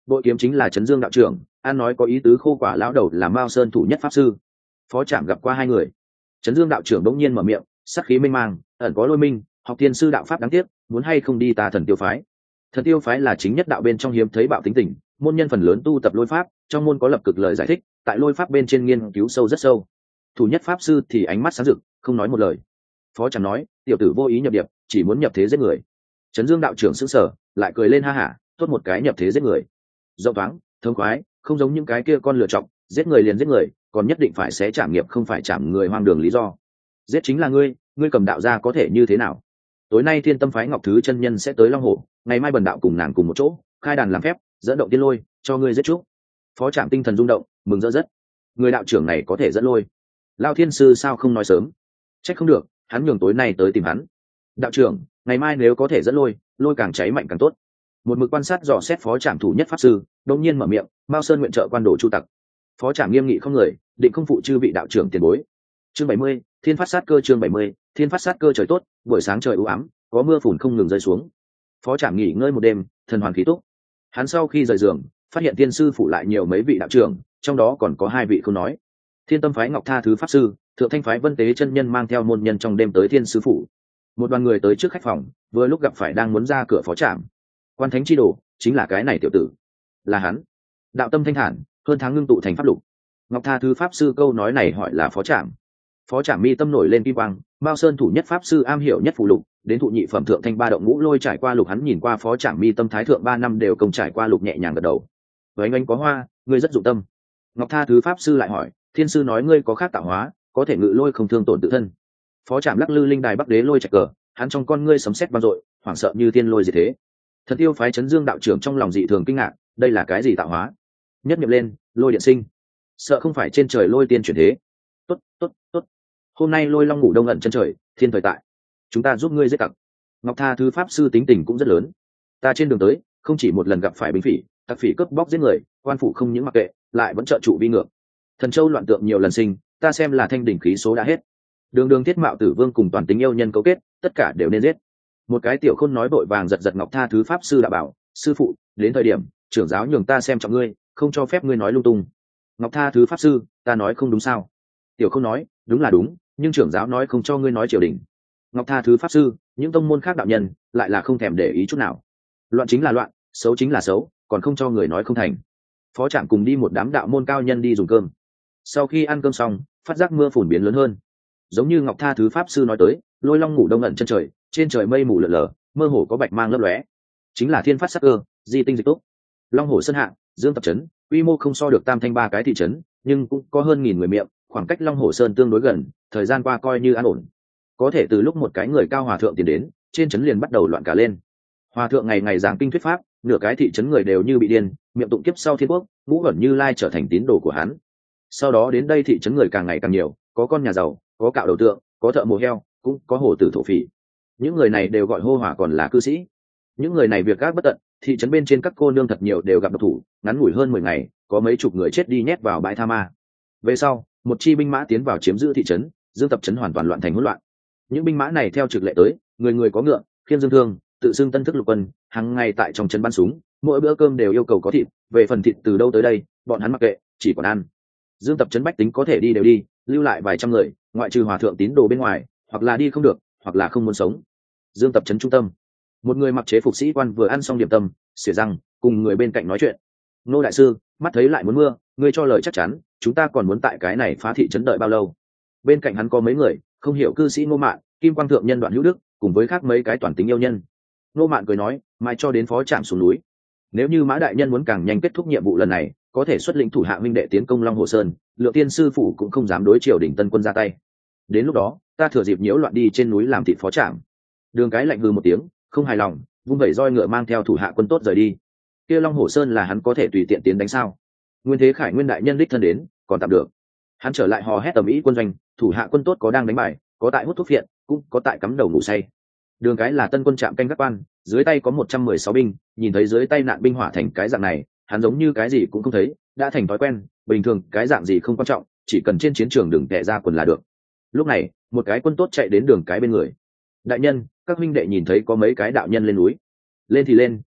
bội kiếm chính là trấn dương đạo trưởng, an nói có ý tứ khô quả lão đầu là Mao Sơn thủ nhất pháp sư. Phó Trạm gặp qua hai người. Trấn dương đạo trưởng đống nhiên mở miệng, sắc khí mênh mang, ẩn có lôi minh, học thiên sư đạo pháp đáng tiếc, muốn hay không đi ta thần tiêu phái. Thần tiêu phái là chính nhất đạo bên trong hiếm thấy bạo tính tình, môn nhân phần lớn tu tập lôi pháp, trong môn có lập cực lời giải thích, tại lôi pháp bên trên nghiên cứu sâu rất sâu. Thủ nhất pháp sư thì ánh mắt sáng rực, không nói một lời. Phó Trạm nói, tiểu tử vô ý nhập điệp, chỉ muốn nhập thế giết người. Trấn dương đạo trưởng sững sờ, lại cười lên ha hả, tốt một cái nhập thế giết người. Rộng thoáng, thông khoái, không giống những cái kia con lựa chọn, giết người liền giết người, còn nhất định phải xé trảm nghiệp không phải trảm người hoang đường lý do. Giết chính là ngươi cầm đạo gia có thể như thế nào? Tối nay Thiên Tâm phái Ngọc Thứ chân nhân sẽ tới Long Hồ, ngày mai bần đạo cùng nàng cùng một chỗ, khai đàn làm phép, dẫn động tiên lôi, cho ngươi giết chúc. Phó Trạm tinh thần rung động, mừng rỡ rất. Người đạo trưởng này có thể dẫn lôi. Lao thiên sư sao không nói sớm? Trách không được, hắn nhường tối nay tới tìm hắn. Đạo trưởng, ngày mai nếu có thể dẫn lôi, lôi càng cháy mạnh càng tốt. Một mực quan sát dò xét Phó Trạm thủ nhất pháp sư, đột nhiên mở miệng, Mao Sơn nguyện trợ quan đồ chu tặc. Phó Trạm nghiêm nghị không người, định không phụ chư vị đạo trưởng tiền bối. Chương 70, Thiên phát sát cơ. Chương 70, Thiên phát sát cơ. Trời tốt, buổi sáng trời u ám, có mưa phùn không ngừng rơi xuống. Phó Trạm nghỉ ngơi một đêm, thần hoàn khí túc. Hắn sau khi rời giường, phát hiện tiên sư phủ lại nhiều mấy vị đạo trưởng, trong đó còn có hai vị không nói. Thiên Tâm phái Ngọc Tha thứ pháp sư, Thượng Thanh phái Vân Tế chân nhân mang theo môn nhân trong đêm tới thiên sư phủ. Một đoàn người tới trước khách phòng, vừa lúc gặp phải đang muốn ra cửa Phó Trạm. Quan thánh chi đồ, chính là cái này tiểu tử. Là hắn. Đạo tâm thanh thản, hơn tháng ngưng tụ thành pháp lục. Ngọc Tha thứ pháp sư câu nói này hỏi là Phó Trạm. Phó Trạm mi tâm nổi lên kim quang, Mao Sơn thủ nhất pháp sư am hiểu nhất phụ lục, đến thụ nhị phẩm thượng thanh ba động ngũ lôi trải qua lục, hắn nhìn qua Phó Trạm mi tâm thái thượng 3 năm đều công trải qua lục nhẹ nhàng gật đầu. Với anh có hoa, ngươi rất dụng tâm. Ngọc Tha thứ pháp sư lại hỏi, thiên sư nói ngươi có khác tạo hóa, có thể ngự lôi không thương tổn tự thân. Phó Trạm lắc lư linh đài bắc đế lôi trạch cờ, hắn trong con ngươi sấm sét vang dội, hoảng sợ như thiên lôi gì thế. Thần tiêu phái Trấn Dương đạo trưởng trong lòng dị thường kinh ngạc, đây là cái gì tạo hóa? Nhất niệm lên, lôi điện sinh. Sợ không phải trên trời lôi tiên chuyển thế. Tốt, tốt, tốt. Hôm nay lôi long ngủ đông ẩn chân trời, thiên thời tại. Chúng ta giúp ngươi giết tặc. Ngọc Tha thứ pháp sư tính tình cũng rất lớn. Ta trên đường tới, không chỉ một lần gặp phải binh phỉ, tặc phỉ cướp bóc giết người, quan phủ không những mặc kệ, lại vẫn trợ trụ vi ngược. Thần châu loạn tượng nhiều lần sinh, ta xem là thanh đỉnh khí số đã hết. Đường đường thiết mạo tử vương cùng toàn tính yêu nhân cấu kết, tất cả đều nên giết. Một cái tiểu khôn nói vội vàng giật giật Ngọc Tha thứ pháp sư đã bảo, sư phụ, đến thời điểm trưởng giáo nhường ta xem trọng ngươi, không cho phép ngươi nói lung tung. Ngọc Tha thứ pháp sư, ta nói không đúng sao? Tiểu khôn nói, đúng là đúng, nhưng trưởng giáo nói không cho ngươi nói triều đình. Ngọc Tha thứ pháp sư, những tông môn khác đạo nhân lại là không thèm để ý chút nào. Loạn chính là loạn, xấu chính là xấu, còn không cho người nói không thành. Phó Trạm cùng đi một đám đạo môn cao nhân đi dùng cơm. Sau khi ăn cơm xong, phát giác mưa phùn biến lớn hơn. Giống như Ngọc Tha thứ pháp sư nói tới, lôi long ngủ đông ẩn chân trời, trên trời mây mù lờ lờ, mơ hồ có bạch mang lấp lóe, chính là thiên phát sắc cơ, di tinh dịch túc. Long hồ sơn hạ, dương tập trấn, quy mô không so được Tam Thanh 3 cái thị trấn, nhưng cũng có hơn 1000 người miệng, khoảng cách Long hồ sơn tương đối gần, thời gian qua coi như an ổn. Có thể từ lúc một cái người cao hòa thượng tiến đến, trên trấn liền bắt đầu loạn cả lên. Hòa thượng ngày ngày giảng kinh thuyết pháp, nửa cái thị trấn người đều như bị điên, miệng tụng kiếp sau thiên quốc, ngũ ẩn Như Lai trở thành tín đồ của hắn. Sau đó đến đây thị trấn người càng ngày càng nhiều, có con nhà giàu, có cạo đầu tượng, có thợ mổ heo, cũng có hồ tử thổ phỉ. Những người này đều gọi hô hỏa còn là cư sĩ. Những người này việc gác bất tận, thị trấn bên trên các cô nương thật nhiều đều gặp độc thủ, ngắn ngủi hơn 10 ngày, có mấy chục người chết đi nhét vào bãi tha ma. Về sau, một chi binh mã tiến vào chiếm giữ thị trấn, Dương tập trấn hoàn toàn loạn thành hỗn loạn. Những binh mã này theo trực lệ tới, người người có ngựa, khiêng dương thương, tự xưng tân thức lục quân, hàng ngày tại trong trấn bắn súng, mỗi bữa cơm đều yêu cầu có thịt, về phần thịt từ đâu tới đây, bọn hắn mặc kệ, chỉ còn ăn. Dương tập trấn bách tính có thể đi đều đi, lưu lại vài trăm người, ngoại trừ hòa thượng tín đồ bên ngoài, hoặc là đi không được, hoặc là không muốn sống. Dương tập trấn trung tâm, một người mặc chế phục sĩ quan vừa ăn xong điểm tâm, xỉa răng, cùng người bên cạnh nói chuyện. Nô đại sư, mắt thấy lại muốn mưa, ngươi cho lời chắc chắn, chúng ta còn muốn tại cái này phá thị trấn đợi bao lâu? Bên cạnh hắn có mấy người, không hiểu cư sĩ Ngô Mạn, Kim Quang thượng nhân Đoạn Hữu Đức, cùng với khác mấy cái toàn tính yêu nhân. Ngô Mạn cười nói, mai cho đến Phó Trạm xuống núi. Nếu như Mã đại nhân muốn càng nhanh kết thúc nhiệm vụ lần này, có thể xuất lĩnh thủ hạ minh đệ tiến công Long Hồ Sơn, Lượng Tiên sư phủ cũng không dám đối triều đình tân quân ra tay. Đến lúc đó, ta thừa dịp nhiễu loạn đi trên núi làm thịt Phó Trạm. Đường Cái lạnh hừ một tiếng, không hài lòng, vung vẩy roi ngựa mang theo thủ hạ quân tốt rời đi. Kia Long Hồ Sơn là hắn có thể tùy tiện tiến đánh sao? Nguyên Thế Khải nguyên đại nhân đích thân đến, còn tạm được. Hắn trở lại hò hét tầm ý quân doanh, thủ hạ quân tốt có đang đánh bài, có tại hút thuốc phiện, cũng có tại cắm đầu ngủ say. Đường Cái là tân quân trạm canh gác quan, dưới tay có 116 binh, nhìn thấy dưới tay nạn binh hỏa thành cái dạng này, hắn giống như cái gì cũng không thấy, đã thành thói quen, bình thường cái dạng gì không quan trọng, chỉ cần trên chiến trường đừng tè ra quần là được. Lúc này, một cái quân tốt chạy đến Đường Cái bên người. Đại nhân, các huynh đệ nhìn thấy có mấy cái đạo nhân lên núi. Lên thì lên,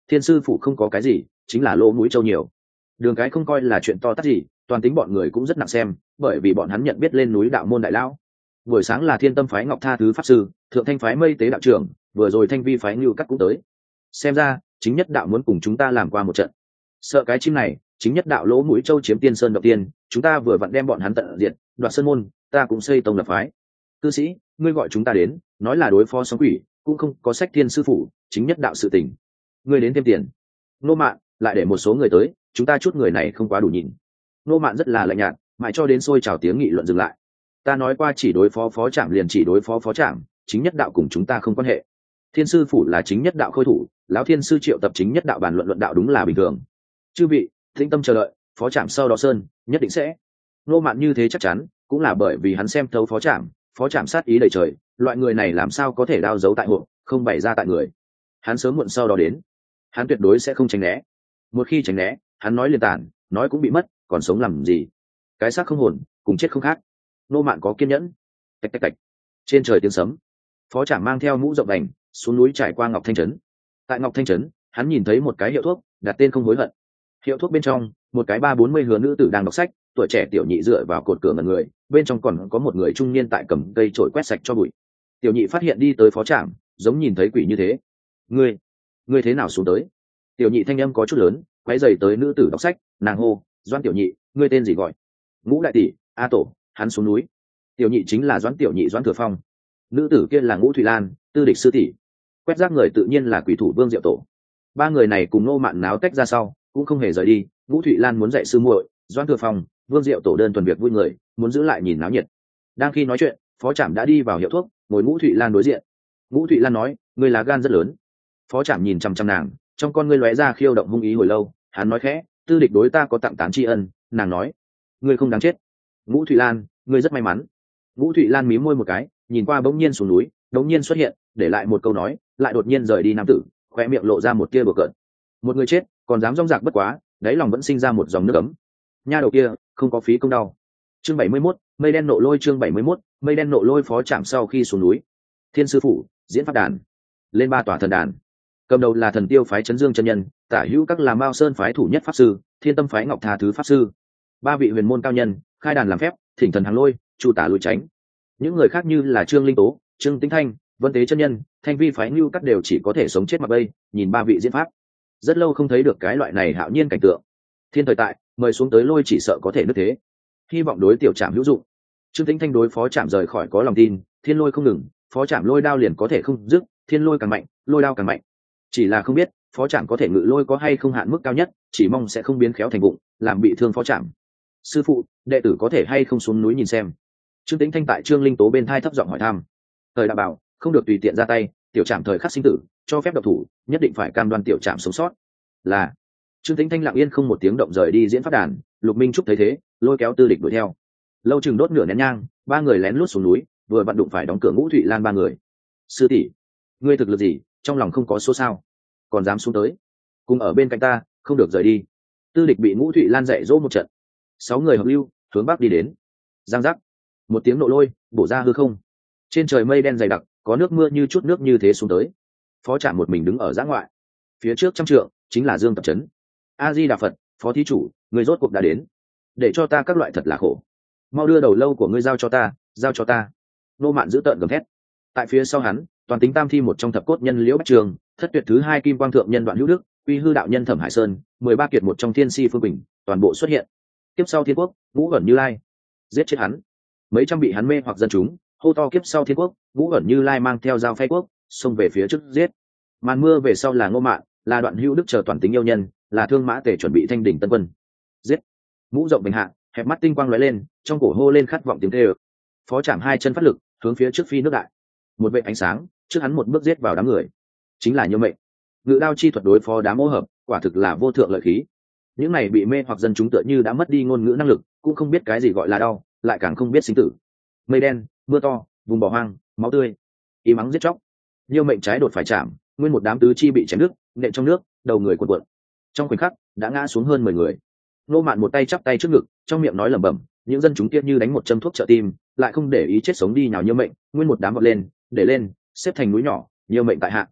thiên sư phụ không có cái gì, chính là lỗ mũi trâu nhiều. Đường cái không coi là chuyện to tát gì, toàn tính bọn người cũng rất nặng xem, bởi vì bọn hắn nhận biết lên núi đạo môn đại lão. Buổi sáng là Thiên Tâm phái Ngọc Tha thứ pháp sư, Thượng Thanh phái Mây Tế đạo trưởng, vừa rồi Thanh Vi phái Ngưu Cắt cũng tới. Xem ra chính nhất đạo muốn cùng chúng ta làm qua một trận. Sợ cái chim này, chính nhất đạo lỗ mũi châu chiếm Tiên Sơn đầu tiên, chúng ta vừa vặn đem bọn hắn tận diệt, đoạt sơn môn, ta cũng xây tông lập phái. Cư sĩ, ngươi gọi chúng ta đến, nói là đối phó sóng quỷ, cũng không có sách thiên sư phụ, chính nhất đạo sự tình. Ngươi đến thêm tiền. Nô Mạn lại để một số người tới, chúng ta chút người này không quá đủ nhìn. Nô Mạn rất là lạnh nhạt, mãi cho đến xôi trào tiếng nghị luận dừng lại. Ta nói qua chỉ đối phó phó trạm liền chỉ đối phó phó trạm, chính nhất đạo cùng chúng ta không quan hệ. Thiên sư phủ là chính nhất đạo khôi thủ, lão thiên sư triệu tập chính nhất đạo bàn luận đạo đúng là bình thường. Chư vị thinh tâm chờ đợi, phó trạm sau đó sơn nhất định sẽ. Nô Mạn như thế chắc chắn cũng là bởi vì hắn xem thấu phó trạm sát ý đầy trời, loại người này làm sao có thể đao giấu tại hộ, không bày ra tại người. Hắn sớm muộn sau đó đến, hắn tuyệt đối sẽ không tránh né. Một khi tránh né, hắn nói liền tản, nói cũng bị mất, còn sống làm gì? Cái xác không hồn, cùng chết không khác. Nô Mạn có kiên nhẫn. Tạch tạch tạch. Trên trời tiếng sấm, phó trạm mang theo mũ rộng đành xuống núi trải qua Ngọc Thanh trấn. Tại Ngọc Thanh trấn, hắn nhìn thấy một cái hiệu thuốc, đặt tên không hối hận. Hiệu thuốc bên trong, một cái 30-40 hứa nữ tử đang đọc sách, tuổi trẻ tiểu nhị dựa vào cột cửa ngẩn người, bên trong còn có một người trung niên tại cầm cây chổi quét sạch cho bụi. Tiểu nhị phát hiện đi tới phó trạm, giống nhìn thấy quỷ như thế. Ngươi thế nào xuống tới? Tiểu nhị thanh âm có chút lớn, quấy rầy tới nữ tử đọc sách, nàng hô, Doãn tiểu nhị, ngươi tên gì gọi? Ngũ đại tỷ, A tổ, hắn xuống núi. Tiểu nhị chính là Doãn tiểu nhị Doãn Thừa Phong. Nữ tử kia là Ngũ Thụy Lan, tư địch sư tỷ. Quét rác người tự nhiên là quỷ thủ Vương Diệu Tổ. Ba người này cùng Nô Mạn náo tách ra sau, cũng không hề rời đi. Ngũ Thụy Lan muốn dạy sư muội, Doãn Thừa Phong, Vương Diệu Tổ đơn thuần việc vui người, muốn giữ lại nhìn náo nhiệt. Đang khi nói chuyện, phó trạm đã đi vào hiệu thuốc, ngồi Ngũ Thụy Lan đối diện. Ngũ Thụy Lan nói, ngươi lá gan rất lớn. Phó trạm nhìn chăm chăm nàng, trong con ngươi lóe ra khiêu động hung ý hồi lâu. Hắn nói khẽ, tư địch đối ta có tặng tán tri ân. Nàng nói, ngươi không đáng chết. Ngũ Thụy Lan, ngươi rất may mắn. Ngũ Thụy Lan mím môi một cái, nhìn qua bỗng nhiên xuống núi, đống nhiên xuất hiện, để lại một câu nói, lại đột nhiên rời đi nam tử, khoe miệng lộ ra một tia bừa cợt. Một người chết, còn dám rong rạc bất quá, đáy lòng vẫn sinh ra một dòng nước ấm. Nha đầu kia, không có phí công đau. Chương 71, mây đen nộ lôi. Chương 71, mây đen nộ lôi. Phó trạm sau khi xuống núi, Thiên sư phủ diễn pháp đàn lên 3 tòa thần đàn. Cầm đầu là Thần Tiêu phái Trấn Dương chân nhân, tả hữu các là Mao Sơn phái thủ nhất pháp sư, Thiên Tâm phái Ngọc Tha thứ pháp sư. 3 vị huyền môn cao nhân khai đàn làm phép, thỉnh thần hàng lôi, chu tả lùi tránh. Những người khác như là Trương Linh Tố, Trương Tĩnh Thanh, Vân Tế chân nhân, Thanh Vi phái Ngưu Cắt đều chỉ có thể sống chết mặc bay, nhìn 3 vị diễn pháp. Rất lâu không thấy được cái loại này hạo nhiên cảnh tượng. Thiên thời tại, mời xuống tới lôi chỉ sợ có thể nứt thế. Hy vọng đối tiểu trạm hữu dụng. Trương Tĩnh Thanh đối phó trạm rời khỏi có lòng tin, thiên lôi không ngừng, phó trạm lôi đao liền có thể không dứt, thiên lôi càng mạnh, lôi đao càng mạnh. Chỉ là không biết phó trạm có thể ngự lôi có hay không hạn mức cao nhất, chỉ mong sẽ không biến khéo thành vụng, làm bị thương phó trạm. Sư phụ, đệ tử có thể hay không xuống núi nhìn xem? Trương Tĩnh Thanh tại Trương Linh Tố bên thai thấp giọng hỏi thăm. Thời đã bảo không được tùy tiện ra tay, tiểu trạm thời khắc sinh tử, cho phép độc thủ, nhất định phải cam đoan tiểu trạm sống sót. Là. Trương Tĩnh Thanh lặng yên không một tiếng động rời đi diễn pháp đàn. Lục Minh Trúc thấy thế, lôi kéo Tư Địch đuổi theo. Lâu chừng đốt nửa nén nhang, 3 người lén lút xuống núi, vừa vặn đụng phải đóng cửa Ngũ Thụy Lan 3 người. Sư tỷ, ngươi thực lực gì, trong lòng không có số sao, còn dám xuống tới? Cùng ở bên cạnh ta, không được rời đi. Tư Địch bị Ngũ Thụy Lan dạy dỗ một trận. 6 người hợp lưu, hướng bắc đi đến. Giang giác, một tiếng nộ lôi bổ ra hư không. Trên trời mây đen dày đặc, có nước mưa như chút nước như thế xuống tới. Phó trạm một mình đứng ở giã ngoại, phía trước trăm trượng chính là Dương Tập Trấn. A Di Đà Phật, phó thí chủ, người rốt cuộc đã đến, để cho ta các loại thật là khổ. Mau đưa đầu lâu của ngươi giao cho ta, giao cho ta. Nô Mạn giữ tợn gầm thét. Tại phía sau hắn, toàn tính tam thi một trong thập cốt nhân Liễu Bách Trường, thất tuyệt thứ 2 kim quang thượng nhân Đoạn Hữu Đức, quy hư đạo nhân Thẩm Hải Sơn, 13 kiệt một trong thiên si Phương Bình, toàn bộ xuất hiện. Tiếp sau thiên quốc, Ngũ Ẩn Như Lai, giết chết hắn. Mấy trăm bị hắn mê hoặc dân chúng, hô to kiếp sau thiên quốc, Ngũ Ẩn Như Lai mang theo dao phay quốc, xông về phía trước giết. Màn mưa về sau là Ngô Mạn, là Đoạn Hữu Đức chờ toàn tính yêu nhân, là Thương Mã Tề chuẩn bị thanh đỉnh tân quân. Giết. Mũ rộng bình hạ, hẹp mắt tinh quang lóe lên, trong cổ hô lên khát vọng tiếng kêu. Phó trạm 2 chân phát lực, hướng phía trước phi nước đại. Một vệt ánh sáng, trước hắn một bước giết vào đám người. Chính là Nhiêu Mệnh. Ngự đao chi thuật đối phó đám ô hợp, quả thực là vô thượng lợi khí. Những này bị mê hoặc dân chúng tựa như đã mất đi ngôn ngữ năng lực, cũng không biết cái gì gọi là đau, lại càng không biết sinh tử. Mây đen, mưa to, vùng bỏ hoang, máu tươi, y mắng giết chóc. Nhiêu Mệnh trái đột phải chạm, nguyên một đám tứ chi bị chém đứt, nện trong nước, đầu người cuộn cuộn. Trong khoảnh khắc, đã ngã xuống hơn 10 người. Nô Mạn một tay chắp tay trước ngực, trong miệng nói lẩm bẩm, những dân chúng kia như đánh một châm thuốc trợ tim, lại không để ý chết sống đi nhào Nhiêu Mệnh, nguyên một đám vọt lên, để lên, xếp thành núi nhỏ, Nhiêu Mệnh tại hạ.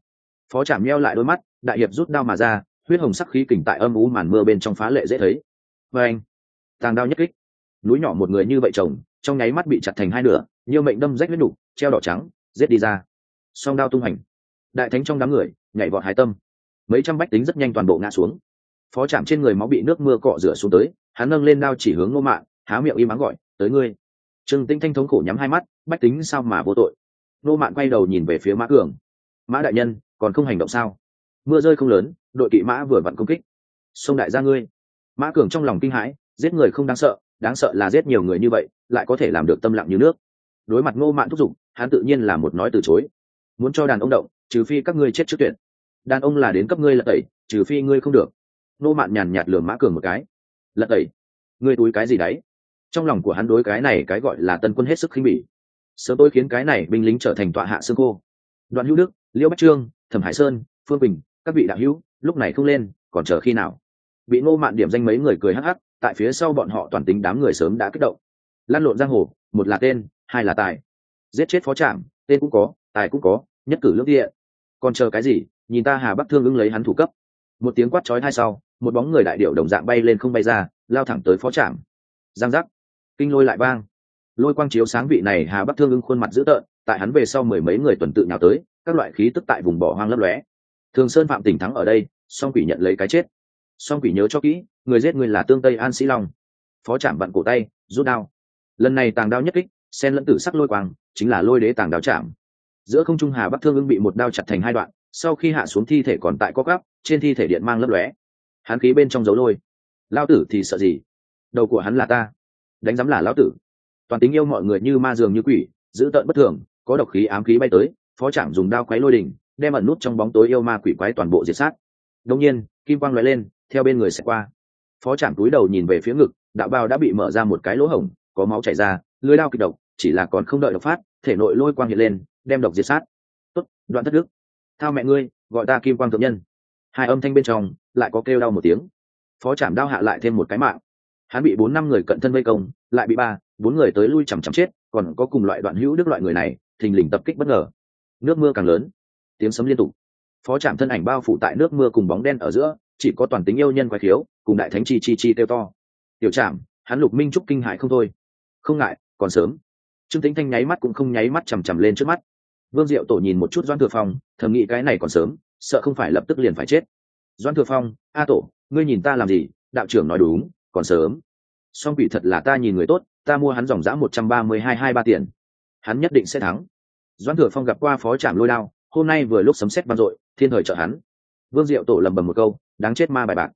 Phó Trảm nheo lại đôi mắt, đại hiệp rút đao mà ra, huyết hồng sắc khí kình tại âm u màn mưa bên trong phá lệ dễ thấy. Và anh, tàng đao nhất kích, núi nhỏ một người như vậy chồng, trong nháy mắt bị chặt thành hai nửa, nhiều mệnh đâm rách huyết đủ, treo đỏ trắng, giết đi ra. Song đao tung hành, đại thánh trong đám người nhảy vọt hái tâm, mấy trăm bách tính rất nhanh toàn bộ ngã xuống. Phó Trảm trên người máu bị nước mưa cọ rửa xuống tới, hắn nâng lên đao chỉ hướng Ngô Mạn, há miệng im ắng gọi, tới ngươi. Trương Tĩnh Thanh thống khổ nhắm hai mắt, bách tính sao mà vô tội. Ngô Mạn quay đầu nhìn về phía Mã Cường, Mã đại nhân còn không hành động sao? Mưa rơi không lớn, đội kỵ mã vừa vặn công kích. Sông đại gia ngươi. Mã Cường trong lòng kinh hãi, giết người không đáng sợ là giết nhiều người như vậy lại có thể làm được tâm lặng như nước. Đối mặt Ngô Mạn thúc giục, hắn tự nhiên là một nói từ chối. Muốn cho đàn ông động, trừ phi các ngươi chết trước tuyển. Đàn ông là đến cấp ngươi lật tẩy, trừ phi ngươi không được. Ngô Mạn nhàn nhạt lườm Mã Cường một cái. Lật tẩy? Ngươi túi cái gì đấy? Trong lòng của hắn đối cái này cái gọi là tân quân hết sức khinh bỉ. Sớm tôi khiến cái này binh lính trở thành tọa hạ xương khô. Đoạn Hữu Đức, Liễu Bách Trương, Thẩm Hải Sơn, Phương Bình, các vị đạo hữu, lúc này không lên, còn chờ khi nào? Bị Ngô Mạn điểm danh mấy người cười hắc hắc, tại phía sau bọn họ toàn tính đám người sớm đã kích động. Lăn lộn giang hồ, một là tên, hai là tài. Giết chết Phó Trảm, tên cũng có, tài cũng có, nhất cử lưỡng tiện. Còn chờ cái gì? Nhìn ta Hà Bắc Thương ứng lấy hắn thủ cấp. Một tiếng quát chói tai sau, một bóng người đại điểu đồng dạng bay lên không bay ra, lao thẳng tới Phó Trảm. Giang giác, kinh lôi lại vang. Lôi quang chiếu sáng vị này Hà Bắc Thương ứng khuôn mặt dữ tợn, tại hắn về sau mười mấy người tuần tự nhào tới, các loại khí tức tại vùng bỏ hoang lấp lóe. Thường Sơn Phạm tỉnh thắng ở đây, Song Quỷ nhận lấy cái chết. Song Quỷ nhớ cho kỹ, người giết người là Tương Tây An Sĩ Long. Phó Trảm vặn cổ tay, rút đao. Lần này tàng đao nhất kích, xen lẫn tử sắc lôi quang, chính là lôi đế tàng đao chạm. Giữa không trung Hà Bắc Thương Ưng bị một đao chặt thành hai đoạn, sau khi hạ xuống thi thể còn tại có gắp, trên thi thể điện mang lấp lóe. Hắn khí bên trong dấu lôi. Lao tử thì sợ gì? Đầu của hắn là ta, đánh giám là lão tử. Toàn tính yêu mọi người như ma dường như quỷ, dữ tợn bất thường, có độc khí ám khí bay tới, Phó Trảm dùng đao quấy lôi đỉnh, đem ẩn nút trong bóng tối yêu ma quỷ quái toàn bộ diệt sát. Đột nhiên, kim quang lóe lên, theo bên người sẽ qua. Phó Trảm cúi đầu nhìn về phía ngực, đạo bào đã bị mở ra một cái lỗ hổng, có máu chảy ra, lưỡi đao kịch độc, chỉ là còn không đợi độc phát, thể nội lôi quang hiện lên, đem độc diệt sát. Tốt, Đoạn Thất Đức. Thao mẹ ngươi, gọi ta Kim Quang thượng nhân. Hai âm thanh bên trong lại có kêu đau một tiếng. Phó Trảm đao hạ lại thêm một cái mạng. Hắn bị 4-5 người cận thân vây công, lại bị 3-4 người tới lui chằm chằm chết, còn có cùng loại Đoạn Hữu Đức loại người này, thình lình tập kích bất ngờ. Nước mưa càng lớn, tiếng sấm liên tục. Phó Trảm thân ảnh bao phủ tại nước mưa cùng bóng đen ở giữa, chỉ có toàn tính yêu nhân quái khiếu cùng đại thánh chi kêu to. Tiểu Trảm, hắn Lục Minh Trúc kinh hại không thôi. Không ngại, còn sớm. Trương Tĩnh Thanh nháy mắt cũng không nháy mắt chằm chằm lên trước mắt. Vương Diệu Tổ nhìn một chút Doãn Thừa Phong, thầm nghĩ cái này còn sớm, sợ không phải lập tức liền phải chết. Doãn Thừa Phong, a tổ, ngươi nhìn ta làm gì? Đạo trưởng nói đúng, còn sớm. Song Quỷ thật là ta nhìn người tốt, ta mua hắn dòng giá 132,23 tiền. Hắn nhất định sẽ thắng. Doãn Thừa Phong gặp qua Phó Trảm lôi đao, hôm nay vừa lúc sấm sét vang dội, thiên thời trợ hắn. Vương Diệu Tổ lầm bầm một câu, đáng chết ma bài bạc.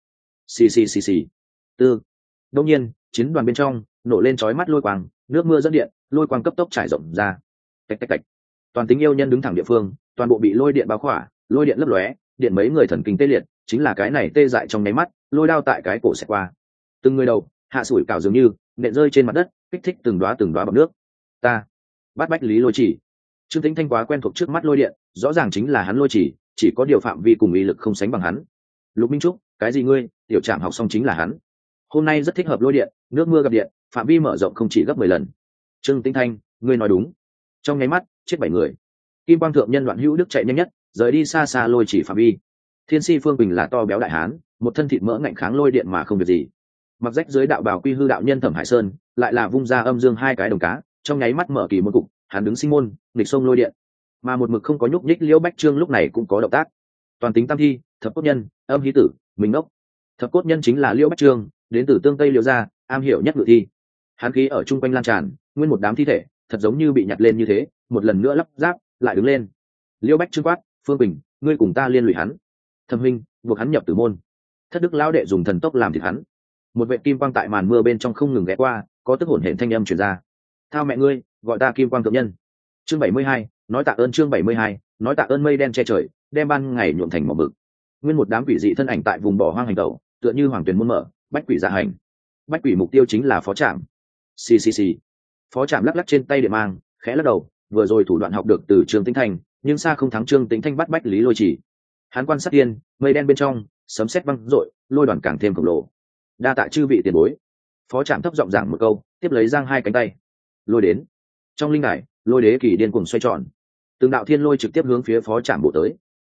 Xì. Tư. Đương nhiên, chiến đoàn bên trong nổ lên chói mắt lôi quang, nước mưa dẫn điện, lôi quang cấp tốc trải rộng ra. Tạch. Toàn tính yêu nhân đứng thẳng địa phương, toàn bộ bị lôi điện bao khỏa, lôi điện lấp lóe, điện mấy người thần kinh tê liệt, chính là cái này tê dại trong nháy mắt, lôi đao tại cái cổ xẹt qua. Từng người đầu hạ sủi cảo dường như nện rơi trên mặt đất, kích thích từng đóa bọt nước. Ta bắt bách lý lôi chỉ. Trương Tĩnh Thanh quá quen thuộc trước mắt lôi điện, rõ ràng chính là hắn lôi chỉ có điều phạm vi cùng uy lực không sánh bằng hắn. Lục Minh Trúc, cái gì ngươi? Tiểu Trảm học xong chính là hắn. Hôm nay rất thích hợp lôi điện, nước mưa gặp điện, phạm vi mở rộng không chỉ gấp 10 lần. Trương Tĩnh Thanh, ngươi nói đúng. Trong nháy mắt, chết 7 người. Kim Quang thượng nhân Đoạn Hữu Đức chạy nhanh nhất, rời đi xa lôi chỉ phạm vi. Thiên Si Phương Bình là to béo đại hán, một thân thịt mỡ ngạnh kháng lôi điện mà không việc gì. Mặc rách dưới đạo bào quy hư đạo nhân Thẩm Hải Sơn, lại là vung ra âm dương hai cái đồng cá, trong nháy mắt mở kỳ môn cục, hắn đứng sinh môn, nghịch sông lôi điện. Mà một mực không có nhúc nhích Liễu Bách Trương lúc này cũng có động tác. Toàn tính tam thi, thập cốt nhân, âm hí tử, mình ốc. Thập cốt nhân chính là Liễu Bách Trương, đến từ Tương Tây Liễu gia, am hiểu nhất ngự thi. Hắn khí ở trung quanh lan tràn, nguyên một đám thi thể, thật giống như bị nhặt lên như thế, một lần nữa lắp ráp, lại đứng lên. Liễu Bách Trương quát, Phương Bình, ngươi cùng ta liên lụy hắn. Thẩm huynh, buộc hắn nhập tử môn. Thất Đức lão đệ dùng thần tốc làm thịt hắn. Một vệ kim quang tại màn mưa bên trong không ngừng ghé qua, có tức hổn hển thanh âm truyền ra. Thao mẹ ngươi, gọi ta Kim Quang thượng nhân. Chương 72, nói tạ ơn. Chương 72, nói tạ ơn. Mây đen che trời, đem ban ngày nhuộm thành màu mực. Nguyên một đám quỷ dị thân ảnh tại vùng bỏ hoang hành tẩu, tựa như hoàng tuyền muôn mở, bách quỷ dạ hành. Bách quỷ mục tiêu chính là Phó Trảm. Xì. Phó Trảm lắc lắc trên tay điện mang, khẽ lắc đầu, vừa rồi thủ đoạn học được từ Trương Tĩnh Thanh, nhưng xa không thắng Trương Tĩnh Thanh bắt bách lý lôi chỉ. Hắn quan sát tiên, mây đen bên trong, sấm sét vang rội, lôi đoàn càng thêm khổng lồ. Đa tạ chư vị tiền bối. Phó Trảm thấp giọng giảng một câu, tiếp lấy giang hai cánh tay. Lôi đến. Trong linh đài, lôi đế kỳ điên cuồng xoay tròn. Từng đạo thiên lôi trực tiếp hướng phía Phó Trảm bổ tới.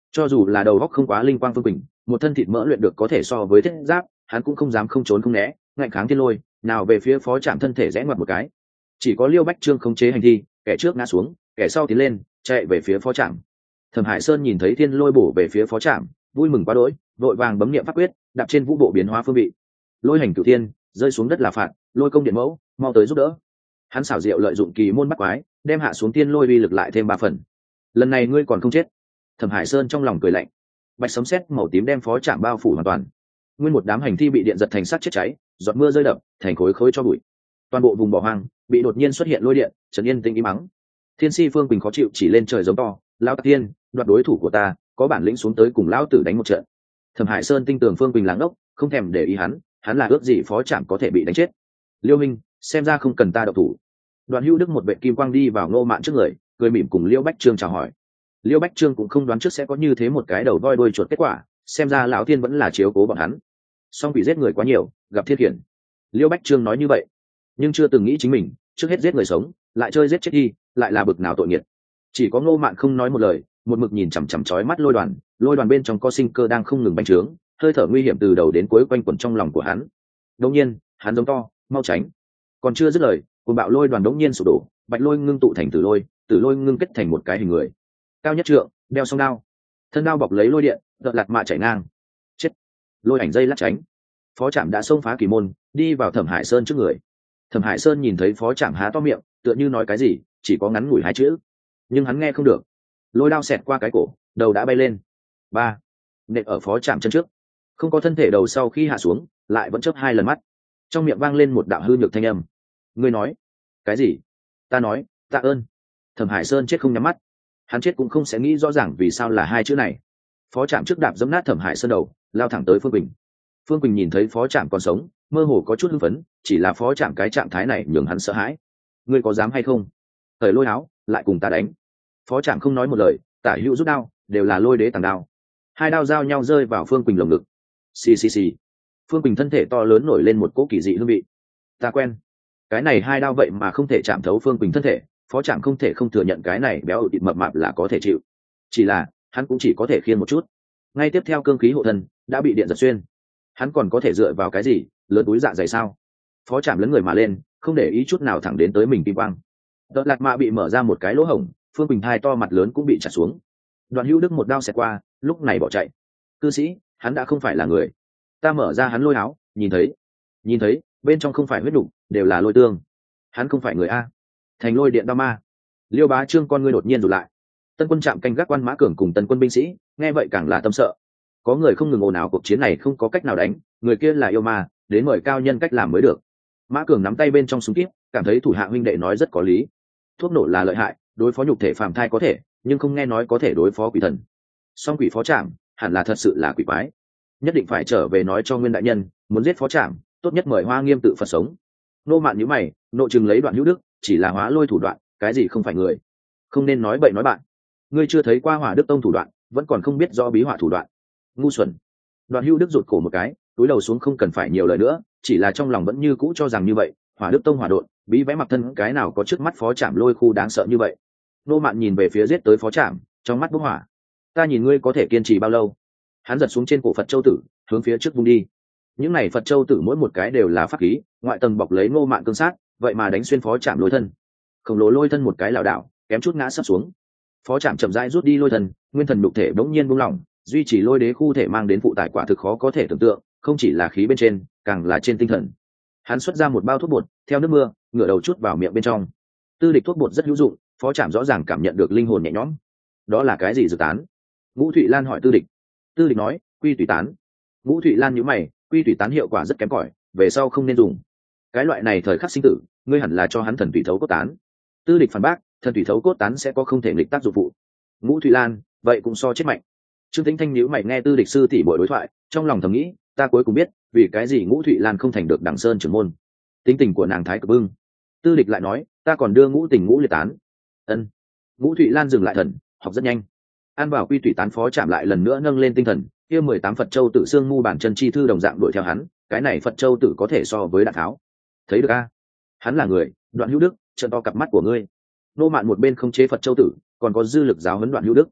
Cho dù là đầu góc không quá linh quang Phương Quỳnh, một thân thịt mỡ luyện được có thể so với thiết giáp, hắn cũng không dám không trốn không né, ngạnh kháng thiên lôi, nào về phía phó trạm thân thể rẽ ngoặt một cái. Chỉ có Liêu Bách Trương khống chế hành thi, kẻ trước ngã xuống, kẻ sau tiến lên, chạy về phía phó trạm. Thẩm Hải Sơn nhìn thấy thiên lôi bổ về phía phó trạm, vui mừng quá đỗi, vội vàng bấm niệm pháp quyết, đạp trên vũ bộ biến hóa phương vị. Lôi hành cửu thiên, rơi xuống đất là phạt, lôi công điện mẫu, mau tới giúp đỡ. Hắn xảo diệu lợi dụng kỳ môn bắt quái, đem hạ xuống thiên lôi uy lực lại thêm 3 phần. Lần này ngươi còn không chết. Thẩm Hải Sơn trong lòng cười lạnh. Bạch sấm sét màu tím đem phó trạm bao phủ hoàn toàn. Nguyên một đám hành thi bị điện giật thành sắt chết cháy, giọt mưa rơi đập, thành khối khối cho bụi. Toàn bộ vùng bỏ hoang bị đột nhiên xuất hiện lôi điện, trấn yên tĩnh im mắng. Thiên Si Phương Quỳnh khó chịu chỉ lên trời giống to, lão Tạc Tiên, đoạt đối thủ của ta, có bản lĩnh xuống tới cùng lão tử đánh một trận. Thẩm Hải Sơn tin tưởng Phương Quỳnh láng ốc, không thèm để ý hắn là ước gì phó trạm có thể bị đánh chết. Liêu Minh, xem ra không cần ta động thủ. Đoạn Hữu Đức một vệ kim quang đi vào Ngô Mạn trước người, cười mỉm cùng Liêu Bách Trương chào hỏi. Liêu Bách Trương cũng không đoán trước sẽ có như thế một cái đầu voi đuôi chuột kết quả, xem ra lão thiên vẫn là chiếu cố bọn hắn. Song bị giết người quá nhiều, gặp thiết khiển. Liêu Bách Trương nói như vậy, nhưng chưa từng nghĩ chính mình trước hết giết người sống, lại chơi giết chết đi, lại là bực nào tội nghiệp. Chỉ có Ngô Mạn không nói một lời, một mực nhìn chằm chằm chói mắt lôi đoàn bên trong có sinh cơ đang không ngừng bành trướng, hơi thở nguy hiểm từ đầu đến cuối quanh quẩn trong lòng của hắn. Đột nhiên, hắn giống to, mau tránh. Còn chưa dứt lời, cuồng bạo lôi đoàn đột nhiên sụp đổ, bạch lôi ngưng tụ thành tử lôi ngưng kết thành một cái hình người. Cao nhất trượng, đeo song đao, thân đao bọc lấy lôi điện, đợt lạt mạ chảy ngang. Chết. Lôi ảnh dây lát tránh. Phó trạm đã xông phá kỳ môn, đi vào Thẩm Hải Sơn trước người. Thẩm Hải Sơn nhìn thấy phó trạm há to miệng, tựa như nói cái gì, chỉ có ngắn ngủi 2 chữ, nhưng hắn nghe không được. Lôi đao xẹt qua cái cổ, đầu đã bay lên. Ba, nện ở phó trạm chân trước. Không có thân thể đầu sau khi hạ xuống, lại vẫn chớp 2 lần mắt. Trong miệng vang lên một đạo hư nhược thanh âm. Ngươi nói cái gì? Ta nói, tạ ơn. Thẩm Hải Sơn chết không nhắm mắt. Hắn chết cũng không sẽ nghĩ rõ ràng vì sao là 2 chữ này. Phó trạm trước đạp giẫm nát Thẩm Hải Sơn đầu, lao thẳng tới Phương Quỳnh. Phương Quỳnh nhìn thấy phó trạm còn sống, mơ hồ có chút hưng phấn, chỉ là phó trạm cái trạng thái này nhường hắn sợ hãi. Ngươi có dám hay không? Thời lôi áo, lại cùng ta đánh. Phó trạm không nói một lời, tả hữu rút đao, đều là lôi đế tàng đao. 2 đao giao nhau rơi vào Phương Quỳnh lồng ngực. Xì xì xì. Phương Quỳnh thân thể to lớn nổi lên một cỗ kỳ dị hương vị. Ta quen. Cái này 2 đao vậy mà không thể chạm thấu Phương Quỳnh thân thể, phó trạm không thể không thừa nhận cái này béo thịt mập mạp là có thể chịu. Chỉ là hắn cũng chỉ có thể khiêng một chút. Ngay tiếp theo cương khí hộ thân đã bị điện giật xuyên. Hắn còn có thể dựa vào cái gì, lớn túi dạ dày sao? Phó trạm lấn người mà lên, không để ý chút nào thẳng đến tới mình kim quang. Đợt lạt mạ bị mở ra một cái lỗ hổng, Phương Quỳnh 2 to mặt lớn cũng bị chặt xuống. Đoạn Hữu Đức một đao xẹt qua, lúc này bỏ chạy. Cư sĩ, hắn đã không phải là người. Ta mở ra hắn lôi áo, nhìn thấy, bên trong không phải huyết đục, đều là lôi tương. Hắn không phải người a. Thành lôi điện đao ma. Liêu Bá Trương con ngươi đột nhiên rụt lại. Tân quân trạm canh gác quan Mã Cường cùng tân quân binh sĩ, nghe vậy càng là tâm sợ. Có người không ngừng ồn ào cuộc chiến này không có cách nào đánh, người kia là yêu ma, đến mời cao nhân cách làm mới được. Mã Cường nắm tay bên trong súng kíp, cảm thấy thủ hạ huynh đệ nói rất có lý. Thuốc nổ là lợi hại, đối phó nhục thể phàm thai có thể, nhưng không nghe nói có thể đối phó quỷ thần. Song quỷ phó trạm, hẳn là thật sự là quỷ quái. Nhất định phải trở về nói cho Nguyên đại nhân, muốn giết phó trạm, tốt nhất mời Hoa Nghiêm tự Phật sống. Nô Mạn nhíu mày, nội chừng lấy Đoạn Hữu Đức, chỉ là hóa lôi thủ đoạn, cái gì không phải người. Không nên nói bậy nói bạn. Ngươi chưa thấy qua Hỏa Đức Tông thủ đoạn, vẫn còn không biết rõ bí hỏa thủ đoạn. Ngu xuẩn. Đoạn Hữu Đức rụt cổ một cái, túi đầu xuống không cần phải nhiều lời nữa, chỉ là trong lòng vẫn như cũ cho rằng như vậy, Hỏa Đức Tông hỏa độn, bí vẽ mặc thân cái nào có trước mắt phó trạm lôi khu đáng sợ như vậy. Nô Mạn nhìn về phía giết tới phó trạm, trong mắt bốc hỏa. Ta nhìn ngươi có thể kiên trì bao lâu? Hắn giật xuống trên cổ Phật Châu Tử, hướng phía trước vung đi. Những này Phật Châu Tử mỗi một cái đều là pháp khí, ngoại tầng bọc lấy Ngô Mạn cương sát, vậy mà đánh xuyên phó trạm lôi thân. Khổng lồ lôi thân một cái lảo đảo, kém chút ngã sấp xuống. Phó trạm chậm rãi rút đi lôi thân, nguyên thần nhục thể bỗng nhiên buông lỏng, duy trì lôi đế khu thể mang đến phụ tải quả thực khó có thể tưởng tượng, không chỉ là khí bên trên, càng là trên tinh thần. Hắn xuất ra một bao thuốc bột, theo nước mưa, ngửa đầu chút vào miệng bên trong. Tư địch thuốc bột rất hữu dụng, phó trạm rõ ràng cảm nhận được linh hồn nhẹ nhõm. Đó là cái gì dược tán? Ngũ Thụy Lan hỏi Tư địch. Tư địch nói, quy tùy tán. Ngũ Thụy Lan nhíu mày, quy tùy tán hiệu quả rất kém cỏi, về sau không nên dùng. Cái loại này thời khắc sinh tử, ngươi hẳn là cho hắn thần thủy thấu cốt tán. Tư địch phản bác, thần thủy thấu cốt tán sẽ có không thể nghịch tác dụng phụ. Ngũ Thụy Lan, vậy cũng so chết mạnh. Trương Tĩnh Thanh nhíu mày nghe Tư địch sư tỷ bội đối thoại, trong lòng thầm nghĩ, ta cuối cùng biết, vì cái gì Ngũ Thụy Lan không thành được Đằng Sơn trưởng môn. Tính tình của nàng thái cực bưng. Tư địch lại nói, ta còn đưa ngũ tình ngũ liệt tán. Ân. Ngũ Thụy Lan dừng lại thần, học rất nhanh. An bảo quy tùy tán phó chạm lại lần nữa nâng lên tinh thần, kia 18 Phật Châu tự xương mu bản chân chi thư đồng dạng đuổi theo hắn, cái này Phật Châu tự có thể so với đạn tháo. Thấy được a? Hắn là người, Đoạn Hữu Đức, trợn to cặp mắt của ngươi. Nô Mạn một bên không chế Phật Châu tử, còn có dư lực giáo huấn Đoạn Hữu Đức.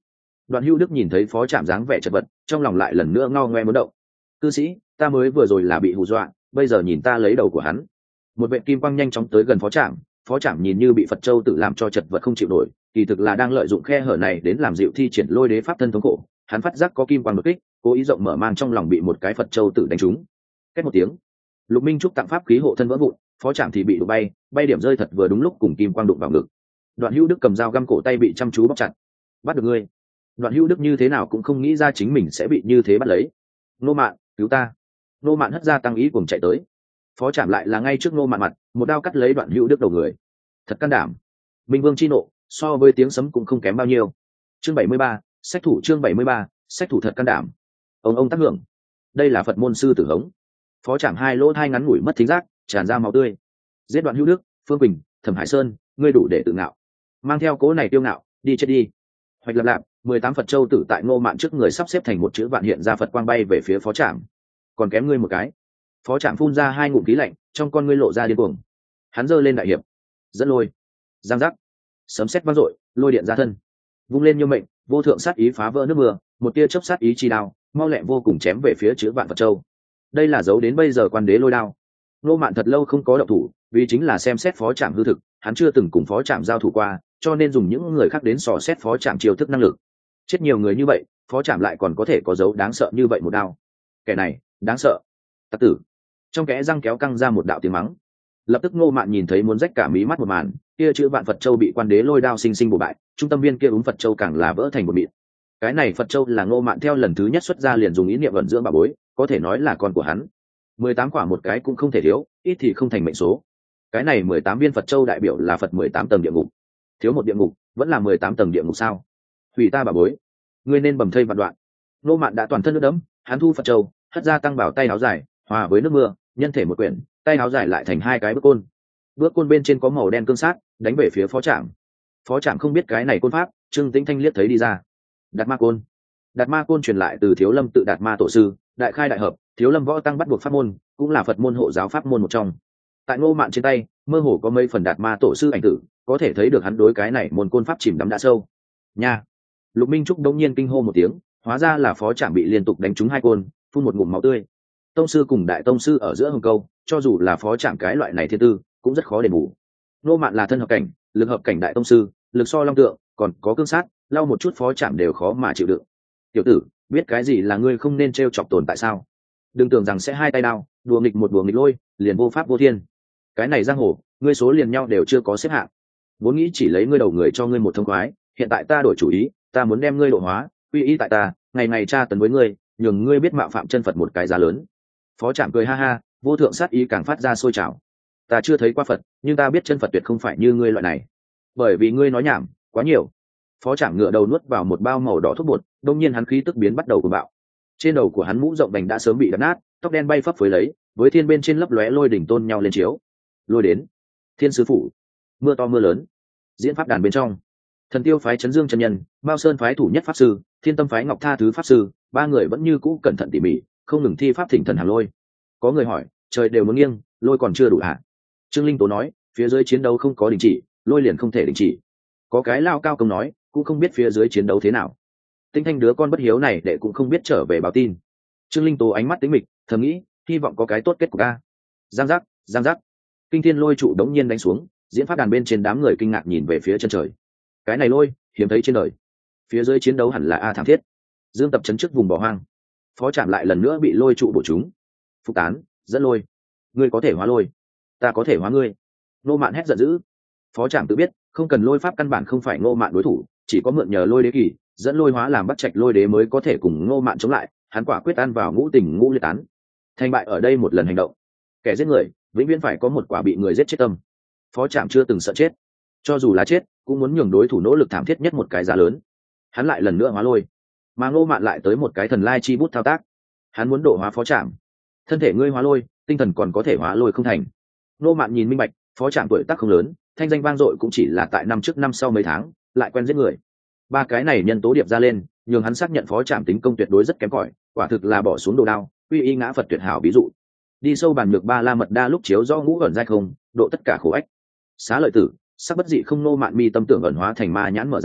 Đoạn Hữu Đức nhìn thấy phó trạm dáng vẻ chật vật, trong lòng lại lần nữa ngao ngoe muốn động. Cư sĩ, ta mới vừa rồi là bị hù dọa, bây giờ nhìn ta lấy đầu của hắn. Một vệ kim quang nhanh chóng tới gần phó trạm nhìn như bị Phật Châu tự làm cho chật vật không chịu nổi, kỳ thực là đang lợi dụng khe hở này đến làm dịu thi triển lôi đế pháp thân thống khổ. Hắn phát giác có kim quang đột kích, cố ý rộng mở mang trong lòng bị một cái Phật Châu tự đánh trúng. Két một tiếng, Lục Minh Trúc tặng pháp khí hộ thân vỡ vụn, phó trạm thì bị đụng bay điểm rơi thật vừa đúng lúc cùng kim quang đụng vào ngực. Đoạn Hữu Đức cầm dao găm cổ tay bị chăm chú bóp chặt. Bắt được ngươi. Đoạn Hữu Đức như thế nào cũng không nghĩ ra chính mình sẽ bị như thế bắt lấy. Nô Mạn, cứu ta. Nô Mạn hất ra tăng ý cùng chạy tới. Phó trạm lại là ngay trước Nô Mạn mặt, một đao cắt lấy Đoạn Hữu Đức đầu người. Thật can đảm. Minh Vương chi nộ, so với tiếng sấm cũng không kém bao nhiêu. Chương 73, sách thủ chương 73, sách thủ thật can đảm. Ông tác hưởng. Đây là Phật môn sư tử hống. Phó trạm hai lỗ thai ngắn ngủi mất thính giác, tràn ra máu tươi. Giết Đoạn Hữu Đức, Phương Quỳnh, Thẩm Hải Sơn, ngươi đủ để tự ngạo. Mang theo cố này tiêu ngạo, đi chết đi. Hoạch lập lạp, 18 Phật Châu tử tại Ngô Mạn trước người sắp xếp thành một chữ vạn hiện ra Phật quang bay về phía phó trạm. Còn kém ngươi một cái. Phó trạm phun ra hai ngụm khí lạnh, trong con ngươi lộ ra điên cuồng. Hắn giơ lên đại hiệp, dẫn lôi, giang giác, sấm sét vang dội, lôi điện ra thân, vung lên như mệnh, vô thượng sát ý phá vỡ nước mưa, một tia chớp sát ý chi đao, mau lẹ vô cùng chém về phía chữ vạn Phật Châu. Đây là dấu đến bây giờ quan đế lôi đao. Ngô Mạn thật lâu không có động thủ, vì chính là xem xét phó trạm hư thực, hắn chưa từng cùng phó trạm giao thủ qua, cho nên dùng những người khác đến dò xét phó trạm chiêu thức năng lực. Chết nhiều người như vậy, phó trạm lại còn có thể có dấu đáng sợ như vậy một đao. Kẻ này đáng sợ. Tặc tử. Trong kẽ răng kéo căng ra một đạo tiếng mắng. Lập tức Ngô Mạn nhìn thấy muốn rách cả mí mắt một màn, kia chữ vạn Phật Châu bị quan đế lôi đao sinh sinh bổ bại, trung tâm viên kia úng Phật Châu càng là vỡ thành một mịn. Cái này Phật Châu là Ngô Mạn theo lần thứ nhất xuất ra liền dùng ý niệm vận dưỡng bà bối, có thể nói là con của hắn. 18 quả một cái cũng không thể thiếu, ít thì không thành mệnh số. Cái này 18 viên Phật Châu đại biểu là Phật 18 tầng địa ngục. Thiếu một địa ngục, vẫn là 18 tầng địa ngục sao? Hủy ta bà bối, ngươi nên bầm thây vạn đoạn. Ngô Mạn đã toàn thân nước đẫm, hắn thu Phật Châu, hất ra tăng bảo tay áo dài, hòa với nước mưa, nhân thể một quyển, tay áo dài lại thành hai cái bước côn. Bước côn bên trên có màu đen cương sát, đánh về phía phó trạm. Phó trạm không biết cái này côn pháp, Trương Tĩnh Thanh liếc thấy đi ra. Đạt ma côn. Đạt ma côn truyền lại từ Thiếu Lâm tự Đạt ma tổ sư, đại khai đại hợp, Thiếu Lâm võ tăng bắt buộc pháp môn, cũng là Phật môn hộ giáo pháp môn một trong. Tại Ngô Mạn trên tay, mơ hồ có mấy phần Đạt ma tổ sư ảnh tử, có thể thấy được hắn đối cái này môn côn pháp chìm đắm đã sâu. Nha. Lục Minh Trúc đống nhiên kinh hô một tiếng, hóa ra là phó trạm bị liên tục đánh trúng hai côn, phun một ngụm máu tươi. Tông sư cùng đại tông sư ở giữa hồng câu, cho dù là phó trạm cái loại này thiên tư, cũng rất khó đền bù. Ngô Mạn là thân hợp cảnh, lực hợp cảnh đại tông sư, lực so long tượng, còn có cương sát, lau một chút phó trạm đều khó mà chịu đựng. Tiểu tử, biết cái gì là ngươi không nên trêu chọc tồn tại sao? Đừng tưởng rằng sẽ hai tay đao, đùa nghịch một đùa nghịch lôi, liền vô pháp vô thiên. Cái này giang hồ, ngươi số liền nhau đều chưa có xếp hạng. Vốn nghĩ chỉ lấy ngươi đầu người cho ngươi một thông khoái, hiện tại ta đổi chủ ý, ta muốn đem ngươi độ hóa, quy y tại ta, ngày ngày tra tấn với ngươi, nhường ngươi biết mạo phạm chân Phật một cái giá lớn. Phó trạm cười ha ha, vô thượng sát ý càng phát ra sôi trào. Ta chưa thấy qua Phật, nhưng ta biết chân Phật tuyệt không phải như ngươi loại này. Bởi vì ngươi nói nhảm quá nhiều. Phó trạm ngựa đầu nuốt vào một bao màu đỏ thuốc bột, đông nhiên hắn khí tức biến bắt đầu cuồng bạo. Trên đầu của hắn mũ rộng vành đã sớm bị đập nát, tóc đen bay phấp phới lấy, với thiên bên trên lấp lóe lôi đỉnh tôn nhau lên chiếu. Lôi đến, Thiên sứ phủ, mưa to mưa lớn. Diễn pháp đàn bên trong, Thần Tiêu phái Trấn Dương chân nhân, Mao Sơn phái thủ nhất pháp sư, Thiên Tâm phái Ngọc Tha thứ pháp sư, ba người vẫn như cũ cẩn thận tỉ mỉ, không ngừng thi pháp thỉnh thần hàng lôi. Có người hỏi, trời đều muốn nghiêng, lôi còn chưa đủ hả? Trương Linh Tố nói, phía dưới chiến đấu không có đình chỉ, lôi liền không thể đình chỉ. Có cái lao cao công nói, cũng không biết phía dưới chiến đấu thế nào. Tinh Thanh đứa con bất hiếu này đệ cũng không biết trở về báo tin. Trương Linh Tố ánh mắt tính mịch, thầm nghĩ, hy vọng có cái tốt kết cục a. Giang giác, giang giác. Kinh thiên lôi trụ đống nhiên đánh xuống, diễn pháp đàn bên trên đám người kinh ngạc nhìn về phía chân trời. Cái này lôi, hiếm thấy trên đời. Phía dưới chiến đấu hẳn là a thảm thiết. Dương Tập chấn trước vùng bỏ hoang. Phó Trạm lại lần nữa bị lôi trụ bổ trúng. Phục tán, dẫn lôi. Ngươi có thể hóa lôi, ta có thể hóa ngươi. Ngô Mạn hét giận dữ. Phó Trạm tự biết, không cần lôi pháp căn bản không phải Ngô Mạn đối thủ, chỉ có mượn nhờ lôi đế kỳ, dẫn lôi hóa làm bắt trạch lôi đế mới có thể cùng Ngô Mạn chống lại. Hắn quả quyết ăn vào ngũ tình ngũ liệt tán. Thành bại ở đây một lần hành động. Kẻ giết người, vĩnh viễn phải có một quả bị người giết chết tâm. Phó Trạm chưa từng sợ chết, cho dù là chết, cũng muốn nhường đối thủ nỗ lực thảm thiết nhất một cái giá lớn. Hắn lại lần nữa hóa lôi, mà Ngô Mạn lại tới một cái thần lai chi bút thao tác. Hắn muốn độ hóa Phó Trạm. Thân thể ngươi hóa lôi, tinh thần còn có thể hóa lôi không thành. Ngô Mạn nhìn minh bạch, Phó Trạm tuổi tác không lớn, thanh danh vang dội cũng chỉ là tại năm trước năm sau mấy tháng, lại quen giết người. Ba cái này nhân tố điệp ra lên, nhường hắn xác nhận Phó Trạm tính công tuyệt đối rất kém cỏi, quả thực là bỏ xuống đồ đao, uy y ngã Phật tuyệt hảo ví dụ. Đi sâu bàn nhược ba la mật đa lúc chiếu do ngũ ẩn giai không, độ tất cả khổ ách. Xá lợi tử, sắc bất dị không. Ngô Mạn mi tâm tưởng ẩn hóa thành ma nhãn mở ra,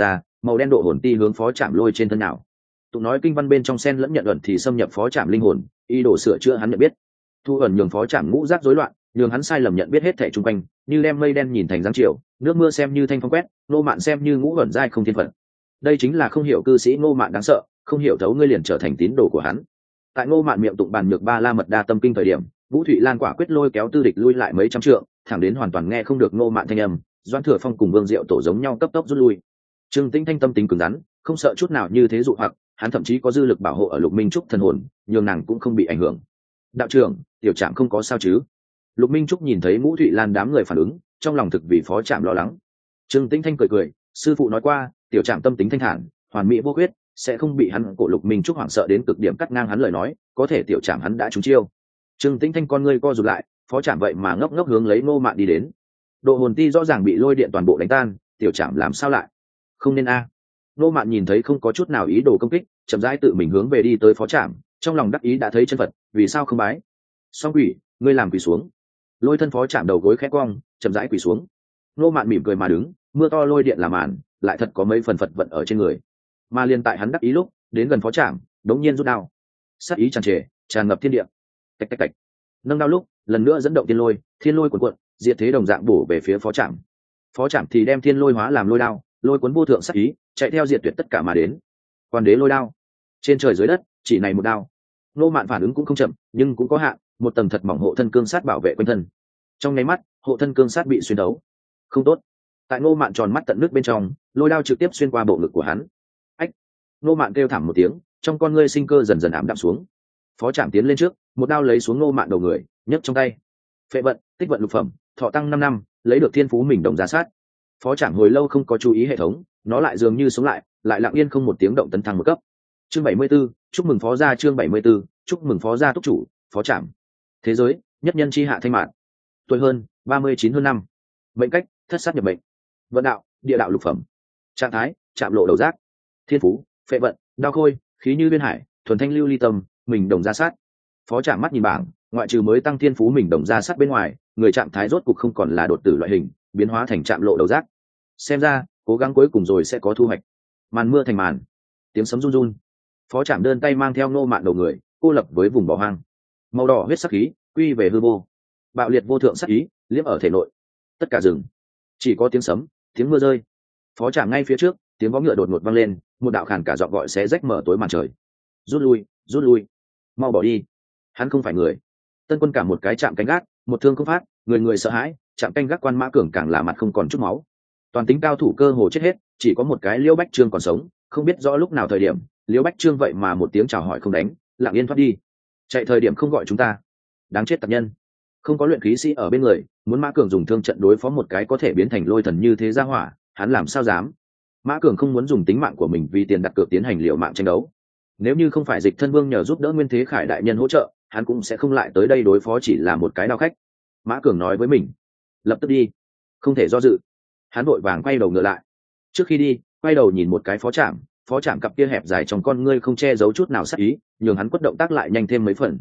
màu đen độ hồn ti hướng phó trạm lôi trên thân nào. Tụng nói kinh văn bên trong sen lẫn nhận ẩn thì xâm nhập phó trạm linh hồn, ý đồ sửa chữa hắn nhận biết. Thu ẩn nhường phó trạm ngũ giác rối loạn, nhường hắn sai lầm nhận biết hết thảy chung quanh, như đem mây đen nhìn thành giáng chiều, nước mưa xem như thanh phong quét, Ngô Mạn xem như ngũ ẩn giai không thiên phận. Đây chính là không hiểu cư sĩ Ngô Mạn đáng sợ, không hiểu thấu ngươi liền trở thành tín đồ của hắn. Tại Ngô Mạn miệng tụng bàn nhược ba la mật đa tâm kinh thời điểm, Vũ Thụy Lan quả quyết lôi kéo Tư Địch lui lại mấy trăm trượng, thẳng đến hoàn toàn nghe không được Ngô Mạn thanh âm, Doãn Thừa Phong cùng Vương Diệu Tổ giống nhau cấp tốc rút lui. Trương Tĩnh Thanh tâm tính cứng rắn, không sợ chút nào như thế dụ hoặc, hắn thậm chí có dư lực bảo hộ ở Lục Minh Trúc thần hồn, nhường nàng cũng không bị ảnh hưởng. Đạo trưởng, tiểu trạm không có sao chứ? Lục Minh Trúc nhìn thấy Vũ Thụy Lan đám người phản ứng, trong lòng thực vì phó trạm lo lắng. Trương Tĩnh Thanh cười cười, sư phụ nói qua, tiểu trạm tâm tính thanh thản, hoàn mỹ vô khuyết, sẽ không bị hắn cổ. Lục Minh Trúc hoảng sợ đến cực điểm cắt ngang hắn lời nói, có thể tiểu trạm hắn đã trúng chiêu. Trương Tĩnh Thanh con ngươi co rụt lại, phó trạm vậy mà ngốc ngốc hướng lấy Ngô Mạn đi đến. Độ hồn ti rõ ràng bị lôi điện toàn bộ đánh tan, tiểu trạm làm sao lại? Không nên a. Ngô Mạn nhìn thấy không có chút nào ý đồ công kích, chậm rãi tự mình hướng về đi tới phó trạm, trong lòng đắc ý đã thấy chân Phật, vì sao không bái? Song quỷ, ngươi làm quỷ xuống. Lôi thân phó trạm đầu gối khẽ cong, chậm rãi quỳ xuống. Ngô Mạn mỉm cười mà đứng, mưa to lôi điện làm màn, lại thật có mấy phần Phật vận ở trên người. Mà liên tại hắn đắc ý lúc, đến gần phó trạm, đống nhiên rút đao. Sát ý tràn trề, tràn ngập thiên địa. Tạch tạch tạch. Nâng đao lúc, lần nữa dẫn động thiên lôi cuộn cuộn, diệt thế đồng dạng bổ về phía phó trạm. Phó trạm thì đem thiên lôi hóa làm lôi đao, lôi cuốn vô thượng sát ý, chạy theo diệt tuyệt tất cả mà đến. Quan đế lôi đao, trên trời dưới đất, chỉ này một đao. Ngô Mạn phản ứng cũng không chậm, nhưng cũng có hạn, một tầng thật mỏng hộ thân cương sát bảo vệ quanh thân. Trong nháy mắt, hộ thân cương sát bị xuyên đấu. Không tốt. Tại Ngô Mạn tròn mắt tận nước bên trong, lôi đao trực tiếp xuyên qua bộ ngực của hắn. Ách. Ngô Mạn kêu thảm một tiếng, trong con ngươi sinh cơ dần dần ảm đạm xuống. Phó trạm tiến lên trước, một đao lấy xuống Ngô Mạn đầu người, nhấc trong tay. Phệ vận, tích vận lục phẩm, thọ tăng 5 năm, lấy được thiên phú mình đồng giá sát. Phó trạm hồi lâu không có chú ý hệ thống, nó lại dường như sống lại, lại lặng yên không một tiếng động tấn thăng một cấp. Chương 74, chúc mừng phó gia. Chương 74, chúc mừng phó gia túc chủ, phó trạm. Thế giới, nhất nhân chi hạ thanh mạn. Tuổi hơn, 39 hơn năm. Mệnh cách, thất sát nhập mệnh. Vận đạo, địa đạo lục phẩm. Trạng thái, chạm lộ đầu giác. Thiên phú, phệ vận, đao khôi, khí như liên hải, thuần thanh lưu ly tâm, mình đồng ra sát. Phó trạm mắt nhìn bảng, ngoại trừ mới tăng thiên phú mình đồng ra sát bên ngoài, người trạng thái rốt cục không còn là đột tử loại hình, biến hóa thành chạm lộ đầu giác. Xem ra, cố gắng cuối cùng rồi sẽ có thu hoạch. Màn mưa thành màn, tiếng sấm run run. Phó trạm đơn tay mang theo Ngô Mạn đầu người, cô lập với vùng bỏ hoang. Màu đỏ huyết sắc khí, quy về hư vô. Bạo liệt vô thượng sắc ý, liếm ở thể nội. Tất cả rừng, chỉ có tiếng sấm, tiếng mưa rơi. Phó trạm ngay phía trước, tiếng vó ngựa đột ngột vang lên, một đạo khàn cả giọng gọi xé rách mở tối màn trời. Rút lui, mau bỏ đi. Hắn không phải người. Tân quân cả một cái chạm canh gác, một thương không phát, người sợ hãi, chạm canh gác quan Mã Cường càng là mặt không còn chút máu. Toàn tính cao thủ cơ hồ chết hết, chỉ có một cái Liễu Bách Trương còn sống, không biết rõ lúc nào thời điểm, Liễu Bách Trương vậy mà một tiếng chào hỏi không đánh, lặng yên thoát đi. Chạy thời điểm không gọi chúng ta, đáng chết tặc nhân. Không có luyện khí sĩ ở bên người, muốn Mã Cường dùng thương trận đối phó một cái có thể biến thành lôi thần như thế ra hỏa, hắn làm sao dám. Mã Cường không muốn dùng tính mạng của mình vì tiền đặt cược tiến hành liều mạng tranh đấu. Nếu như không phải Dịch Thân Vương nhờ giúp đỡ Nguyên Thế Khải đại nhân hỗ trợ, hắn cũng sẽ không lại tới đây đối phó, chỉ là một cái đao khách. Mã Cường nói với mình, lập tức đi, không thể do dự. Hắn vội vàng quay đầu ngựa lại. Trước khi đi, quay đầu nhìn một cái phó trạm cặp kia hẹp dài trong con ngươi không che giấu chút nào sắc ý, nhường hắn quất động tác lại nhanh thêm mấy phần.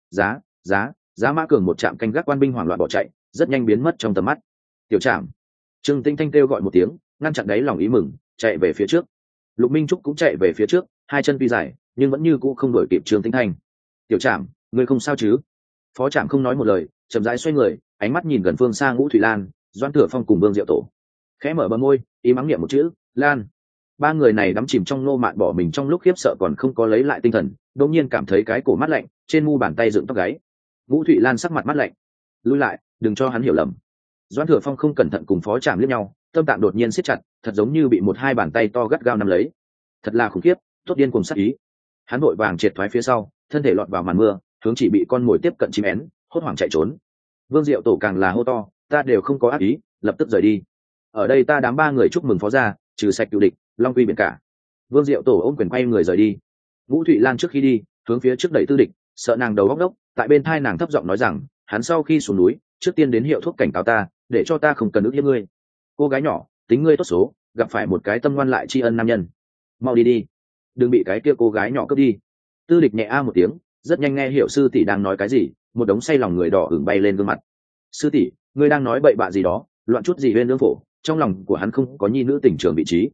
Giá Mã Cường một trạm canh gác quan binh hoảng loạn bỏ chạy, rất nhanh biến mất trong tầm mắt. Tiểu trạm. Trương Tĩnh Thanh kêu gọi một tiếng, ngăn chặn đáy lòng ý mừng, chạy về phía trước. Lục Minh Trúc cũng chạy về phía trước, hai chân tuy dài, nhưng vẫn như cũ không đuổi kịp Trương Tĩnh Thanh. Tiểu trạm, ngươi không sao chứ? Phó trạm không nói một lời, chậm rãi xoay người, ánh mắt nhìn gần phương xa Ngũ Thủy Lan, Doãn Thừa Phong cùng Vương Diệu Tổ. Khẽ mở bờ môi, ý mắng niệm một chữ, Lan. Ba người này đắm chìm trong Ngô Mạn bỏ mình trong lúc khiếp sợ còn không có lấy lại tinh thần, đột nhiên cảm thấy cái cổ mát lạnh, trên mu bàn tay dựng tóc gáy. Ngũ Thụy Lan sắc mặt mát lạnh, lui lại, đừng cho hắn hiểu lầm. Doãn Thừa Phong không cẩn thận cùng phó trạm liếc nhau, tâm tạng đột nhiên siết chặt, thật giống như bị một hai bàn tay to gắt gao nắm lấy. Thật là khủng khiếp, tốt điên cùng sát ý. Hắn vội vàng triệt thoái phía sau, thân thể lọt vào màn mưa, hướng chỉ bị con mồi tiếp cận chim én, hốt hoảng chạy trốn. Vương Diệu Tổ càng là hô to, ta đều không có ác ý, lập tức rời đi. Ở đây ta đám ba người chúc mừng phó gia, trừ sạch cựu địch, long quy biển cả. Vương Diệu Tổ ôm quyền quay người rời đi. Ngũ Thụy Lan trước khi đi, hướng phía trước đẩy Tư Địch, sợ nàng đầu óc đốc, tại bên thai nàng thấp giọng nói rằng, hắn sau khi xuống núi, trước tiên đến hiệu thuốc cảnh cáo ta, để cho ta không cần ức hiếp ngươi. Cô gái nhỏ, tính ngươi tốt số, gặp phải một cái tâm ngoan lại tri ân nam nhân. Mau đi đi, đừng bị cái kia cô gái nhỏ cướp đi. Tư Địch nhẹ a một tiếng, rất nhanh nghe hiểu sư tỷ đang nói cái gì, một đống say lòng người đỏ ửng bay lên gương mặt. Sư tỷ, ngươi đang nói bậy bạ gì đó, loạn chút gì bên lương phổ, trong lòng của hắn không có nhi nữ tình trường vị trí.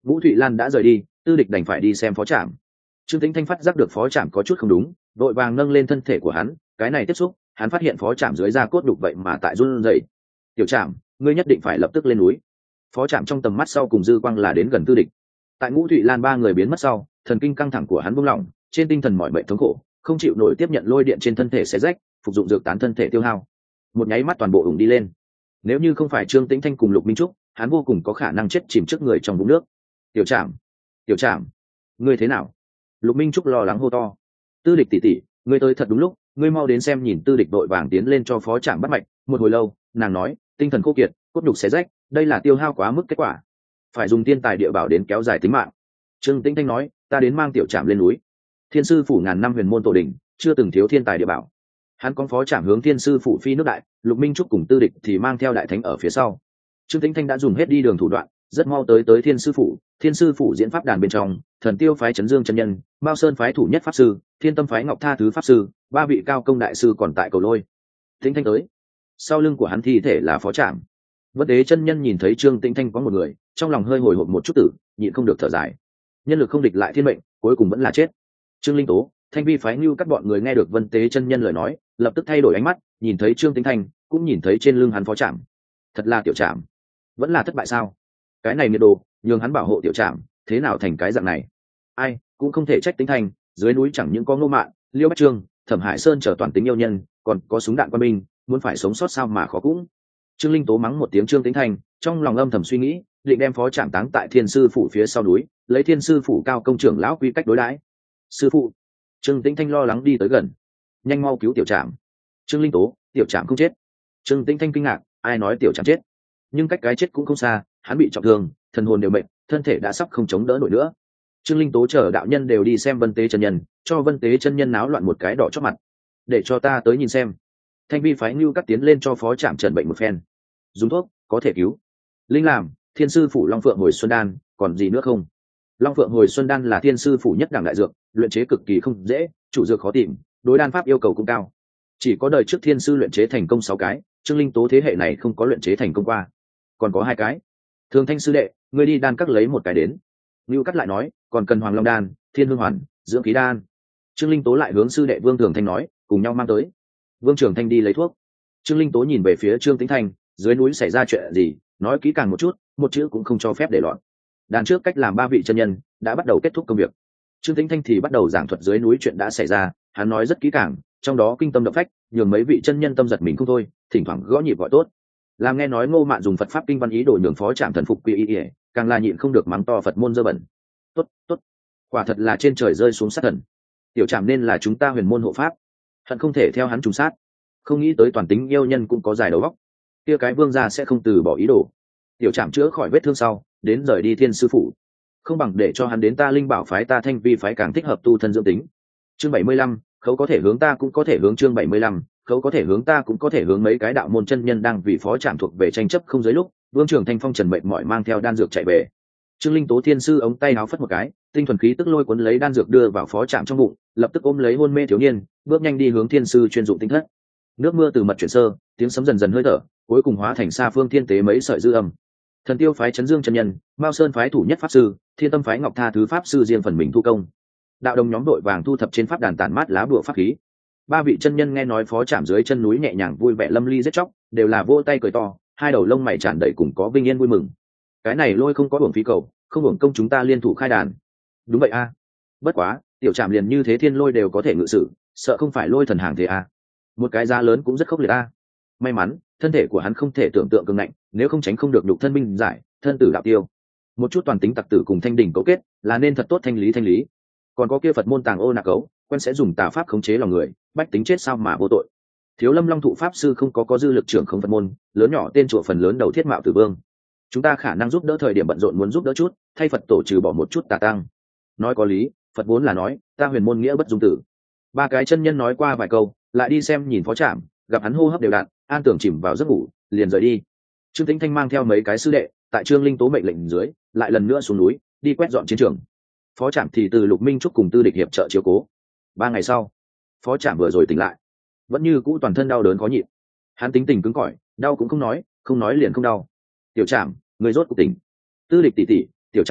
Vũ Thụy Lan đã rời đi, Tư Địch đành phải đi xem phó trạm. Trương Tĩnh Thanh phát giác được phó trạm có chút không đúng, vội vàng nâng lên thân thể của hắn, cái này tiếp xúc, hắn phát hiện phó trạm dưới da cốt đục vậy mà tại run rẩy. Tiểu trạm, ngươi nhất định phải lập tức lên núi. Phó trạm trong tầm mắt sau cùng dư quang là đến gần Tư Địch. Tại Ngũ Thụy Lan ba người biến mất sau, thần kinh căng thẳng của hắn buông lỏng, trên tinh thần mỏi mệt thống khổ, không chịu nổi tiếp nhận lôi điện trên thân thể xé rách, phục dụng dược tán thân thể tiêu hao. Một nháy mắt toàn bộ ủng đi lên. Nếu như không phải Trương Tĩnh Thanh cùng Lục Minh Trúc, hắn vô cùng có khả năng chết chìm trước người trong vũng nước. Tiểu trạm, tiểu trạm, ngươi thế nào? Lục Minh Trúc lo lắng hô to. Tư Địch tỷ tỷ, ngươi tới thật đúng lúc, ngươi mau đến xem. Nhìn Tư Địch đội vàng tiến lên cho phó trạm bắt mạch. Một hồi lâu, nàng nói, tinh thần khô kiệt, cốt nhục xé rách, đây là tiêu hao quá mức kết quả, phải dùng tiên tài địa bảo đến kéo dài tính mạng. Trương Tĩnh Thanh nói, ta đến mang tiểu trạm lên núi. Thiên sư phủ ngàn năm huyền môn tổ đình, chưa từng thiếu thiên tài địa bảo. Hắn con phó trạm hướng thiên sư phủ phi nước đại, Lục Minh Trúc cùng Tư Địch thì mang theo đại thánh ở phía sau. Trương Tĩnh Thanh đã dùng hết đi đường thủ đoạn, rất mau tới thiên sư phủ. Thiên sư phủ diễn pháp đàn bên trong, Thần Tiêu phái Trấn Dương chân nhân, Mao Sơn phái thủ nhất pháp sư, Thiên Tâm phái Ngọc Tha thứ pháp sư, ba vị cao công đại sư còn tại cầu lôi. Tĩnh Thanh tới, sau lưng của hắn thi thể là phó trạm. Vân Đế chân nhân nhìn thấy Trương Tĩnh Thanh có một người, trong lòng hơi hồi hộp một chút tử, nhịn không được thở dài. Nhân lực không địch lại thiên mệnh, cuối cùng vẫn là chết. Trương Linh Tố, Thanh Vi phái Nưu các bọn người nghe được Vân Tế chân nhân lời nói, lập tức thay đổi ánh mắt, nhìn thấy Trương Tĩnh Thanh, cũng nhìn thấy trên lưng hắn phó trạm. Thật là tiểu trạm, vẫn là thất bại sao? Cái này nhiệt độ, nhường hắn bảo hộ tiểu trạm, thế nào thành cái dạng này? Ai, cũng không thể trách Tĩnh Thanh, dưới núi chẳng những có Ngô Mạn, Liêu Bách Trương, Thẩm Hải Sơn trở toàn tính yêu nhân, còn có súng đạn quân binh, muốn phải sống sót sao mà khó cũng. Trương Linh Tố mắng một tiếng Trương Tĩnh Thanh, trong lòng âm thầm suy nghĩ, định đem phó trạm táng tại Thiên sư phủ phía sau núi, lấy Thiên sư phủ cao công trưởng lão quy cách đối đãi. Sư phụ. Trương Tĩnh Thanh lo lắng đi tới gần, nhanh mau cứu tiểu trạm. Trương Linh Tố, tiểu trạm không chết. Trương Tĩnh Thanh kinh ngạc, ai nói tiểu trạm chết? Nhưng cách cái chết cũng không xa, hắn bị trọng thương, thần hồn đều mệt, thân thể đã sắp không chống đỡ nổi nữa. Trương Linh Tố chờ đạo nhân đều đi xem Vân Tế chân nhân, cho Vân Tế chân nhân náo loạn một cái đỏ chót mặt. Để cho ta tới nhìn xem. Thanh Vi phái Nưu cắt tiến lên cho phó trạm trần bệnh một phen. Dùng thuốc có thể cứu. Linh làm, Thiên sư phủ Long Phượng Hồi Xuân đan, còn gì nữa không? Long Phượng Hồi Xuân đan là Thiên sư phủ nhất đẳng đại dược, luyện chế cực kỳ không dễ, chủ dược khó tìm, đối đan pháp yêu cầu cũng cao. Chỉ có đời trước Thiên sư luyện chế thành công 6 cái, Trương Linh Tố thế hệ này không có luyện chế thành công qua. Còn có 2 cái. Thường Thanh sư đệ, ngươi đi đan các lấy một cái đến. Nưu cắt lại nói, còn cần Hoàng Long đan, Thiên Hương hoàn, dưỡng khí đan. Trương Linh Tố lại hướng sư đệ Vương Thường Thanh nói, cùng nhau mang tới. Vương Trường Thanh đi lấy thuốc. Trương Linh Tố nhìn về phía Trương Tĩnh Thanh, dưới núi xảy ra chuyện gì, nói kỹ càng một chút, một chữ cũng không cho phép để loạn. Đàn trước cách làm 3 vị chân nhân đã bắt đầu kết thúc công việc. Trương Tĩnh Thanh thì bắt đầu giảng thuật dưới núi chuyện đã xảy ra, hắn nói rất kỹ càng, trong đó kinh tâm động phách, nhường mấy vị chân nhân tâm giật mình không thôi, thỉnh thoảng gõ nhịp gọi tốt. Làm nghe nói Ngô Mạn dùng Phật pháp kinh văn ý đồ nhường phó trạm thần phục quy y, càng là nhịn không được mắng to Phật môn dơ bẩn. Tốt, tốt, quả thật là trên trời rơi xuống sát thần. Tiểu trạm nên là chúng ta huyền môn hộ pháp, hận không thể theo hắn trùng sát. Không nghĩ tới toàn tính yêu nhân cũng có dài đầu óc, kia cái vương gia sẽ không từ bỏ ý đồ. Tiểu trạm chữa khỏi vết thương sau, đến rời đi Thiên sư phủ, không bằng để cho hắn đến ta Linh Bảo phái, ta Thanh Vi phái càng thích hợp tu thân dưỡng tính. Chương 75, khấu có thể hướng ta cũng có thể hướng. Chương 75, khấu có thể hướng ta cũng có thể hướng. Mấy cái đạo môn chân nhân đang vì phó trạm thuộc về tranh chấp không dưới lúc, Vương Trường Thanh phong trần mệt mỏi mang theo đan dược chạy về. Trương Linh Tố Thiên sư ống tay áo phất một cái, tinh thuần khí tức lôi cuốn lấy đan dược đưa vào phó trạm trong bụng, lập tức ôm lấy hôn mê thiếu niên, bước nhanh đi hướng Thiên sư chuyên dụng tinh thất. Nước mưa từ mật chuyển sơ, tiếng sấm dần dần hơi thở, cuối cùng hóa thành xa phương thiên tế mấy sợi dư âm. Thần Tiêu phái Trấn Dương chân nhân, Mao Sơn phái thủ nhất pháp sư, Thiên Tâm phái Ngọc Tha thứ pháp sư riêng phần mình thu công. Đạo đồng nhóm đội vàng thu thập trên pháp đàn tản mát lá bùa pháp khí. 3 vị chân nhân nghe nói phó trạm dưới chân núi nhẹ nhàng vui vẻ lâm ly giết chóc, đều là vỗ tay cười to, hai đầu lông mày tràn đầy cùng có vinh yên vui mừng. Cái này lôi không có uổng phí cầu, không uổng công chúng ta liên thủ khai đàn. Đúng vậy a. Bất quá, tiểu trạm liền như thế thiên lôi đều có thể ngự sử, sợ không phải lôi thần hàng thế a. Một cái giá lớn cũng rất khốc liệt a. May mắn, thân thể của hắn không thể tưởng tượng cường ngạnh, nếu không tránh không được nhục thân minh giải, thân tử đạo tiêu. Một chút toàn tính tặc tử cùng thanh đỉnh cấu kết, là nên thật tốt thanh lý. Còn có kia Phật môn tàng ô nạc cấu, quen sẽ dùng tà pháp khống chế lòng người, bách tính chết sao mà vô tội. Thiếu Lâm Long thụ pháp sư không có dư lực trưởng không Phật môn, lớn nhỏ tên chùa phần lớn đầu thiết mạo tử vương. Chúng ta khả năng giúp đỡ thời điểm bận rộn muốn giúp đỡ chút, thay Phật tổ trừ bỏ một chút tà tăng. Nói có lý, Phật vốn là nói, ta huyền môn nghĩa bất dung tử. 3 cái chân nhân nói qua vài câu, lại đi xem nhìn phó trạm, gặp hắn hô hấp đều đặn, an tưởng chìm vào giấc ngủ, liền rời đi. Trương Tĩnh Thanh mang theo mấy cái sư đệ, tại Trương Linh Tố mệnh lệnh dưới, lại lần nữa xuống núi, đi quét dọn chiến trường. Phó trạm thì từ Lục Minh Trúc cùng Tư Địch hiệp trợ chiếu cố. 3 ngày sau, phó trạm vừa rồi tỉnh lại, vẫn như cũ toàn thân đau đớn khó nhịn. Hắn tính tình cứng cỏi, đau cũng không nói liền không đau. Tiểu Trạm, người rốt cuộc tỉnh. Tư Địch tỷ tỷ, tiểu Trạm tỉnh,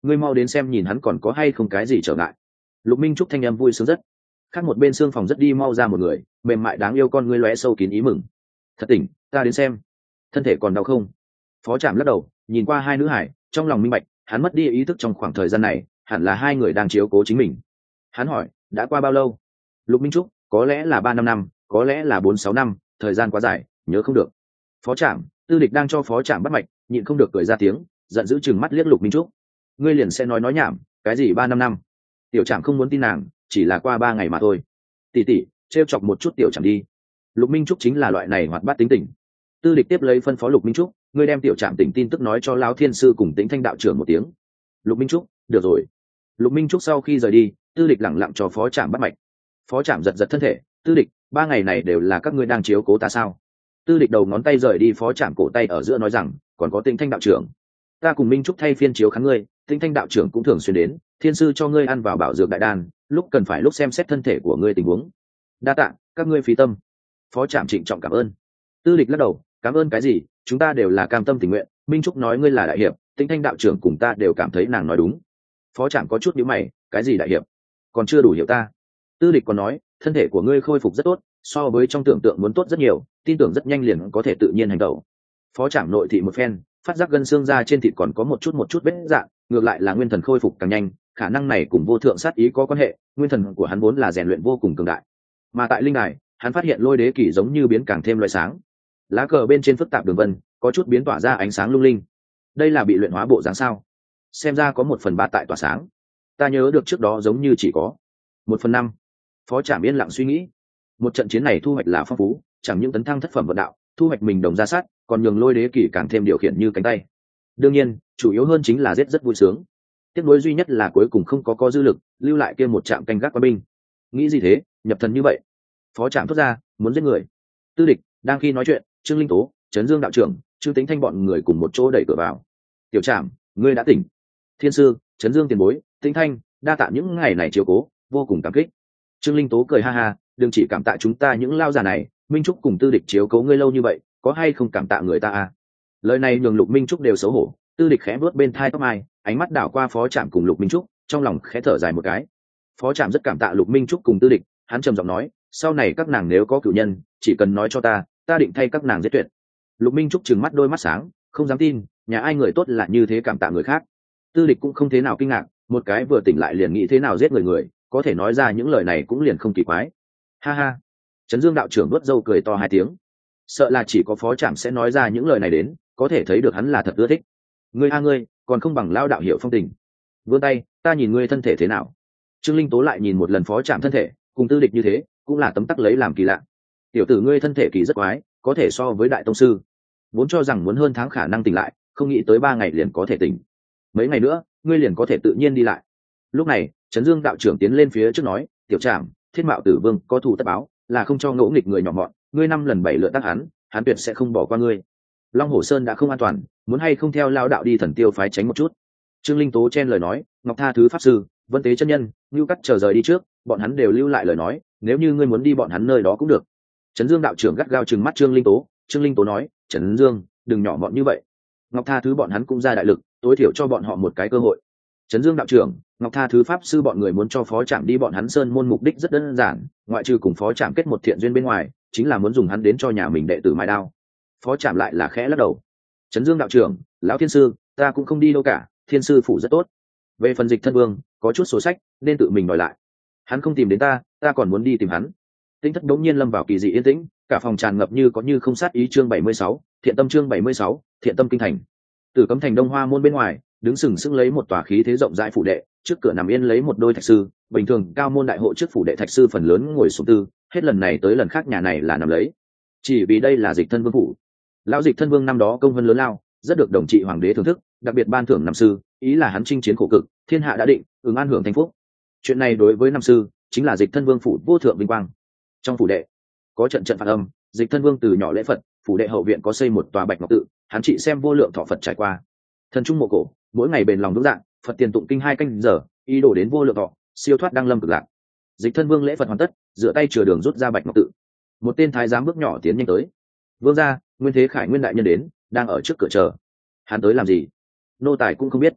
ngươi mau đến xem nhìn hắn còn có hay không cái gì trở ngại. Lục Minh Trúc thanh em vui sướng rất. Khác một bên xương phòng rất đi mau ra một người, mềm mại đáng yêu con ngươi lóe sâu kín ý mừng. Thật tỉnh, ta đến xem. Thân thể còn đau không? Phó Trạm lắc đầu, nhìn qua hai nữ hải, trong lòng minh bạch, hắn mất đi ý thức trong khoảng thời gian này, hẳn là hai người đang chiếu cố chính mình. Hắn hỏi, đã qua bao lâu? Lục Minh Trúc, có lẽ là 3-5 năm, có lẽ là 4-6 năm, thời gian quá dài, nhớ không được. Phó Trạm, Tư Địch đang cho Phó Trạm bắt mạch, nhịn không được cười ra tiếng, giận dữ chừng mắt liếc Lục Minh Trúc. Ngươi liền sẽ nói nhảm, cái gì 3-5 năm? Tiểu Trạm không muốn tin nàng, chỉ là qua 3 ngày mà thôi. Tỷ tỷ, trêu chọc một chút Tiểu Trạm đi. Lục Minh Trúc chính là loại này hoạt bát tính tình. Tư Địch tiếp lấy phân phó Lục Minh Trúc, ngươi đem Tiểu Trạm tỉnh tin tức nói cho lão thiên sư cùng Tĩnh Thanh đạo trưởng một tiếng. Lục Minh Trúc, được rồi. Lục Minh Trúc sau khi rời đi, Tư Địch lẳng lặng cho Phó Trạm bắt mạch. Phó Trạm giật giật thân thể, Tư Địch, 3 ngày này đều là các ngươi đang chiếu cố ta sao? Tư Địch đầu ngón tay rời đi Phó Trạm cổ tay ở giữa nói rằng, còn có Tĩnh Thanh đạo trưởng, ta cùng Minh Trúc thay phiên chiếu khán ngươi, Tĩnh Thanh đạo trưởng cũng thường xuyên đến, thiên sư cho ngươi ăn vào bảo dược đại đan, lúc cần phải lúc xem xét thân thể của ngươi tình huống. Đa tạ, các ngươi phí tâm. Phó Trạm trịnh trọng cảm ơn. Tư Địch lắc đầu, cảm ơn cái gì, chúng ta đều là cam tâm tình nguyện, Minh Trúc nói ngươi là đại hiệp, Tĩnh Thanh đạo trưởng cùng ta đều cảm thấy nàng nói đúng. Phó Trạm có chút nhíu mày, cái gì đại hiệp? Còn chưa đủ hiểu ta. Tư Địch còn nói, thân thể của ngươi khôi phục rất tốt, so với trong tưởng tượng muốn tốt rất nhiều, tin tưởng rất nhanh liền có thể tự nhiên hành động. Phó Trạm nội thị một phen, phát giác gân xương ra trên thịt còn có một chút vết dạn, ngược lại là nguyên thần khôi phục càng nhanh, khả năng này cùng vô thượng sát ý có quan hệ, nguyên thần của hắn vốn là rèn luyện vô cùng cường đại. Mà tại linh đài, hắn phát hiện lôi đế kỳ giống như biến càng thêm loại sáng. Lá cờ bên trên phức tạp đường vân, có chút biến tỏa ra ánh sáng lung linh. Đây là bị luyện hóa bộ dáng sao? Xem ra có 1/3 tại tỏa sáng. Ta nhớ được trước đó giống như chỉ có 1/5. Phó Trạm yên lặng suy nghĩ. Một trận chiến này thu hoạch là phong phú, chẳng những tấn thăng thất phẩm vận đạo, thu hoạch mình đồng ra sát, còn nhường lôi đế kỳ càng thêm điều khiển như cánh tay. Đương nhiên, chủ yếu hơn chính là giết rất vui sướng. Tiếc nuối duy nhất là cuối cùng không có dư lực, lưu lại kia một trạm canh gác quân binh. Nghĩ gì thế, nhập thần như vậy? Phó Trạm thốt ra, muốn giết người. Tư Địch đang khi nói chuyện, Trương Linh Tố, Trấn Dương đạo trưởng, Trương Tĩnh Thanh bọn người cùng một chỗ đẩy cửa vào. Tiểu Trạm, ngươi đã tỉnh. Thiên sư, Trấn Dương tiền bối, Tĩnh Thanh, đa tạ những ngày này chiếu cố, vô cùng cảm kích. Trương Linh Tố cười ha ha, đừng chỉ cảm tạ chúng ta những lao già này, Minh Trúc cùng Tư Địch chiếu cố ngươi lâu như vậy, có hay không cảm tạ người ta à? Lời này nhường Lục Minh Trúc đều xấu hổ. Tư Địch khẽ vuốt bên thai tóc mai, ánh mắt đảo qua Phó Trạm cùng Lục Minh Trúc, trong lòng khẽ thở dài một cái. Phó Trạm rất cảm tạ Lục Minh Trúc cùng Tư Địch, hắn trầm giọng nói, sau này các nàng nếu có cửu nhân, chỉ cần nói cho ta, ta định thay các nàng giết tuyệt. Lục Minh Trúc trừng mắt đôi mắt sáng, không dám tin, nhà ai người tốt là như thế cảm tạ người khác. Tư Địch cũng không thế nào kinh ngạc, một cái vừa tỉnh lại liền nghĩ thế nào giết người, có thể nói ra những lời này cũng liền không kỳ quái. Ha ha. Trấn Dương đạo trưởng đuốt râu cười to 2 tiếng. Sợ là chỉ có Phó Trạm sẽ nói ra những lời này đến, có thể thấy được hắn là thật ưa thích. Ngươi còn không bằng lao đạo hiểu phong tình. Vươn tay, ta nhìn ngươi thân thể thế nào. Trương Linh Tố lại nhìn một lần Phó Trạm thân thể, cùng Tư Địch như thế, cũng là tấm tắc lấy làm kỳ lạ. Tiểu tử ngươi thân thể kỳ rất quái, có thể so với đại tông sư. Vốn cho rằng muốn hơn tháng khả năng tỉnh lại, không nghĩ tới 3 ngày liền có thể tỉnh. Mấy ngày nữa, ngươi liền có thể tự nhiên đi lại. Lúc này, Trấn Dương đạo trưởng tiến lên phía trước nói, Tiểu Trạm, Thiết Mạo Tử Vương có thù tất báo, là không cho ngỗ nghịch người nhỏ mọn, ngươi 5 lần 7 lượt tác hắn tuyệt sẽ không bỏ qua ngươi. Long Hổ Sơn đã không an toàn, muốn hay không theo lao đạo đi Thần Tiêu phái tránh một chút. Trương Linh Tố chen lời nói, Ngọc Tha Thứ pháp sư, Vân Tế chân nhân, Nưu Cắt chờ rời đi trước, bọn hắn đều lưu lại lời nói, nếu như ngươi muốn đi bọn hắn nơi đó cũng được. Trấn Dương đạo trưởng gắt gao trừng mắt Trương Linh Tố nói, Trấn Dương, đừng nhỏ mọn như vậy. Ngọc Tha Thứ bọn hắn cũng ra đại lực, tối thiểu cho bọn họ một cái cơ hội. Trấn Dương đạo trưởng, Ngọc Tha Thứ pháp sư bọn người muốn cho Phó Trạm đi bọn hắn Sơn môn mục đích rất đơn giản, ngoại trừ cùng Phó Trạm kết một thiện duyên bên ngoài, chính là muốn dùng hắn đến cho nhà mình đệ tử mài đao. Phó Trạm lại là khẽ lắc đầu. Trấn Dương đạo trưởng, lão thiên sư, ta cũng không đi đâu cả, thiên sư phủ rất tốt. Về phần Dịch Thân Vương, có chút sổ sách, nên tự mình đòi lại. Hắn không tìm đến ta còn muốn đi tìm hắn. Tinh thất đống nhiên lâm vào kỳ dị yên tĩnh, cả phòng tràn ngập như có như không sát ý. Chương 76, thiện tâm. Chương 76, thiện tâm kinh thành. Từ Cấm thành Đông Hoa môn bên ngoài, đứng sừng sững lấy một tòa khí thế rộng rãi phủ đệ, trước cửa nằm yên lấy một đôi thạch sư, bình thường cao môn đại hộ trước phủ đệ thạch sư phần lớn ngồi xuống tư, hết lần này tới lần khác nhà này là nằm lấy. Chỉ vì đây là Dịch Thân Vương phủ. Lão Dịch Thân Vương năm đó công vân lớn lao, rất được đồng trị hoàng đế thưởng thức, đặc biệt ban thưởng năm sư, ý là hắn chinh chiến khổ cực, thiên hạ đã định, ứng an hưởng thành phúc. Chuyện này đối với năm sư, chính là Dịch Thân Vương phủ vô thượng vinh quang. Trong phủ đệ có trận phạt âm, Dịch Thân Vương từ nhỏ lễ Phật, phủ đệ hậu viện có xây một tòa bạch ngọc tự, hắn trị xem vô lượng thọ Phật trải qua. Thần trung mộ cổ, mỗi ngày bền lòng vững dạng, Phật tiền tụng kinh 2 canh giờ, ý đồ đến vô lượng thọ, siêu thoát đăng lâm cực lạc. Dịch Thân Vương lễ Phật hoàn tất, dựa tay chừa đường rút ra bạch ngọc tự. Một tên thái giám bước nhỏ tiến nhanh tới. Vương gia, Nguyên Thế Khải Nguyên đại nhân đến, đang ở trước cửa chờ. Hắn tới làm gì? Nô tài cũng không biết.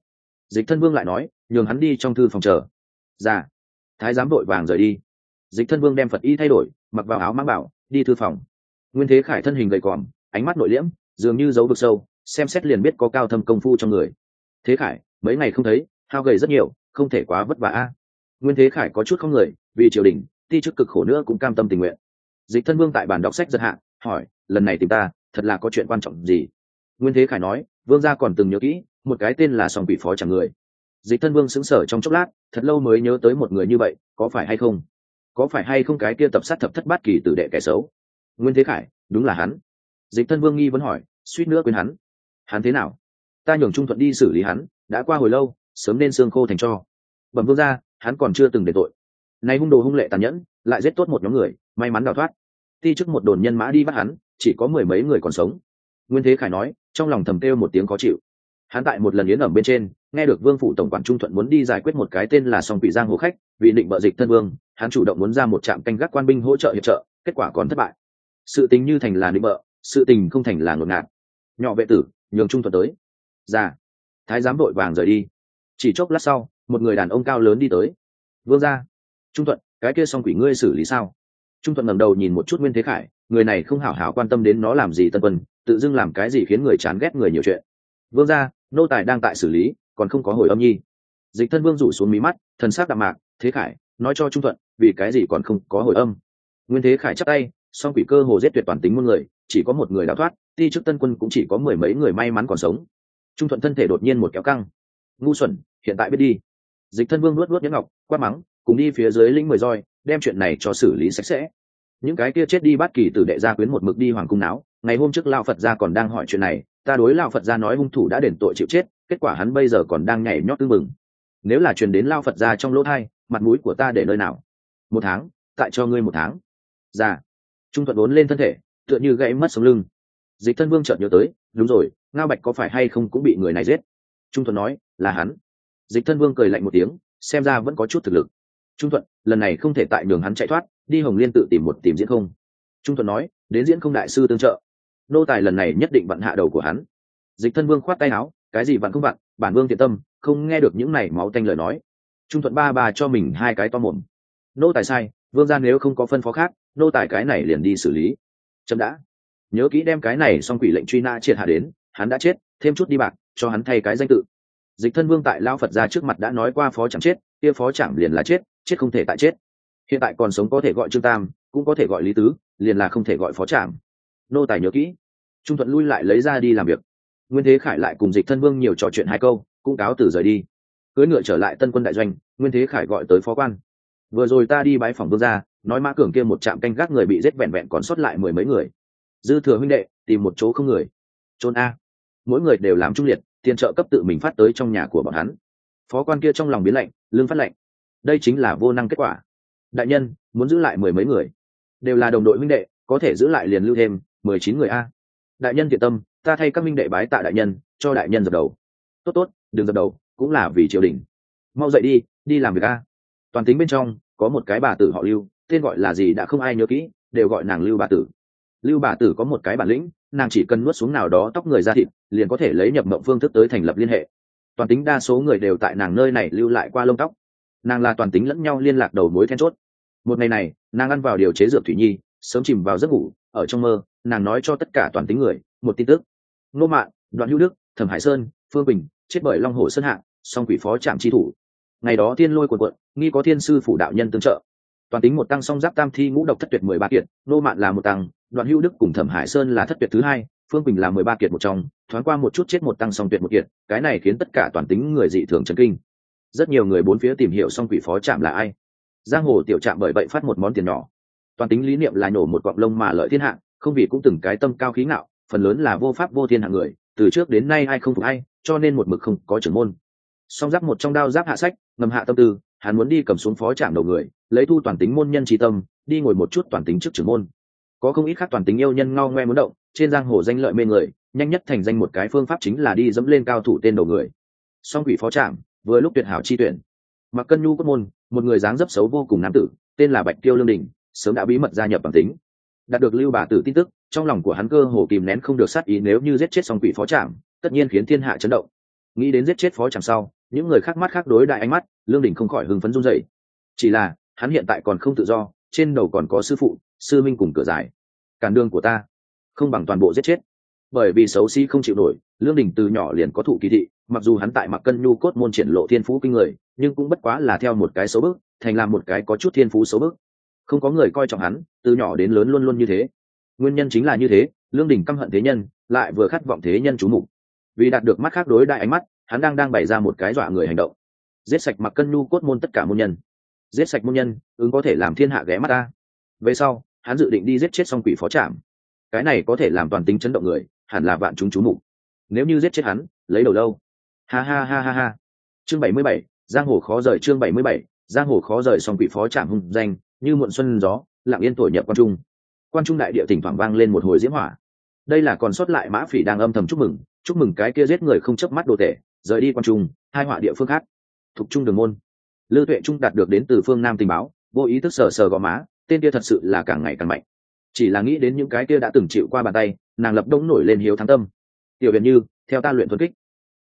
Dịch Thân Vương lại nói, nhường hắn đi trong thư phòng chờ. Dạ. Thái giám vội vàng rời đi. Dịch Thân Vương đem Phật y thay đổi, mặc vào áo mang bảo, đi thư phòng. Nguyên Thế Khải thân hình gầy còm, ánh mắt nội liễm, dường như giấu vực sâu, xem xét liền biết có cao thâm công phu trong người. Thế Khải, mấy ngày không thấy, hao gầy rất nhiều, không thể quá vất vả a. Nguyên Thế Khải có chút không người, vì triều đình, ti chức cực khổ nữa cũng cam tâm tình nguyện. Dịch Thân Vương tại bàn đọc sách giật hạ, hỏi, lần này tìm ta, thật là có chuyện quan trọng gì? Nguyên Thế Khải nói, vương gia còn từng nhớ kỹ, một cái tên là Song Quỷ Phó chẳng người. Dịch Thân Vương sững sờ trong chốc lát, thật lâu mới nhớ tới một người như vậy, có phải hay không? Có phải hay không cái kia tập sát thập thất bát kỳ tử đệ kẻ xấu? Nguyên Thế Khải, đúng là hắn. Dịch Thân Vương nghi vấn hỏi, suýt nữa quên hắn. Hắn thế nào? Ta nhường Trung Thuận đi xử lý hắn, đã qua hồi lâu, sớm nên xương khô thành tro. Bẩm vương gia, hắn còn chưa từng đền tội. Nay hung đồ hung lệ tàn nhẫn, lại giết tốt một nhóm người, may mắn đào thoát. Ti chức một đồn nhân mã đi bắt hắn, chỉ có mười mấy người còn sống. Nguyên Thế Khải nói, trong lòng thầm kêu một tiếng khó chịu. Hắn tại một lần yến ẩm bên trên, nghe được Vương phủ tổng quản Trung Thuận muốn đi giải quyết một cái tên là Song Quỷ giang hồ khách, vì định bợ Dịch Thân Vương, hắn chủ động muốn ra một trạm canh gác quan binh hỗ trợ hiệp trợ, kết quả còn thất bại. Sự tình như thành là định bợ, sự tình không thành là ngột ngạt. Nhỏ vệ tử, nhường Trung Thuận tới. Ra. Thái giám vội vàng rời đi. Chỉ chốc lát sau, một người đàn ông cao lớn đi tới. Vương gia. Trung Thuận, cái kia Song Quỷ ngươi xử lý sao? Trung Thuận ngẩng đầu nhìn một chút Nguyên Thế Khải, người này không hảo hảo quan tâm đến nó làm gì tân quân, tự dưng làm cái gì khiến người chán ghét người nhiều chuyện. Vương gia, nô tài đang tại xử lý, còn không có hồi âm nhi. Dịch Thân Vương rủ xuống mí mắt, thần sắc đạm mạc. Thế Khải, nói cho Trung Thuận, vì cái gì còn không có hồi âm? Nguyên Thế Khải chắp tay, Song Quỷ cơ hồ giết tuyệt toàn tính muôn người, chỉ có một người đào thoát, ti chức tân quân cũng chỉ có mười mấy người may mắn còn sống. Trung Thuận thân thể đột nhiên một kéo căng. Ngu xuẩn, hiện tại biết đi. Dịch Thân Vương nuốt nuốt nhẫn ngọc, quát mắng, cùng đi phía dưới lĩnh 10 roi, đem chuyện này cho xử lý sạch sẽ. Những cái kia chết đi bắt kỳ tử đệ gia quyến một mực đi hoàng cung náo, ngày hôm trước lão Phật gia còn đang hỏi chuyện này, ta đối lão Phật gia nói hung thủ đã đền tội chịu chết, kết quả hắn bây giờ còn đang nhảy nhót tưng mừng. Nếu là truyền đến lão Phật gia trong lỗ tai, mặt mũi của ta để nơi nào? 1 tháng, tại cho ngươi 1 tháng. Dạ. Trung Thuận uốn lên thân thể, tựa như gãy mất sống lưng. Dịch Thân Vương chợt nhớ tới, đúng rồi, Ngao Bạch có phải hay không cũng bị người này giết? Trung Thuận nói, là hắn. Dịch Thân Vương cười lạnh một tiếng, xem ra vẫn có chút thực lực. Trung Thuận, lần này không thể tại đường hắn chạy thoát, đi Hồng Liên tự tìm Diễn Không. Trung Thuận nói, đến Diễn Không đại sư tương trợ, nô tài lần này nhất định vặn hạ đầu của hắn. Dịch Thân Vương khoát tay áo, cái gì vặn không vặn, bản vương thiện tâm, không nghe được những này máu tanh lời nói. Trung Thuận ba cho mình 2 cái to mồm. Nô tài sai, vương gia nếu không có phân phó khác, nô tài cái này liền đi xử lý. Chấm đã, nhớ kỹ đem cái này Song Quỷ lệnh truy nã triệt hạ đến, hắn đã chết, thêm chút đi bạc, cho hắn thay cái danh tự. Dịch Thân Vương tại lão Phật gia trước mặt đã nói qua phó chẳng chết, kia phó chẳng liền là chết, chết không thể tại chết. Hiện tại còn sống có thể gọi Trương Tam, cũng có thể gọi Lý Tứ, liền là không thể gọi phó trạm. Nô tài nhớ kỹ. Trung Thuận lui lại lấy ra đi làm việc. Nguyên Thế Khải lại cùng Dịch Thân Vương nhiều trò chuyện 2 câu, cũng cáo từ rời đi. Cưỡi ngựa trở lại Tân Quân đại doanh, Nguyên Thế Khải gọi tới phó quan. Vừa rồi ta đi bái phòng vương gia, nói Mã Cường kia một trạm canh gác người bị giết vẹn vẹn còn sót lại 10 mấy người. Dư thừa huynh đệ, tìm một chỗ không người. Trốn a. Mỗi người đều làm trung liệt, tiền trợ cấp tự mình phát tới trong nhà của bọn hắn. Phó quan kia trong lòng biến lạnh, lương phát lạnh. Đây chính là vô năng kết quả. Đại nhân, muốn giữ lại 10 mấy người, đều là đồng đội huynh đệ, có thể giữ lại liền lưu thêm 19 người a. Đại nhân thiện tâm, ta thay các huynh đệ bái tạ đại nhân, cho đại nhân dập đầu. Tốt, đừng dập đầu, cũng là vì triều đình. Mau dậy đi, đi làm việc a. Toàn tính bên trong có một cái bà tử họ Lưu, tên gọi là gì đã không ai nhớ kỹ, đều gọi nàng Lưu bà tử. Lưu bà tử có một cái bản lĩnh, nàng chỉ cần nuốt xuống nào đó tóc người ra thịt, liền có thể lấy nhập mộng phương thức tới thành lập liên hệ. Toàn tính đa số người đều tại nàng nơi này lưu lại qua lông tóc. Nàng là toàn tính lẫn nhau liên lạc đầu mối then chốt. Một ngày này, nàng ăn vào điều chế dược thủy nhi, sớm chìm vào giấc ngủ. Ở trong mơ, nàng nói cho tất cả toàn tính người một tin tức: Ngô Mạn, Đoạn Hữu Đức, Thẩm Hải Sơn, Phương Bình chết bởi Long Hồ Sơn Hạ, Song Quỷ phó trạm chi thủ. Ngày đó thiên lôi cuồn cuộn, nghi có thiên sư phủ đạo nhân tương trợ. Toàn tính một tăng song giáp tam thi ngũ độc thất tuyệt 13 kiệt, Ngô Mạn là một tăng, Đoạn Hữu Đức cùng Thẩm Hải Sơn là thất tuyệt thứ 2, Phương Bình là 13 kiệt một trong, thoáng qua một chút chết một tăng song tuyệt một kiệt, cái này khiến tất cả toàn tính người dị thường chấn kinh. Rất nhiều người bốn phía tìm hiểu Song Quỷ phó trạm là ai. Giang hồ tiểu trạm bởi vậy phát một món tiền nhỏ. Toàn tính lý niệm là nổ một cọng lông mà lợi thiên hạ, không vì cũng từng cái tâm cao khí ngạo, phần lớn là vô pháp vô thiên hạng người, từ trước đến nay ai không phục ai, cho nên một mực không có trưởng môn. Song giáp một trong đao giáp hạ sách, ngầm hạ tâm tư, hắn muốn đi cầm xuống phó trạm đầu người, lấy thu toàn tính môn nhân trí tâm, đi ngồi một chút toàn tính trước trưởng môn. Có không ít khác toàn tính yêu nhân ngao ngoe muốn động, trên giang hồ danh lợi mê người, nhanh nhất thành danh một cái phương pháp chính là đi dẫm lên cao thủ tên đầu người. Song Quỷ phó trạm vừa lúc tuyệt hảo chi tuyển. Mặc Cân Nhu cốt môn, một người dáng dấp xấu vô cùng nam tử, tên là Bạch Tiêu Lương Đình, sớm đã bí mật gia nhập bằng tính. Đạt được Lưu bà tử tin tức, trong lòng của hắn cơ hồ kìm nén không được sát ý, nếu như giết chết Song Quỷ phó trạm, tất nhiên khiến thiên hạ chấn động. Nghĩ đến giết chết phó trạm sau, những người khác mắt khác đối đại ánh mắt, Lương Đình không khỏi hưng phấn run rẩy. Chỉ là hắn hiện tại còn không tự do, trên đầu còn có sư phụ sư minh cùng cửa giải, cản đường của ta không bằng toàn bộ giết chết. Bởi vì xấu xí không chịu nổi, Lương Đình từ nhỏ liền có thụ kỳ thị, mặc dù hắn tại Mặc Cân Nhu cốt môn triển lộ thiên phú kinh người, nhưng cũng bất quá là theo một cái xấu bức thành làm một cái có chút thiên phú xấu bức. Không có người coi trọng hắn, từ nhỏ đến lớn luôn luôn như thế. Nguyên nhân chính là như thế, Lương Đình căm hận thế nhân, lại vừa khát vọng thế nhân chú mục. Vì đạt được mắt khác đối đại ánh mắt, hắn đang bày ra một cái dọa người hành động. Giết sạch Mặc Cân Nhu cốt môn tất cả môn nhân. Giết sạch môn nhân, ứng có thể làm thiên hạ ghé mắt ta. Về sau, hắn dự định đi giết chết Song Quỷ Phó Trạm. Cái này có thể làm toàn tính chấn động người, hẳn là vạn chúng chú mục. Nếu như giết chết hắn, lấy đầu lâu. Ha ha ha ha ha. Chương 77, giang hồ khó rời. Chương 77, giang hồ khó rời. Song Quỷ Phó Trạm hung danh như muộn xuân gió, lặng yên thổi nhập quan trung. Quan trung đại địa thỉnh thoảng vang lên một hồi diễm hỏa. Đây là còn sót lại mã phỉ đang âm thầm chúc mừng cái kia giết người không chớp mắt đồ tể rời đi quan trung, hai họa địa phương khác. Thục trung đường môn, Lư Tuệ Trung đạt được đến từ phương Nam tình báo, vô ý thức sờ gò má, tên kia thật sự là càng ngày càng mạnh. Chỉ là nghĩ đến những cái kia đã từng chịu qua bàn tay, nàng lập đông nổi lên hiếu thắng tâm. Tiểu Huyền Như, theo ta luyện thuần kích.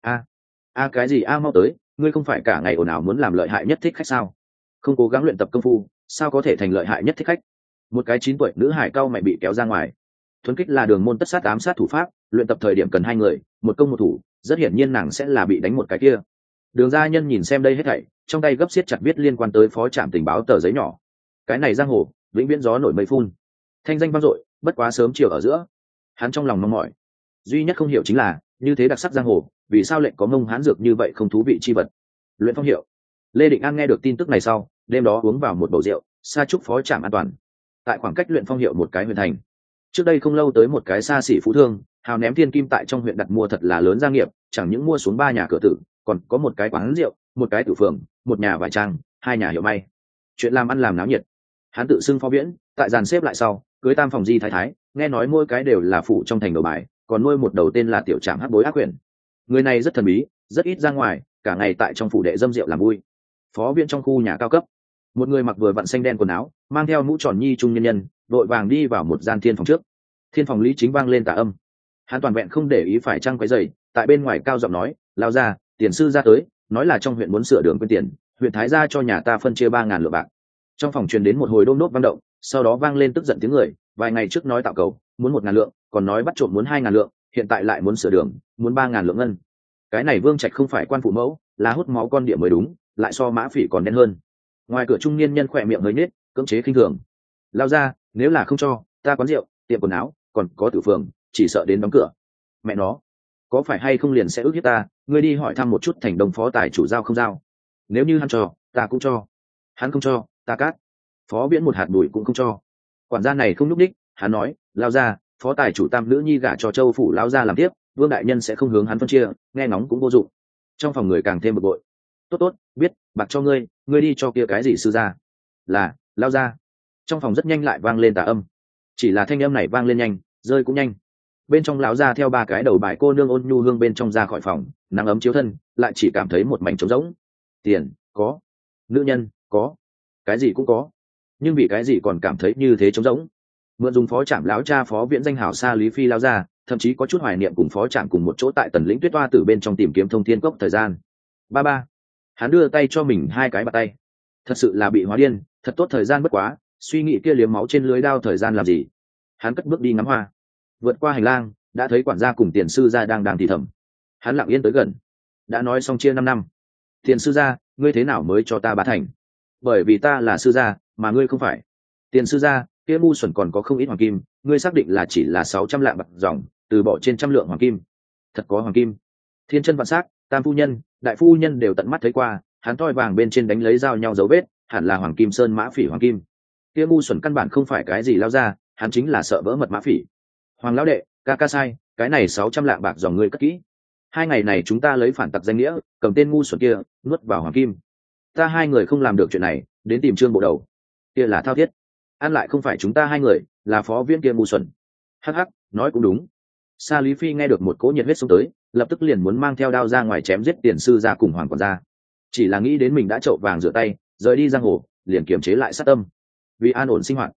Cái gì mau tới, ngươi không phải cả ngày ồn ào muốn làm lợi hại nhất thích khách sao? Không cố gắng luyện tập công phu, sao có thể thành lợi hại nhất thích khách? Một cái 9 tuổi nữ hải cao mày bị kéo ra ngoài. Thuần kích là đường môn tất sát ám sát thủ pháp, luyện tập thời điểm cần hai người, một công một thủ, rất hiển nhiên nàng sẽ là bị đánh một cái kia. Đường gia nhân nhìn xem đây hết thảy, trong tay gấp xiết chặt viết liên quan tới phó trạm tình báo tờ giấy nhỏ. Cái này giang hồ, vĩnh viễn gió nổi mây phun, thanh danh vang dội, bất quá sớm chiều ở giữa. Hắn trong lòng mong mỏi, duy nhất không hiểu chính là như thế đặc sắc giang hồ, vì sao lệnh có mông hán dược như vậy không thú vị chi vật. Luyện phong hiệu. Lê Định An nghe được tin tức này sau, đêm đó uống vào một bầu rượu, xa chúc phó trạm an toàn. Tại khoảng cách luyện phong hiệu một cái huyện thành, trước đây không lâu tới một cái xa xỉ phú thương, hào ném thiên kim tại trong huyện đặt mua thật là lớn gia nghiệp, chẳng những mua xuống 3 nhà cửa tử, còn có một cái quán rượu, một cái tử phường, một nhà vải trang, 2 nhà hiệu may. Chuyện làm ăn làm náo nhiệt. Hắn tự xưng Phó Viễn, tại dàn xếp lại sau, cưới tam phòng di thái thái, nghe nói mỗi cái đều là phụ trong thành đầu bài, còn nuôi một đầu tên là tiểu trạm hắc bối ác quyển. Người này rất thần bí, rất ít ra ngoài, cả ngày tại trong phủ đệ dâm rượu làm vui. Phó Viễn trong khu nhà cao cấp, một người mặc vừa vặn xanh đen quần áo, mang theo mũ tròn nhi trung nhân nhân, vội vàng đi vào một gian thiên phòng trước. Thiên phòng Lý Chính vang lên tà âm. Hắn toàn vẹn không để ý phải trăng quấy rầy, tại bên ngoài cao giọng nói, lao ra, tiền sư ra tới, nói là trong huyện muốn sửa đường quên tiền, huyện thái gia cho nhà ta phân chia 3.000 lượng bạc. Trong phòng truyền đến một hồi đôm nốt vang động, sau đó vang lên tức giận tiếng người, vài ngày trước nói tạo cầu muốn 1.000 lượng, còn nói bắt trộm muốn 2.000 lượng, hiện tại lại muốn sửa đường, muốn 3.000 lượng ngân. Cái này Vương Trạch không phải quan phụ mẫu, là hút máu con địa mới đúng, lại so mã phỉ còn đen hơn. Ngoài cửa trung niên nhân khỏe miệng hơi nhếch, cưỡng chế khinh thường. Lao ra, nếu là không cho, ta quán rượu, tiệm quần áo, còn có tử phường, chỉ sợ đến đóng cửa. Mẹ nó, có phải hay không liền sẽ ức hiếp ta, ngươi đi hỏi thăm một chút thành đông phó tài chủ giao không giao. Nếu như hắn cho, ta cũng cho. Hắn không cho, ta cát. Phó Viễn một hạt bụi cũng không cho. Quản gia này không nhúc đích, hắn nói, lao ra, phó tài chủ tam nữ nhi gả cho châu phủ lao ra làm tiếp, Vương đại nhân sẽ không hướng hắn phân chia, nghe ngóng cũng vô dụng. Trong phòng người càng thêm bực bội. Tốt, biết, bạc cho ngươi, ngươi đi cho kia cái gì sư ra. Là, lao ra. Trong phòng rất nhanh lại vang lên tà âm. Chỉ là thanh âm này vang lên nhanh, rơi cũng nhanh. Bên trong lão ra theo 3 cái đầu bài cô nương ôn nhu hương bên trong ra khỏi phòng, nắng ấm chiếu thân, lại chỉ cảm thấy một mảnh trống rỗng. Tiền có, nữ nhân có, cái gì cũng có, nhưng vì cái gì còn cảm thấy như thế trống rỗng. Mượn dùng phó trạm lão cha Phó Viễn danh hảo xa Lý Phi lao ra, thậm chí có chút hoài niệm cùng phó trạm cùng một chỗ tại Tần Lĩnh Tuyết Toa Tử bên trong tìm kiếm thông thiên cốc thời gian. Ba, hắn đưa tay cho mình 2 cái bàn tay. Thật sự là bị hóa điên, thật tốt thời gian bất quá, suy nghĩ kia liếm máu trên lưới đao thời gian làm gì. Hắn cất bước đi ngắm hoa, vượt qua hành lang, đã thấy quản gia cùng tiền sư gia đang thì thầm. Hắn lặng yên tới gần, đã nói xong chia 5 năm. Tiền sư gia, ngươi thế nào mới cho ta 3 thành? Bởi vì ta là sư gia, mà ngươi không phải. Tiền sư gia, kia ngu xuẩn còn có không ít hoàng kim, ngươi xác định là chỉ là 600 lạng bạc dòng, từ bỏ trên 100 lượng hoàng kim. Thật có hoàng kim. Thiên chân vạn sắc, tam phu nhân, đại phu nhân đều tận mắt thấy qua, hắn thoi vàng bên trên đánh lấy dao nhau dấu vết, hẳn là hoàng kim sơn mã phỉ hoàng kim. Kia ngu xuẩn căn bản không phải cái gì lao ra, hắn chính là sợ vỡ mật mã phỉ. Hoàng lão đệ, ca sai, cái này 600 lạng bạc dòng ngươi cất kỹ. 2 ngày này chúng ta lấy phản tặc danh nghĩa, cầm tên ngu xuẩn kia, nuốt vào hoàng kim. Ta 2 người không làm được chuyện này, đến tìm Trương bộ đầu. Kia là thao thiết. Ăn lại không phải chúng ta 2 người, là Phó Viễn kia ngu xuẩn. Hắc, nói cũng đúng. Sa Lý Phi nghe được một cỗ nhiệt huyết xông tới, lập tức liền muốn mang theo đao ra ngoài chém giết tiền sư ra cùng hoàng quản gia. Chỉ là nghĩ đến mình đã trậu vàng rửa tay, rời đi giang hồ, liền kiềm chế lại sát tâm. Vì an ổn sinh hoạt,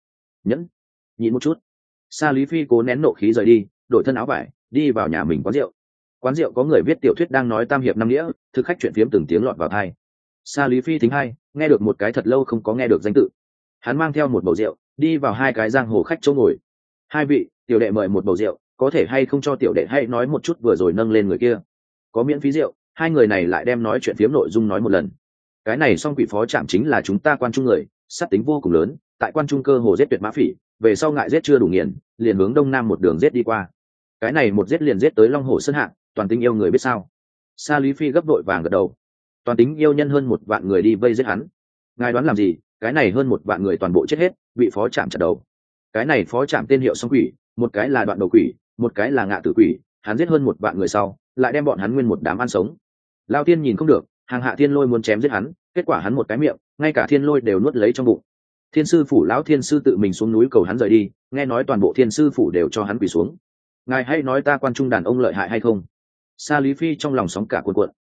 nhịn một chút. Sa Lý Phi cố nén nộ khí rời đi, đổi thân áo vải, đi vào nhà mình quán rượu. Quán rượu có người viết tiểu thuyết đang nói tam hiệp năm nghĩa, thực khách chuyện phiếm từng tiếng lọt vào tai. Sa Lý Phi thính hay, nghe được một cái thật lâu không có nghe được danh tự. Hắn mang theo một bầu rượu, đi vào hai cái giang hồ khách chỗ ngồi. Hai vị, tiểu đệ mời một bầu rượu, có thể hay không cho tiểu đệ hay nói một chút vừa rồi nâng lên người kia. Có miễn phí rượu, hai người này lại đem nói chuyện phiếm nội dung nói một lần. Cái này Song Quỷ phó trạm chính là chúng ta Quan Trung người, sát tính vô cùng lớn, tại Quan Trung cơ hồ giết tuyệt mã phỉ, về sau ngại giết chưa đủ nghiền, liền hướng đông nam một đường giết đi qua. Cái này một giết liền giết tới Long Hồ Sơn Hạ, toàn tính yêu người biết sao. Sa Lý Phi gấp đội vàng gật đầu. Toàn tính yêu nhân hơn 1 vạn người đi vây giết hắn. Ngài đoán làm gì? Cái này hơn 1 vạn người toàn bộ chết hết, bị phó trạm chặt đầu. Cái này phó trạm tên hiệu Song Quỷ, một cái là Đoạn Đầu Quỷ, một cái là Ngạ Tử Quỷ, hắn giết hơn 1 vạn người sau, lại đem bọn hắn nguyên một đám ăn sống. Lao Tiên nhìn không được, hàng hạ Thiên Lôi muốn chém giết hắn, kết quả hắn một cái miệng, ngay cả Thiên Lôi đều nuốt lấy trong bụng. Thiên sư phủ lão thiên sư tự mình xuống núi cầu hắn rời đi, nghe nói toàn bộ thiên sư phủ đều cho hắn quỳ xuống. Ngài hay nói ta Quan Trung đàn ông lợi hại hay không? Sa Lý Phi trong lòng sóng cả cuộn cuộn.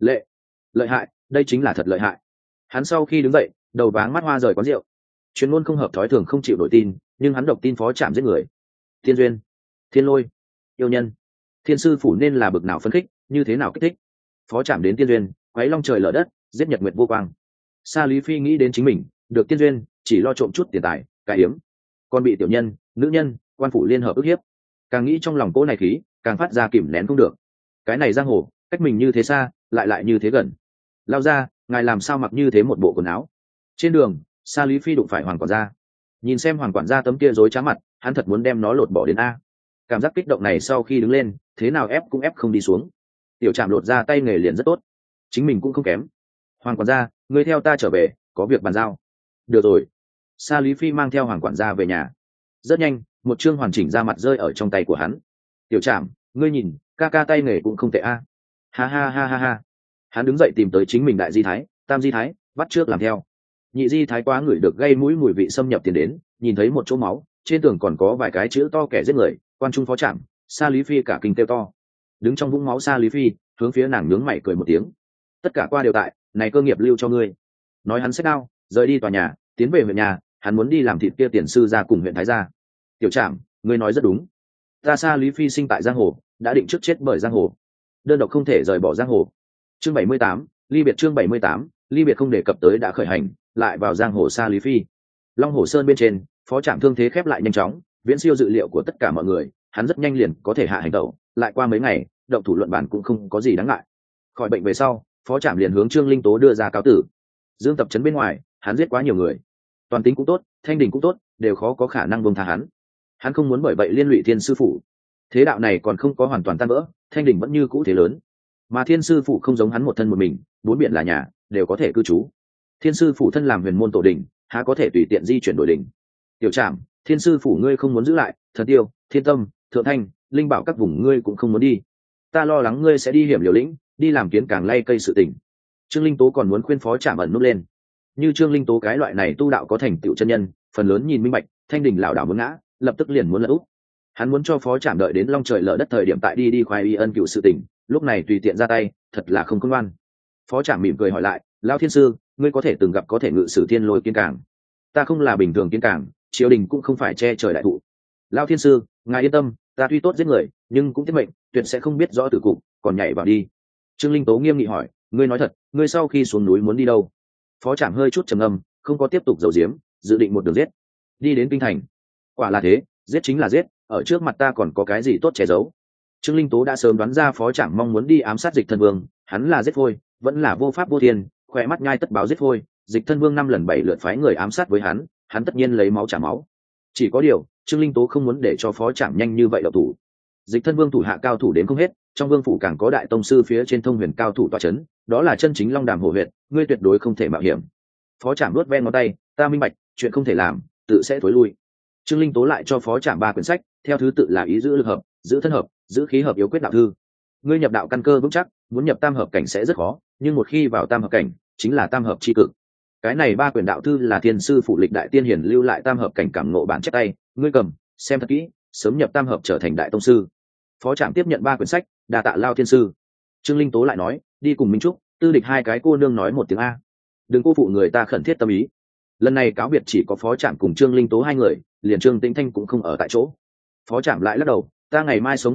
Lợi hại, đây chính là thật lợi hại. Hắn sau khi đứng dậy, đầu váng mắt hoa rời quán rượu. Chuyên môn không hợp thói thường không chịu đổi tin, nhưng hắn độc tin phó trạm giết người. Thiên duyên, Thiên Lôi, yêu nhân, thiên sư phủ nên là bực nào phấn khích, như thế nào kích thích. Phó trạm đến tiên duyên, quấy long trời lở đất, giết nhật nguyệt vô quang. Sa Lý Phi nghĩ đến chính mình, được tiên duyên, chỉ lo trộm chút tiền tài, cái hiếm, còn bị tiểu nhân, nữ nhân, quan phủ liên hợp ức hiếp. Càng nghĩ trong lòng cỗ này khí, càng phát ra kìm nén không được. Cái này giang hồ, cách mình như thế xa, lại như thế gần. Lao ra, ngài làm sao mặc như thế một bộ quần áo? Trên đường, Sa Lý Phi đụng phải Hoàng quản gia. Nhìn xem Hoàng quản gia tấm kia rối trá mặt, hắn thật muốn đem nó lột bỏ đến a. Cảm giác kích động này sau khi đứng lên, thế nào ép cũng ép không đi xuống. Tiểu Trạm lột ra tay nghề liền rất tốt, chính mình cũng không kém. Hoàng quản gia, ngươi theo ta trở về, có việc bàn giao. Được rồi. Sa Lý Phi mang theo Hoàng quản gia về nhà. Rất nhanh, một chương hoàn chỉnh ra mặt rơi ở trong tay của hắn. Tiểu Trạm, ngươi nhìn, ca ca tay nghề cũng không tệ a. Ha ha ha ha ha. Hắn đứng dậy tìm tới chính mình đại di thái, tam di thái, bắt trước làm theo. Nhị di thái quá ngửi được gây mũi mùi vị xâm nhập tiền đến, nhìn thấy một chỗ máu, trên tường còn có vài cái chữ to kẻ giết người, Quan Trung phó trạm. Sa Lý Phi cả kinh kêu to. Đứng trong vũng máu Sa Lý Phi, hướng phía nàng nhướng mày cười một tiếng. Tất cả qua đều tại, này cơ nghiệp lưu cho ngươi. Nói hắn xách đao, rời đi tòa nhà, tiến về huyện nhà, hắn muốn đi làm thịt kia tiền sư ra cùng huyện thái gia. Tiểu Trạm, ngươi nói rất đúng. Ta Sa Lý Phi sinh tại giang hồ, đã định trước chết bởi giang hồ, đơn độc không thể rời bỏ giang hồ. Chương 78, ly biệt. Chương 78, ly biệt không đề cập tới đã khởi hành, lại vào giang hồ Sa Lý Phi. Long Hồ Sơn bên trên, phó trạm thương thế khép lại nhanh chóng, viễn siêu dự liệu của tất cả mọi người, hắn rất nhanh liền có thể hạ hành tẩu. Lại qua mấy ngày, động thủ luận bản cũng không có gì đáng ngại. Khỏi bệnh về sau, phó trạm liền hướng Trương Linh Tố đưa ra cáo tử. Dương Tập trấn bên ngoài, hắn giết quá nhiều người, toàn tính cũng tốt, thanh đình cũng tốt, đều khó có khả năng buông tha hắn. Hắn không muốn bởi vậy liên lụy thiên sư phụ. Thế đạo này còn không có hoàn toàn tan vỡ, thanh đình vẫn như cũ thế lớn, mà thiên sư phụ không giống hắn một thân một mình, bốn biển là nhà, đều có thể cư trú. Thiên sư phụ thân làm huyền môn tổ đình, há có thể tùy tiện di chuyển đổi đình. Tiểu Trạm, thiên sư phụ ngươi không muốn giữ lại, Thần Tiêu, Thiên Tâm, Thượng Thanh, Linh Bảo các vùng ngươi cũng không muốn đi. Ta lo lắng ngươi sẽ đi hiểm liều lĩnh, đi làm kiến càng lay cây sự tình. Trương Linh Tố còn muốn khuyên phó Trạm ẩn núp lên. Như Trương Linh Tố cái loại này tu đạo có thành tựu chân nhân, phần lớn nhìn minh bạch, thanh đình lão đảo muốn ngã, lập tức liền muốn lật úp. Hắn muốn cho phó Trạm đợi đến long trời lở đất thời điểm tại đi khoái y ân cựu sự tình, lúc này tùy tiện ra tay, thật là không công ngoan. Phó Trạm mỉm cười hỏi lại, lão thiên sư, ngươi có thể từng gặp có thể ngự sử thiên lôi kiến cảng? Ta không là bình thường kiến cảng, triều đình cũng không phải che trời đại thụ. Lão thiên sư, ngài yên tâm, ta tuy tốt giết người, nhưng cũng tiết mệnh, tuyệt sẽ không biết rõ tử cục, còn nhảy vào đi. Trương Linh Tố nghiêm nghị hỏi, ngươi nói thật, ngươi sau khi xuống núi muốn đi đâu? Phó Trạm hơi chút trầm ngâm, không có tiếp tục giấu giếm, dự định một đường giết, đi đến kinh thành. Quả là thế, giết chính là giết, ở trước mặt ta còn có cái gì tốt che giấu. Trương Linh Tố đã sớm đoán ra phó Trạm mong muốn đi ám sát Dịch Thân Vương, hắn là giết phôi, vẫn là vô pháp vô thiên, khỏe mắt nhai tất báo giết phôi, Dịch Thân Vương 5 lần 7 lượt phái người ám sát với hắn tất nhiên lấy máu trả máu. Chỉ có điều, Trương Linh Tố không muốn để cho phó Trạm nhanh như vậy động thủ. Dịch Thân Vương thủ hạ cao thủ đến không hết, trong vương phủ càng có đại tông sư phía trên thông huyền cao thủ tọa chấn, đó là chân chính long đàm hổ huyệt, ngươi tuyệt đối không thể mạo hiểm. Phó Trạm nuốt ven ngón tay, ta minh bạch, chuyện không thể làm, tự sẽ thối lui. Trương Linh Tố lại cho phó Trạm 3 quyển sách, theo thứ tự là ý giữ lực hợp, giữ thân hợp, giữ khí hợp, yếu quyết đạo thư. Ngươi nhập đạo căn cơ vững chắc, muốn nhập tam hợp cảnh sẽ rất khó, nhưng một khi vào tam hợp cảnh, chính là tam hợp chi cực. Cái này 3 quyển đạo thư là thiên sư phụ lịch đại tiên hiển lưu lại tam hợp cảnh cảm ngộ bản chép tay, ngươi cầm, xem thật kỹ, sớm nhập tam hợp trở thành đại tông sư. Phó Trạm tiếp nhận 3 quyển sách, đa tạ lao thiên sư. Trương Linh Tố lại nói, đi cùng Minh Trúc, Tư Địch 2 cái cô nương nói một tiếng a, đừng cô phụ người ta khẩn thiết tâm ý. Lần này cáo biệt chỉ có phó Trạm cùng Trương Linh Tố 2 người, liền Trương Tĩnh Thanh cũng không ở tại chỗ. Phó Trạm lại lắc đầu, ta ngày mai sống hay chết,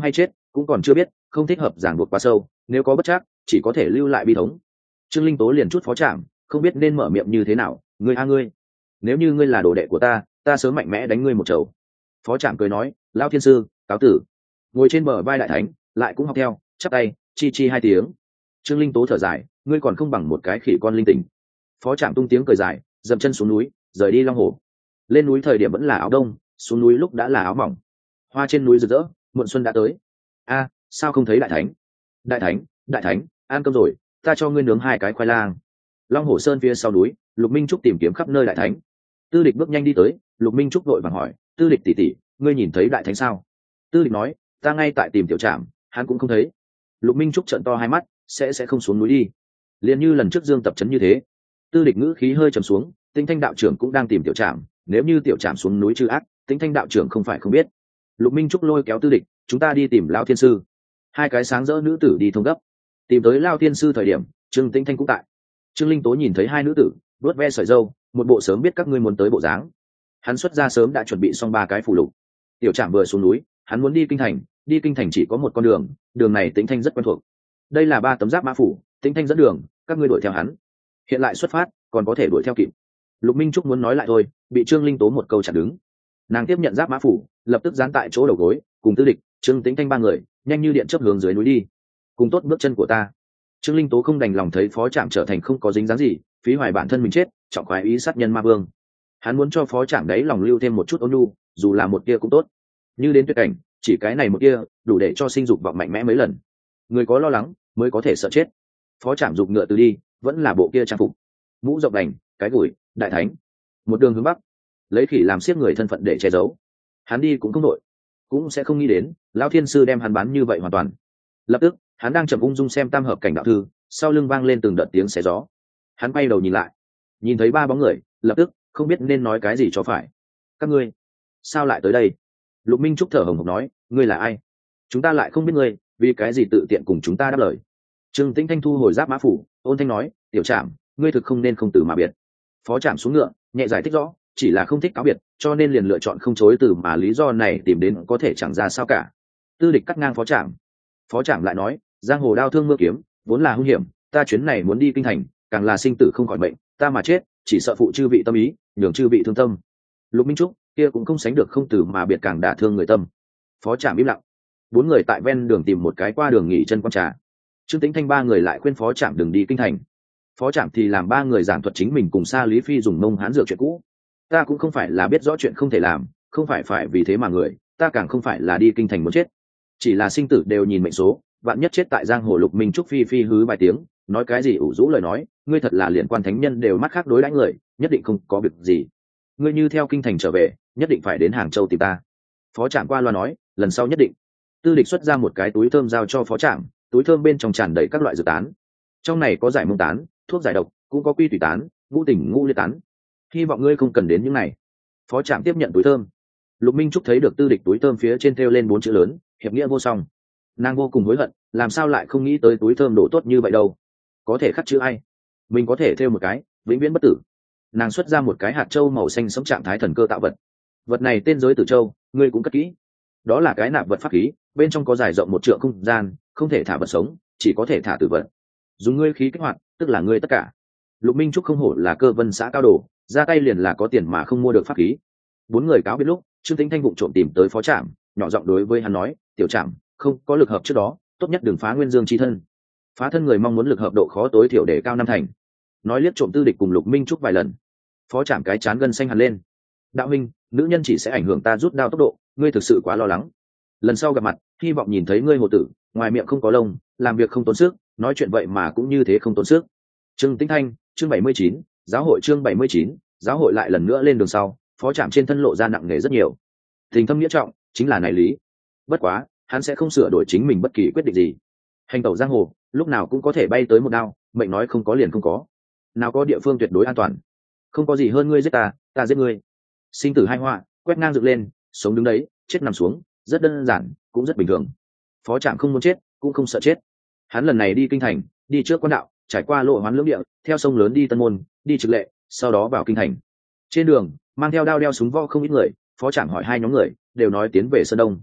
cũng còn chưa biết, không thích hợp giảng buộc quá sâu, nếu có bất trắc chỉ có thể lưu lại bi thống. Trương Linh Tố liền chút phó trạm, không biết nên mở miệng như thế nào. Ngươi a ngươi, nếu như ngươi là đồ đệ của ta sớm mạnh mẽ đánh ngươi một chầu. Phó trạm cười nói, lão thiên sư cáo tử. Ngồi trên bờ vai đại thánh lại cũng học theo, chắp tay chi chi hai tiếng. Trương Linh Tố thở dài, ngươi còn không bằng một cái khỉ con linh tinh. Phó trạm tung tiếng cười dài, dậm chân xuống núi, rời đi Long Hồ. Lên núi thời điểm vẫn là áo đông, xuống núi lúc đã là áo mỏng. Hoa trên núi rực rỡ, muộn xuân đã tới. A, sao không thấy đại thánh? Đại thánh, ăn cơm rồi, ta cho ngươi nướng 2 cái khoai lang. Long Hồ Sơn phía sau núi, Lục Minh Trúc tìm kiếm khắp nơi đại thánh. Tư Địch bước nhanh đi tới, Lục Minh Trúc vội vàng hỏi, Tư Địch tỷ tỷ, ngươi nhìn thấy đại thánh sao? Tư Địch nói, ta ngay tại tìm tiểu trạm, hắn cũng không thấy. Lục Minh Trúc trợn to hai mắt, sẽ không xuống núi đi. Liền như lần trước Dương tập trấn như thế. Tư Địch ngữ khí hơi trầm xuống, Tinh Thanh đạo trưởng cũng đang tìm tiểu trạm, nếu như tiểu trạm xuống núi trừ ác, Tinh Thanh đạo trưởng không phải không biết. Lục Minh Trúc lôi kéo Tư Địch, chúng ta đi tìm lão thiên sư. 2 cái sáng rỡ nữ tử đi thông gấp. Tìm tới lão thiên sư thời điểm, Trương Tinh Thanh cũng tại. Trương Linh Tố nhìn thấy 2 nữ tử, vuốt ve sợi râu, một bộ sớm biết các ngươi muốn tới bộ dáng. Hắn xuất ra sớm đã chuẩn bị xong 3 cái phù lục. Tiểu trạm vừa xuống núi, hắn muốn đi kinh thành chỉ có một con đường, đường này Tĩnh Thanh rất quen thuộc. Đây là 3 tấm giáp mã phủ, Tĩnh Thanh dẫn đường, các ngươi đuổi theo hắn. Hiện lại xuất phát, còn có thể đuổi theo kịp. Lục Minh Trúc muốn nói lại thôi, bị Trương Linh Tố một câu chặn đứng. Nàng tiếp nhận giáp mã phủ, lập tức dán tại chỗ đầu gối, cùng Tư Địch, Trương Tĩnh Thanh 3 người, nhanh như điện chớp hướng dưới núi đi. Cùng tốt bước chân của ta. Trương Linh Tố không đành lòng thấy phó trạm trở thành không có dính dáng gì, phí hoài bản thân mình chết, trọng khoái ý sát nhân ma vương. Hắn muốn cho phó trạm đấy lòng lưu thêm một chút ôn nhu, dù là một tia cũng tốt. Như đến tuyệt cảnh, chỉ cái này một tia, đủ để cho sinh dục vọng mạnh mẽ mấy lần. Người có lo lắng mới có thể sợ chết. Phó trạm dục ngựa từ đi, vẫn là bộ kia trang phục, mũ rộng đành, cái gùi, đại thánh. Một đường hướng bắc, lấy khỉ làm xiết người thân phận để che giấu. Hắn đi cũng không đội, cũng sẽ không nghĩ đến lão thiên sư đem hắn bán như vậy hoàn toàn. Lập tức hắn đang chậm ung dung xem tam hợp cảnh đạo thư, sau lưng vang lên từng đợt tiếng xé gió. Hắn quay đầu nhìn lại, nhìn thấy 3 bóng người, lập tức không biết nên nói cái gì cho phải. Các ngươi sao lại tới đây? Lục Minh Trúc thở hổn hển nói, ngươi là ai? Chúng ta lại không biết ngươi, vì cái gì tự tiện cùng chúng ta đáp lời? Trương Tĩnh Thanh thu hồi giáp mã phủ, ôn thanh nói, tiểu trạm, ngươi thực không nên không từ mà biệt. Phó trạm xuống ngựa, nhẹ giải thích rõ, chỉ là không thích cáo biệt, cho nên liền lựa chọn không chối từ, mà lý do này tìm đến có thể chẳng ra sao cả. Tư Địch cắt ngang phó trạm. Phó trạm lại nói, giang hồ đao thương mưa kiếm vốn là hung hiểm, ta chuyến này muốn đi kinh thành, càng là sinh tử không khỏi bệnh, ta mà chết chỉ sợ phụ chư vị tâm ý, nhường chư vị thương tâm. Lục Minh Trúc kia cũng không sánh được không từ mà biệt, càng đả thương người tâm. Phó trạm im lặng. 4 người tại ven đường tìm một cái qua đường nghỉ chân quan trà. Trương Tĩnh Thanh 3 người lại khuyên phó trạm đừng đi kinh thành. Phó trạm thì làm 3 người giảng thuật chính mình cùng Sa Lý Phi dùng mông hán dược chuyện cũ. Ta cũng không phải là biết rõ chuyện không thể làm, không phải vì thế mà người, ta càng không phải là đi kinh thành muốn chết, chỉ là sinh tử đều nhìn mệnh số, vạn nhất chết tại giang hồ. Lục Minh Trúc phi phi hứ vài tiếng, nói cái gì ủ rũ lời nói, ngươi thật là liền quan thánh nhân đều mắt khác đối đãi người, nhất định không có việc gì. Ngươi như theo kinh thành trở về, nhất định phải đến Hàng Châu tìm ta. Phó trạm qua loa nói, lần sau nhất định. Tư Địch xuất ra một cái túi thơm giao cho phó trạm, túi thơm bên trong tràn đầy các loại dược tán, trong này có giải mông tán, thuốc giải độc, cũng có quy tùy tán, ngũ tình ngũ liệt tán. Hy vọng ngươi không cần đến những này. Phó trạm tiếp nhận túi thơm. Lục Minh Trúc thấy được Tư Địch túi thơm phía trên thêu lên 4 chữ lớn, hiệp nghĩa vô song. Nàng vô cùng hối hận, làm sao lại không nghĩ tới túi thơm đổ tốt như vậy đâu. Có thể khắc chữ ai, mình có thể thêu một cái vĩnh viễn bất tử. Nàng xuất ra một cái hạt châu màu xanh sống trạng thái thần cơ tạo vật. Vật này tên giới tử châu, ngươi cũng cất kỹ. Đó là cái nạp vật pháp khí, bên trong có dài rộng 1 trượng không gian, không thể thả vật sống, chỉ có thể thả tử vật. Dùng ngươi khí kích hoạt, tức là ngươi tất cả. Lục Minh Trúc không hổ là cơ vân xã cao đồ, ra tay liền là có tiền mà không mua được pháp khí. 4 người cáo biệt lúc, Trương Tĩnh Thanh vụng trộm tìm tới phó trạm, nhỏ giọng đối với hắn nói, tiểu trạm, không có lực hợp trước đó, tốt nhất đừng phá nguyên dương chi thân. Phá thân người mong muốn lực hợp độ khó tối thiểu để cao 5 thành. Nói liếc trộm Tư Địch cùng Lục Minh Trúc vài lần. Phó trạm cái chán gân xanh hẳn lên. Đạo minh, nữ nhân chỉ sẽ ảnh hưởng ta rút đao tốc độ, ngươi thực sự quá lo lắng. Lần sau gặp mặt, hy vọng nhìn thấy ngươi hồ tử, ngoài miệng không có lông, làm việc không tốn sức, nói chuyện vậy mà cũng như thế không tốn sức. Trương Tĩnh Thanh, chương 79, giáo hội chương 79, giáo hội lại lần nữa lên đường sau, phó trạm trên thân lộ ra nặng nề rất nhiều. Tình thâm nghĩa trọng, chính là này lý. Bất quá, hắn sẽ không sửa đổi chính mình bất kỳ quyết định gì. Hành tẩu giang hồ, lúc nào cũng có thể bay tới một đao, mệnh nói không có liền không có. Nào có địa phương tuyệt đối an toàn. Không có gì hơn ngươi giết ta, ta giết ngươi. Sinh tử hai họa, quét ngang dựng lên, sống đứng đấy, chết nằm xuống, rất đơn giản, cũng rất bình thường. Phó trạm không muốn chết, cũng không sợ chết. Hắn lần này đi kinh thành, đi trước quan đạo, trải qua lộ hoán lưỡng địa, theo sông lớn đi Tân Môn, đi Trực Lệ, sau đó vào kinh thành. Trên đường, mang theo đao đeo súng vo không ít người, phó trạm hỏi 2 nhóm người, đều nói tiến về Sơn Đông.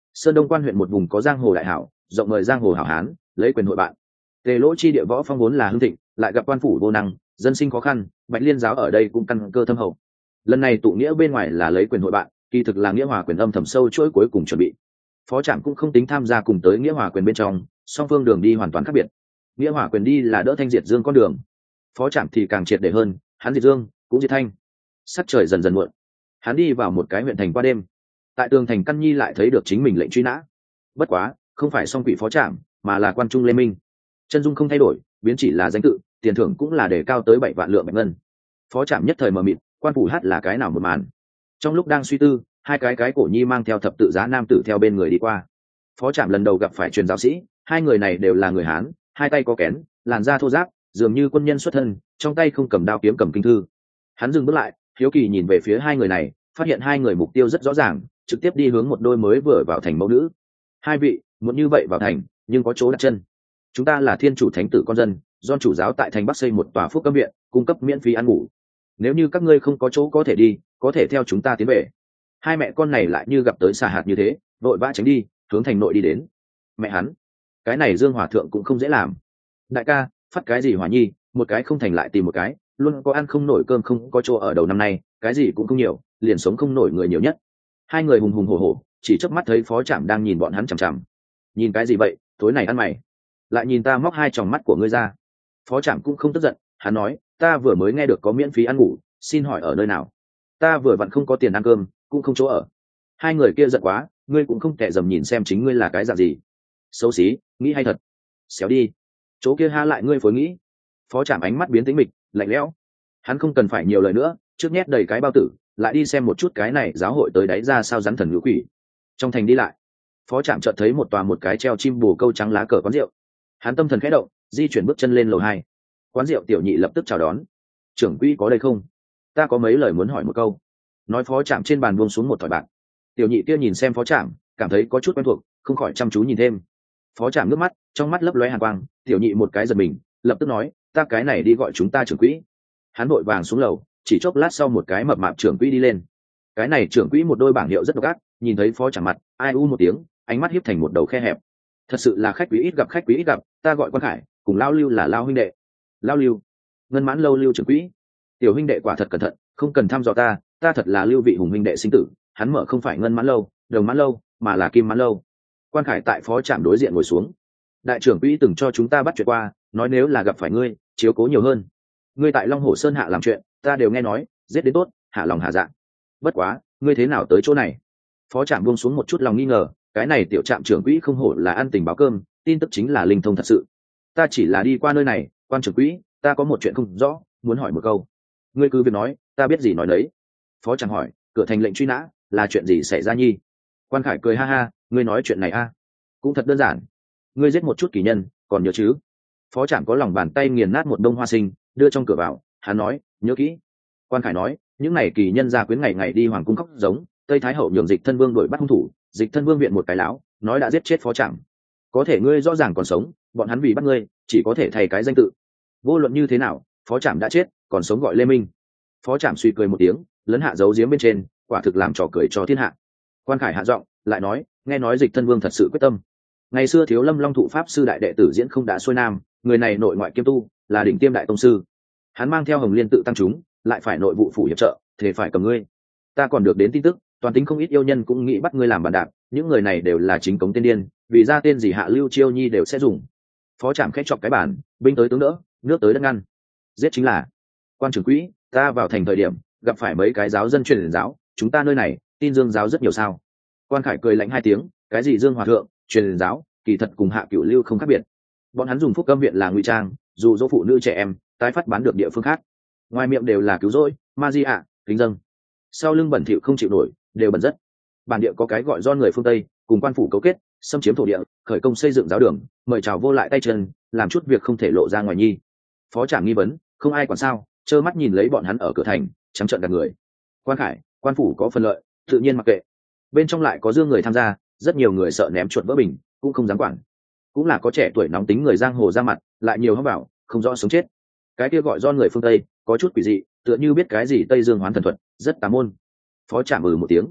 Sơn Đông Quan huyện một vùng có giang hồ đại hảo, rộng mời giang hồ hảo hán, lấy quyền hội bạn. Tề Lỗ chi địa võ phong vốn là hưng thịnh, lại gặp quan phủ vô năng, dân sinh khó khăn, Bạch Liên giáo ở đây cũng căn cơ thâm hậu. Lần này tụ nghĩa bên ngoài là lấy quyền hội bạn, kỳ thực là nghĩa hòa quyền âm thầm sâu chuỗi cuối cùng chuẩn bị. Phó Trạm cũng không tính tham gia cùng tới nghĩa hòa quyền bên trong, song phương đường đi hoàn toàn khác biệt. Nghĩa hòa quyền đi là đỡ Thanh diệt Dương con đường, Phó Trạm thì càng triệt để hơn, hắn diệt Dương cũng diệt Thanh. Sắc trời dần dần muộn, hắn đi vào một cái huyện thành qua đêm. Tại tường thành Căn Nhi lại thấy được chính mình lệnh truy nã. Bất quá, không phải song quỷ Phó Trạm, mà là quan trung Lê Minh. Chân dung không thay đổi, biến chỉ là danh tự, tiền thưởng cũng là đề cao tới 7 vạn lượng bạch ngân. Phó Trạm nhất thời mờ mịt, quan phủ hát là cái nào một màn. Trong lúc đang suy tư, hai cái cổ nhi mang theo thập tự giá nam tử theo bên người đi qua. Phó Trạm lần đầu gặp phải truyền giáo sĩ, hai người này đều là người Hán, hai tay có kén, làn da thô ráp, dường như quân nhân xuất thân, trong tay không cầm đao kiếm cầm kinh thư. Hắn dừng bước lại, hiếu kỳ nhìn về phía hai người này, phát hiện hai người mục tiêu rất rõ ràng, trực tiếp đi hướng một đôi mới vừa vào thành mẫu nữ. Hai vị, muốn như vậy vào thành, nhưng có chỗ đặt chân. Chúng ta là thiên chủ thánh tử con dân, do chủ giáo tại thành Bắc xây một tòa phúc cấm viện, cung cấp miễn phí ăn ngủ. Nếu như các ngươi không có chỗ có thể đi, có thể theo chúng ta tiến về. Hai mẹ con này lại như gặp tới xà hạt như thế, vội vã tránh đi, hướng thành nội đi đến. Mẹ hắn, cái này Dương Hòa thượng cũng không dễ làm. Đại ca, phát cái gì Hòa nhi, một cái không thành lại tìm một cái, luôn có ăn không nổi cơm không có chỗ ở đầu năm nay, cái gì cũng không nhiều, liền sống không nổi người nhiều nhất. Hai người hùng hùng hổ hổ, chỉ chớp mắt thấy Phó Trạm đang nhìn bọn hắn chằm chằm. Nhìn cái gì vậy, tối này ăn mày, lại nhìn ta móc hai tròng mắt của ngươi ra. Phó Trạm cũng không tức giận, hắn nói, ta vừa mới nghe được có miễn phí ăn ngủ, xin hỏi ở nơi nào? Ta vừa vặn không có tiền ăn cơm, cũng không chỗ ở. Hai người kia giận quá, ngươi cũng không tệ dầm nhìn xem chính ngươi là cái dạng gì. Xấu xí, nghĩ hay thật. Xéo đi. Chỗ kia ha lại ngươi phối nghĩ. Phó Trạm ánh mắt biến tĩnh mịch, lạnh lẽo. Hắn không cần phải nhiều lời nữa, trước nhét đầy cái bao tử, lại đi xem một chút cái này giáo hội tới đáy ra sao rắn thần ngữ quỷ. Trong thành đi lại, Phó Trạm chợt thấy một cái treo chim bồ câu trắng lá cờ quán rượu. Hắn tâm thần khẽ động, di chuyển bước chân lên lầu 2. Quán rượu tiểu nhị lập tức chào đón. Trưởng quỹ có đây không? Ta có mấy lời muốn hỏi một câu. Nói Phó Trạm trên bàn buông xuống một thỏi bạc. Tiểu nhị kia nhìn xem Phó Trạm, cảm thấy có chút quen thuộc, không khỏi chăm chú nhìn thêm. Phó Trạm nước mắt, trong mắt lấp lóe hàn quang. Tiểu nhị một cái giật mình, lập tức nói, ta cái này đi gọi chúng ta trưởng quỹ. Hắn vội vàng xuống lầu, chỉ chốc lát sau một cái mập mạp trưởng quỹ đi lên. Cái này trưởng quỹ một đôi bảng hiệu rất độc ác, nhìn thấy Phó Trạm mặt, ai u một tiếng, ánh mắt hiếp thành một đầu khe hẹp. Thật sự là khách quý ít gặp, khách quý ít gặp, ta gọi Quan Khải, cùng Lao Lưu là Lao huynh đệ. Lao Lưu, Ngân Mãn Lâu Lưu trưởng quỹ. Tiểu huynh đệ quả thật cẩn thận, không cần thăm dò ta thật là Lưu vị hùng huynh đệ sinh tử. Hắn mở không phải Ngân Mãn Lâu, Đồng Mãn Lâu, mà là Kim Mãn Lâu. Quan Khải tại Phó Trạm đối diện ngồi xuống. Đại trưởng quỹ từng cho chúng ta bắt chuyện qua, nói nếu là gặp phải ngươi, chiếu cố nhiều hơn. Ngươi tại Long Hổ Sơn hạ làm chuyện, ta đều nghe nói, giết đến tốt, hạ lòng hạ dạ. Bất quá, ngươi thế nào tới chỗ này? Phó Trạm buông xuống một chút lòng nghi ngờ, cái này tiểu Trạm trưởng quỹ không hổ là ăn tình báo cơm, tin tức chính là linh thông thật sự. Ta chỉ là đi qua nơi này, Quan trưởng quỹ, ta có một chuyện không rõ, muốn hỏi một câu. Ngươi cứ việc nói, ta biết gì nói đấy. Phó Trạm hỏi, cửa thành lệnh truy nã, là chuyện gì xảy ra nhi? Quan Khải cười ha ha, ngươi nói chuyện này a, cũng thật đơn giản. Ngươi giết một chút kỳ nhân, còn nhớ chứ? Phó Trạm có lòng bàn tay nghiền nát một đông hoa sinh, đưa trong cửa vào, hắn nói, nhớ kỹ. Quan Khải nói, những này kỳ nhân gia quyến ngày ngày đi hoàng cung khóc giống, Tây Thái hậu nhường Dịch Thân Vương đuổi bắt hung thủ, Dịch Thân Vương viện một cái lão, nói đã giết chết Phó Trạm. Có thể ngươi rõ ràng còn sống, bọn hắn vì bắt ngươi, chỉ có thể thay cái danh tự. Vô luận như thế nào, Phó Trạm đã chết, còn sống gọi Lê Minh. Phó Trạm suy cười một tiếng, lấn hạ dấu giếm bên trên, quả thực làm trò cười cho thiên hạ. Quan Khải hạ giọng, lại nói, nghe nói Dịch Thân Vương thật sự quyết tâm. Ngày xưa Thiếu Lâm Long Thụ pháp sư đại đệ tử diễn không đã xuôi nam, người này nội ngoại kiêm tu, là đỉnh tiêm đại tông sư. Hắn mang theo Hồng Liên tự tăng chúng, lại phải nội vụ phủ hiệp trợ, thì phải cầm ngươi. Ta còn được đến tin tức, toàn tính không ít yêu nhân cũng nghĩ bắt ngươi làm bàn đạp, những người này đều là chính cống tiên điên, vì ra tên gì hạ Lưu Chiêu Nhi đều sẽ dùng. Phó Trạm khẽ chọc cái bàn, binh tới tướng đỡ, nước tới đất ngăn. Giết chính là. Quan trưởng quỹ, ta vào thành thời điểm gặp phải mấy cái giáo dân truyền giáo, chúng ta nơi này tin Dương giáo rất nhiều sao? Quan Khải cười lạnh hai tiếng, cái gì Dương Hòa thượng, truyền giáo, kỳ thật cùng hạ Cửu Lưu không khác biệt. Bọn hắn dùng phúc cấm viện là ngụy trang, dụ dỗ phụ nữ trẻ em, tái phát bán được địa phương khác. Ngoài miệng đều là cứu rỗi, ma di ạ, kính dâng. Sau lưng bẩn thỉu không chịu nổi, đều bẩn rất. Bản địa có cái gọi do người phương Tây cùng quan phủ cấu kết, xâm chiếm thổ địa, khởi công xây dựng giáo đường, mời chào vô lại tay chân, làm chút việc không thể lộ ra ngoài nhi. Phó Trạm nghi vấn, không ai quản sao, trơ mắt nhìn lấy bọn hắn ở cửa thành, trắng trợn gạt người. Quan Khải, quan phủ có phần lợi, tự nhiên mặc kệ. Bên trong lại có dương người tham gia, rất nhiều người sợ ném chuột vỡ bình, cũng không dám quản. Cũng là có trẻ tuổi nóng tính người giang hồ ra mặt, lại nhiều hấp bảo, không rõ sống chết. Cái kia gọi do người phương Tây, có chút quỷ dị, tựa như biết cái gì Tây Dương hoán thần thuật, rất tà môn. Phó Trạm một tiếng.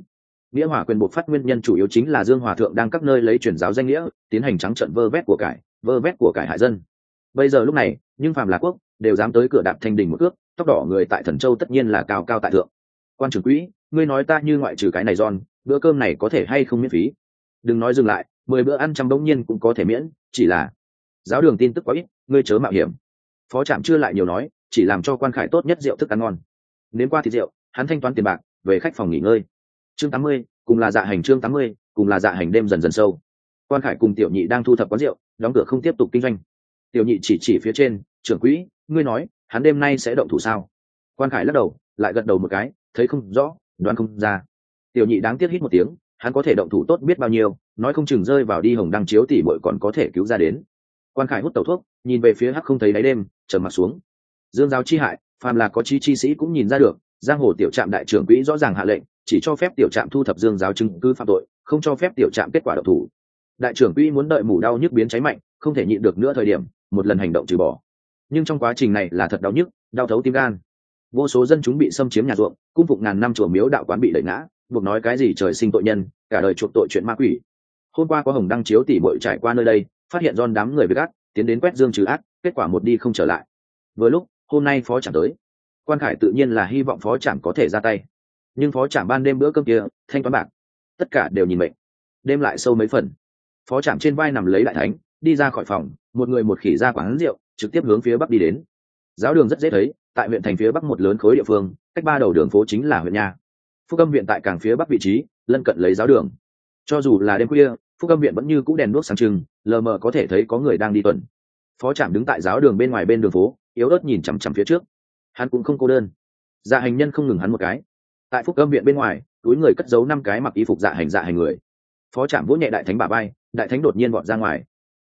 Nghĩa hòa quyền buộc phát nguyên nhân chủ yếu chính là Dương Hòa thượng đang các nơi lấy truyền giáo danh nghĩa tiến hành trắng trợn vơ vét của cải hại dân. Bây giờ lúc này nhưng phàm là quốc đều dám tới cửa đạp thanh đình một cước, tóc đỏ người tại Thần Châu tất nhiên là cao cao tại thượng. Quan trưởng quỹ, ngươi nói ta như ngoại trừ cái này giòn, bữa cơm này có thể hay không miễn phí? Đừng nói dừng lại, 10 bữa ăn trăm bỗng nhiên cũng có thể miễn, chỉ là giáo đường tin tức quá ít, ngươi chớ mạo hiểm. Phó trạm chưa lại nhiều nói, chỉ làm cho Quan Khải tốt nhất rượu thức ăn ngon. Nếm qua thịt rượu, hắn thanh toán tiền bạc, về khách phòng nghỉ ngơi. Chương 80, cùng là dạ hành chương 80, cùng là dạ hành đêm dần dần sâu. Quan Khải cùng Tiểu Nhị đang thu thập quán rượu, đóng cửa không tiếp tục kinh doanh. Tiểu Nhị chỉ phía trên, trưởng quỹ, ngươi nói, hắn đêm nay sẽ động thủ sao? Quan Khải lắc đầu, lại gật đầu một cái, thấy không rõ, đoán không ra. Tiểu Nhị đáng tiếc hít một tiếng, hắn có thể động thủ tốt biết bao nhiêu, nói không chừng rơi vào đi hồng đăng chiếu tỷ muội còn có thể cứu ra đến. Quan Khải hút tẩu thuốc, nhìn về phía hắc không thấy đáy đêm, trầm mặt xuống. Dương giáo chi hại, phàm là có chi sĩ cũng nhìn ra được, giang hồ tiểu trạm đại trưởng quỹ rõ ràng hạ lệnh, chỉ cho phép tiểu trạm thu thập dương giáo chứng cứ phạm tội, không cho phép tiểu trạm kết quả động thủ. Đại trưởng quỹ muốn đợi mủ đau nhức biến cháy mạnh, không thể nhịn được nữa thời điểm, một lần hành động trừ bỏ. Nhưng trong quá trình này là thật đau nhức, đau thấu tim gan. Vô số dân chúng bị xâm chiếm nhà ruộng, cung phụng ngàn năm chùa miếu đạo quán bị đẩy ngã, buộc nói cái gì trời sinh tội nhân, cả đời chuộc tội chuyện ma quỷ. Hôm qua có hồng đăng chiếu tỷ muội trải qua nơi đây, phát hiện don đám người với ác, tiến đến quét dương trừ ác, kết quả một đi không trở lại. Vừa lúc hôm nay phó trạm tới, Quan Khải tự nhiên là hy vọng phó trạm có thể ra tay, nhưng phó trạm ban đêm bữa cơm kia thanh toán bạc, tất cả đều nhìn mệnh. Đêm lại sâu mấy phần, phó trạm trên vai nằm lấy đại thánh, đi ra khỏi phòng, một người một khỉ ra quán rượu, trực tiếp hướng phía bắc đi đến. Giáo đường rất dễ thấy, tại huyện thành phía bắc một lớn khối địa phương, cách 3 đầu đường phố chính là huyện nha. Phúc Âm viện tại càng phía bắc vị trí, lân cận lấy giáo đường. Cho dù là đêm khuya, Phúc Âm viện vẫn như cũ đèn đuốc sáng trưng, lờ mờ có thể thấy có người đang đi tuần. Phó trạm đứng tại giáo đường bên ngoài bên đường phố, yếu ớt nhìn chằm chằm phía trước. Hắn cũng không cô đơn, dạ hành nhân không ngừng hắn một cái. Tại Phúc Âm viện bên ngoài, túi người cất giấu 5 cái mặc y phục dạ hành người. Phó trạm vỗ nhẹ đại thánh bả vai, đại thánh đột nhiên vọt ra ngoài.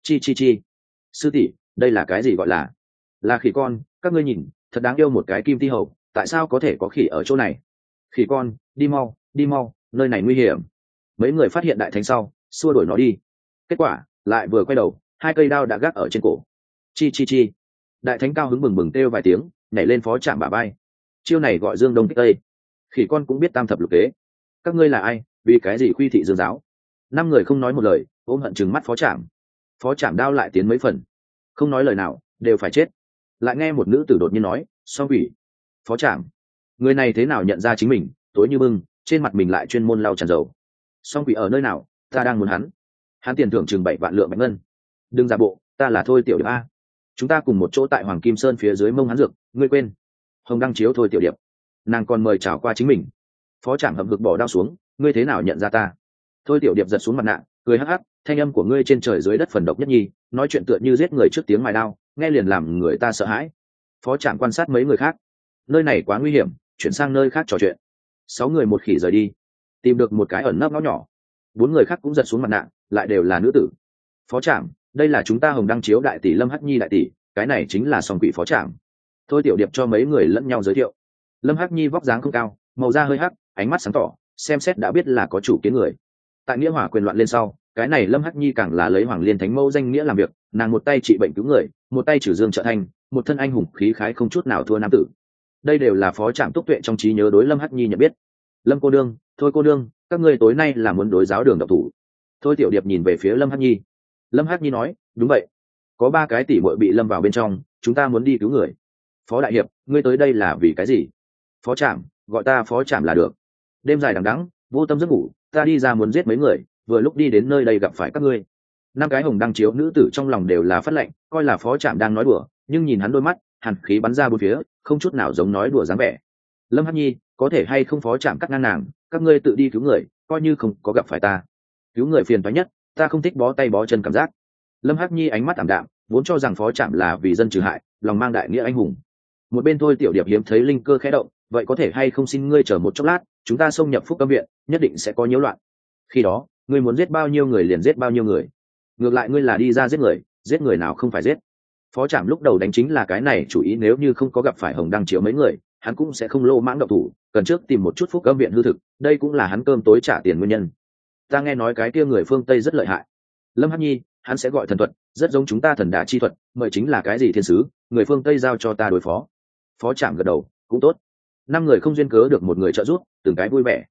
Chi sư tỷ, đây là cái gì gọi là khỉ con? Các ngươi nhìn, thật đáng yêu một cái kim ti hầu, tại sao có thể có khỉ ở chỗ này? Khỉ con, đi mau, nơi này nguy hiểm. Mấy người phát hiện đại thánh sau, xua đuổi nó đi. Kết quả lại vừa quay đầu, 2 cây đao đã gác ở trên cổ. Chi. Đại thánh cao hứng bừng kêu vài tiếng, nhảy lên phó trạm bả vai. Chiêu này gọi dương đông kích tây. Khỉ con cũng biết tam thập lục kế. Các ngươi là ai, vì cái gì khuy thị dương giáo? 5 người không nói một lời, ôm hận chừng mắt phó trạm. Phó trạm đao lại tiến mấy phần, không nói lời nào, đều phải chết. Lại nghe một nữ tử đột nhiên nói, Song Quỷ. Phó trạm, người này thế nào nhận ra chính mình, tối như bưng, trên mặt mình lại chuyên môn lau tràn dầu. Song Quỷ ở nơi nào, ta đang muốn hắn tiền thưởng chừng 7 vạn lượng bạch ngân. Đừng giả bộ, ta là Thôi Tiểu Điệp a, chúng ta cùng một chỗ tại Hoàng Kim Sơn phía dưới mông hắn dược, ngươi quên? Hồng đăng chiếu Thôi Tiểu Điệp, nàng còn mời chào qua chính mình. Phó trạm hậm hực bỏ đao xuống, ngươi thế nào nhận ra ta? Thôi Tiểu Điệp giật xuống mặt nạ, cười hắc hắc, thanh âm của ngươi trên trời dưới đất phần độc nhất nhi, nói chuyện tựa như giết người trước tiếng mài đao, nghe liền làm người ta sợ hãi. Phó trạm quan sát mấy người khác, nơi này quá nguy hiểm, chuyển sang nơi khác trò chuyện. 6 người một khỉ rời đi, tìm được một cái ẩn nấp ngõ nhỏ. 4 người khác cũng giật xuống mặt nạ, lại đều là nữ tử. Phó trạm, đây là chúng ta Hồng đăng chiếu đại tỷ Lâm Hắc Nhi đại tỷ, cái này chính là Song Quỷ phó trạm. Thôi Tiểu Điệp cho mấy người lẫn nhau giới thiệu. Lâm Hắc Nhi vóc dáng không cao, màu da hơi hắc, ánh mắt sáng tỏ, xem xét đã biết là có chủ kiến người. Tại nghĩa hỏa quyền loạn lên sau, cái này Lâm Hắc Nhi càng là lấy Hoàng Liên Thánh Mẫu danh nghĩa làm việc, nàng một tay trị bệnh cứu người, một tay trừ dương trợ thanh, một thân anh hùng khí khái không chút nào thua nam tử. Đây đều là phó trạm túc tuệ trong trí nhớ đối Lâm Hắc Nhi nhận biết. Lâm cô đương, Thôi cô đương, các ngươi tối nay là muốn đối giáo đường độc thủ? Thôi Tiểu Điệp nhìn về phía Lâm Hắc Nhi. Lâm Hắc Nhi nói, đúng vậy, có 3 cái tỷ muội bị lâm vào bên trong, chúng ta muốn đi cứu người. Phó đại hiệp, ngươi tới đây là vì cái gì? Phó trạm, gọi ta phó trạm là được. Đêm dài đằng đẵng, vô tâm giấc ngủ, ta đi ra muốn giết mấy người, vừa lúc đi đến nơi đây gặp phải các ngươi. 5 cái hồng đăng chiếu nữ tử trong lòng đều là phát lệnh, coi là phó trạm đang nói đùa, nhưng nhìn hắn đôi mắt, hàn khí bắn ra bốn phía, không chút nào giống nói đùa dáng vẻ. Lâm Hắc Nhi, có thể hay không phó trạm cắt ngang nàng, các ngươi tự đi cứu người, coi như không có gặp phải ta. Cứu người phiền toái nhất, ta không thích bó tay bó chân cảm giác. Lâm Hắc Nhi ánh mắt ảm đạm, vốn cho rằng phó trạm là vì dân trừ hại, lòng mang đại nghĩa anh hùng. Một bên Thôi Tiểu Điệp hiếm thấy linh cơ khẽ động, vậy có thể hay không xin ngươi chờ một chốc lát, chúng ta xông nhập Phúc Âm viện, nhất định sẽ có nhiễu loạn. Khi đó, ngươi muốn giết bao nhiêu người liền giết bao nhiêu người. Ngược lại ngươi là đi ra giết người nào không phải giết. Phó trạm lúc đầu đánh chính là cái này chủ ý, nếu như không có gặp phải Hồng đăng chiếu mấy người, hắn cũng sẽ không lô mãng động thủ, cần trước tìm một chút Phúc Âm viện hư thực, đây cũng là hắn cơm tối trả tiền nguyên nhân. Ta nghe nói cái kia người phương Tây rất lợi hại. Lâm Hắc Nhi, hắn sẽ gọi thần thuật, rất giống chúng ta thần đả chi thuật, mời chính là cái gì thiên sứ, người phương Tây giao cho ta đối phó. Phó trạm gật đầu, cũng tốt. 5 người không duyên cớ được một người trợ giúp, từng cái vui vẻ.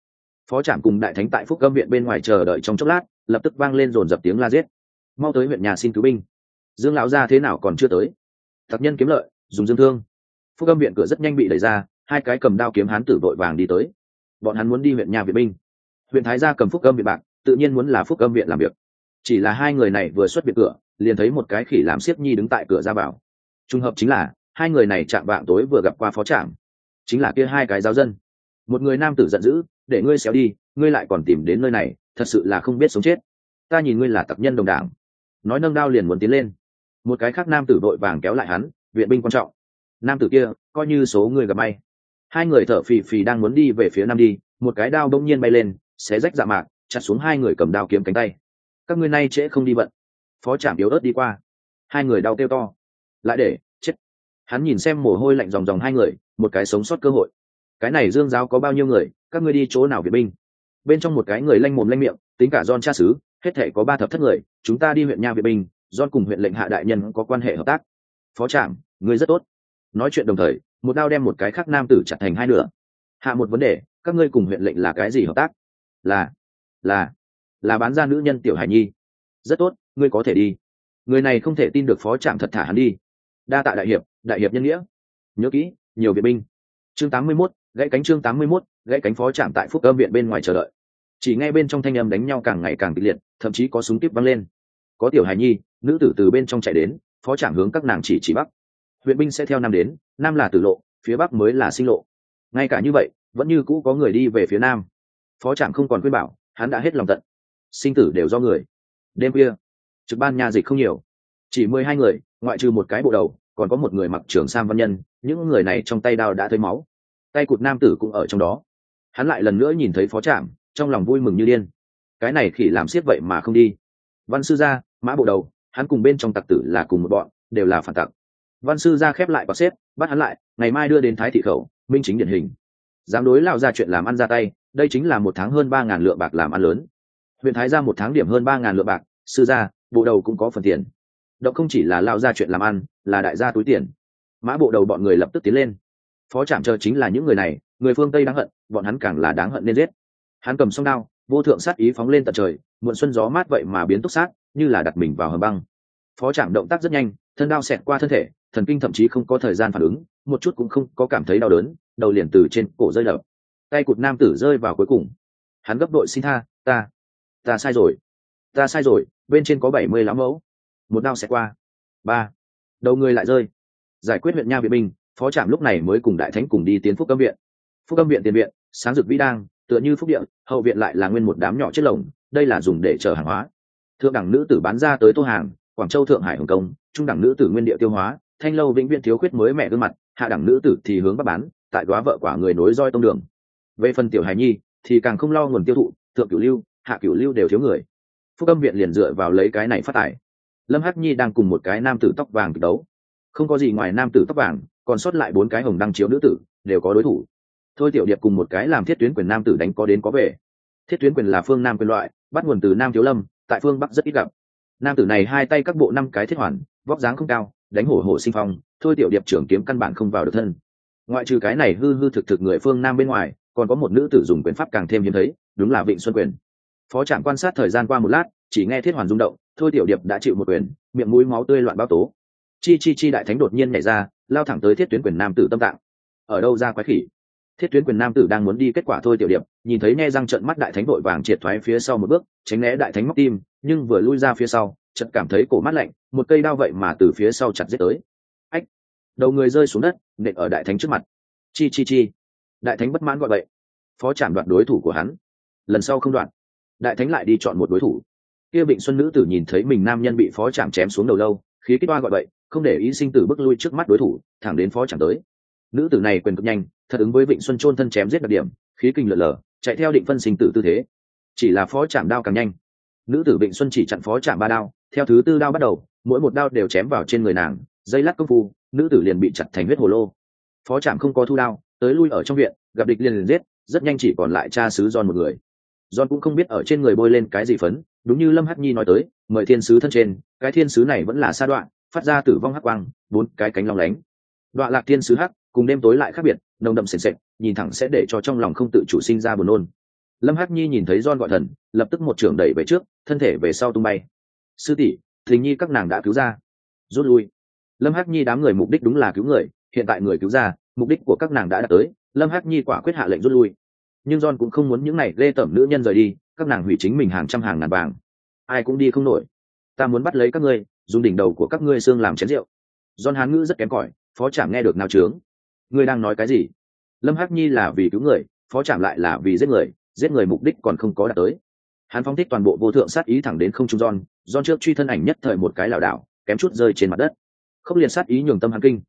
Phó trạm cùng đại thánh tại Phúc Âm viện bên ngoài chờ đợi trong chốc lát, lập tức vang lên dồn dập tiếng la giết. Mau tới huyện nhà xin cứu binh. Dương lão gia thế nào còn chưa tới? Tặc nhân kiếm lợi, dùng dương thương. Phúc Âm viện cửa rất nhanh bị đẩy ra, hai cái cầm đao kiếm hán tử vội vàng đi tới. Bọn hắn muốn đi huyện nhà viện binh. Huyện thái gia cầm Phúc Âm viện bạc, tự nhiên muốn là Phúc Âm viện làm việc. Chỉ là hai người này vừa xuất viện cửa, liền thấy một cái khỉ làm xiếc nhi đứng tại cửa ra vào. Trùng hợp chính là hai người này chạm vạng tối vừa gặp qua phó trạm, chính là kia hai cái giáo dân. Một người nam tử giận dữ, để ngươi xéo đi, ngươi lại còn tìm đến nơi này, thật sự là không biết sống chết. Ta nhìn ngươi là tặc nhân đồng đảng. Nói nâng đao liền muốn tiến lên. Một cái khác nam tử vội vàng kéo lại hắn, viện binh quan trọng. Nam tử kia coi như số người gặp may. Hai người thở phì phì đang muốn đi về phía nam đi, một cái đao bỗng nhiên bay lên, xé rách dạ mạc, chặt xuống hai người cầm đao kiếm cánh tay. Các ngươi nay trễ không đi vận. Phó trạm yếu ớt đi qua. Hai người đau kêu to. Lại để chết. Hắn nhìn xem mồ hôi lạnh ròng ròng hai người, một cái sống sót cơ hội. Cái này Dương giáo có bao nhiêu người, các ngươi đi chỗ nào viện binh? Bên trong một cái người lanh mồm lanh miệng, tính cả John cha xứ, hết thể có 3 thập thất người, chúng ta đi huyện nha viện binh, John cùng huyện lệnh hạ đại nhân có quan hệ hợp tác. Phó trạm, ngươi rất tốt. Nói chuyện đồng thời, một đao đem một cái khác nam tử chặt thành hai nửa. Hạ một vấn đề, các ngươi cùng huyện lệnh là cái gì hợp tác? Là bán ra nữ nhân tiểu hải nhi. Rất tốt, ngươi có thể đi. Người này không thể tin được phó trạm thật thả hắn đi. Đa tạ đại hiệp nhân nghĩa. Nhớ kỹ, nhiều viện binh. Chương 81, gãy cánh. Chương 81, gãy cánh. Phó trạm tại Phúc Âm viện bên ngoài chờ đợi. Chỉ nghe bên trong thanh âm đánh nhau càng ngày càng kịch liệt, thậm chí có súng kíp văng lên. Có tiểu hài nhi, nữ tử từ bên trong chạy đến, phó trạm hướng các nàng chỉ bắc. Viện binh sẽ theo nam đến, nam là tử lộ, phía bắc mới là sinh lộ. Ngay cả như vậy, vẫn như cũ có người đi về phía nam. Phó trạm không còn khuyên bảo, hắn đã hết lòng tận. Sinh tử đều do người. Đêm khuya, trực ban nha dịch không nhiều, chỉ 12 người, ngoại trừ một cái bộ đầu, còn có một người mặc trường sam văn nhân. Những người này trong tay đao đã thấy máu, tay cụt nam tử cũng ở trong đó. Hắn lại lần nữa nhìn thấy phó trạm, trong lòng vui mừng như điên. Cái này khỉ làm xiết vậy mà không đi. Văn sư gia, mã bộ đầu, hắn cùng bên trong tặc tử là cùng một bọn, đều là phản tặc. Văn sư gia khép lại và xếp, bắt hắn lại, ngày mai đưa đến thái thị khẩu, minh chính điển hình. Dám đối lao ra chuyện làm ăn ra tay, đây chính là 1 tháng hơn 3.000 lượng bạc làm ăn lớn. Huyện thái gia 1 tháng điểm hơn 3.000 lượng bạc, sư gia, bộ đầu cũng có phần tiền. Động không chỉ là lao ra chuyện làm ăn, là đại gia túi tiền. Mã bộ đầu bọn người lập tức tiến lên. Phó trạm chờ chính là những người này, người phương Tây đáng hận, bọn hắn càng là đáng hận nên giết. Hắn cầm song đao, vô thượng sát ý phóng lên tận trời, muộn xuân gió mát vậy mà biến túc sát, như là đặt mình vào hầm băng. Phó trạm động tác rất nhanh, thân đao xẹt qua thân thể, thần kinh thậm chí không có thời gian phản ứng, một chút cũng không có cảm thấy đau đớn, đầu liền từ trên cổ rơi đập. Tay cụt nam tử rơi vào cuối cùng. Hắn gấp đội xin tha, ta sai rồi, bên trên có 70 lão mẫu. Một đao xẹt qua. 3. Đầu người lại rơi. Giải quyết huyện nha viện binh, phó trạm lúc này mới cùng đại thánh cùng đi tiến Phúc Âm viện. Phúc Âm viện tiền viện, sáng rực vĩ đang, tựa như phúc điện, hậu viện lại là nguyên một đám nhỏ chiếc lồng, đây là dùng để chở hàng hóa. Thượng đẳng nữ tử bán ra tới Tô Hàng, Quảng Châu, Thượng Hải, Hồng Kông, trung đẳng nữ tử nguyên địa tiêu hóa, Thanh Lâu vĩnh viễn thiếu khuyết mới mẹ gương mặt, hạ đẳng nữ tử thì hướng bắc bán, tại góa vợ quả người nối roi tông đường. Về phần tiểu hài nhi thì càng không lo nguồn tiêu thụ, thượng cửu lưu, hạ cửu lưu đều thiếu người. Phúc Âm viện liền dựa vào lấy cái này phát tài. Lâm Hắc Nhi đang cùng một cái nam tử tóc vàng kịch đấu, không có gì ngoài nam tử tóc vàng, còn sót lại 4 cái hồng đăng chiếu nữ tử đều có đối thủ. Thôi tiểu điệp cùng một cái làm thiết tuyến quyền nam tử đánh có đến có về. Thiết tuyến quyền là phương nam quyền loại, bắt nguồn từ Nam Thiếu Lâm, tại phương bắc rất ít gặp. Nam tử này hai tay các bộ 5 cái thiết hoàn, vóc dáng không cao, đánh hổ hổ sinh phong. Thôi tiểu điệp trưởng kiếm căn bản không vào được thân. Ngoại trừ cái này hư hư thực thực người phương nam bên ngoài, còn có một nữ tử dùng quyền pháp càng thêm hiếm thấy, đúng là Vịnh Xuân quyền. Phó trạm quan sát thời gian qua một lát, chỉ nghe thiết hoàn rung động, thôi tiểu điệp đã chịu một quyền, miệng mũi máu tươi loạn bao tố. Chi đại thánh đột nhiên nhảy ra, lao thẳng tới thiết tuyến quyền nam tử tâm tạng. Ở đâu ra quái khỉ? Thiết tuyến quyền nam tử đang muốn đi, kết quả thôi tiểu điệp nhìn thấy nhe răng trợn mắt đại thánh vội vàng triệt thoái phía sau một bước, tránh né đại thánh móc tim, nhưng vừa lui ra phía sau, chợt cảm thấy cổ mát lạnh, một cây đao vậy mà từ phía sau chặt giết tới. Ách! Đầu người rơi xuống đất, nện ở đại thánh trước mặt. Chi! Đại thánh bất mãn gọi vậy. Phó trạm đoạt đối thủ của hắn, lần sau không đoạt. Đại thánh lại đi chọn một đối thủ. Kia Vịnh Xuân nữ tử nhìn thấy mình nam nhân bị phó trạm chém xuống đầu lâu, khí kích oa gọi vậy, không để ý sinh tử bước lui trước mắt đối thủ, thẳng đến phó trạm tới. Nữ tử này quyền cực nhanh, thật ứng với Vịnh Xuân chôn thân chém giết đặc điểm, khí kinh lượn lờ, chạy theo định phân sinh tử tư thế. Chỉ là phó trạm đao càng nhanh. Nữ tử Vịnh Xuân chỉ chặn phó trạm 3 đao, theo thứ 4 đao bắt đầu, mỗi một đao đều chém vào trên người nàng, dây lát công phu, nữ tử liền bị chặt thành huyết hồ lô. Phó trạm không có thu đao, tới lui ở trong viện, gặp địch liền giết, rất nhanh chỉ còn lại cha xứ John một người. John cũng không biết ở trên người bôi lên cái gì phấn, đúng như Lâm Hắc Nhi nói tới, mời thiên sứ thân trên, cái thiên sứ này vẫn là sa đoạn, phát ra tử vong hắc quang, 4 cái cánh long lánh. Đoạn lạc thiên sứ hắc, cùng đêm tối lại khác biệt, nồng đậm sền sệt, nhìn thẳng sẽ để cho trong lòng không tự chủ sinh ra buồn nôn. Lâm Hắc Nhi nhìn thấy John gọi thần, lập tức một trường đẩy về trước, thân thể về sau tung bay. Sư tỷ, Thình Nhi các nàng đã cứu ra. Rút lui. Lâm Hắc Nhi đám người mục đích đúng là cứu người, hiện tại người cứu ra, mục đích của các nàng đã đạt tới. Lâm Hắc Nhi quả quyết hạ lệnh rút lui. Nhưng John cũng không muốn những này ghê tởm nữ nhân rời đi, các nàng hủy chính mình hàng trăm hàng ngàn vàng, ai cũng đi không nổi. Ta muốn bắt lấy các ngươi, dùng đỉnh đầu của các ngươi xương làm chén rượu. John hán ngữ rất kém cỏi, phó trạm nghe được nào trướng. Ngươi đang nói cái gì? Lâm Hắc Nhi là vì cứu người, phó trạm lại là vì giết người mục đích còn không có đạt tới. Hắn phóng thích toàn bộ vô thượng sát ý thẳng đến không trung John trước truy thân ảnh nhất thời một cái lảo đảo, kém chút rơi trên mặt đất. Không liền sát ý nhường tâm hắn kinh.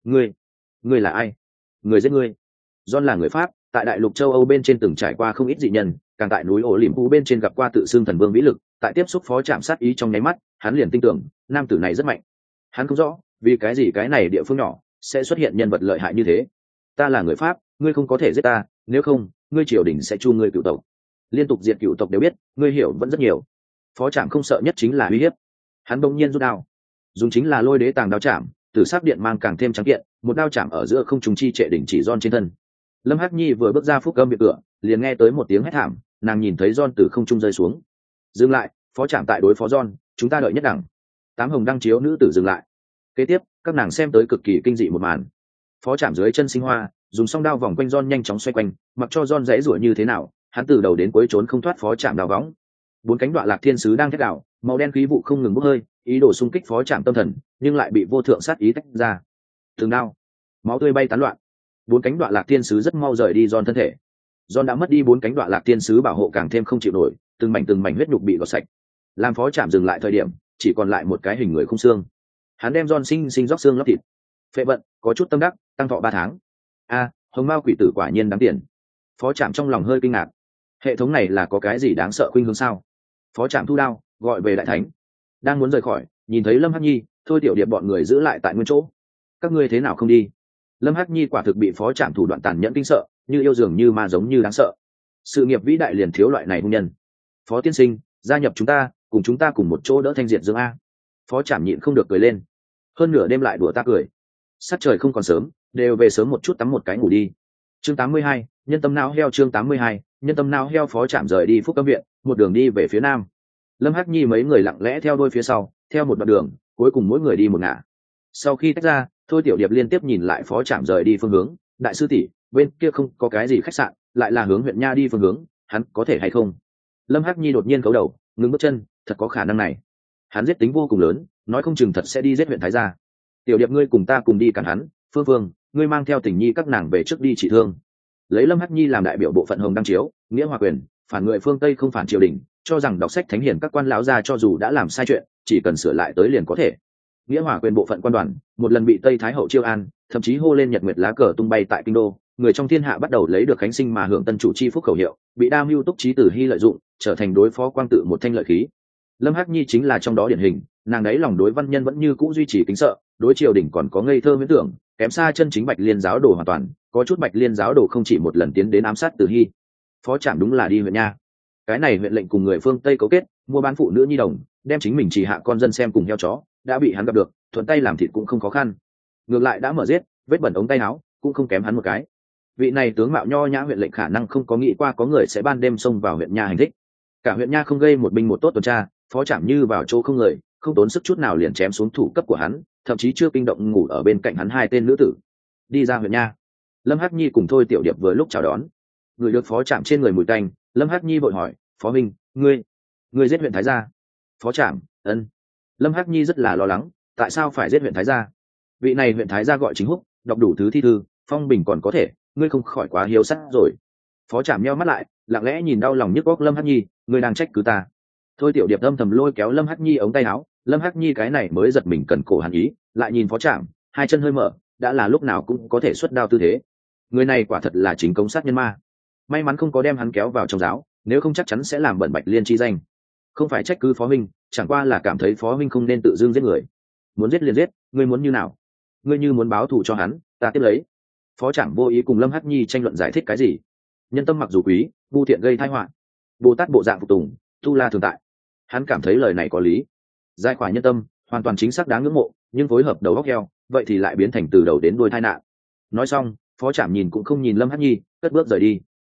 Ngươi là ai? Người giết ngươi. John là người Pháp, tại đại lục châu Âu bên trên từng trải qua không ít dị nhân, càng tại núi ổ liềm phú bên trên gặp qua tự xưng thần vương vĩ lực, tại tiếp xúc phó trạm sát ý trong nháy mắt, hắn liền tin tưởng nam tử này rất mạnh. Hắn không rõ vì cái gì cái này địa phương nhỏ sẽ xuất hiện nhân vật lợi hại như thế. Ta là người Pháp, ngươi không có thể giết ta, nếu không ngươi triều đình sẽ chu ngươi cựu tộc. Liên tục diệt cựu tộc đều biết, ngươi hiểu vẫn rất nhiều. Phó trạm không sợ nhất chính là uy hiếp. Hắn bỗng nhiên rút đao, dùng chính là lôi đế tàng đao chạm, tử sắc điện mang càng thêm trắng kiện, một đao chạm ở giữa không trùng chi trệ đỉnh chỉ John trên thân. Lâm Hắc Nhi vừa bước ra phúc âm biệt cửa, liền nghe tới một tiếng hét thảm, nàng nhìn thấy John từ không trung rơi xuống. Dừng lại, phó trạm tại đối phó John, chúng ta đợi nhất đẳng. Tám hồng đăng chiếu nữ tử dừng lại. Kế tiếp, các nàng xem tới cực kỳ kinh dị một màn. Phó trạm dưới chân sinh hoa, dùng song đao vòng quanh John nhanh chóng xoay quanh, mặc cho John dãy rủa như thế nào, hắn từ đầu đến cuối trốn không thoát phó trạm đao võng. Bốn cánh đoạn lạc thiên sứ đang thét đảo, màu đen khí vụ không ngừng bốc hơi, ý đồ xung kích phó trạm tâm thần, nhưng lại bị vô thượng sát ý tách ra. Từng đao, máu tươi bay tán loạn. Bốn cánh đoạn lạc thiên sứ rất mau rời đi John thân thể. John đã mất đi bốn cánh đoạn lạc thiên sứ bảo hộ càng thêm không chịu nổi, từng mảnh huyết nhục bị gọt sạch. Làm phó trạm dừng lại thời điểm, chỉ còn lại một cái hình người không xương. Hắn đem John sinh róc xương lóc thịt. Phệ vận, có chút tâm đắc, tăng thọ 3 tháng. Hồng mao quỷ tử quả nhiên đáng tiền. Phó trạm trong lòng hơi kinh ngạc. Hệ thống này là có cái gì đáng sợ khuynh hướng sao? Phó trạm thu đao, gọi về đại thánh. Đang muốn rời khỏi, nhìn thấy Lâm Hắc Nhi, thôi tiểu điệp bọn người giữ lại tại nguyên chỗ. Các ngươi thế nào không đi? Lâm Hắc Nhi quả thực bị phó trạm thủ đoạn tàn nhẫn kinh sợ, như yêu dường như ma giống như đáng sợ. Sự nghiệp vĩ đại liền thiếu loại này hung nhân. Phó tiên sinh, gia nhập chúng ta cùng một chỗ đỡ thanh diệt dương a. Phó trạm nhịn không được cười lên. Hơn nửa đêm lại đùa ta cười. Sắc trời không còn sớm, đều về sớm một chút tắm một cái ngủ đi. Chương 82, nhân tâm não heo. Chương 82, nhân tâm não heo. Phó trạm rời đi Phúc Cấm viện, một đường đi về phía nam. Lâm Hắc Nhi mấy người lặng lẽ theo đuôi phía sau, theo một đoạn đường, cuối cùng mỗi người đi một ngả. Sau khi tách ra, thôi tiểu điệp liên tiếp nhìn lại phó trạm rời đi phương hướng. Đại sư tỷ, bên kia không có cái gì khách sạn, lại là hướng huyện nha đi phương hướng, hắn có thể hay không? Lâm Hắc Nhi đột nhiên cấu đầu, ngừng bước chân, thật có khả năng này. Hắn giết tính vô cùng lớn, nói không chừng thật sẽ đi giết huyện Thái gia. Tiểu điệp ngươi cùng ta cùng đi cản hắn, Phương Phương, ngươi mang theo Tình Nhi các nàng về trước đi trị thương. Lấy Lâm Hắc Nhi làm đại biểu bộ phận Hồng Đăng chiếu, nghĩa hòa quyền, phản người phương Tây không phản triều đình, cho rằng đọc sách thánh hiền các quan lão gia cho dù đã làm sai chuyện, chỉ cần sửa lại tới liền có thể. Nghĩa hòa quyền bộ phận quan đoàn, một lần bị Tây Thái hậu chiêu an, thậm chí hô lên nhật nguyệt lá cờ tung bay tại kinh đô, người trong thiên hạ bắt đầu lấy được khánh sinh mà hưởng tân chủ chi phúc khẩu hiệu, bị đa mưu túc trí tử hy lợi dụng, trở thành đối phó quang tự một thanh lợi khí. Lâm Hắc Nhi chính là trong đó điển hình, nàng đấy lòng đối văn nhân vẫn như cũ duy trì kính sợ, đối triều đình còn có ngây thơ miễn tưởng, kém xa chân chính Bạch Liên giáo đồ hoàn toàn, có chút Bạch Liên giáo đồ không chỉ một lần tiến đến ám sát Từ Hy. Phó trạm đúng là đi huyện nha. Cái này huyện lệnh cùng người phương Tây cấu kết, mua bán phụ nữ nhi đồng, đem chính mình chỉ hạ con dân xem cùng heo chó, đã bị hắn gặp được, thuận tay làm thịt cũng không khó khăn. Ngược lại đã mở giết, vết bẩn ống tay áo, cũng không kém hắn một cái. Vị này tướng mạo nho nhã huyện lệnh khả năng không có nghĩ qua có người sẽ ban đêm xông vào huyện nha hành thích. Cả huyện nha không gây một binh một tốt tuần tra, phó trạm như vào chỗ không người, không tốn sức chút nào liền chém xuống thủ cấp của hắn, thậm chí chưa kinh động ngủ ở bên cạnh hắn hai tên nữ tử. Đi ra huyện nha, Lâm Hắc Nhi cùng thôi tiểu điệp vừa lúc chào đón. Người được phó trạm trên người mùi tanh, Lâm Hắc Nhi vội hỏi, phó minh, ngươi giết huyện Thái gia? Phó trạm, ân. Lâm Hắc Nhi rất là lo lắng, tại sao phải giết huyện Thái gia? Vị này huyện Thái gia gọi Chính Húc, đọc đủ thứ thi thư, phong bình còn có thể, ngươi không khỏi quá hiếu sắc rồi. Phó trạm nheo mắt lại, lặng lẽ nhìn đau lòng nhức góc Lâm Hắc Nhi, ngươi đang trách cứ ta? Thôi tiểu điệp âm thầm lôi kéo Lâm Hắc Nhi ống tay áo, Lâm Hắc Nhi cái này mới giật mình cần cổ hàn ý, lại nhìn phó trạm, hai chân hơi mở, đã là lúc nào cũng có thể xuất đao tư thế. Người này quả thật là chính công sát nhân ma. May mắn không có đem hắn kéo vào trong giáo, nếu không chắc chắn sẽ làm bẩn Bạch Liên chi danh. Không phải trách cứ phó huynh, chẳng qua là cảm thấy phó huynh không nên tự dưng giết người. Muốn giết liền giết, ngươi muốn như nào? Ngươi như muốn báo thù cho hắn, ta tiếp lấy. Phó trạm vô ý cùng Lâm Hắc Nhi tranh luận giải thích cái gì. Nhân tâm mặc dù quý, vu thiện gây tai họa. Bồ Tát bộ dạng phục tùng, tu la thường tại. Hắn cảm thấy lời này có lý. Giai khỏa nhân tâm, hoàn toàn chính xác đáng ngưỡng mộ, nhưng phối hợp đầu góc heo, vậy thì lại biến thành từ đầu đến đuôi tai nạn. Nói xong, phó trạm nhìn cũng không nhìn Lâm Hắc Nhi, cất bước rời đi.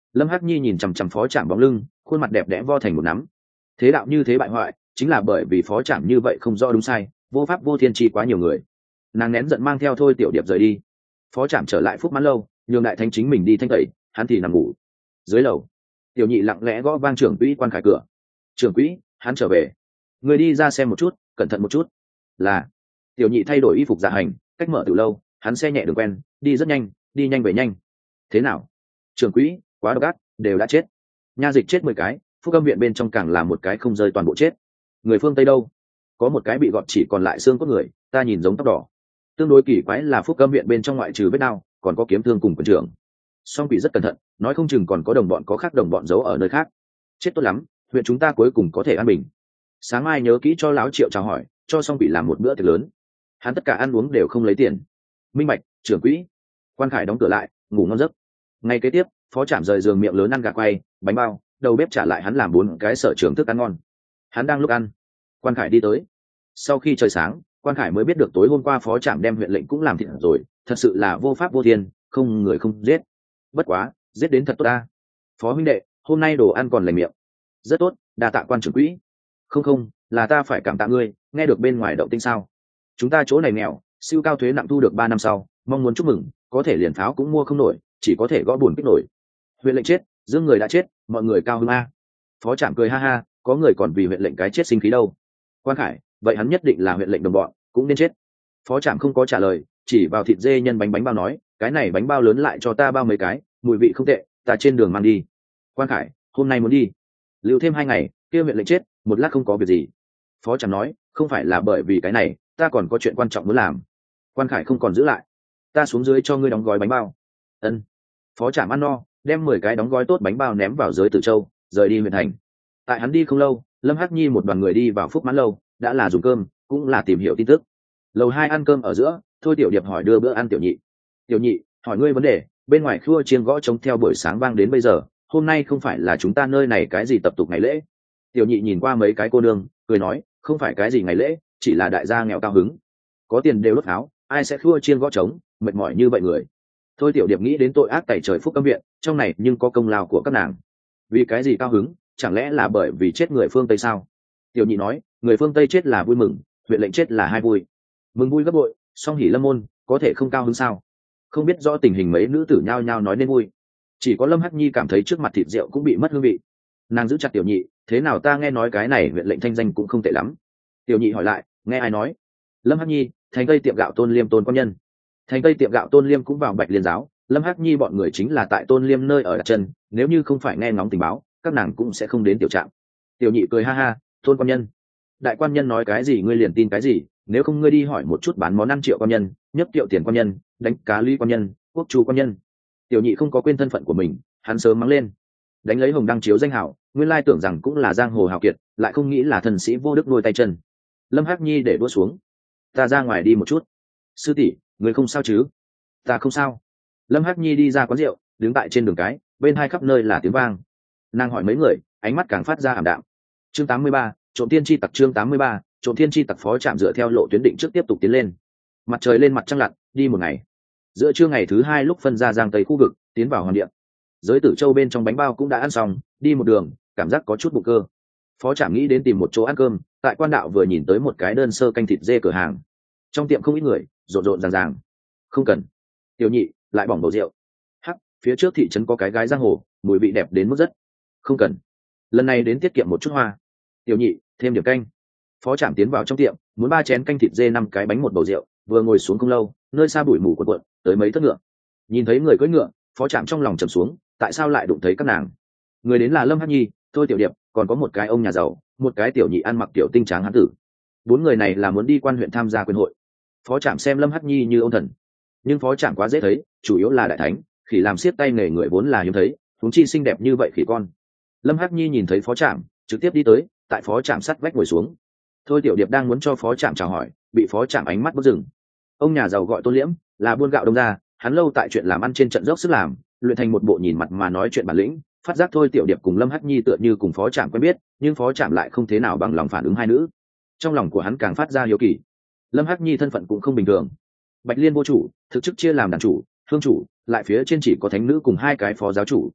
Lâm Hắc Nhi nhìn chằm chằm phó trạm bóng lưng, khuôn mặt đẹp đẽ vo thành một nắm. Thế đạo như thế bại hoại, chính là bởi vì phó trạm như vậy không rõ đúng sai, vô pháp vô thiên chi quá nhiều người. Nàng nén giận mang theo Thôi Tiểu Điệp rời đi. Phó trạm trở lại Phúc Mãn lâu, nhường đại thánh chính mình đi thanh tẩy, hắn thì nằm ngủ. Dưới lầu, Tiểu Nhị lặng lẽ gõ vang trưởng quỹ quan khải cửa. Trưởng quỹ, hắn trở về. Người đi ra xem một chút, cẩn thận một chút. Là. Tiểu Nhị thay đổi y phục dạ hành, cách mở từ lâu, hắn xe nhẹ đường quen, đi rất nhanh, đi nhanh về nhanh. Thế nào? Trưởng quỹ, quá độc ác, đều đã chết. Nha dịch chết 10 cái, Phúc Âm viện bên trong càng là một cái không rơi toàn bộ chết. Người phương Tây đâu? Có một cái bị gọt chỉ còn lại xương cốt người, ta nhìn giống tóc đỏ. Tương đối kỳ quái là Phúc Âm viện bên trong ngoại trừ vết đao, còn có kiếm thương cùng quân trưởng. Song Quỷ rất cẩn thận, nói không chừng còn có đồng bọn có khác đồng bọn giấu ở nơi khác. Chết tốt lắm, huyện chúng ta cuối cùng có thể an bình. Sáng mai nhớ kỹ cho lão Triệu chào hỏi, cho Song Quỷ làm một bữa tiệc lớn. Hắn tất cả ăn uống đều không lấy tiền. Minh bạch, trưởng quỹ. Quan Khải đóng cửa lại, ngủ ngon giấc. Ngày kế tiếp, phó trạm rời giường miệng lớn ăn gà quay, bánh bao, đầu bếp trả lại hắn làm 4 cái sở trường thức ăn ngon. Hắn đang lúc ăn, Quan Khải đi tới. Sau khi trời sáng, Quan Khải mới biết được tối hôm qua phó trạm đem huyện lệnh cũng làm thịt rồi, thật sự là vô pháp vô thiên, không người không giết. Bất quá, giết đến thật tốt ta. Phó huynh đệ, hôm nay đồ ăn còn lành miệng. Rất tốt, đa tạ Quan trưởng quỹ. Không, là ta phải cảm tạ ngươi, nghe được bên ngoài động tĩnh sao? Chúng ta chỗ này nghèo, siêu cao thuế nặng thu được 3 năm sau, mong muốn chúc mừng, có thể liền pháo cũng mua không nổi, chỉ có thể gõ buồn kích nổi. Huyện lệnh chết, dương người đã chết, mọi người cao hứng a. Phó trạm cười ha ha, có người còn vì huyện lệnh cái chết sinh khí đâu. Quan Khải, vậy hắn nhất định là huyện lệnh đồng bọn, cũng nên chết. Phó trạm không có trả lời, chỉ vào thịt dê nhân bánh bao nói, cái này bánh bao lớn lại cho ta bao mấy cái, mùi vị không tệ, ta trên đường mang đi. Quan Khải, hôm nay muốn đi, lưu thêm 2 ngày, kia huyện lệnh chết, một lát không có việc gì. Phó trạm nói, không phải là bởi vì cái này, ta còn có chuyện quan trọng muốn làm. Quan Khải không còn giữ lại, ta xuống dưới cho ngươi đóng gói bánh bao. Ân. Phó trạm ăn no, đem 10 cái đóng gói tốt bánh bao ném vào giới Tử Châu, rời đi huyện thành. Tại hắn đi không lâu, Lâm Hắc Nhi một đoàn người đi vào Phúc Mãn lâu, đã là dùng cơm, cũng là tìm hiểu tin tức. Lầu 2 ăn cơm ở giữa, Thôi Tiểu Điệp hỏi đưa bữa ăn Tiểu Nhị. Tiểu Nhị, hỏi ngươi vấn đề, bên ngoài khua chiêng gõ trống theo buổi sáng vang đến bây giờ, hôm nay không phải là chúng ta nơi này cái gì tập tục ngày lễ. Tiểu Nhị nhìn qua mấy cái cô nương, cười nói, không phải cái gì ngày lễ, chỉ là đại gia nghèo cao hứng. Có tiền đều đốt áo, ai sẽ khua chiêng gõ trống, mệt mỏi như vậy người. Thôi Tiểu Điệp nghĩ đến tội ác tày trời Phúc Âm viện, trong này nhưng có công lao của các nàng. Vì cái gì cao hứng, chẳng lẽ là bởi vì chết người phương Tây sao? Tiểu Nhị nói, người phương Tây chết là vui mừng, huyện lệnh chết là hai vui. Mừng vui gấp bội, song hỉ lâm môn, có thể không cao hứng sao? Không biết rõ tình hình mấy nữ tử nhao nhao nói nên vui. Chỉ có Lâm Hắc Nhi cảm thấy trước mặt thịt rượu cũng bị mất hương vị. Nàng giữ chặt Tiểu Nhị, thế nào ta nghe nói cái này huyện lệnh thanh danh cũng không tệ lắm. Tiểu Nhị hỏi lại, nghe ai nói? Lâm Hắc Nhi, thành Tây tiệm gạo Tôn Liêm Tôn quan nhân. Thành Tây tiệm gạo Tôn Liêm cũng vào Bạch Liên giáo, Lâm Hắc Nhi bọn người chính là tại Tôn Liêm nơi ở đặt chân, nếu như không phải nghe ngóng tình báo, các nàng cũng sẽ không đến tiểu trạm. Tiểu Nhị cười ha ha, Tôn quan nhân, đại quan nhân nói cái gì ngươi liền tin cái gì, nếu không ngươi đi hỏi một chút bán món ăn Triệu quan nhân, nhất Triệu tiền quan nhân, đánh cá Lý quan nhân, Quốc Chu quan nhân. Tiểu Nhị không có quên thân phận của mình, hắn sớm mắng lên, đánh lấy Hồng Đăng chiếu danh hảo, nguyên lai tưởng rằng cũng là giang hồ hào kiệt, lại không nghĩ là thần sĩ vô đức nuôi tay chân. Lâm Hắc Nhi để đua xuống, ta ra ngoài đi một chút. Sư tỷ, người không sao chứ? Ta không sao. Lâm Hắc Nhi đi ra quán rượu, đứng tại trên đường cái, bên hai khắp nơi là tiếng vang. Nàng hỏi mấy người, ánh mắt càng phát ra ảm đạm. Chương 83, trộm thiên chi tặc. Chương 83, trộm thiên chi tặc. Phó trạm dựa theo lộ tuyến định trước tiếp tục tiến lên. Mặt trời lên mặt trăng lặn, đi một ngày. Giữa trưa ngày thứ 2 lúc phân ra giang tây khu vực, tiến vào Hoàng Điện. Giới Tử Châu bên trong bánh bao cũng đã ăn xong, đi một đường, cảm giác có chút bụng cơ. Phó trạm nghĩ đến tìm một chỗ ăn cơm, tại quan đạo vừa nhìn tới một cái đơn sơ canh thịt dê cửa hàng. Trong tiệm không ít người, rộn rộn ràng ràng. Không cần. Tiểu Nhị lại bỏng bầu rượu. Hắc, phía trước thị trấn có cái gái giang hồ, mùi vị đẹp đến mức rất. Không cần. Lần này đến tiết kiệm một chút hoa. Tiểu Nhị, thêm điểm canh. Phó trạm tiến vào trong tiệm, muốn 3 chén canh thịt dê 5 cái bánh một bầu rượu, vừa ngồi xuống không lâu, nơi xa bụi mù cuộn cuộn, tới mấy thất ngựa. Nhìn thấy người cưỡi ngựa, phó trạm trong lòng trầm xuống, tại sao lại đụng thấy các nàng? Người đến là Lâm Hắc Nhi, Thôi Tiểu Điệp, còn có một cái ông nhà giàu, một cái tiểu nhị ăn mặc tiểu tinh tráng hán tử. 4 người này là muốn đi quan huyện tham gia quyền hội. Phó trạm xem Lâm Hắc Nhi như ông thần, nhưng phó trạm quá dễ thấy, chủ yếu là đại thánh, khỉ làm xiết tay nghề người vốn là hiếm thấy, huống chi xinh đẹp như vậy khỉ con. Lâm Hắc Nhi nhìn thấy phó trạm, trực tiếp đi tới, tại phó trạm sắt vách ngồi xuống. Thôi Tiểu Điệp đang muốn cho phó trạm chào hỏi, bị phó trạm ánh mắt bức dừng. Ông nhà giàu gọi Tôn Liễm, là buôn gạo đông gia, hắn lâu tại chuyện làm ăn trên trận dốc sức làm, luyện thành một bộ nhìn mặt mà nói chuyện bản lĩnh. Phát giác Thôi Tiểu Điệp cùng Lâm Hắc Nhi tựa như cùng phó trạm quen biết, nhưng phó trạm lại không thế nào bằng lòng phản ứng hai nữ. Trong lòng của hắn càng phát ra hiếu kỳ. Lâm Hắc Nhi thân phận cũng không bình thường. Bạch Liên vô chủ, thực chức chia làm đàn chủ, hương chủ, lại phía trên chỉ có thánh nữ cùng 2 cái phó giáo chủ.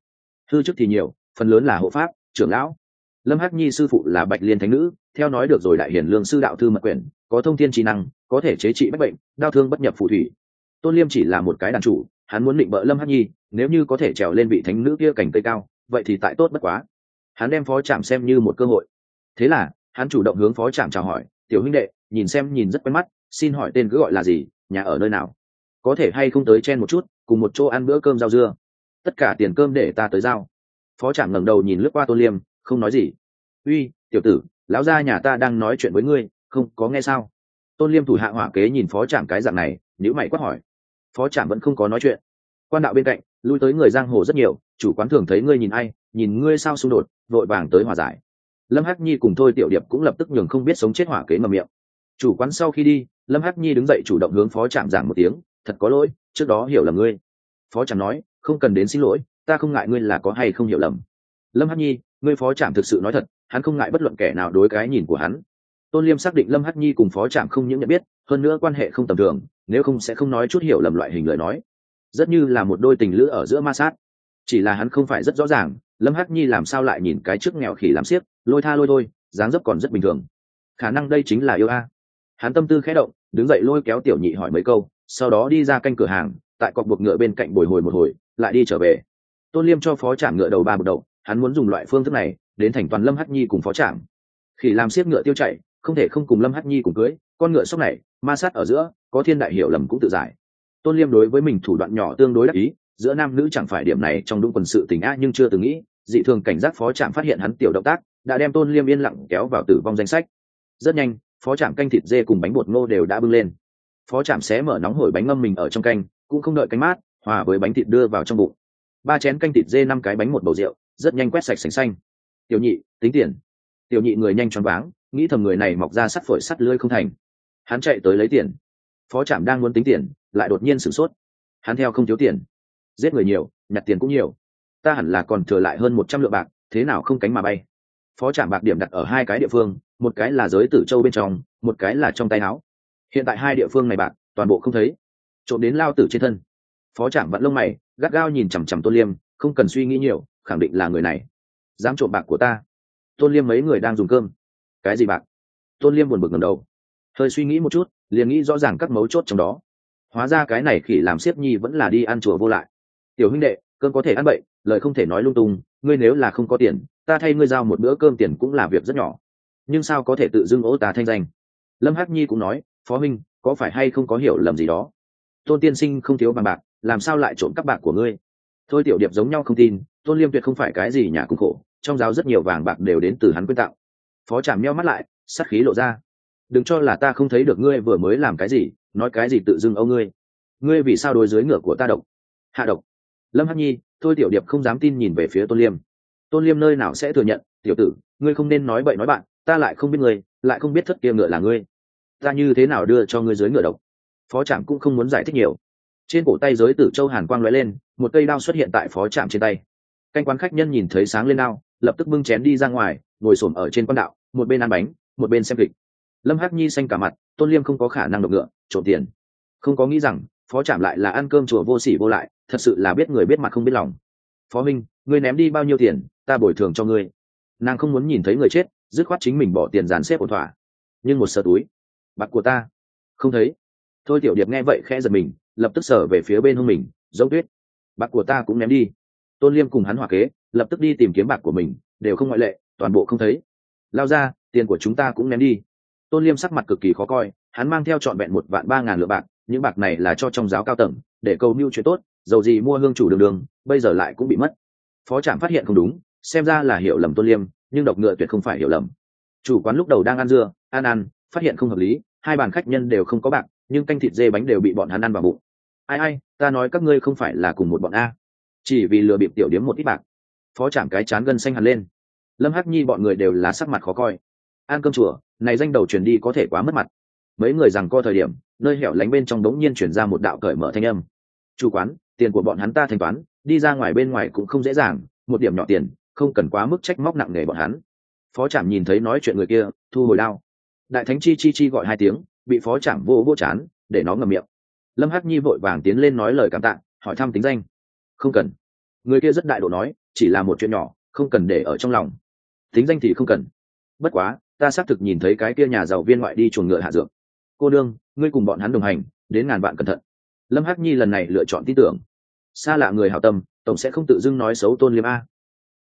hư chức thì nhiều, phần lớn là hộ pháp, trưởng lão. Lâm Hắc Nhi sư phụ là Bạch Liên thánh nữ, theo nói được rồi đại hiển lương sư đạo thư mật quyển, có thông thiên trí năng, có thể chế trị bách bệnh, đau thương bất nhập phù thủy. Tôn Liêm chỉ là một cái đàn chủ, hắn muốn định bợ Lâm Hắc Nhi, nếu như có thể trèo lên vị thánh nữ kia cành cây cao, vậy thì tại tốt bất quá. Hắn đem Phó Trạm xem như một cơ hội. Thế là, hắn chủ động hướng Phó Trạm chào hỏi, "Tiểu huynh đệ, nhìn rất quen mắt, xin hỏi tên cứ gọi là gì, nhà ở nơi nào? Có thể hay không tới chen một chút, cùng một chỗ ăn bữa cơm rau dưa. Tất cả tiền cơm để ta tới giao." Phó Trạm ngẩng đầu nhìn lướt qua Tôn Liêm, không nói gì. "Uy, tiểu tử, lão gia nhà ta đang nói chuyện với ngươi, không có nghe sao?" Tôn Liêm thủ hạ hỏa kế nhìn Phó Trạm cái dạng này, nhíu mày quát hỏi. Phó Trạm vẫn không có nói chuyện. Quan đạo bên cạnh, lui tới người giang hồ rất nhiều, chủ quán thường thấy ngươi nhìn ai, nhìn ngươi sao xung đột, vội vàng tới hòa giải. Lâm Hắc Nhi cùng Thôi Tiểu Điệp cũng lập tức nhường không biết sống chết hỏa kế ngậm miệng. Chủ quán sau khi đi, Lâm Hắc Nhi đứng dậy chủ động hướng Phó Trạm giảng một tiếng, "Thật có lỗi, trước đó hiểu lầm ngươi." Phó Trạm nói, "Không cần đến xin lỗi, ta không ngại ngươi là có hay không hiểu lầm." Lâm Hắc Nhi, ngươi Phó Trạm thực sự nói thật, hắn không ngại bất luận kẻ nào đối cái nhìn của hắn. Tôn Liêm xác định Lâm Hắc Nhi cùng Phó Trạm không những nhận biết, hơn nữa quan hệ không tầm thường, nếu không sẽ không nói chút hiểu lầm loại hình lời nói, rất như là một đôi tình lữ ở giữa ma sát. Chỉ là hắn không phải rất rõ ràng, Lâm Hắc Nhi làm sao lại nhìn cái trước nghèo khỉ làm xiếc, lôi tha lôi thôi, dáng dấp còn rất bình thường. Khả năng đây chính là yêu a. Hắn tâm tư khẽ động, đứng dậy lôi kéo Tiểu Nhị hỏi mấy câu, sau đó đi ra canh cửa hàng, tại cọc buộc ngựa bên cạnh bồi hồi một hồi, lại đi trở về. Tôn Liêm cho Phó Trạm ngựa đầu 3 bậc đầu, hắn muốn dùng loại phương thức này đến thành toàn Lâm Hắc Nhi cùng Phó Trạm. Khỉ làm xiếc ngựa tiêu chạy, không thể không cùng Lâm Hắc Nhi cùng cưới, con ngựa sóc này, ma sát ở giữa, có thiên đại hiểu lầm cũng tự giải. Tôn Liêm đối với mình thủ đoạn nhỏ tương đối đắc ý, giữa nam nữ chẳng phải điểm này trong đúng quần sự tình a, nhưng chưa từng nghĩ, dị thường cảnh giác Phó Trạm phát hiện hắn tiểu động tác, đã đem Tôn Liêm yên lặng kéo vào tử vong danh sách. Rất nhanh, Phó Trạm canh thịt dê cùng bánh bột ngô đều đã bưng lên. Phó Trạm xé mở nóng hổi bánh ngâm mình ở trong canh, cũng không đợi canh mát, hòa với bánh thịt đưa vào trong bụng. 3 chén canh thịt dê, 5 cái bánh, một bầu rượu, rất nhanh quét sạch sành xanh. "Tiểu Nhị, tính tiền." Tiểu Nhị người nhanh choáng váng, nghĩ thầm người này mọc ra sắt phổi sắt lưỡi không thành. Hắn chạy tới lấy tiền. Phó Trạm đang muốn tính tiền, lại đột nhiên sửng sốt. Hắn theo không thiếu tiền, giết người nhiều, nhặt tiền cũng nhiều, ta hẳn là còn thừa lại hơn 100 lượng bạc, thế nào không cánh mà bay. Phó Trạm bạc điểm đặt ở 2 cái địa phương, một cái là giới tử châu bên trong, một cái là trong tay áo. Hiện tại 2 địa phương này bạc toàn bộ không thấy, trộm đến lao tử trên thân. Phó Trạm vặn lông mày, gắt gao nhìn chằm chằm Tôn Liêm, không cần suy nghĩ nhiều, khẳng định là người này dám trộm bạc của ta. Tôn Liêm mấy người đang dùng cơm. Cái gì bạc? Tôn Liêm buồn bực ngẩng đầu, hơi suy nghĩ một chút, liền nghĩ rõ ràng các mấu chốt trong đó. Hóa ra cái này khỉ làm xiếp nhi vẫn là đi ăn chùa vô lại. "Tiểu huynh đệ, cơm có thể ăn bậy, lời không thể nói lung tung, ngươi nếu là không có tiền, ta thay ngươi giao một bữa cơm tiền cũng là việc rất nhỏ, nhưng sao có thể tự dưng ố ta thanh danh." Lâm Hắc Nhi cũng nói, "Phó huynh, có phải hay không có hiểu lầm gì đó? Tôn tiên sinh không thiếu vàng bạc, làm sao lại trộm các bạc của ngươi?" Thôi Tiểu Điệp giống nhau không tin, Tôn Liêm tuyệt không phải cái gì nhà cung khổ, trong giáo rất nhiều vàng bạc đều đến từ hắn quyên tặng. Phó Trạm nheo mắt lại, sát khí lộ ra, "Đừng cho là ta không thấy được ngươi vừa mới làm cái gì, nói cái gì tự dưng âu ngươi. Ngươi vì sao đối dưới ngựa của ta độc? Hạ độc?" Lâm Hắc Nhi, Thôi Tiểu Điệp không dám tin nhìn về phía Tôn Liêm. Tôn Liêm nơi nào sẽ thừa nhận, "Tiểu tử, ngươi không nên nói bậy nói bạn, ta lại không biết ngươi, lại không biết thất kia ngựa là ngươi, ta như thế nào đưa cho ngươi dưới ngựa độc?" Phó Trạm cũng không muốn giải thích nhiều. Trên cổ tay giới tử châu hàn quang lóe lên, một cây đao xuất hiện tại Phó Trạm trên tay. Canh quán khách nhân nhìn thấy sáng lên đao, lập tức bưng chén đi ra ngoài, ngồi xổm ở trên quan đạo, một bên ăn bánh, một bên xem kịch. Lâm Hắc Nhi xanh cả mặt, Tôn Liêm không có khả năng độc ngựa, trộm tiền. Không có nghĩ rằng Phó Trạm lại là ăn cơm chùa vô sỉ vô lại, thật sự là biết người biết mặt không biết lòng. "Phó minh, ngươi ném đi bao nhiêu tiền, ta bồi thường cho ngươi." Nàng không muốn nhìn thấy người chết, dứt khoát chính mình bỏ tiền dàn xếp ổn thỏa. Nhưng một sờ túi, bạc của ta không thấy. Thôi Tiểu Điệp nghe vậy khẽ giật mình, lập tức sờ về phía bên hông mình, "Giống Tuyết, bạc của ta cũng ném đi." Tôn Liêm cùng hắn hòa kế lập tức đi tìm kiếm bạc của mình, đều không ngoại lệ, toàn bộ không thấy. "Lao ra, tiền của chúng ta cũng ném đi." Tôn Liêm sắc mặt cực kỳ khó coi, hắn mang theo trọn vẹn 1.300.000 lượng bạc, những bạc này là cho trong giáo cao tầng, để cầu mưu chuyện tốt, dầu gì mua hương chủ đường đường, bây giờ lại cũng bị mất. Phó Trạm phát hiện không đúng, xem ra là hiểu lầm Tôn Liêm, nhưng độc ngựa tuyệt không phải hiểu lầm. Chủ quán lúc đầu đang ăn dưa, ăn, phát hiện không hợp lý, 2 bàn khách nhân đều không có bạc, nhưng canh thịt dê bánh đều bị bọn hắn ăn vào bụng. Ai, ta nói các ngươi không phải là cùng một bọn a, chỉ vì lừa bịp tiểu điếm một ít bạc." Phó Trạm cái chán gân xanh hẳn lên. Lâm Hắc Nhi bọn người đều là sắc mặt khó coi. Ăn cơm chùa, này danh đầu truyền đi có thể quá mất mặt. Mấy người rằng co thời điểm, nơi hẻo lánh bên trong đống nhiên chuyển ra một đạo cởi mở thanh âm. "Chủ quán, tiền của bọn hắn ta thanh toán, đi ra ngoài bên ngoài cũng không dễ dàng, một điểm nhỏ tiền, không cần quá mức trách móc nặng nề bọn hắn." Phó Trạm nhìn thấy nói chuyện người kia, thu hồi đao. Đại thánh chi gọi 2 tiếng, bị Phó Trạm vô chán, để nó ngậm miệng. Lâm Hắc Nhi vội vàng tiến lên nói lời cảm tạ, hỏi thăm tính danh. "Không cần." Người kia rất đại độ nói, chỉ là một chuyện nhỏ, không cần để ở trong lòng. Tính danh thì không cần. Bất quá ta xác thực nhìn thấy cái kia nhà giàu viên ngoại đi chuồng ngựa hạ dược. Cô đương, ngươi cùng bọn hắn đồng hành, đến ngàn vạn cẩn thận. Lâm Hắc Nhi lần này lựa chọn tin tưởng. Xa lạ người hảo tâm, tổng sẽ không tự dưng nói xấu Tôn Liêm a.